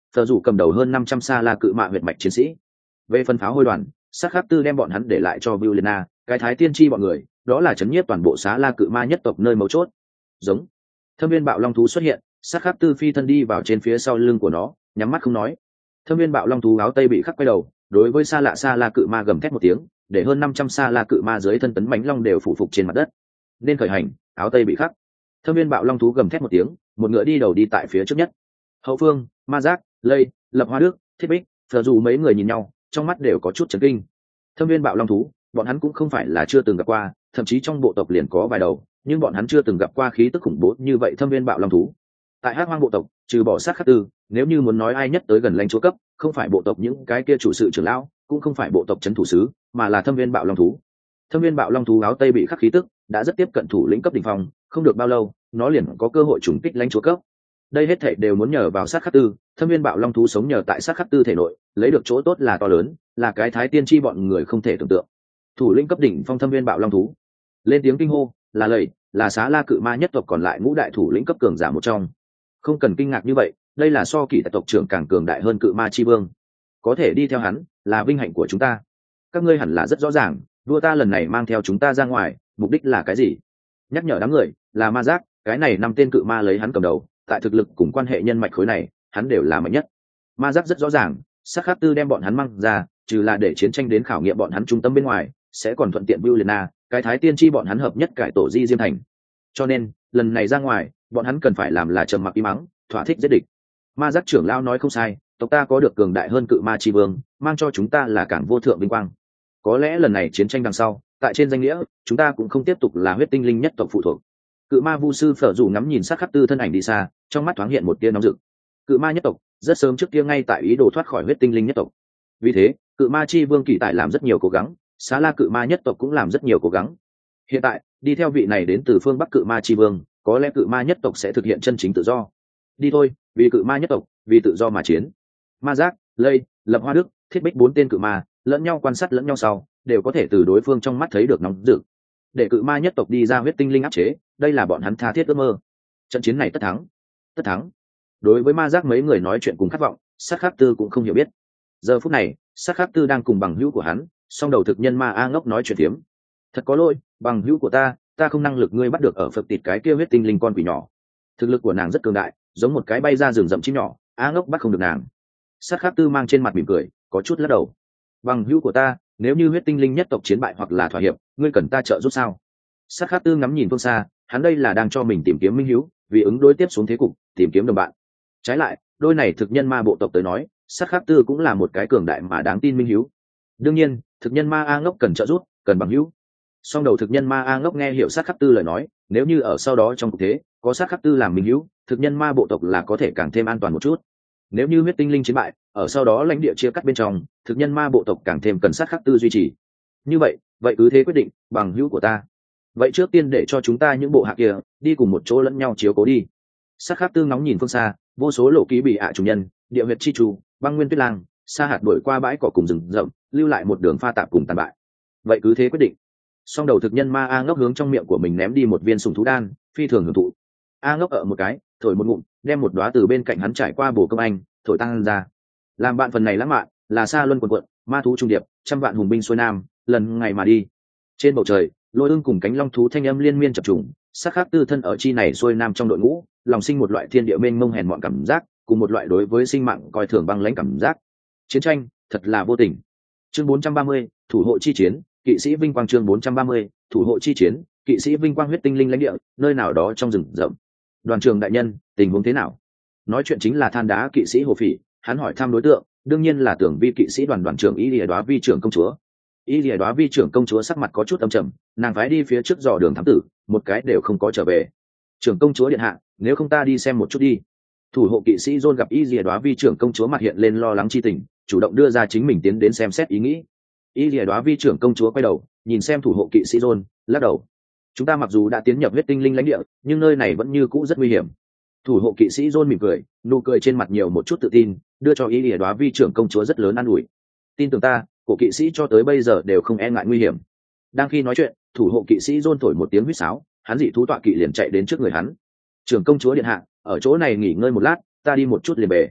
thờ dù cầm đầu hơn năm trăm sa la cự mạ huyệt mạch chiến sĩ. Về phần pháo hôi đoàn, sát khắc tư đem bọn hắn để lại cho Violena, cái thái tiên tri bọn người, đó là chấn nhiếp toàn bộ xá la cự ma nhất tộc nơi mấu chốt. Giống. Thâm viên bạo long thú xuất hiện, sát khắc tư phi thân đi vào trên phía sau lưng của nó, nhắm mắt không nói. Thâm viên bạo long thú áo tây bị khắc quay đầu, đối với xa lạ xa la cự ma gầm thét một tiếng, để hơn năm trăm xa la cự ma dưới thân tấn bánh long đều phủ phục trên mặt đất. Nên khởi hành, áo tây bị khắc. Thâm viên bạo long thú gầm thét một tiếng, một ngựa đi đầu đi tại phía trước nhất. Hậu phương, Ma Giác, Lây, Lập Hoa Đức, Thiết Bích, Phờ dù mấy người nhìn nhau, trong mắt đều có chút chấn kinh. Thâm viên bạo long thú, bọn hắn cũng không phải là chưa từng gặp qua, thậm chí trong bộ tộc liền có vài đầu, nhưng bọn hắn chưa từng gặp qua khí tức khủng bố như vậy thâm viên bạo long thú. Tại Hắc Hoang bộ tộc, trừ bỏ sát khắc tư, nếu như muốn nói ai nhất tới gần lãnh chúa cấp, không phải bộ tộc những cái kia chủ sự trưởng lão, cũng không phải bộ tộc trấn thủ sứ, mà là thâm viên bạo long thú. Thâm viên bạo long thú áo tây bị khắc khí tức, đã rất tiếp cận thủ lĩnh cấp đỉnh phong, không được bao lâu, nó liền có cơ hội trùng kích lãnh chúa cấp. Đây hết thảy đều muốn nhờ vào sát khắc tư, thâm viên bạo long thú sống nhờ tại sát khắc tư thể nội, lấy được chỗ tốt là to lớn, là cái thái tiên tri bọn người không thể tưởng tượng. Thủ lĩnh cấp đỉnh phong thâm viên bạo long thú, lên tiếng kinh hô, là lầy, là xá la cự ma nhất tộc còn lại ngũ đại thủ lĩnh cấp cường giả một trong. Không cần kinh ngạc như vậy, đây là so kỳ tại tộc trưởng càng cường đại hơn cự ma chi vương, có thể đi theo hắn là vinh hạnh của chúng ta. Các ngươi hẳn là rất rõ ràng, đua ta lần này mang theo chúng ta ra ngoài, mục đích là cái gì? Nhắc nhở đám người, là Ma Giác, cái này năm tên cự ma lấy hắn cầm đầu, tại thực lực cùng quan hệ nhân mạch khối này, hắn đều là mạnh nhất. Ma Giác rất rõ ràng, sát khắc tư đem bọn hắn mang ra, trừ là để chiến tranh đến khảo nghiệm bọn hắn trung tâm bên ngoài, sẽ còn thuận tiện Violena, cái thái tiên tri bọn hắn hợp nhất cải tổ di diêm thành. Cho nên, lần này ra ngoài, bọn hắn cần phải làm là trầm mặc im mắng, thỏa thích giết địch. Ma Giác trưởng lão nói không sai, tộc ta có được cường đại hơn cự ma chi vương, mang cho chúng ta là cảng vô thượng vinh quang. Có lẽ lần này chiến tranh đằng sau, tại trên danh nghĩa, chúng ta cũng không tiếp tục là huyết tinh linh nhất tộc phụ thuộc. Cự ma vu sư Phở dù ngắm nhìn sát khắc tư thân ảnh đi xa, trong mắt thoáng hiện một tia nóng rực. Cự ma nhất tộc rất sớm trước kia ngay tại ý đồ thoát khỏi huyết tinh linh nhất tộc. Vì thế, cự ma chi vương kỳ tại làm rất nhiều cố gắng, xá la cự ma nhất tộc cũng làm rất nhiều cố gắng. Hiện tại, đi theo vị này đến từ phương Bắc cự ma chi vương, có lẽ cự ma nhất tộc sẽ thực hiện chân chính tự do. Đi thôi, vì cự ma nhất tộc, vì tự do mà chiến. Ma Giác, Lây, Lập Hoa Đức, Thiết Bích bốn tên cự ma, lẫn nhau quan sát lẫn nhau sau, đều có thể từ đối phương trong mắt thấy được nóng rực. Để cự ma nhất tộc đi ra huyết tinh linh áp chế, đây là bọn hắn tha thiết ước mơ. Trận chiến này tất thắng, tất thắng. Đối với Ma Giác mấy người nói chuyện cùng khát vọng, sát khắc tư cũng không hiểu biết. Giờ phút này, sát khắc tư đang cùng bằng hữu của hắn, song đầu thực nhân ma a ngốc nói chuyện tiếm. Thật có lỗi, bằng hữu của ta, ta không năng lực ngươi bắt được ở phật tịt cái kia huyết tinh linh con quỷ nhỏ. Thực lực của nàng rất cường đại, giống một cái bay ra rừng rậm chim nhỏ, a ngốc bắt không được nàng. Sát khắc tư mang trên mặt mỉm cười, có chút lắc đầu. Bằng hữu của ta, nếu như huyết tinh linh nhất tộc chiến bại hoặc là thỏa hiệp, ngươi cần ta trợ giúp sao? Sát khắc tư ngắm nhìn phương xa, hắn đây là đang cho mình tìm kiếm minh hữu, vì ứng đối tiếp xuống thế cục, tìm kiếm đồng bạn. Trái lại, đôi này thực nhân ma bộ tộc tới nói, sát khắc tư cũng là một cái cường đại mà đáng tin minh hữu. Đương nhiên, thực nhân ma a ngốc cần trợ giúp, cần bằng hữu. Song đầu thực nhân ma a ngốc nghe hiểu sát khắc tư lời nói, nếu như ở sau đó trong cuộc thế có sát khắc tư làm minh hữu, thực nhân ma bộ tộc là có thể càng thêm an toàn một chút. Nếu như huyết tinh linh chiến bại, ở sau đó lãnh địa chia cắt bên trong, thực nhân ma bộ tộc càng thêm cần sát khắc tư duy trì. Như vậy, vậy cứ thế quyết định, bằng hữu của ta. Vậy trước tiên để cho chúng ta những bộ hạ kia đi cùng một chỗ lẫn nhau chiếu cố đi. Sát khắc tư ngóng nhìn phương xa, vô số lộ ký bị ạ chủ nhân, địa huyệt chi chủ, băng nguyên tuyết lang, sa hạt đuổi qua bãi cỏ cùng rừng rậm, lưu lại một đường pha tạp cùng tàn bại. Vậy cứ thế quyết định. Song đầu thực nhân ma a ngốc hướng trong miệng của mình ném đi một viên sùng thú đan, phi thường hưởng thụ. A ngốc ở một cái, thổi một ngụm, đem một đóa từ bên cạnh hắn trải qua bổ công anh, thổi tăng ra. Làm bạn phần này lãng mạn, là xa luân quần quận, ma thú trung điệp, trăm vạn hùng binh xuôi nam, lần ngày mà đi. Trên bầu trời, lôi ưng cùng cánh long thú thanh âm liên miên chập trùng, sắc khác tư thân ở chi này xuôi nam trong đội ngũ, lòng sinh một loại thiên địa mênh mông hèn mọn cảm giác, cùng một loại đối với sinh mạng coi thường băng lãnh cảm giác. Chiến tranh, thật là vô tình. Chương bốn trăm ba mươi, thủ hộ chi chiến, kỵ sĩ vinh quang. Chương bốn trăm ba mươi, thủ hộ chi chiến, kỵ sĩ vinh quang. Huyết tinh linh lãnh địa, nơi nào đó trong rừng rậm. Đoàn trưởng đại nhân, tình huống thế nào? Nói chuyện chính là than đá kỵ sĩ Hồ Phỉ, hắn hỏi thăm đối tượng, đương nhiên là tưởng vi kỵ sĩ đoàn đoàn trưởng Y Lìa Đóa Vi trưởng công chúa. Y Lìa Đóa Vi trưởng công chúa sắc mặt có chút âm trầm, nàng phái đi phía trước dò đường thám tử, một cái đều không có trở về. Trưởng công chúa điện hạ, nếu không ta đi xem một chút đi. Thủ hộ kỵ sĩ John gặp Y Lìa Đóa Vi trưởng công chúa mặt hiện lên lo lắng chi tình, chủ động đưa ra chính mình tiến đến xem xét ý nghĩ. Y Lìa Đóa Vi trưởng công chúa quay đầu, nhìn xem thủ hộ kỵ sĩ John, lắc đầu. Chúng ta mặc dù đã tiến nhập huyết tinh linh lãnh địa, nhưng nơi này vẫn như cũ rất nguy hiểm. Thủ hộ kỵ sĩ John mỉm cười, nụ cười trên mặt nhiều một chút tự tin, đưa cho Y Lìa Đóa Vi trưởng công chúa rất lớn an ủi. Tin tưởng ta, cổ kỵ sĩ cho tới bây giờ đều không e ngại nguy hiểm. Đang khi nói chuyện, thủ hộ kỵ sĩ John thổi một tiếng huýt sáo, hắn dị thú tọa kỵ liền chạy đến trước người hắn. Trưởng công chúa điện hạ, ở chỗ này nghỉ ngơi một lát, ta đi một chút liền về.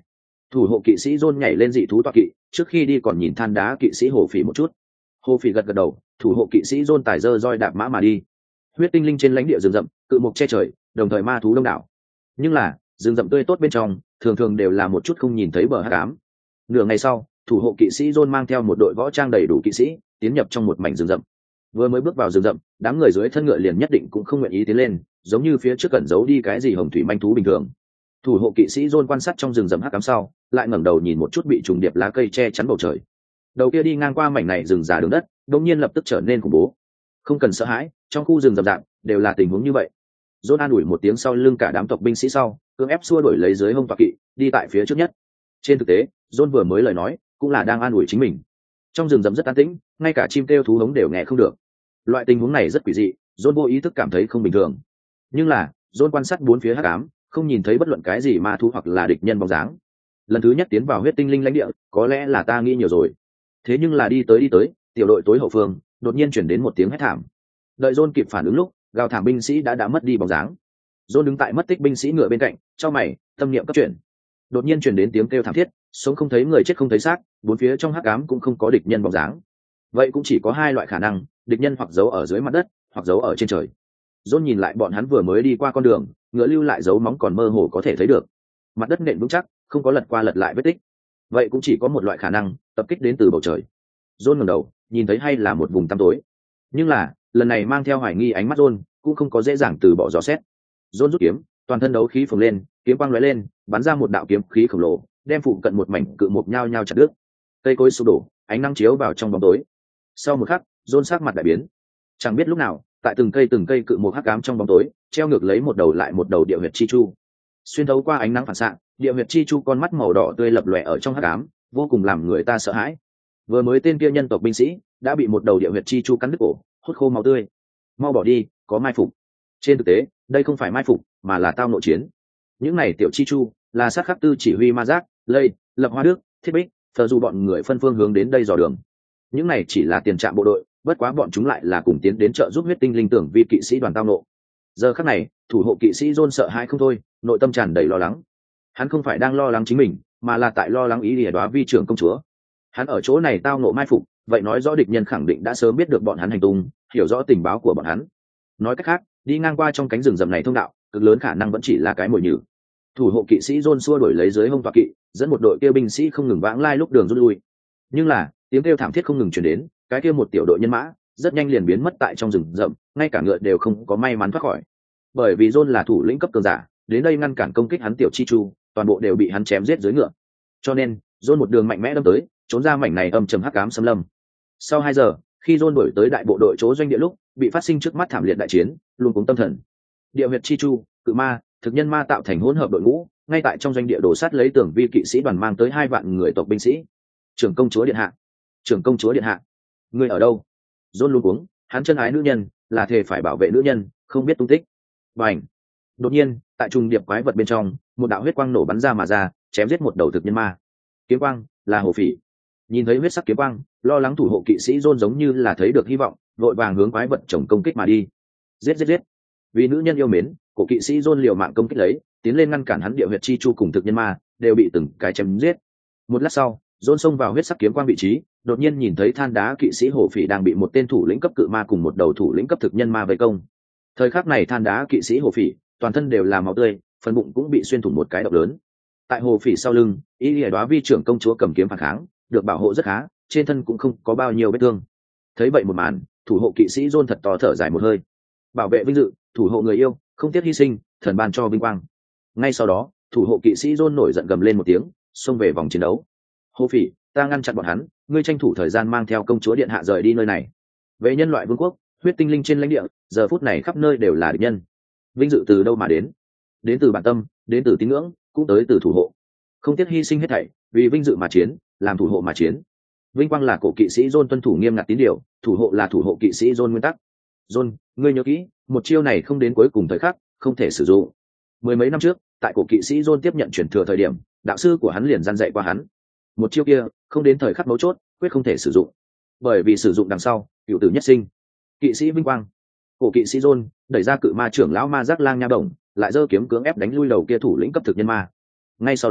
Thủ hộ kỵ sĩ John nhảy lên dị thú tọa kỵ, trước khi đi còn nhìn than đá kỵ sĩ Hồ Phỉ một chút. Hồ Phỉ gật gật đầu, thủ hộ kỵ sĩ John tải dơ roi đạp mã mà đi. Huyết tinh linh trên lãnh địa rừng rậm, cự mục che trời, đồng thời ma thú đông đảo. Nhưng là, rừng rậm tươi tốt bên trong, thường thường đều là một chút không nhìn thấy bờ hắc ám. Nửa ngày sau, thủ hộ kỵ sĩ John mang theo một đội võ trang đầy đủ kỵ sĩ, tiến nhập trong một mảnh rừng rậm. Vừa mới bước vào rừng rậm, đám người dưới thân ngựa liền nhất định cũng không nguyện ý tiến lên, giống như phía trước cẩn giấu đi cái gì hồng thủy manh thú bình thường. Thủ hộ kỵ sĩ John quan sát trong rừng rậm hắc ám sau, lại ngẩng đầu nhìn một chút bị trùng điệp lá cây che chắn bầu trời. Đầu kia đi ngang qua mảnh này rừng già đường đất, đột nhiên lập tức trở nên khủng bố. Không cần sợ hãi, trong khu rừng rậm rạp đều là tình huống như vậy. John an ủi một tiếng sau lưng cả đám tộc binh sĩ sau, cưỡng ép xua đuổi lấy dưới hông tọa kỵ, đi tại phía trước nhất. Trên thực tế, John vừa mới lời nói, cũng là đang an ủi chính mình. Trong rừng rậm rất an tĩnh, ngay cả chim kêu thú hống đều nghe không được. Loại tình huống này rất quỷ dị, John vô ý thức cảm thấy không bình thường. Nhưng là, John quan sát bốn phía hắc ám, không nhìn thấy bất luận cái gì ma thú hoặc là địch nhân bóng dáng. Lần thứ nhất tiến vào huyết tinh linh lãnh địa, có lẽ là ta nghĩ nhiều rồi. Thế nhưng là đi tới đi tới, tiểu đội tối hậu phương, đột nhiên chuyển đến một tiếng hét thảm. Đợi John kịp phản ứng lúc, gào thảm binh sĩ đã đã mất đi bóng dáng. John đứng tại mất tích binh sĩ ngựa bên cạnh, chau mày, tâm niệm cấp chuyển. Đột nhiên chuyển đến tiếng kêu thảm thiết, sống không thấy người chết không thấy xác, bốn phía trong hắc ám cũng không có địch nhân bóng dáng. Vậy cũng chỉ có hai loại khả năng, địch nhân hoặc giấu ở dưới mặt đất, hoặc giấu ở trên trời. John nhìn lại bọn hắn vừa mới đi qua con đường, ngựa lưu lại dấu móng còn mơ hồ có thể thấy được. Mặt đất nện vững chắc, không có lật qua lật lại vết tích. Vậy cũng chỉ có một loại khả năng, tập kích đến từ bầu trời. John ngẩng đầu, nhìn thấy hay là một vùng tăm tối. Nhưng là, lần này mang theo hoài nghi ánh mắt John, cũng không có dễ dàng từ bỏ dò xét. John rút kiếm, toàn thân đấu khí phồng lên, kiếm quang lóe lên, bắn ra một đạo kiếm khí khổng lồ, đem phụ cận một mảnh cự mục nhao nhao chặt đứt. Cây cối sụp đổ, ánh nắng chiếu vào trong bóng tối. Sau một khắc, John sắc mặt đại biến. Chẳng biết lúc nào, tại từng cây từng cây cự mục hắc ám trong bóng tối, treo ngược lấy một đầu lại một đầu địa huyệt chi chu. Xuyên thấu qua ánh nắng phản xạ, địa huyệt chi chu con mắt màu đỏ tươi lập lòe ở trong hắc ám, vô cùng làm người ta sợ hãi. Vừa mới tên kia nhân tộc binh sĩ đã bị một đầu địa huyệt chi chu cắn đứt cổ, hút khô máu tươi. Mau bỏ đi, có mai phục. Trên thực tế, đây không phải mai phục, mà là tao nội chiến. Những này tiểu chi chu là sát khắc tư chỉ huy ma giác, lây, lập hoa đức, thiết bích, thờ dù bọn người phân phương hướng đến đây dò đường. Những này chỉ là tiền trạm bộ đội, bất quá bọn chúng lại là cùng tiến đến trợ giúp huyết tinh linh tưởng vi kỵ sĩ đoàn tao nộ. Giờ khắc này, thủ hộ kỵ sĩ John sợ hãi không thôi, nội tâm tràn đầy lo lắng. Hắn không phải đang lo lắng chính mình, mà là tại lo lắng ý lìa đoá vi trưởng công chúa. Hắn ở chỗ này tao nộ mai phục, vậy nói rõ địch nhân khẳng định đã sớm biết được bọn hắn hành tung, hiểu rõ tình báo của bọn hắn. Nói cách khác, đi ngang qua trong cánh rừng rậm này thông đạo, cực lớn khả năng vẫn chỉ là cái mồi nhử. Thủ hộ kỵ sĩ John xua đuổi lấy dưới hông tọa kỵ, dẫn một đội kia binh sĩ không ngừng vãng lai lúc đường rút lui. Nhưng là, tiếng kêu thảm thiết không ngừng truyền đến, cái kia một tiểu đội nhân mã rất nhanh liền biến mất tại trong rừng rậm, ngay cả ngựa đều không có may mắn thoát khỏi. Bởi vì John là thủ lĩnh cấp cường giả, đến đây ngăn cản công kích hắn tiểu chi chu, toàn bộ đều bị hắn chém giết dưới ngựa. Cho nên, John một đường mạnh mẽ đâm tới, trốn ra mảnh này âm trầm hắc ám xâm lâm. Sau hai giờ, khi John đuổi tới đại bộ đội chỗ doanh địa lúc, bị phát sinh trước mắt thảm liệt đại chiến, luôn cuống tâm thần. Địa huyệt chi chu, cự ma, thực nhân ma tạo thành hỗn hợp đội ngũ, ngay tại trong doanh địa đổ sát lấy tưởng vi kỵ sĩ đoàn mang tới hai vạn người tộc binh sĩ. Trưởng công chúa điện hạ, trưởng công chúa điện hạ, ngươi ở đâu? John luôn cuống, hắn chân ái nữ nhân, là thề phải bảo vệ nữ nhân, không biết tung tích. Bành! Đột nhiên, tại trùng điệp quái vật bên trong, một đạo huyết quang nổ bắn ra mà ra, chém giết một đầu thực nhân ma. Kiếm quang là Hồ Phỉ. Nhìn thấy huyết sắc kiếm quang, lo lắng thủ hộ kỵ sĩ John giống như là thấy được hy vọng, vội vàng hướng quái vật chồng công kích mà đi. Giết giết giết! Vì nữ nhân yêu mến, cổ kỵ sĩ John liều mạng công kích lấy, tiến lên ngăn cản hắn địa huyệt chi chu cùng thực nhân ma, đều bị từng cái chém giết. Một lát sau, John xông vào huyết sắc kiếm quang vị trí, đột nhiên nhìn thấy than đá kỵ sĩ Hồ Phỉ đang bị một tên thủ lĩnh cấp cự ma cùng một đầu thủ lĩnh cấp thực nhân ma vây công. Thời khắc này than đá kỵ sĩ Hồ Phỉ, toàn thân đều là máu tươi, phần bụng cũng bị xuyên thủng một cái độc lớn. Tại Hồ Phỉ sau lưng, ý lìa đoá vi trưởng công chúa cầm kiếm phản kháng, được bảo hộ rất khá, trên thân cũng không có bao nhiêu vết thương. Thấy vậy một màn, thủ hộ kỵ sĩ John thật to thở dài một hơi. Bảo vệ vinh dự, thủ hộ người yêu, không tiếc hy sinh, thần ban cho vinh quang. Ngay sau đó, thủ hộ kỵ sĩ John nổi giận gầm lên một tiếng, xông về vòng chiến đấu. Hồ Phỉ, ta ngăn chặn bọn hắn, ngươi tranh thủ thời gian mang theo công chúa điện hạ rời đi nơi này. Về nhân loại vương quốc, huyết tinh linh trên lãnh địa, giờ phút này khắp nơi đều là địch nhân. Vinh dự từ đâu mà đến? Đến từ bản tâm, đến từ tín ngưỡng, cũng tới từ thủ hộ. Không tiếc hy sinh hết thảy, vì vinh dự mà chiến, làm thủ hộ mà chiến. Vinh quang là cổ kỵ sĩ John tuân thủ nghiêm ngặt tín điều, thủ hộ là thủ hộ kỵ sĩ John nguyên tắc. John, ngươi nhớ kỹ, một chiêu này không đến cuối cùng thời khắc, không thể sử dụng. Mười mấy năm trước, tại cổ kỵ sĩ John tiếp nhận truyền thừa thời điểm, đạo sư của hắn liền dặn dạy qua hắn. Một chiêu kia, không đến thời khắc mấu chốt, quyết không thể sử dụng. Bởi vì sử dụng đằng sau, cựu tử nhất sinh. Kỵ sĩ vinh quang. Cổ kỵ sĩ John đẩy ra cự ma trưởng lão ma giác lang nha đồng, lại giơ kiếm cưỡng ép đánh lui đầu kia thủ lĩnh cấp thực nhân ma. Ngay sau đó,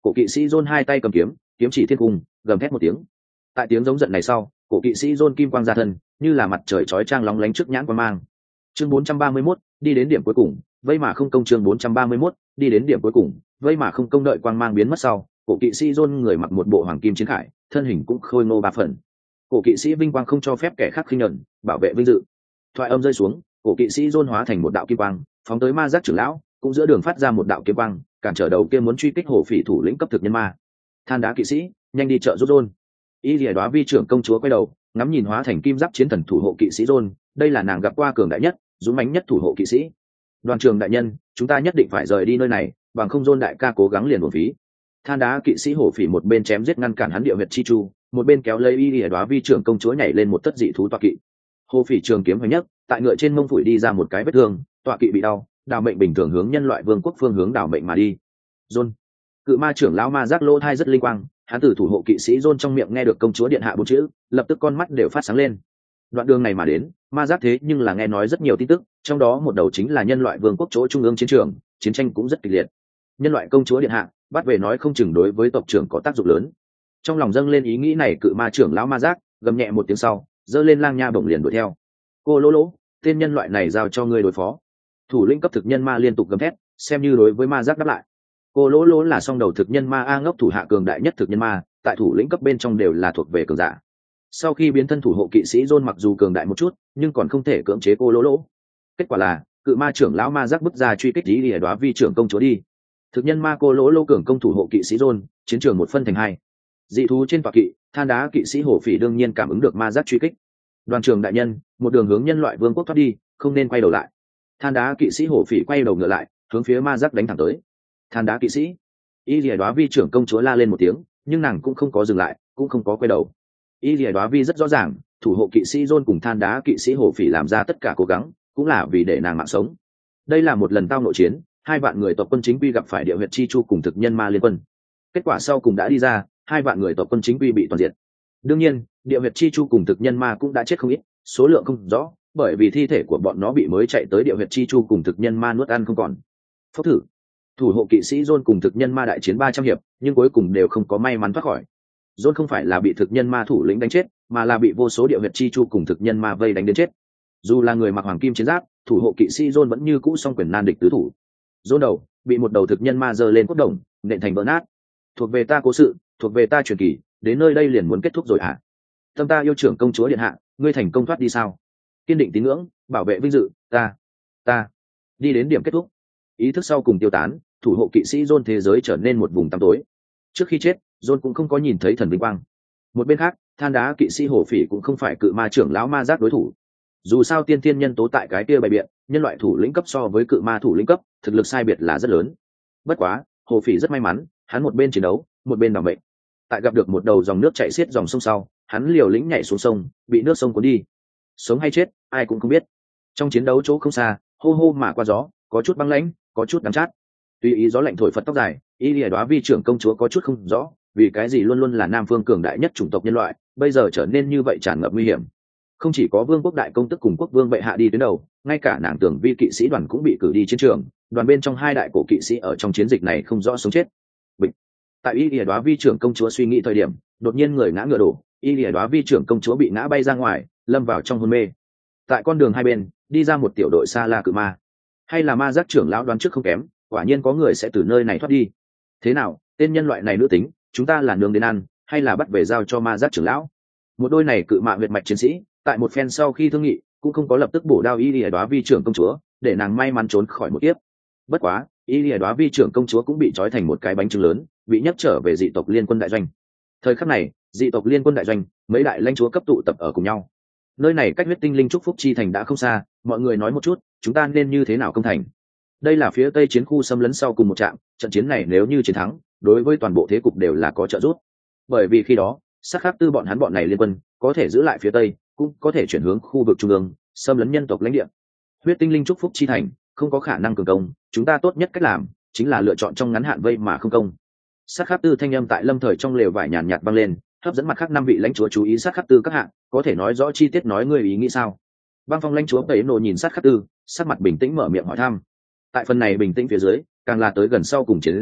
cổ kỵ sĩ John hai tay cầm kiếm, kiếm chỉ thiên cung, gầm thét một tiếng. Tại tiếng giống giận này sau, cổ kỵ sĩ John kim quang ra thân, như là mặt trời chói chang lóng lánh trước nhãn quang mang. Chương bốn trăm ba mươi mốt, đi đến điểm cuối cùng, vây mà không công. Chương bốn trăm ba mươi mốt, đi đến điểm cuối cùng, vây mà không công. Đợi quang mang biến mất sau, cổ kỵ sĩ John người mặc một bộ hoàng kim chiến khải, thân hình cũng khôi ngô ba phần. Cổ kỵ sĩ vinh quang không cho phép kẻ khác khinh nhẫn, bảo vệ vinh dự. Thoại âm rơi xuống, cổ kỵ sĩ John hóa thành một đạo kim quang, phóng tới ma giác trưởng lão, cũng giữa đường phát ra một đạo kiếm quang, cản trở đầu kia muốn truy kích hổ phỉ thủ lĩnh cấp thực nhân ma. Than đá kỵ sĩ, nhanh đi trợ giúp John. Y Lìa Đóa vi trưởng công chúa quay đầu, ngắm nhìn hóa thành kim giáp chiến thần thủ hộ kỵ sĩ John, đây là nàng gặp qua cường đại nhất, dũng mãnh nhất thủ hộ kỵ sĩ. Đoàn trưởng đại nhân, chúng ta nhất định phải rời đi nơi này, bằng không John đại ca cố gắng liền uổng phí. Than đá kỵ sĩ hổ phỉ một bên chém giết ngăn cản hắn địa huyệt chi chu, một bên kéo lấy Y Lìa Đóa vi trưởng công chúa nhảy lên một tất dị thú tọa kỵ. Hổ phỉ trường kiếm hoành nhất, tại ngựa trên mông phủi đi ra một cái vết thương, tọa kỵ bị đau, đảo mệnh bình thường hướng nhân loại vương quốc phương hướng đảo mệnh mà đi. John, cự ma trưởng lão ma giác lỗ thai rất linh quang, hắn từ thủ hộ kỵ sĩ John trong miệng nghe được công chúa điện hạ bốn chữ, lập tức con mắt đều phát sáng lên. Đoạn đường này mà đến, ma giác thế nhưng là nghe nói rất nhiều tin tức, trong đó một đầu chính là nhân loại vương quốc chỗ trung ương chiến trường, chiến tranh cũng rất kịch liệt. Nhân loại công chúa điện hạ bắt về nói không chừng đối với tộc trưởng có tác dụng lớn. Trong lòng dâng lên ý nghĩ này, cự ma trưởng lão ma giác gầm nhẹ một tiếng sau, giơ lên lang nha bổng liền đuổi theo. Cô lỗ lỗ, tên nhân loại này giao cho ngươi đối phó. Thủ lĩnh cấp thực nhân ma liên tục gầm thét, xem như đối với ma giác đáp lại. Cô lỗ lỗ là song đầu thực nhân ma a ngốc thủ hạ cường đại nhất thực nhân ma, tại thủ lĩnh cấp bên trong đều là thuộc về cường giả. Sau khi biến thân thủ hộ kỵ sĩ John mặc dù cường đại một chút, nhưng còn không thể cưỡng chế cô lỗ lỗ. Kết quả là cự ma trưởng lão ma giác bức ra truy kích ý Lìa Đóa vi trưởng công chúa đi. Thực nhân ma cô lỗ lỗ cường công thủ hộ kỵ sĩ John, chiến trường một phân thành hai. Dị thú trên tọa kỵ, than đá kỵ sĩ hổ phỉ đương nhiên cảm ứng được ma giác truy kích. Đoàn trưởng đại nhân, một đường hướng nhân loại vương quốc thoát đi, không nên quay đầu lại. Than đá kỵ sĩ hổ phỉ quay đầu ngựa lại, hướng phía ma giác đánh thẳng tới. Than đá kỵ sĩ, Y Lìa Đóa vi trưởng công chúa la lên một tiếng, nhưng nàng cũng không có dừng lại, cũng không có quay đầu. Y Lìa Đóa vi rất rõ ràng, thủ hộ kỵ sĩ John cùng than đá kỵ sĩ hổ phỉ làm ra tất cả cố gắng, cũng là vì để nàng mạng sống. Đây là một lần tao nội chiến, hai vạn người tộc quân chính quy gặp phải địa huyệt chi chu cùng thực nhân ma liên quân. Kết quả sau cùng đã đi ra, hai vạn người tộc quân chính quy bị toàn diệt. Đương nhiên, địa huyệt chi chu cùng thực nhân ma cũng đã chết không ít, số lượng không rõ, bởi vì thi thể của bọn nó bị mới chạy tới địa huyệt chi chu cùng thực nhân ma nuốt ăn không còn. Phốc thử, thủ hộ kỵ sĩ John cùng thực nhân ma đại chiến ba trăm hiệp, nhưng cuối cùng đều không có may mắn thoát khỏi. John không phải là bị thực nhân ma thủ lĩnh đánh chết, mà là bị vô số địa huyệt chi chu cùng thực nhân ma vây đánh đến chết. Dù là người mặc hoàng kim chiến giáp, thủ hộ kỵ sĩ John vẫn như cũ song quyền nan địch tứ thủ. John đầu bị một đầu thực nhân ma giơ lên cốt đồng, nện thành vỡ nát. Thuộc về ta cố sự, thuộc về ta truyền kỳ, đến nơi đây liền muốn kết thúc rồi hả? Tâm ta yêu trưởng công chúa điện hạ, ngươi thành công thoát đi sao? Kiên định tín ngưỡng, bảo vệ vinh dự, ta, ta, đi đến điểm kết thúc. Ý thức sau cùng tiêu tán, thủ hộ kỵ sĩ John thế giới trở nên một vùng tăm tối. Trước khi chết, John cũng không có nhìn thấy thần vinh quang. Một bên khác, than đá kỵ sĩ hổ phỉ cũng không phải cự ma trưởng lão ma giác đối thủ. Dù sao tiên thiên nhân tố tại cái kia bày biện, nhân loại thủ lĩnh cấp so với cự ma thủ lĩnh cấp, thực lực sai biệt là rất lớn. Bất quá, hổ phỉ rất may mắn, hắn một bên chiến đấu, một bên đảm mệnh. Tại gặp được một đầu dòng nước chảy xiết dòng sông sau, hắn liều lĩnh nhảy xuống sông, bị nước sông cuốn đi. Sống hay chết, ai cũng không biết. Trong chiến đấu chỗ không xa, hô hô mà qua gió, có chút băng lãnh, có chút đắng chát. Tùy ý gió lạnh thổi phật tóc dài, Y Lìa Đóa vi trưởng công chúa có chút không rõ, vì cái gì luôn luôn là nam phương cường đại nhất chủng tộc nhân loại, bây giờ trở nên như vậy tràn ngập nguy hiểm. Không chỉ có vương quốc đại công tức cùng quốc vương bệ hạ đi tuyến đầu, ngay cả nàng tưởng vi kỵ sĩ đoàn cũng bị cử đi chiến trường, đoàn bên trong hai đại cổ kỵ sĩ ở trong chiến dịch này không rõ sống chết. Bịch. Tại Y Lìa Đóa vi trưởng công chúa suy nghĩ thời điểm, đột nhiên người ngã ngựa đổ, Y Lìa Đóa vi trưởng công chúa bị ngã bay ra ngoài, lâm vào trong hôn mê. Tại con đường hai bên, đi ra một tiểu đội xa la cự ma. Hay là ma giác trưởng lão đoán trước không kém, quả nhiên có người sẽ từ nơi này thoát đi. Thế nào, tên nhân loại này nữ tính, chúng ta là nướng đến ăn, hay là bắt về giao cho ma giác trưởng lão? Một đôi này cự mạ huyệt mạch chiến sĩ, tại một phen sau khi thương nghị, cũng không có lập tức bổ đao Y Lìa Đóa vi trưởng công chúa, để nàng may mắn trốn khỏi một kiếp. Bất quá, Y Lìa Đóa vi trưởng công chúa cũng bị trói thành một cái bánh trứng lớn, bị nhấc trở về dị tộc liên quân đại doanh. Thời khắc này, dị tộc liên quân đại doanh, mấy đại lãnh chúa cấp tụ tập ở cùng nhau. Nơi này cách huyết tinh linh trúc phúc chi thành đã không xa, mọi người nói một chút, chúng ta nên như thế nào công thành? Đây là phía tây chiến khu xâm lấn sau cùng một trạm, trận chiến này nếu như chiến thắng, đối với toàn bộ thế cục đều là có trợ giúp. Bởi vì khi đó, sắc khắc tư bọn hắn bọn này liên quân, có thể giữ lại phía tây, cũng có thể chuyển hướng khu vực trung ương, xâm lấn nhân tộc lãnh địa. Huyết tinh linh trúc phúc chi thành, không có khả năng cường công, chúng ta tốt nhất cách làm chính là lựa chọn trong ngắn hạn vây mà không công. Sát khắc tư thanh âm tại lâm thời trong lều vải nhàn nhạt vang lên, hấp dẫn mặt khác năm vị lãnh chúa chú ý sát khắc tư các hạng, có thể nói rõ chi tiết nói ngươi ý nghĩ sao? Băng phong lãnh chúa tẩy nổ nhìn sát khắc tư, sắc mặt bình tĩnh mở miệng hỏi thăm. Tại phần này bình tĩnh phía dưới, càng là tới gần sau cùng chiến dịch,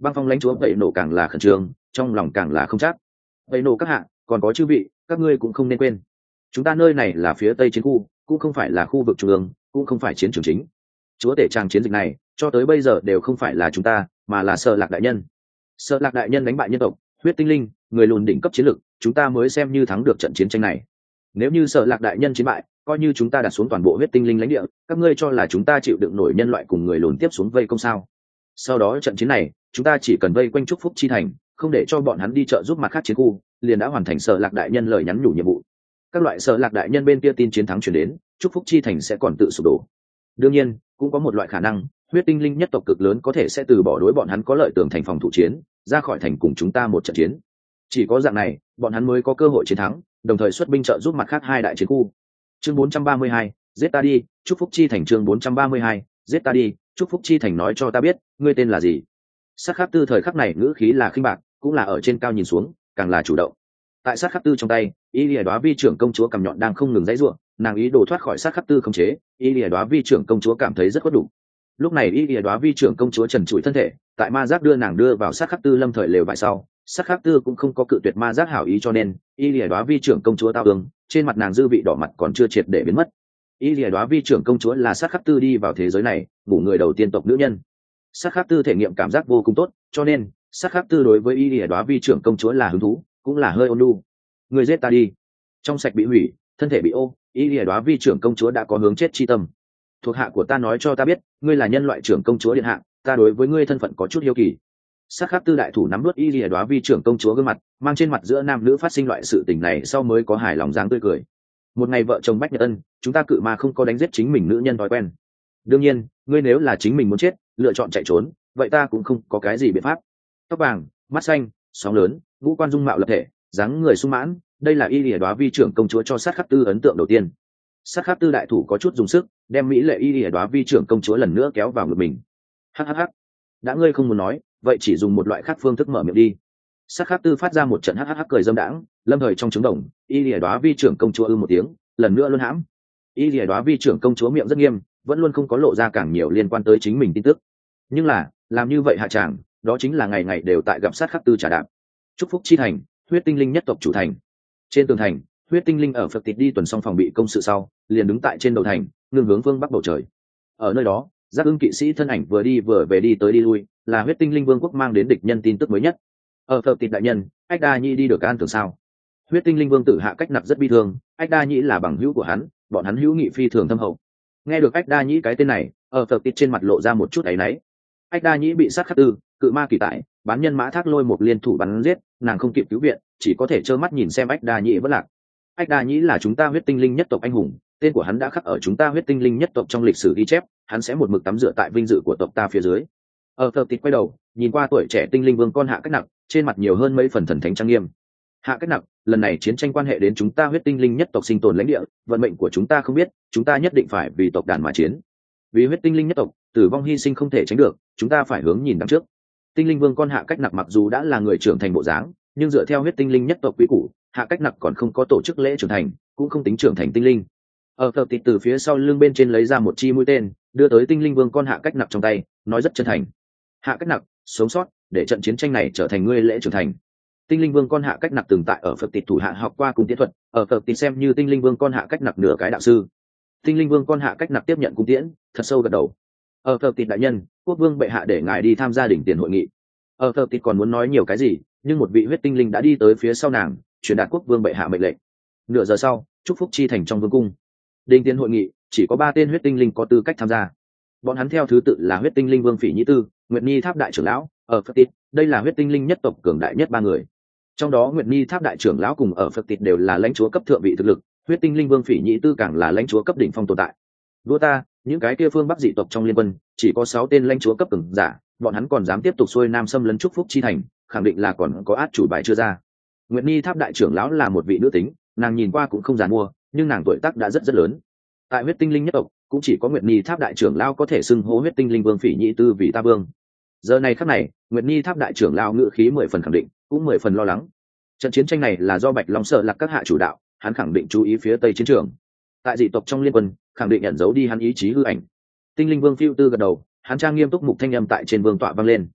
băng phong lãnh chúa vậy nổ càng là khẩn trương, trong lòng càng là không chắc. Vậy nổ các hạ, còn có chư vị, các ngươi cũng không nên quên, chúng ta nơi này là phía tây chiến khu, cũng không phải là khu vực trung ương, cũng không phải chiến trường chính. Chúa tể trang chiến dịch này cho tới bây giờ đều không phải là chúng ta, mà là Sở Lạc đại nhân. Sở Lạc đại nhân đánh bại nhân tộc huyết tinh linh, người lùn đỉnh cấp chiến lực, chúng ta mới xem như thắng được trận chiến tranh này. Nếu như Sở Lạc đại nhân chiến bại, coi như chúng ta đặt xuống toàn bộ huyết tinh linh lãnh địa, các ngươi cho là chúng ta chịu đựng nổi nhân loại cùng người lùn tiếp xuống vây công sao? Sau đó trận chiến này, chúng ta chỉ cần vây quanh Trúc Phúc chi thành, không để cho bọn hắn đi trợ giúp mặt khác chiến khu, liền đã hoàn thành Sở Lạc đại nhân lời nhắn nhủ nhiệm vụ. Các loại Sở Lạc đại nhân bên kia tin chiến thắng truyền đến, Trúc Phúc chi thành sẽ còn tự sụp đổ. Đương nhiên, cũng có một loại khả năng, huyết tinh linh nhất tộc cực lớn có thể sẽ từ bỏ đối bọn hắn có lợi tường thành phòng thủ chiến, ra khỏi thành cùng chúng ta một trận chiến. Chỉ có dạng này, bọn hắn mới có cơ hội chiến thắng, đồng thời xuất binh trợ giúp mặt khác hai đại chiến khu. Chương bốn trăm ba mươi hai, giết ta đi, Trúc Phúc chi thành. Chương bốn trăm ba mươi hai, giết ta đi, Trúc Phúc chi thành. Nói cho ta biết, ngươi tên là gì? Sát Khắc Tư thời khắc này ngữ khí là khinh bạc, cũng là ở trên cao nhìn xuống, càng là chủ động. Tại Sát Khắc Tư trong tay, Y Lìa Đóa Vi trưởng công chúa cầm nhọn đang không ngừng dãy rủa, nàng ý đồ thoát khỏi Sát Khắc Tư khống chế, Y Lìa Đóa Vi trưởng công chúa cảm thấy rất khuất đủ. Lúc này Y Lìa Đóa Vi trưởng công chúa trần trụi thân thể, tại ma giác đưa nàng đưa vào Sát Khắc Tư lâm thời lều vải sau, Sát Khắc Tư cũng không có cự tuyệt ma giác hảo ý, cho nên Y Lìa Đóa Vi trưởng công chúa tao ương, trên mặt nàng dư vị đỏ mặt còn chưa triệt để biến mất. Y Lìa Đóa Vi trưởng công chúa là Sát Khắc Tư đi vào thế giới này, ngủ người đầu tiên tộc nữ nhân. Sát Khắc Tư thể nghiệm cảm giác vô cùng tốt, cho nên Sát Khắc Tư đối với Y Lìa Đóa Vi trưởng công chúa là hứng thú, cũng là hơi ôn nhu. Người giết ta đi. Trong sạch bị hủy, thân thể bị ô, Y Lìa Đóa Vi trưởng công chúa đã có hướng chết chi tâm. Thuộc hạ của ta nói cho ta biết, ngươi là nhân loại trưởng công chúa điện hạ, ta đối với ngươi thân phận có chút hiếu kỳ. Sát Khắc Tư đại thủ nắm nuốt Y Lìa Đóa Vi trưởng công chúa gương mặt, mang trên mặt giữa nam nữ phát sinh loại sự tình này sau mới có hài lòng dáng tươi cười. Một ngày vợ chồng bách nhật ân, chúng ta cự mà không có đánh giết chính mình nữ nhân thói quen. Đương nhiên, ngươi nếu là chính mình muốn chết, lựa chọn chạy trốn, vậy ta cũng không có cái gì biện pháp. Tóc vàng, mắt xanh, sóng lớn, ngũ quan dung mạo lập thể, dáng người sung mãn, đây là Y Lìa Đóa Vi trưởng công chúa cho Sát Khắc Tư ấn tượng đầu tiên. Sát Khắc Tư đại thủ có chút dùng sức, đem mỹ lệ Y Lìa Đóa Vi trưởng công chúa lần nữa kéo vào ngực mình. Hắc hắc hắc, đã ngươi không muốn nói, vậy chỉ dùng một loại khác phương thức mở miệng đi. Sát Khắc Tư phát ra một trận hắc hắc hắc cười dâm đãng, lâm thời trong trứng đồng, Y Lìa Đóa Vi trưởng công chúa ư một tiếng, lần nữa luôn hãm. Y Lìa Đóa Vi trưởng công chúa miệng rất nghiêm, vẫn luôn không có lộ ra càng nhiều liên quan tới chính mình tin tức. Nhưng là, làm như vậy hạ tràng, đó chính là ngày ngày đều tại gặp Sát Khắc Tư trả đạp. Trúc Phúc chi thành, huyết tinh linh nhất tộc chủ thành. Trên tường thành, huyết tinh linh ở Phật Tịt đi tuần xong phòng bị công sự sau, liền đứng tại trên đầu thành, ngưng hướng phương bắc bầu trời. Ở nơi đó, Giác Ưng kỵ sĩ thân ảnh vừa đi vừa về đi tới đi lui, là huyết tinh linh vương quốc mang đến địch nhân tin tức mới nhất. Ở Phật Tịt đại nhân, Ách Đa Nhĩ đi được an tưởng sao? Huyết tinh linh vương tử Hạ Cách Nặc rất bi thương, Ách Đa Nhĩ là bằng hữu của hắn, bọn hắn hữu nghị phi thường thâm hậu. Nghe được Ách Đa Nhĩ cái tên này, ở Phật Tịt trên mặt lộ ra một chút áy náy. Ách Đa Nhĩ bị Sát Khắc Tư, cự ma kỳ tại, bán nhân mã thác lôi một liên thủ bắn giết, nàng không kịp cứu viện, chỉ có thể trơ mắt nhìn xem Ách Đa Nhĩ vỡ lạc. Ách Đa Nhĩ là chúng ta huyết tinh linh nhất tộc anh hùng, tên của hắn đã khắc ở chúng ta huyết tinh linh nhất tộc trong lịch sử ghi chép, hắn sẽ một mực tắm rửa tại vinh dự của tộc ta phía dưới. Ở Phật Tịt quay đầu, nhìn qua tuổi trẻ tinh linh vương con Hạ Cách Nặc, trên mặt nhiều hơn mấy phần thần thánh trang nghiêm. Hạ Cách Nặc, lần này chiến tranh quan hệ đến chúng ta huyết tinh linh nhất tộc sinh tồn lãnh địa, vận mệnh của chúng ta không biết, chúng ta nhất định phải vì tộc đàn mà chiến. Vì huyết tinh linh nhất tộc, tử vong hy sinh không thể tránh được, chúng ta phải hướng nhìn đằng trước. Tinh linh vương con Hạ Cách Nặc mặc dù đã là người trưởng thành bộ dáng, nhưng dựa theo huyết tinh linh nhất tộc quy củ, Hạ Cách Nặc còn không có tổ chức lễ trưởng thành, cũng không tính trưởng thành tinh linh. Ở Phật Tịt từ phía sau lưng bên trên lấy ra một chi mũi tên, đưa tới tinh linh vương con Hạ Cách Nặc trong tay, nói rất chân thành: Hạ Cách Nặc, sống sót, để trận chiến tranh này trở thành ngươi lễ trưởng thành. Tinh linh vương con Hạ Cách Nặc từng tại ở Phật Tịt thủ hạ học qua cung tiễn thuật, ở Phật Tịt xem như tinh linh vương con Hạ Cách Nặc nửa cái đạo sư. Tinh linh vương con Hạ Cách Nặc tiếp nhận cung tiễn, thật sâu gật đầu. Ở Phật Tịt đại nhân, quốc vương bệ hạ để ngài đi tham gia đỉnh tiền hội nghị. Ở Phật Tịt còn muốn nói nhiều cái gì, nhưng một vị huyết tinh linh đã đi tới phía sau nàng, truyền đạt quốc vương bệ hạ mệnh lệnh. Nửa giờ sau, Trúc Phúc chi thành trong vương cung. Đỉnh tiền hội nghị, chỉ có ba tên huyết tinh linh có tư cách tham gia. Bọn hắn theo thứ tự là huyết tinh linh vương Phỉ Nhĩ Tư, Nguyệt Nhi Tháp đại trưởng lão, ở Phật Tịt, đây là huyết tinh linh nhất tộc cường đại nhất ba người. Trong đó Nguyệt Nhi Tháp đại trưởng lão cùng ở Phật Tịt đều là lãnh chúa cấp thượng vị thực lực, huyết tinh linh vương Phỉ Nhĩ Tư càng là lãnh chúa cấp đỉnh phong tồn tại. Đua ta, những cái kia phương bắc dị tộc trong liên quân, chỉ có sáu tên lãnh chúa cấp cường giả, bọn hắn còn dám tiếp tục xuôi nam xâm lấn Trúc Phúc chi thành, khẳng định là còn có át chủ bài chưa ra. Nguyệt Nhi Tháp đại trưởng lão là một vị nữ tính, nàng nhìn qua cũng không già mua, nhưng nàng tuổi tác đã rất rất lớn. Tại huyết tinh linh nhất tộc, cũng chỉ có Nguyệt Nhi Tháp đại trưởng lão có thể xưng hô huyết tinh linh vương Phỉ Nhĩ Tư vì ta vương. Giờ này khắc này, Nguyệt Nhi Tháp đại trưởng lão ngữ khí mười phần khẳng định, cũng mười phần lo lắng. Trận chiến tranh này là do Bạch Long Sợ Lạc các hạ chủ đạo, hắn khẳng định chú ý phía tây chiến trường. Tại dị tộc trong liên quân, khẳng định nhận dấu đi hắn ý chí hư ảnh. Tinh linh vương Phiêu Tư gật đầu, hắn trang nghiêm túc mục thanh âm tại trên vương tọa vang lên.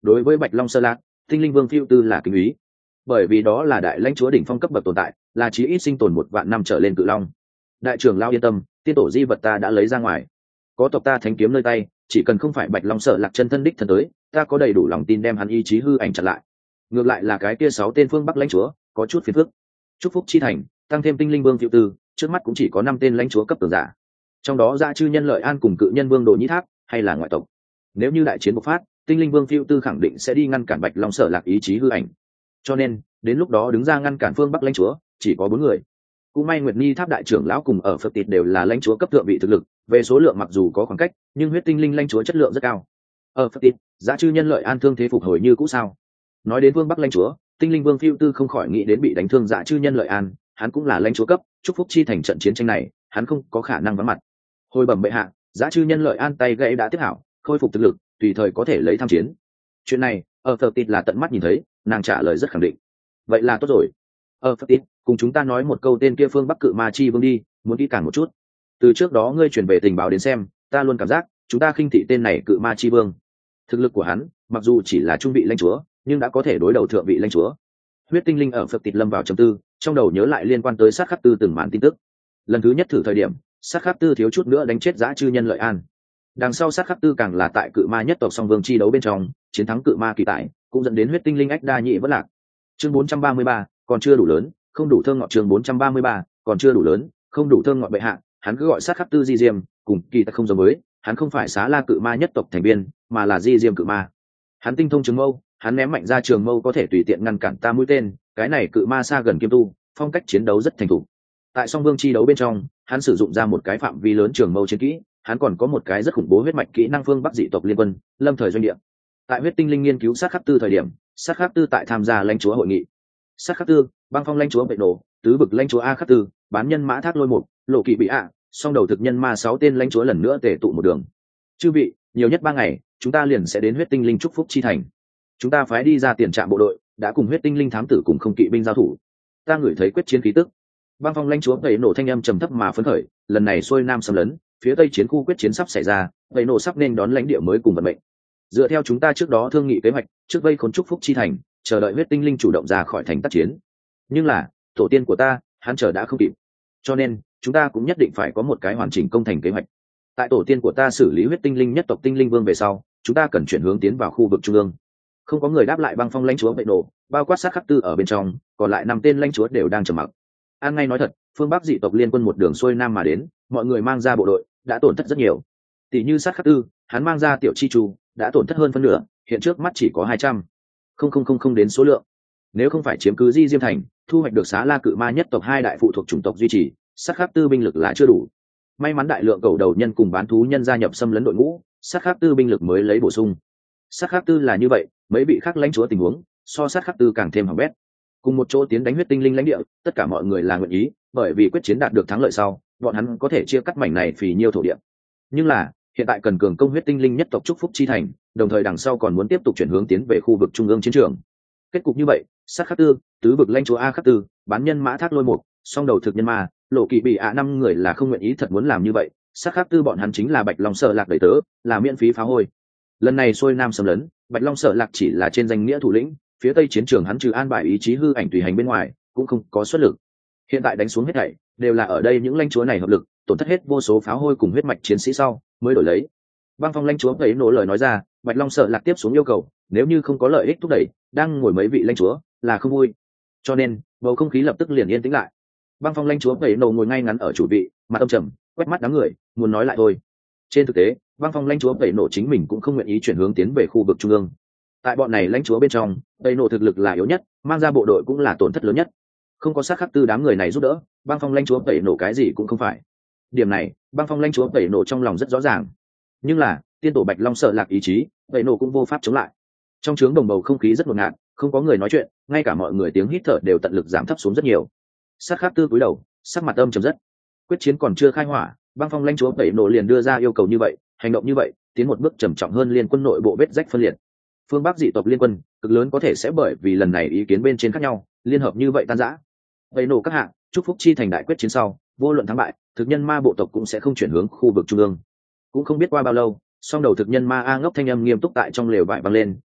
đối với bạch long sơ lạc, tinh linh vương phiêu tư là kính ý, bởi vì đó là đại lãnh chúa đỉnh phong cấp bậc tồn tại, là chí ít sinh tồn một vạn năm trở lên cự long. Đại trưởng lao yên tâm, tiên tổ di vật ta đã lấy ra ngoài, có tộc ta thánh kiếm nơi tay, chỉ cần không phải bạch long sợ lạc chân thân đích thân tới, ta có đầy đủ lòng tin đem hắn ý chí hư ảnh chặn lại. Ngược lại là cái kia sáu tên phương bắc lãnh chúa có chút phiền phức. Chúc phúc chi thành tăng thêm tinh linh vương phiêu tư, trước mắt cũng chỉ có năm tên lãnh chúa cấp cường giả, trong đó Dã Chư Nhân Lợi An cùng cự nhân vương Đồ Nhĩ Tháp hay là ngoại tộc. Nếu như đại chiến bộc phát, tinh linh vương phiêu tư khẳng định sẽ đi ngăn cản bạch long sở lạc ý chí hư ảnh, cho nên đến lúc đó đứng ra ngăn cản phương bắc lãnh chúa chỉ có bốn người. Cũng may Nguyệt Nhi Tháp đại trưởng lão cùng ở Phật Tịt đều là lãnh chúa cấp thượng vị thực lực, về số lượng mặc dù có khoảng cách, nhưng huyết tinh linh lãnh chúa chất lượng rất cao. Ở Phật Tịt, Dã Chư Nhân Lợi An thương thế phục hồi như cũ sao? Nói đến vương bắc lãnh chúa, tinh linh vương phiêu tư không khỏi nghĩ đến bị đánh thương Dã Chư Nhân Lợi An, hắn cũng là lãnh chúa cấp, chúc phúc chi thành trận chiến tranh này, hắn không có khả năng vắng mặt. Hồi bẩm bệ hạ, Dã Chư Nhân Lợi An tay gãy đã tiếp hảo, khôi phục thực lực, tùy thời có thể lấy tham chiến. Chuyện này, ở Phật Tịt là tận mắt nhìn thấy, nàng trả lời rất khẳng định. Vậy là tốt rồi. Ở Phật Tịt, cùng chúng ta nói một câu tên kia phương bắc cự ma chi vương đi, muốn kỹ càng một chút. Từ trước đó ngươi truyền về tình báo đến xem, ta luôn cảm giác chúng ta khinh thị tên này cự ma chi vương. Thực lực của hắn, mặc dù chỉ là trung vị lãnh chúa, nhưng đã có thể đối đầu thượng vị lãnh chúa. Huyết tinh linh ở Phật Tịt lâm vào trầm tư, trong đầu nhớ lại liên quan tới sát khắc tư từng màn tin tức. Lần thứ nhất thử thời điểm, sát khắc tư thiếu chút nữa đánh chết Dã Chư Nhân Lợi An. Đằng sau sát khắc tư càng là tại cự ma nhất tộc song vương chi đấu bên trong chiến thắng cự ma kỳ tại, cũng dẫn đến huyết tinh linh ách đa nhị vất lạc. Chương bốn trăm ba mươi ba, còn chưa đủ lớn, không đủ thơm ngọt. Chương bốn trăm ba mươi ba, còn chưa đủ lớn, không đủ thơm ngọt bệ hạ. Hắn cứ gọi sát khắc tư di diêm, cùng kỳ tại không giống với, hắn không phải xá la cự ma nhất tộc thành viên, mà là di diêm cự ma. Hắn tinh thông trường mâu, hắn ném mạnh ra trường mâu có thể tùy tiện ngăn cản ta mũi tên, cái này cự ma xa gần kiêm tu, phong cách chiến đấu rất thành thục. Tại song vương chi đấu bên trong, hắn sử dụng ra một cái phạm vi lớn trường mâu chiến kỹ, hắn còn có một cái rất khủng bố huyết mạch kỹ năng phương bắc dị tộc liên quân, lâm thời doanh địa. Tại huyết tinh linh nghiên cứu sát khắc tư thời điểm, sát khắc tư tại tham gia lãnh chúa hội nghị. Sát khắc tư, băng phong lãnh chúa bệ nổ, tứ vực lãnh chúa a khắc tư, bán nhân mã thác lôi một, lộ kỵ bị ạ, song đầu thực nhân ma sáu tên lãnh chúa lần nữa tề tụ một đường. Chư vị, nhiều nhất ba ngày, chúng ta liền sẽ đến huyết tinh linh chúc phúc chi thành. Chúng ta phái đi ra tiền trạm bộ đội, đã cùng huyết tinh linh thám tử cùng không kỵ binh giao thủ. Ta ngửi thấy quyết chiến khí tức. Băng phong lãnh chúa bệ nổ thanh âm trầm thấp mà phấn khởi, lần này xuôi nam xâm lấn, phía tây chiến khu quyết chiến sắp xảy ra, bệ nổ sắp nên đón lãnh địa mới cùng vận mệnh. Dựa theo chúng ta trước đó thương nghị kế hoạch, trước vây khốn chúc phúc chi thành, chờ đợi huyết tinh linh chủ động ra khỏi thành tác chiến. Nhưng là tổ tiên của ta, hắn chờ đã không kịp, cho nên chúng ta cũng nhất định phải có một cái hoàn chỉnh công thành kế hoạch. Tại tổ tiên của ta xử lý huyết tinh linh nhất tộc tinh linh vương về sau, chúng ta cần chuyển hướng tiến vào khu vực trung ương. Không có người đáp lại băng phong lãnh chúa bệ nổ, bao quát sát khắc tư ở bên trong, còn lại năm tên lãnh chúa đều đang trầm mặc. An ngay nói thật, phương bắc dị tộc liên quân một đường xuôi nam mà đến, mọi người mang ra bộ đội đã tổn thất rất nhiều. Tỷ như sát khắc tư, hắn mang ra tiểu chi chu đã tổn thất hơn phân nửa, hiện trước mắt chỉ có hai trăm không không không không đến số lượng. Nếu không phải chiếm cứ Di Diêm thành, thu hoạch được xá la cự ma nhất tộc hai đại phụ thuộc chủng tộc duy trì, sát khắc tư binh lực là chưa đủ. May mắn đại lượng cầu đầu nhân cùng bán thú nhân gia nhập xâm lấn đội ngũ, sát khắc tư binh lực mới lấy bổ sung. Sát khắc tư là như vậy, mấy vị khác lãnh chúa tình huống so sát khắc tư càng thêm hỏng bét. Cùng một chỗ tiến đánh huyết tinh linh lãnh địa, tất cả mọi người là nguyện ý, bởi vì quyết chiến đạt được thắng lợi sau, bọn hắn có thể chia cắt mảnh này phì nhiêu thổ địa. Nhưng là hiện tại cần cường công huyết tinh linh nhất tộc chúc phúc chi thành, đồng thời đằng sau còn muốn tiếp tục chuyển hướng tiến về khu vực trung ương chiến trường. Kết cục như vậy, sát khắc tư, tứ vực lãnh chúa a khắc tư, bán nhân mã thác lôi một, song đầu thực nhân ma, lộ kỵ bị ạ năm người là không nguyện ý thật muốn làm như vậy. Sát khắc tư bọn hắn chính là bạch long sợ lạc đầy tớ, là miễn phí phá hôi. Lần này xuôi nam xâm lấn, bạch long sợ lạc chỉ là trên danh nghĩa thủ lĩnh, phía tây chiến trường hắn trừ an bài ý chí hư ảnh tùy hành bên ngoài, cũng không có xuất lực. Hiện tại đánh xuống hết thảy đều là ở đây những lãnh chúa này hợp lực, tổn thất hết vô số pháo hôi cùng huyết mạch chiến sĩ sau mới đổi lấy. Băng phong lãnh chúa thấy nổ lời nói ra, bạch long sợ lạc tiếp xuống yêu cầu, nếu như không có lợi ích thúc đẩy, đang ngồi mấy vị lãnh chúa là không vui. Cho nên bầu không khí lập tức liền yên tĩnh lại. Băng phong lãnh chúa thấy nổ ngồi ngay ngắn ở chủ vị, mặt âm trầm, quét mắt đám người, muốn nói lại thôi. Trên thực tế, băng phong lãnh chúa thấy nổ chính mình cũng không nguyện ý chuyển hướng tiến về khu vực trung ương. Tại bọn này lãnh chúa bên trong, thấy nổ thực lực là yếu nhất, mang ra bộ đội cũng là tổn thất lớn nhất. Không có sát khắc tư đám người này giúp đỡ, băng phong lãnh chúa tẩy nổ cái gì cũng không phải. Điểm này băng phong lãnh chúa tẩy nổ trong lòng rất rõ ràng. Nhưng là tiên tổ bạch long sợ lạc ý chí, tẩy nổ cũng vô pháp chống lại. Trong trướng đồng bầu không khí rất ngột ngạt, không có người nói chuyện, ngay cả mọi người tiếng hít thở đều tận lực giảm thấp xuống rất nhiều. Sát khắc tư cúi đầu, sắc mặt âm trầm rất. Quyết chiến còn chưa khai hỏa, băng phong lãnh chúa tẩy nổ liền đưa ra yêu cầu như vậy, hành động như vậy tiến một bước trầm trọng hơn liên quân nội bộ vết rách phân liệt. Phương bắc dị tộc liên quân cực lớn có thể sẽ bởi vì lần này ý kiến bên trên khác nhau, liên hợp như vậy tan rã. Tẩy nổ các hạng, chúc phúc chi thành đại quyết chiến sau, vô luận thắng bại, thực nhân ma bộ tộc cũng sẽ không chuyển hướng khu vực trung ương. Cũng không biết qua bao lâu, song đầu thực nhân ma a ngốc thanh âm nghiêm túc tại trong lều vải vang lên,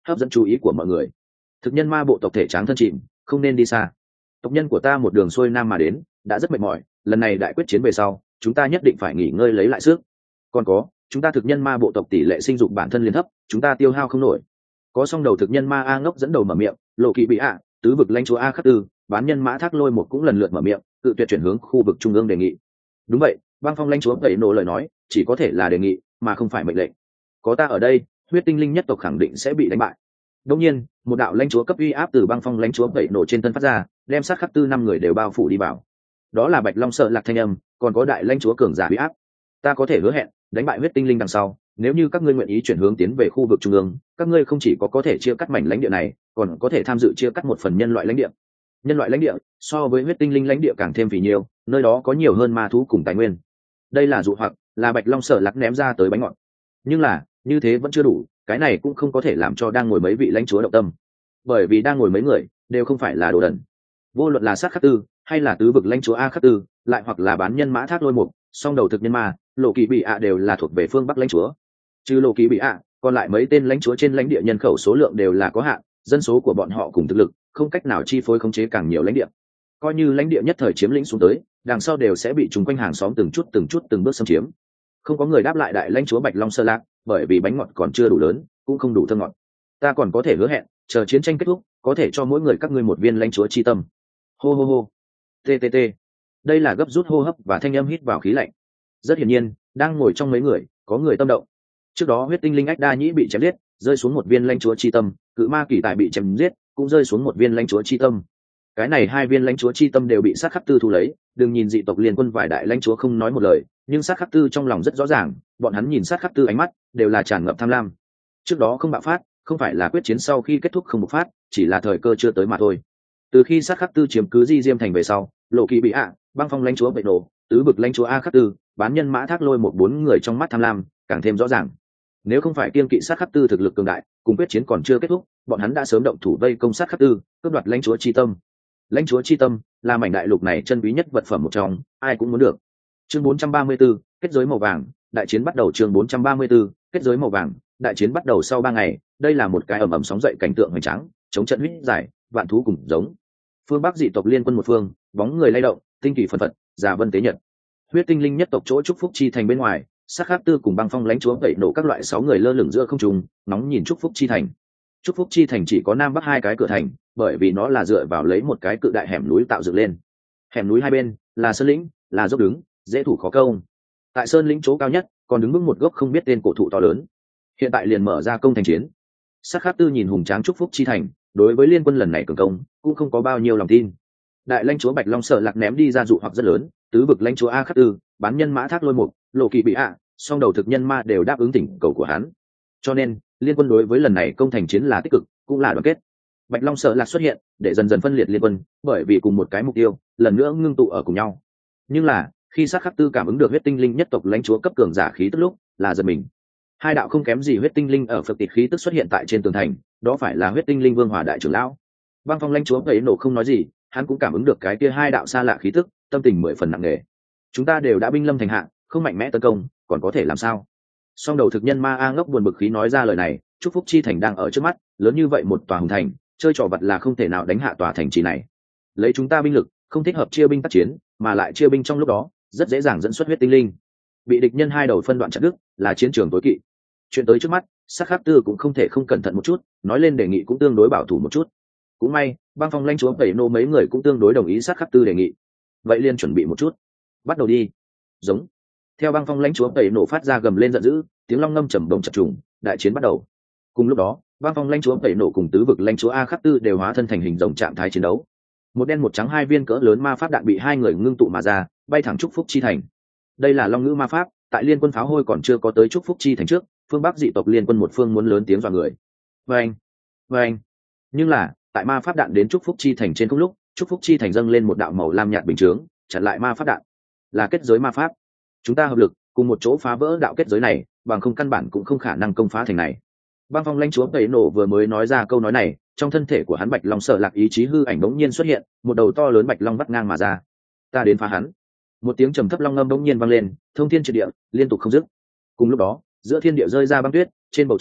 hấp dẫn chú ý của mọi người. Thực nhân ma bộ tộc thể tráng thân chìm, không nên đi xa. Tộc nhân của ta một đường xuôi nam mà đến, đã rất mệt mỏi, lần này đại quyết chiến về sau, chúng ta nhất định phải nghỉ ngơi lấy lại sức. Còn có, chúng ta thực nhân ma bộ tộc tỷ lệ sinh dục bản thân liên thấp, chúng ta tiêu hao không nổi. Có song đầu thực nhân ma A Ngốc dẫn đầu mở miệng, Lộ Kỳ bị ạ, tứ vực lãnh chúa A Khắc Tư, bán nhân mã Thác Lôi một cũng lần lượt mở miệng, tự tuyệt chuyển hướng khu vực trung ương đề nghị. Đúng vậy, băng phong lãnh chúa tẩy nổ lời nói, chỉ có thể là đề nghị, mà không phải mệnh lệnh. Có ta ở đây, huyết tinh linh nhất tộc khẳng định sẽ bị đánh bại. Đương nhiên, một đạo lãnh chúa cấp uy áp từ băng phong lãnh chúa tẩy nổ trên thân phát ra, đem sát Khắc Tư năm người đều bao phủ đi vào. Đó là Bạch Long Sợ Lạc thanh âm, còn có đại lãnh chúa cường giả uy áp. Ta có thể hứa hẹn, đánh bại huyết tinh linh đằng sau, nếu như các ngươi nguyện ý chuyển hướng tiến về khu vực trung ương, các ngươi không chỉ có có thể chia cắt mảnh lãnh địa này, còn có thể tham dự chia cắt một phần nhân loại lãnh địa. Nhân loại lãnh địa so với huyết tinh linh lãnh địa càng thêm phì nhiều, nơi đó có nhiều hơn ma thú cùng tài nguyên. Đây là dụ hoặc, là Bạch Long Sở Lạc ném ra tới bánh ngọt. Nhưng là, như thế vẫn chưa đủ, cái này cũng không có thể làm cho đang ngồi mấy vị lãnh chúa động tâm, bởi vì đang ngồi mấy người đều không phải là đồ đần. Vô luận là sát Khắc Tư hay là tứ vực lãnh chúa A Khắc Tư, lại hoặc là bán nhân mã Thác Lôi Mục, song đầu thực nhân ma Lộ Kỳ bị ạ đều là thuộc về phương Bắc lãnh chúa. Trừ Lộ Kỳ bị ạ, còn lại mấy tên lãnh chúa trên lãnh địa nhân khẩu số lượng đều là có hạn, dân số của bọn họ cùng thực lực không cách nào chi phối khống chế càng nhiều lãnh địa. Coi như lãnh địa nhất thời chiếm lĩnh xuống tới, đằng sau đều sẽ bị chúng quanh hàng xóm từng chút từng chút từng bước xâm chiếm. Không có người đáp lại đại lãnh chúa Bạch Long Sơ Lạc, bởi vì bánh ngọt còn chưa đủ lớn, cũng không đủ thơm ngọt. Ta còn có thể hứa hẹn, chờ chiến tranh kết thúc, có thể cho mỗi người các ngươi một viên lãnh chúa chi tâm. Hô hô hô. Ttt. Đây là gấp rút hô hấp và thanh âm hít vào khí lạnh. Rất hiển nhiên, đang ngồi trong mấy người, có người tâm động. Trước đó huyết tinh linh ách đa nhĩ bị chém giết, rơi xuống một viên lãnh chúa chi tâm, cự ma kỳ tài bị chém giết, cũng rơi xuống một viên lãnh chúa chi tâm. Cái này hai viên lãnh chúa chi tâm đều bị sát Khắc Tư thu lấy. Đừng nhìn dị tộc liên quân vài đại lãnh chúa không nói một lời, nhưng sát Khắc Tư trong lòng rất rõ ràng, bọn hắn nhìn sát Khắc Tư ánh mắt đều là tràn ngập tham lam. Trước đó không bạo phát, không phải là quyết chiến sau khi kết thúc không bộc phát, chỉ là thời cơ chưa tới mà thôi. Từ khi sát Khắc Tư chiếm cứ Di Diêm thành về sau, Lộ Kỳ bị ạ, băng phong lãnh chúa Bệ Nổ, tứ vực lãnh chúa A Khắc Tư, bán nhân mã Thác Lôi một bốn người trong mắt tham lam càng thêm rõ ràng. Nếu không phải kiên kỵ sát Khắc Tư thực lực cường đại, cùng quyết chiến còn chưa kết thúc, bọn hắn đã sớm động thủ vây công sát Khắc Tư, cướp đoạt lãnh chúa chi tâm. Lãnh chúa chi tâm là mảnh đại lục này chân quý nhất vật phẩm một trong, ai cũng muốn được. Chương bốn trăm ba mươi 4, kết giới màu vàng, đại chiến bắt đầu. Chương bốn trăm ba mươi 4, kết giới màu vàng, đại chiến bắt đầu sau ba ngày. Đây là một cái ầm ầm sóng dậy cảnh tượng hoành tráng, chống trận huyết giải, vạn thú cùng giống. Phương Bắc dị tộc liên quân một phương, bóng người lay động, tinh kỳ phân phật, già vân tế nhật. Huyết tinh linh nhất tộc chỗ Trúc Phúc chi thành bên ngoài, sát Khắc Tư cùng băng phong lãnh chúa Tẩy Nổ các loại sáu người lơ lửng giữa không trung, nóng nhìn Trúc Phúc chi thành. Trúc Phúc chi thành chỉ có nam bắc hai cái cửa thành, bởi vì nó là dựa vào lấy một cái cự đại hẻm núi tạo dựng lên. Hẻm núi hai bên là sơn lĩnh, là dốc đứng, dễ thủ khó công. Tại sơn lĩnh chỗ cao nhất, còn đứng vững một gốc không biết tên cổ thụ to lớn. Hiện tại liền mở ra công thành chiến. Sát Khắc Tư nhìn hùng tráng Trúc Phúc chi thành, đối với liên quân lần này cường công cũng không có bao nhiêu lòng tin. Đại lãnh chúa Bạch Long Sở Lạc ném đi ra dụ hoặc rất lớn, tứ vực lãnh chúa A Khắc Tư, bán nhân mã Thác Lôi Mục, Lộ Kỳ bị ạ, song đầu thực nhân ma đều đáp ứng thỉnh cầu của hắn. Cho nên, liên quân đối với lần này công thành chiến là tích cực, cũng là đoàn kết. Bạch Long Sở Lạc xuất hiện, để dần dần phân liệt liên quân, bởi vì cùng một cái mục tiêu, lần nữa ngưng tụ ở cùng nhau. Nhưng là, khi sát Khắc Tư cảm ứng được huyết tinh linh nhất tộc lãnh chúa cấp cường giả khí tức lúc, là giật mình. Hai đạo không kém gì huyết tinh linh ở phật tịt khí tức xuất hiện tại trên tường thành, đó phải là huyết tinh linh vương hòa đại trưởng lão. Băng phong lãnh chúa Tẩy Nổ không nói gì, hắn cũng cảm ứng được cái kia hai đạo xa lạ khí tức, tâm tình mười phần nặng nề. Chúng ta đều đã binh lâm thành hạ, không mạnh mẽ tấn công, còn có thể làm sao? Song đầu thực nhân ma A Ngốc buồn bực khí nói ra lời này, Trúc Phúc chi thành đang ở trước mắt, lớn như vậy một tòa hùng thành, chơi trò vật là không thể nào đánh hạ tòa thành trì này. Lấy chúng ta binh lực, không thích hợp chia binh tác chiến, mà lại chia binh trong lúc đó, rất dễ dàng dẫn xuất huyết tinh linh. Bị địch nhân hai đầu phân đoạn chặt đứt, là chiến trường tối kỵ. Chuyện tới trước mắt, sát Khắc Tư cũng không thể không cẩn thận một chút, nói lên đề nghị cũng tương đối bảo thủ một chút. Cũng may, băng phong lãnh chúa Tẩy Nổ mấy người cũng tương đối đồng ý sát Khắc Tư đề nghị. Vậy liền chuẩn bị một chút, bắt đầu đi. Giống. Theo băng phong lãnh chúa Tẩy Nổ phát ra gầm lên giận dữ, tiếng long ngâm trầm đồng chập trùng, đại chiến bắt đầu. Cùng lúc đó, băng phong lãnh chúa Tẩy Nổ cùng tứ vực lãnh chúa A Khắc Tư đều hóa thân thành hình rồng trạng thái chiến đấu. Một đen một trắng hai viên cỡ lớn ma pháp đạn bị hai người ngưng tụ mà ra, bay thẳng Trúc Phúc chi thành. Đây là long ngữ ma pháp, tại liên quân pháo hôi còn chưa có tới Trúc Phúc chi thành trước, phương Bắc dị tộc liên quân một phương muốn lớn tiếng dọa người. Vâng, vâng. Nhưng là, tại ma pháp đạn đến Trúc Phúc chi thành trên không lúc, Trúc Phúc chi thành dâng lên một đạo màu lam nhạt bình chướng, chặn lại ma pháp đạn. Là kết giới ma pháp. Chúng ta hợp lực, cùng một chỗ phá vỡ đạo kết giới này, bằng không căn bản cũng không khả năng công phá thành này. Băng phong lãnh chúa Tẩy Nổ vừa mới nói ra câu nói này, trong thân thể của hắn Bạch Long Sở Lạc ý chí hư ảnh bỗng nhiên xuất hiện, một đầu to lớn bạch long vắt ngang mà ra. Ta đến phá hắn. Một tiếng trầm thấp long ngâm bỗng nhiên vang lên, thông thiên triệt địa, liên tục không dứt. Cùng lúc đó, giữa thiên địa rơi ra băng tuyết, trên bầu trời,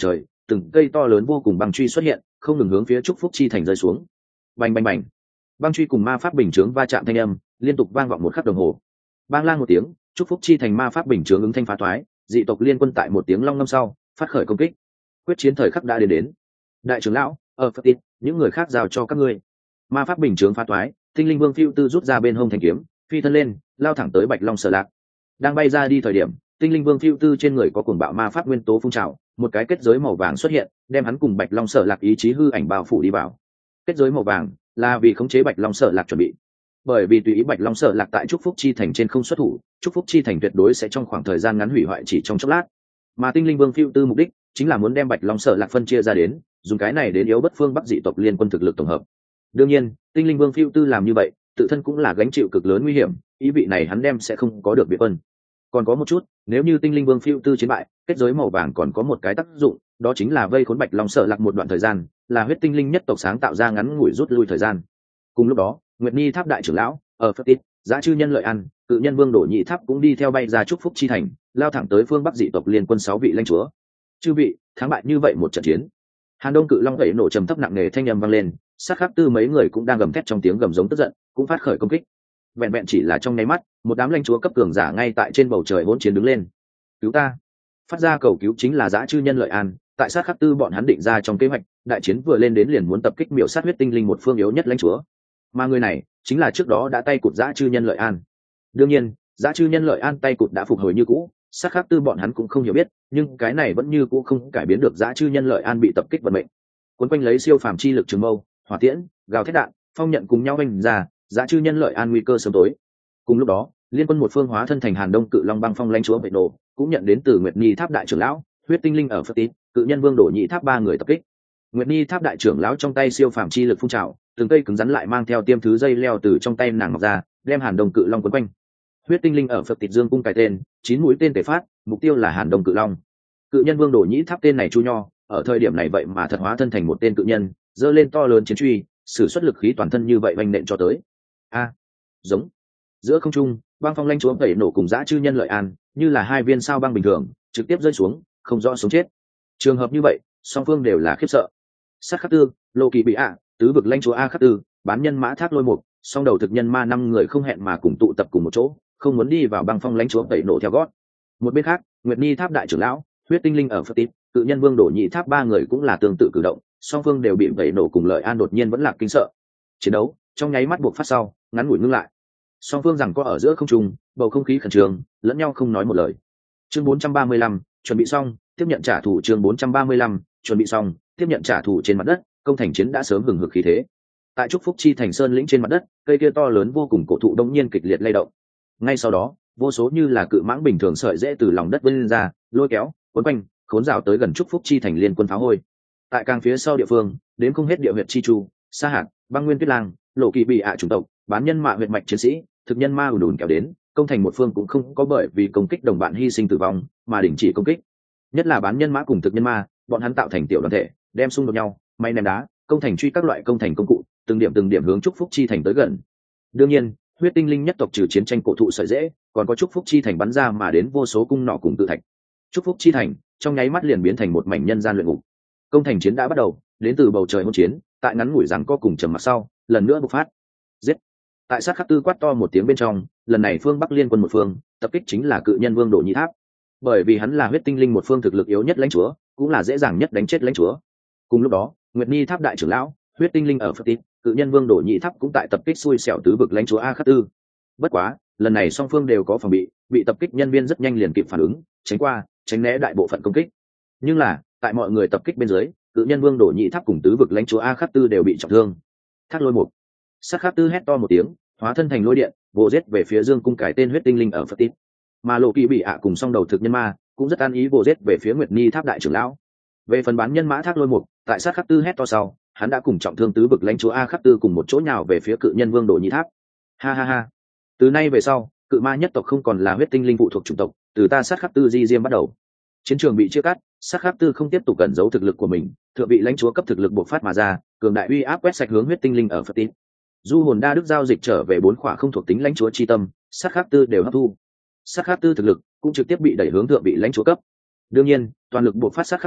từng cây to lớn vô cùng băng truy xuất hiện, không ngừng hướng phía Trúc Phúc Chi thành rơi xuống. Bành bành bành, băng truy cùng ma pháp bình chướng va chạm thanh âm liên tục vang vọng một khắc đồng hồ. Bang lang một tiếng, Trúc Phúc Chi thành ma pháp bình chướng ứng thanh phá thoái, dị tộc liên quân tại một tiếng long ngâm sau phát khởi công kích. Quyết chiến thời khắc đã đến đến. Đại trưởng lão, ở Phật Tít, những người khác giao cho các ngươi. Ma pháp bình chướng phá thoái, Tinh Linh Vương Phiêu Tư rút ra bên hông thành kiếm, phi thân lên, lao thẳng tới Bạch Long Sở Lạc. Đang bay ra đi thời điểm, Tinh Linh Vương Phiêu Tư trên người có cuồng bạo ma pháp nguyên tố phun trào, một cái kết giới màu vàng xuất hiện, đem hắn cùng Bạch Long Sở Lạc ý chí hư ảnh bao phủ đi vào. Kết giới màu vàng là vì khống chế Bạch Long Sở Lạc chuẩn bị. Bởi vì tùy ý Bạch Long Sở Lạc tại Trúc Phúc Chi thành trên không xuất thủ, Trúc Phúc Chi thành tuyệt đối sẽ trong khoảng thời gian ngắn hủy hoại chỉ trong chốc lát. Mà Tinh Linh Vương Phiêu Tư mục đích chính là muốn đem Bạch Long Sở Lạc phân chia ra đến, dùng cái này đến yếu bất phương Bắc dị tộc liên quân thực lực tổng hợp. Đương nhiên, Tinh Linh Vương Phiêu Tư làm như vậy, tự thân cũng là gánh chịu cực lớn nguy hiểm, ý vị này hắn đem sẽ không có được biệt quân. Còn có một chút, nếu như Tinh Linh Vương Phiêu Tư chiến bại, kết giới màu vàng còn có một cái tác dụng, đó chính là vây khốn Bạch Long Sở Lạc một đoạn thời gian, là huyết tinh linh nhất tộc sáng tạo ra ngắn ngủi rút lui thời gian. Cùng lúc đó, Nguyệt Nhi Tháp đại trưởng lão ở Phật Tít, Giá Chư Nhân Lợi Ăn, Cự Nhân Vương Đổ Nhị Tháp cũng đi theo bay ra Trúc Phúc Chi thành, lao thẳng tới phương Bắc dị tộc liên quân sáu vị lãnh chúa. Chư vị, thắng bại như vậy một trận chiến. Hàn Đông Cự Long gậy nổ trầm thấp nặng nề thanh âm vang lên, sát khắc tư mấy người cũng đang gầm thét trong tiếng gầm giống tức giận, cũng phát khởi công kích. Vẹn vẹn chỉ là trong nháy mắt, một đám lãnh chúa cấp cường giả ngay tại trên bầu trời hỗn chiến đứng lên. Cứu ta! Phát ra cầu cứu chính là Giá Chư Nhân Lợi An, tại sát khắc tư bọn hắn định ra trong kế hoạch, đại chiến vừa lên đến liền muốn tập kích miểu sát huyết tinh linh một phương yếu nhất lãnh chúa. Mà người này chính là trước đó đã tay cụt Giá Chư Nhân Lợi An. Đương nhiên, Giá Chư Nhân Lợi An tay cụt đã phục hồi như cũ, sát khắc tư bọn hắn cũng không hiểu biết, nhưng cái này vẫn như cũ không cải biến được Giá Chư Nhân Lợi An bị tập kích vận mệnh. Cuốn quanh lấy siêu phàm chi lực trường mâu, hỏa tiễn, gào thét đạn, phong nhận cùng nhau vành ra, Giá Chư Nhân Lợi An nguy cơ sớm tối. Cùng lúc đó, liên quân một phương hóa thân thành Hàn Đông Cự Long băng phong lãnh chúa Vệ Nổ, cũng nhận đến từ Nguyệt Nhi Tháp đại trưởng lão, huyết tinh linh ở Phật Tít, Cự Nhân Vương Đổ Nhị Tháp ba người tập kích. Nguyệt Nhi Tháp đại trưởng lão trong tay siêu phàm chi lực phun trào, từng cây cứng rắn lại mang theo tiêm thứ dây leo từ trong tay nàng mọc ra, đem Hàn Đông Cự Long quấn quanh. Huyết tinh linh ở Phật Tít dương cung cài tên, chín mũi tên tề phát, mục tiêu là Hàn Đông Cự Long. Cự Nhân Vương Đổ Nhị Tháp tên này chu nho, ở thời điểm này vậy mà thật hóa thân thành một tên cự nhân, giơ lên to lớn chiến truy, sử xuất lực khí toàn thân như vậy vành nện cho tới. A, giống. Giữa không trung, băng phong lãnh chúa Vệ Nổ cùng Giá Chư Nhân Lợi An, như là hai viên sao băng bình thường, trực tiếp rơi xuống, không rõ sống chết. Trường hợp như vậy, song phương đều là khiếp sợ. Sát khắc tư, Lô Kỳ bị ạ, tứ vực lãnh chúa A khắc tư, bán nhân mã thác lôi mục, song đầu thực nhân ma năm người không hẹn mà cùng tụ tập cùng một chỗ, không muốn đi vào băng phong lãnh chúa Vệ Nổ theo gót. Một bên khác, Nguyệt Nhi Tháp đại trưởng lão, huyết tinh linh ở Phật Tít, Cự Nhân Vương Đổ Nhị Tháp ba người cũng là tương tự cử động, song phương đều bị Vệ Nổ cùng Lợi An đột nhiên vẫn là kinh sợ. Chiến đấu trong nháy mắt buộc phát sau, ngắn ngủi ngưng lại. Song phương rằng có ở giữa không trung, bầu không khí khẩn trương, lẫn nhau không nói một lời. Chương bốn trăm ba mươi lăm, chuẩn bị xong, tiếp nhận trả thù. Chương bốn trăm ba mươi lăm, chuẩn bị xong, tiếp nhận trả thù. Trên mặt đất, công thành chiến đã sớm hừng hực khí thế. Tại Trúc Phúc Chi thành sơn lĩnh trên mặt đất, cây kia to lớn vô cùng cổ thụ đông nhiên kịch liệt lay động. Ngay sau đó, vô số như là cự mãng bình thường sợi rễ từ lòng đất vươn ra, lôi kéo, cuốn quanh, khốn rào tới gần Trúc Phúc Chi thành liên quân pháo hôi. Tại càng phía sau địa phương, đến không hết địa huyệt chi chu, sa hạt, băng nguyên tuyết lang, Lộ Kỳ bị ạ chủng tộc, bán nhân mạ huyệt mạch chiến sĩ, thực nhân ma ùn ùn kéo đến, công thành một phương cũng không có bởi vì công kích đồng bạn hy sinh tử vong mà đình chỉ công kích. Nhất là bán nhân mã cùng thực nhân ma, bọn hắn tạo thành tiểu đoàn thể, đem xung đột nhau, may ném đá, công thành truy các loại công thành công cụ, từng điểm từng điểm hướng Trúc Phúc Chi thành tới gần. Đương nhiên, huyết tinh linh nhất tộc trừ chiến tranh cổ thụ sợi dễ, còn có Trúc Phúc Chi thành bắn ra mà đến vô số cung nỏ cùng tự thạch. Trúc Phúc Chi thành trong nháy mắt liền biến thành một mảnh nhân gian luyện ngục. Công thành chiến đã bắt đầu, đến từ bầu trời hỗn chiến, tại ngắn ngủi rằng co cùng trầm mặc sau, lần nữa bộc phát. Giết! Tại sát khắc tư quát to một tiếng bên trong, lần này phương Bắc liên quân một phương, tập kích chính là Cự Nhân Vương Đổ Nhị Tháp. Bởi vì hắn là huyết tinh linh một phương thực lực yếu nhất lãnh chúa, cũng là dễ dàng nhất đánh chết lãnh chúa. Cùng lúc đó, Nguyệt Nhi Tháp đại trưởng lão, huyết tinh linh ở Phật Tít, Cự Nhân Vương Đổ Nhị Tháp cũng tại tập kích xui xẻo tứ vực lãnh chúa A khắc tư. Bất quá, lần này song phương đều có phòng bị, bị tập kích nhân viên rất nhanh liền kịp phản ứng, tránh qua, tránh né đại bộ phận công kích. Nhưng là, tại mọi người tập kích bên dưới, Cự Nhân Vương Đổ Nhị Tháp cùng tứ vực lãnh chúa A khắc tư đều bị trọng thương. Thác lôi một, sát khắc tư hét to một tiếng, hóa thân thành lôi điện, vồ giết về phía dương cung cải tên huyết tinh linh ở Phật Tít. Mà Lộ Kỳ bị ạ cùng song đầu thực nhân ma cũng rất an ý vồ giết về phía Nguyệt Nhi Tháp đại trưởng lão. Về phần bán nhân mã thác lôi mục, tại sát khắc tư hét to sau, hắn đã cùng trọng thương tứ vực lãnh chúa A khắc tư cùng một chỗ nhào về phía Cự Nhân Vương Đổ Nhị Tháp. Ha ha ha, từ nay về sau, cự ma nhất tộc không còn là huyết tinh linh phụ thuộc chủng tộc, từ ta sát khắc tư di diêm bắt đầu. Chiến trường bị chia cắt, sát khắc tư không tiếp tục cẩn giấu thực lực của mình, thượng vị lãnh chúa cấp thực lực bộc phát mà ra, cường đại uy áp quét sạch hướng huyết tinh linh ở Phật Tít. Du hồn đa đức giao dịch trở về bốn khỏa không thuộc tính lãnh chúa chi tâm, sát khắc tư đều hấp thu. Sát khắc tư thực lực cũng trực tiếp bị đẩy hướng thượng vị lãnh chúa cấp. Đương nhiên, toàn lực bộc phát sát khắc tư,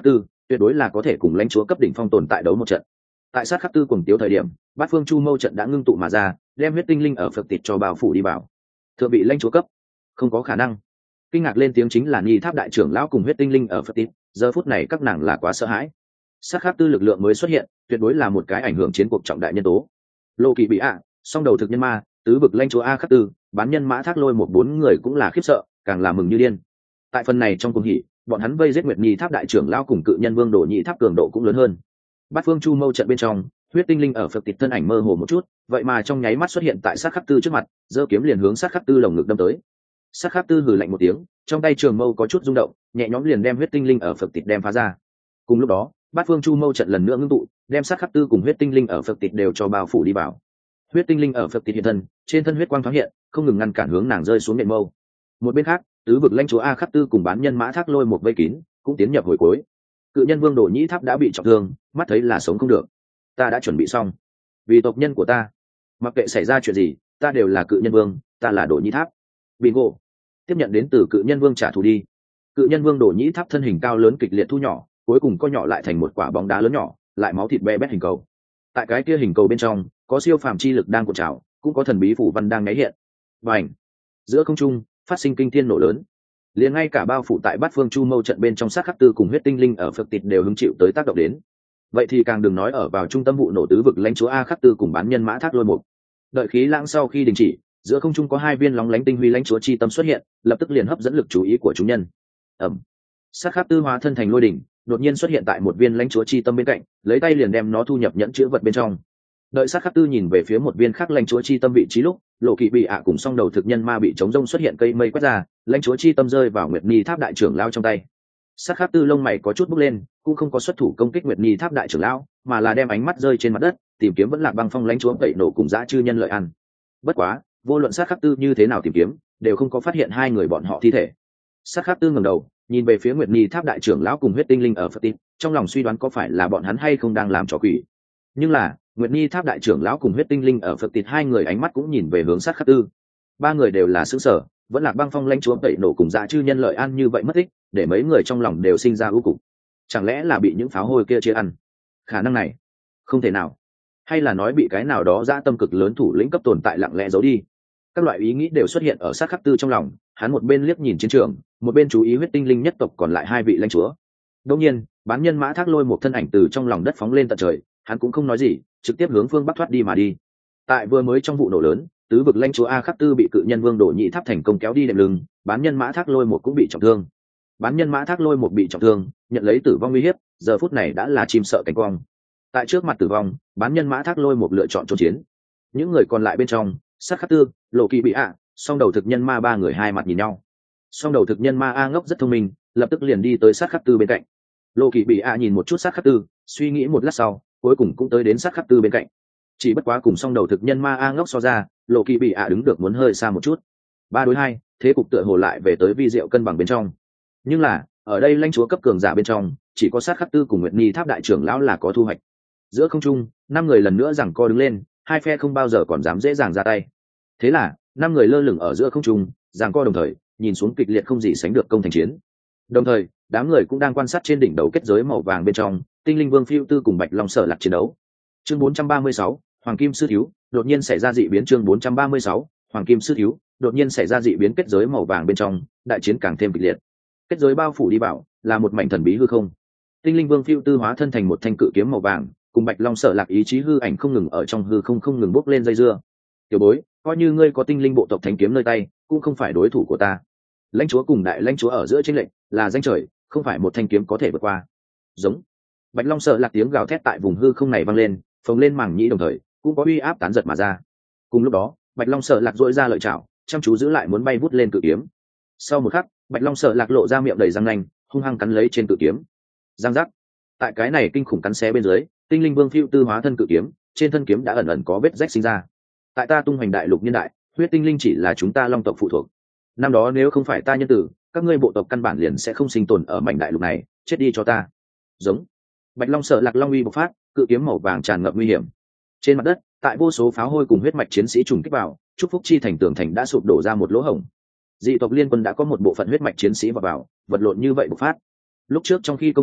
tuyệt đối là có thể cùng lãnh chúa cấp đỉnh phong tồn tại đấu một trận. Tại sát khắc tư cuồng tiếu thời điểm, bát phương chu mâu trận đã ngưng tụ mà ra, đem huyết tinh linh ở phật tịt cho bao phủ đi vào. Thượng vị lãnh chúa cấp, không có khả năng. Kinh ngạc lên tiếng chính là Nhi Tháp đại trưởng lão cùng huyết tinh linh ở phật tịt, giờ phút này các nàng là quá sợ hãi. Sát khắc tư lực lượng mới xuất hiện, tuyệt đối là một cái ảnh hưởng chiến cuộc trọng đại nhân tố. Lô Kỳ bị ạ, song đầu thực nhân ma, tứ vực lãnh chúa a khắc tư, bán nhân mã thác lôi một bốn người cũng là khiếp sợ, càng là mừng như điên. Tại phần này trong cuồng hỉ, bọn hắn vây giết Nguyệt Nhi Tháp đại trưởng lão cùng cự nhân vương Đồ Nhị Tháp cường độ cũng lớn hơn. Bát phương chu mâu trận bên trong, huyết tinh linh ở phật tịt thân ảnh mơ hồ một chút, vậy mà trong nháy mắt xuất hiện tại sát khắc tư trước mặt, giơ kiếm liền hướng sát khắc tư lồng ngực đâm tới. Sát khắc tư hừ lạnh một tiếng, trong tay trường mâu có chút rung động, nhẹ nhõm liền đem huyết tinh linh ở phật tịt đem phá ra. Cùng lúc đó, bát phương chu mâu trận lần nữa ngưng tụ, đem sát khắc tư cùng huyết tinh linh ở phật tịt đều cho bao phủ đi vào. Huyết tinh linh ở phật tịt hiện thân, trên thân huyết quang thoáng hiện, không ngừng ngăn cản hướng nàng rơi xuống nền mâu. Một bên khác, tứ vực lãnh chúa a khắc tư cùng bán nhân mã thác lôi một vây kín, cũng tiến nhập hồi cuối. Cự nhân vương Đồ Nhĩ Tháp đã bị trọng thương, mắt thấy là sống không được. Ta đã chuẩn bị xong, vì tộc nhân của ta, mặc kệ xảy ra chuyện gì, ta đều là cự nhân vương, ta là Đồ Nhĩ Tháp. Bingo, tiếp nhận đến từ cự nhân vương trả thù đi. Cự nhân vương Đồ Nhĩ Tháp thân hình cao lớn kịch liệt thu nhỏ, cuối cùng co nhỏ lại thành một quả bóng đá lớn nhỏ, lại máu thịt be bét hình cầu. Tại cái kia hình cầu bên trong, có siêu phàm chi lực đang cuộn trào, cũng có thần bí phủ văn đang nháy hiện. Và ảnh, giữa không trung phát sinh kinh thiên nổ lớn, liền ngay cả bao phủ tại bát phương chu mâu trận bên trong sát khắc tư cùng huyết tinh linh ở phật tịt đều hứng chịu tới tác động đến. Vậy thì càng đừng nói ở vào trung tâm vụ nổ tứ vực lãnh chúa a khắc tư cùng bán nhân mã thác lôi một. Đợi khí lãng sau khi đình chỉ, giữa không trung có hai viên lóng lánh tinh huy lãnh chúa chi tâm xuất hiện, lập tức liền hấp dẫn lực chú ý của chúng nhân. Ẩm, sát khắc tư hóa thân thành lôi đỉnh, đột nhiên xuất hiện tại một viên lãnh chúa chi tâm bên cạnh, lấy tay liền đem nó thu nhập nhẫn chữ vật bên trong. Đợi sát khắc tư nhìn về phía một viên khác lãnh chúa chi tâm vị trí lúc, Lộ Kỵ bị ạ cùng song đầu thực nhân ma bị chống rông xuất hiện cây mây quét ra, lãnh chúa chi tâm rơi vào Nguyệt Nhi Tháp đại trưởng lao trong tay. Sát khắc tư lông mày có chút bốc lên, cũng không có xuất thủ công kích Nguyệt Nhi Tháp đại trưởng lão, mà là đem ánh mắt rơi trên mặt đất, tìm kiếm vẫn lạc băng phong lãnh chúa tẩy nổ cùng dã chư nhân lợi ăn. Bất quá, vô luận sát khắc tư như thế nào tìm kiếm, đều không có phát hiện hai người bọn họ thi thể. Sát khắc tư ngẩng đầu, nhìn về phía Nguyệt Nhi Tháp đại trưởng lão cùng huyết tinh linh ở Phật Tít, trong lòng suy đoán có phải là bọn hắn hay không đang làm trò quỷ. Nhưng là, Nguyệt Nhi Tháp đại trưởng lão cùng huyết tinh linh ở Phật Tít hai người ánh mắt cũng nhìn về hướng sát khắc tư. Ba người đều là xứ sở, vẫn là băng phong lãnh chúa tẩy nổ cùng dã chư nhân lợi ăn như vậy mất tích, để mấy người trong lòng đều sinh ra ưu cục. Chẳng lẽ là bị những pháo hôi kia chia ăn? Khả năng này, không thể nào. Hay là nói bị cái nào đó dã tâm cực lớn thủ lĩnh cấp tồn tại lặng lẽ giấu đi? Các loại ý nghĩ đều xuất hiện ở sát khắc tư trong lòng, hắn một bên liếc nhìn chiến trường, một bên chú ý huyết tinh linh nhất tộc còn lại hai vị lãnh chúa. Đột nhiên, bán nhân mã thác lôi một thân ảnh từ trong lòng đất phóng lên tận trời, hắn cũng không nói gì, trực tiếp hướng phương bắc thoát đi mà đi. Tại vừa mới trong vụ nổ lớn, tứ vực lãnh chúa a khắc tư bị cự nhân vương đổ nhị tháp thành công kéo đi đệm lưng, bán nhân mã thác lôi một cũng bị trọng thương. Bán nhân mã thác lôi một bị trọng thương, nhận lấy tử vong uy hiếp, giờ phút này đã là chim sợ cảnh quang. Tại trước mặt tử vong, bán nhân mã thác lôi một lựa chọn trốn chiến. Những người còn lại bên trong, sát khắc tư, lộ kỳ bị ạ, song đầu thực nhân ma ba người hai mặt nhìn nhau. Song đầu thực nhân ma a ngốc rất thông minh, lập tức liền đi tới sát khắc tư bên cạnh. Lộ kỳ bị ạ nhìn một chút sát khắc tư, suy nghĩ một lát sau, cuối cùng cũng tới đến sát khắc tư bên cạnh. Chỉ bất quá cùng song đầu thực nhân ma a ngốc so ra, lộ kỳ bị ạ đứng được muốn hơi xa một chút. Ba đối hai, thế cục tựa hồ lại về tới vi diệu cân bằng bên trong. Nhưng là, ở đây lãnh chúa cấp cường giả bên trong, chỉ có sát khắc tư cùng Nguyệt Nhi tháp đại trưởng lão là có thu hoạch. Giữa không trung, năm người lần nữa giằng co đứng lên, hai phe không bao giờ còn dám dễ dàng ra tay. Thế là, năm người lơ lửng ở giữa không trung, giằng co đồng thời, nhìn xuống kịch liệt không gì sánh được công thành chiến. Đồng thời, đám người cũng đang quan sát trên đỉnh đầu kết giới màu vàng bên trong, Tinh Linh Vương Phiêu Tư cùng Bạch Long Sở Lạc chiến đấu. Chương bốn trăm ba mươi sáu, Hoàng Kim Sư thiếu, đột nhiên xảy ra dị biến. Chương bốn trăm ba mươi sáu, Hoàng Kim Sư thiếu, đột nhiên xảy ra dị biến. Kết giới màu vàng bên trong, đại chiến càng thêm kịch liệt. Kết giới bao phủ đi bảo, là một mảnh thần bí hư không. Tinh Linh Vương Phiêu Tư hóa thân thành một thanh cự kiếm màu vàng, cùng Bạch Long Sở Lạc ý chí hư ảnh không ngừng ở trong hư không không ngừng bốc lên dây dưa. Tiểu bối, coi như ngươi có tinh linh bộ tộc thánh kiếm nơi tay, cũng không phải đối thủ của ta. Lãnh chúa cùng đại lãnh chúa ở giữa chiến lệnh là danh trời, không phải một thanh kiếm có thể vượt qua. Giống. Bạch Long Sở Lạc tiếng gào thét tại vùng hư không này vang lên, phồng lên màng nhĩ đồng thời, cũng có uy áp tán giật mà ra. Cùng lúc đó, Bạch Long Sở Lạc duỗi ra lợi chảo, chăm chú giữ lại muốn bay vút lên cự kiếm. Sau một khắc, Bạch Long Sở Lạc lộ ra miệng đầy răng nanh, hung hăng cắn lấy trên cự kiếm. Răng rắc. Tại cái này kinh khủng cắn xé bên dưới, Tinh Linh Vương Phiêu Tư hóa thân cự kiếm, trên thân kiếm đã ẩn ẩn có vết rách sinh ra. Tại ta tung hoành đại lục nhân đại, huyết tinh linh chỉ là chúng ta long tộc phụ thuộc. Năm đó nếu không phải ta nhân tử, các ngươi bộ tộc căn bản liền sẽ không sinh tồn ở mảnh đại lục này, chết đi cho ta. Giống. Bạch Long Sở Lạc long uy bộc phát, cự kiếm màu vàng tràn ngập nguy hiểm. Trên mặt đất, tại vô số pháo hôi cùng huyết mạch chiến sĩ trùng kích vào, chúc phúc chi thành tường thành đã sụp đổ ra một lỗ hổng. Dị tộc liên quân đã có một bộ phận huyết mạch chiến sĩ vào vào, vật lộn như vậy bộc phát. Lúc trước trong khi công thành,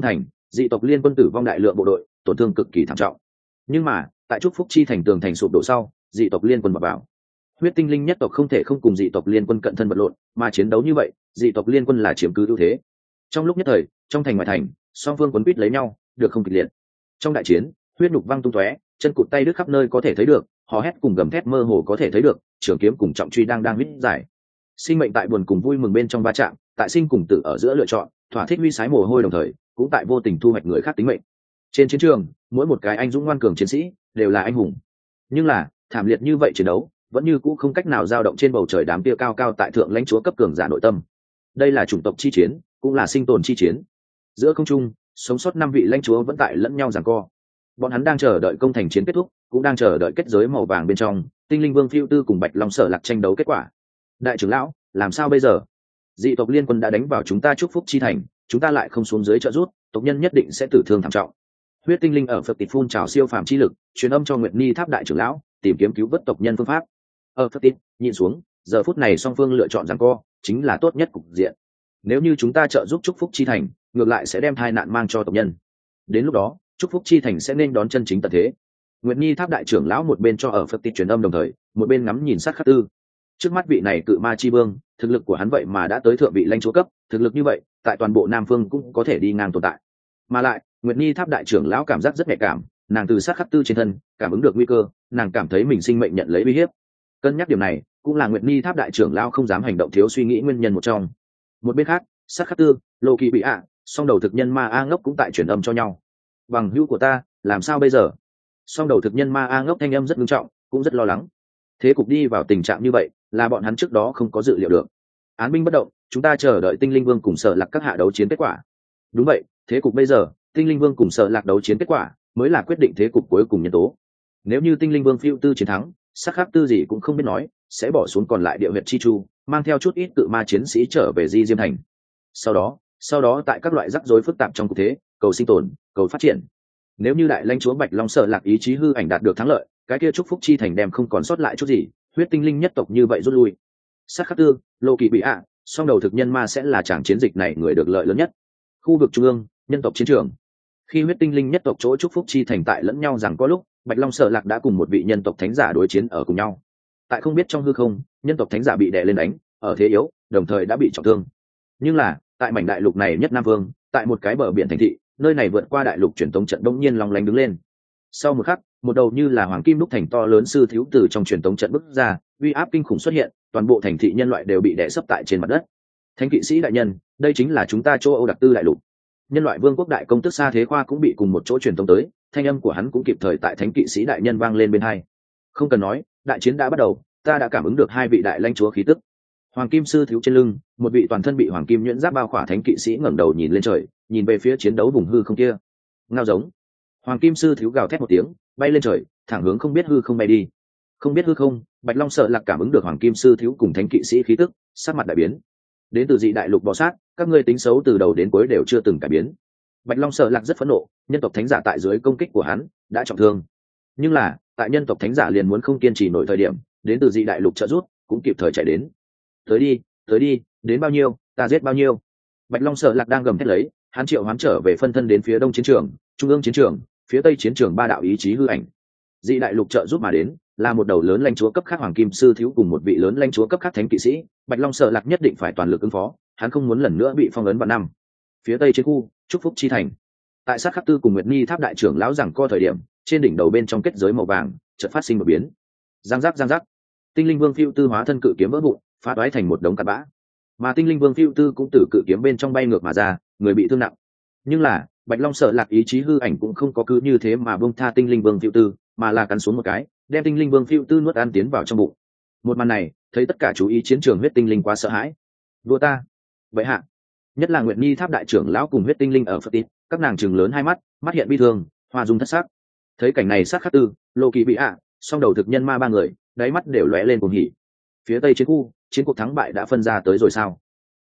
dị tộc liên quân tử vong đại lượng bộ đội, tổn thương cực kỳ thảm trọng. Nhưng mà tại trúc phúc chi thành tường thành sụp đổ sau, dị tộc liên quân vào vào huyết tinh linh nhất tộc không thể không cùng dị tộc liên quân cận thân vật lộn, mà chiến đấu như vậy dị tộc liên quân là chiếm cứ ưu thế. Trong lúc nhất thời, trong thành ngoài thành song phương quấn quýt lấy nhau, được không kịch liệt. Trong đại chiến, huyết nhục văng tung tóe, chân cụt tay đứt khắp nơi có thể thấy được, hò hét cùng gầm thét mơ hồ có thể thấy được, trường kiếm cùng trọng truy đang đang huyết giải. Sinh mệnh tại buồn cùng vui mừng bên trong va chạm, tại sinh cùng tử ở giữa lựa chọn, thỏa thích huy sái mồ hôi đồng thời cũng tại vô tình thu hoạch người khác tính mệnh. Trên chiến trường, mỗi một cái anh dũng ngoan cường chiến sĩ đều là anh hùng. Nhưng là thảm liệt như vậy chiến đấu vẫn như cũ không cách nào dao động trên bầu trời đám kia cao cao tại thượng lãnh chúa cấp cường giả nội tâm. Đây là chủng tộc chi chiến, cũng là sinh tồn chi chiến. Giữa không trung, sống sót năm vị lãnh chúa vẫn tại lẫn nhau giằng co. Bọn hắn đang chờ đợi công thành chiến kết thúc, cũng đang chờ đợi kết giới màu vàng bên trong tinh linh vương phiêu tư cùng bạch long sở lạc tranh đấu kết quả. Đại trưởng lão, làm sao bây giờ? Dị tộc liên quân đã đánh vào chúng ta chúc phúc chi thành, chúng ta lại không xuống dưới trợ rút, tộc nhân nhất định sẽ tử thương thảm trọng. Huyết tinh linh ở phật tịch phun trào siêu phàm chi lực, truyền âm cho Nguyệt Ni Tháp đại trưởng lão, tìm kiếm cứu vớt tộc nhân phương pháp. Ở phật tịch nhìn xuống, giờ phút này song phương lựa chọn giằng co chính là tốt nhất cục diện. Nếu như chúng ta trợ giúp chúc phúc chi thành, ngược lại sẽ đem tai nạn mang cho tộc nhân. Đến lúc đó, chúc phúc chi thành sẽ nên đón chân chính tận thế. Nguyệt Nhi Tháp đại trưởng lão một bên cho ở phật tịch truyền âm đồng thời, một bên ngắm nhìn sát khắc tư. Trước mắt vị này cự ma chi vương, thực lực của hắn vậy mà đã tới thượng vị lãnh chúa cấp, thực lực như vậy, tại toàn bộ Nam Phương cũng có thể đi ngang tồn tại. Mà lại, Nguyệt Nhi Tháp đại trưởng lão cảm giác rất nhạy cảm, nàng từ sát khắc tư trên thân cảm ứng được nguy cơ, nàng cảm thấy mình sinh mệnh nhận lấy uy hiếp. Cân nhắc điểm này, cũng là Nguyệt Nhi Tháp đại trưởng lão không dám hành động thiếu suy nghĩ nguyên nhân một trong. Một bên khác, sát khắc tư, Lô Kỳ bị ạ, song đầu thực nhân ma A ngốc cũng tại truyền âm cho nhau. Bằng hữu của ta, làm sao bây giờ? Song đầu thực nhân ma A ngốc thanh âm rất nghiêm trọng, cũng rất lo lắng. Thế cục đi vào tình trạng như vậy, là bọn hắn trước đó không có dự liệu được. Án binh bất động, chúng ta chờ đợi tinh linh vương cùng sở lạc các hạ đấu chiến kết quả. Đúng vậy, thế cục bây giờ, tinh linh vương cùng sở lạc đấu chiến kết quả mới là quyết định thế cục cuối cùng nhân tố. Nếu như tinh linh vương phiêu tư chiến thắng, sắc khác tư gì cũng không biết nói, sẽ bỏ xuống còn lại địa huyệt chi chu, mang theo chút ít tự ma chiến sĩ trở về Di Diêm thành. Sau đó, sau đó tại các loại rắc rối phức tạp trong cuộc thế, cầu sinh tồn, cầu phát triển. Nếu như đại lãnh chúa Bạch Long Sở Lạc ý chí hư ảnh đạt được thắng lợi, cái kia chúc phúc chi thành đem không còn sót lại chút gì, huyết tinh linh nhất tộc như vậy rút lui. Sát khắc tư, Lô Kỳ bị ạ, song đầu thực nhân ma sẽ là tràng chiến dịch này người được lợi lớn nhất. Khu vực trung ương, nhân tộc chiến trường. Khi huyết tinh linh nhất tộc chỗ chúc phúc chi thành tại lẫn nhau rằng có lúc, Bạch Long Sở Lạc đã cùng một vị nhân tộc thánh giả đối chiến ở cùng nhau. Tại không biết trong hư không, nhân tộc thánh giả bị đè lên đánh, ở thế yếu, đồng thời đã bị trọng thương. Nhưng là, tại mảnh đại lục này nhất Nam Vương, tại một cái bờ biển thành thị, nơi này vượt qua đại lục truyền tống trận đông nhiên long lánh đứng lên. Sau một khắc, một đầu như là hoàng kim đúc thành to lớn sư thiếu từ trong truyền tống trận bước ra, uy áp kinh khủng xuất hiện, toàn bộ thành thị nhân loại đều bị đè sấp tại trên mặt đất. Thánh kỵ sĩ đại nhân, đây chính là chúng ta châu Âu đặc tư đại lục. Nhân loại vương quốc đại công tước Sa Thế Khoa cũng bị cùng một chỗ truyền tống tới, thanh âm của hắn cũng kịp thời tại thánh kỵ sĩ đại nhân vang lên bên hai. Không cần nói, đại chiến đã bắt đầu, ta đã cảm ứng được hai vị đại lãnh chúa khí tức. Hoàng kim sư thiếu trên lưng, một vị toàn thân bị hoàng kim nhuyễn giáp bao khỏa thánh kỵ sĩ ngẩng đầu nhìn lên trời, nhìn về phía chiến đấu vùng hư không kia. Ngao giống. Hoàng kim sư thiếu gào thét một tiếng, bay lên trời, thẳng hướng không biết hư không bay đi. Không biết hư không, Bạch Long Sợ Lạc cảm ứng được hoàng kim sư thiếu cùng thánh kỵ sĩ khí tức, sắc mặt đại biến. Đến từ dị đại lục bò sát, các ngươi tính xấu từ đầu đến cuối đều chưa từng cải biến. Bạch Long Sợ Lạc rất phẫn nộ, nhân tộc thánh giả tại dưới công kích của hắn đã trọng thương. Nhưng là, tại nhân tộc thánh giả liền muốn không kiên trì nổi thời điểm, đến từ dị đại lục trợ rút, cũng kịp thời chạy đến. Tới đi, tới đi, đến bao nhiêu, ta giết bao nhiêu. Bạch Long Sợ Lạc đang gầm thét lấy, hắn triệu hoán trở về phân thân đến phía đông chiến trường, trung ương chiến trường, phía tây chiến trường ba đạo ý chí hư ảnh. Dị đại lục trợ giúp mà đến, là một đầu lớn lãnh chúa cấp khác hoàng kim sư thiếu cùng một vị lớn lãnh chúa cấp khác thánh kỵ sĩ, Bạch Long Sợ Lạc nhất định phải toàn lực ứng phó, hắn không muốn lần nữa bị phong ấn vào năm. Phía tây chiến khu, chúc phúc chi thành. Tại sát khắc tư cùng Nguyệt Nhi Tháp đại trưởng lão rằng co thời điểm, trên đỉnh đầu bên trong kết giới màu vàng, chợt phát sinh một biến. Giang giác giang giác. Tinh linh vương phiêu tư hóa thân cự kiếm vỡ vụn, phá toái thành một đống cặn bã. Mà tinh linh vương phiêu tư cũng từ cự kiếm bên trong bay ngược mà ra, người bị thương nặng. Nhưng là, Bạch Long Sợ Lạc ý chí hư ảnh cũng không có cứ như thế mà buông tha tinh linh vương phiêu tư, mà là cắn xuống một cái, đem tinh linh vương phiêu tư nuốt ăn tiến vào trong bụng. Một màn này, thấy tất cả chú ý chiến trường huyết tinh linh quá sợ hãi. Vua ta, vậy hạ, nhất là Nguyệt Nhi Tháp đại trưởng lão cùng huyết tinh linh ở Phật Tít, các nàng trừng lớn hai mắt, mắt hiện bi thương, hoa dung thất sắc. Thấy cảnh này sát khắc tư, Lô Kỳ bị ạ, song đầu thực nhân ma ba người, đáy mắt đều lóe lên cuồng hỉ. Phía tây chiến khu, chiến cuộc thắng bại đã phân ra tới rồi sao?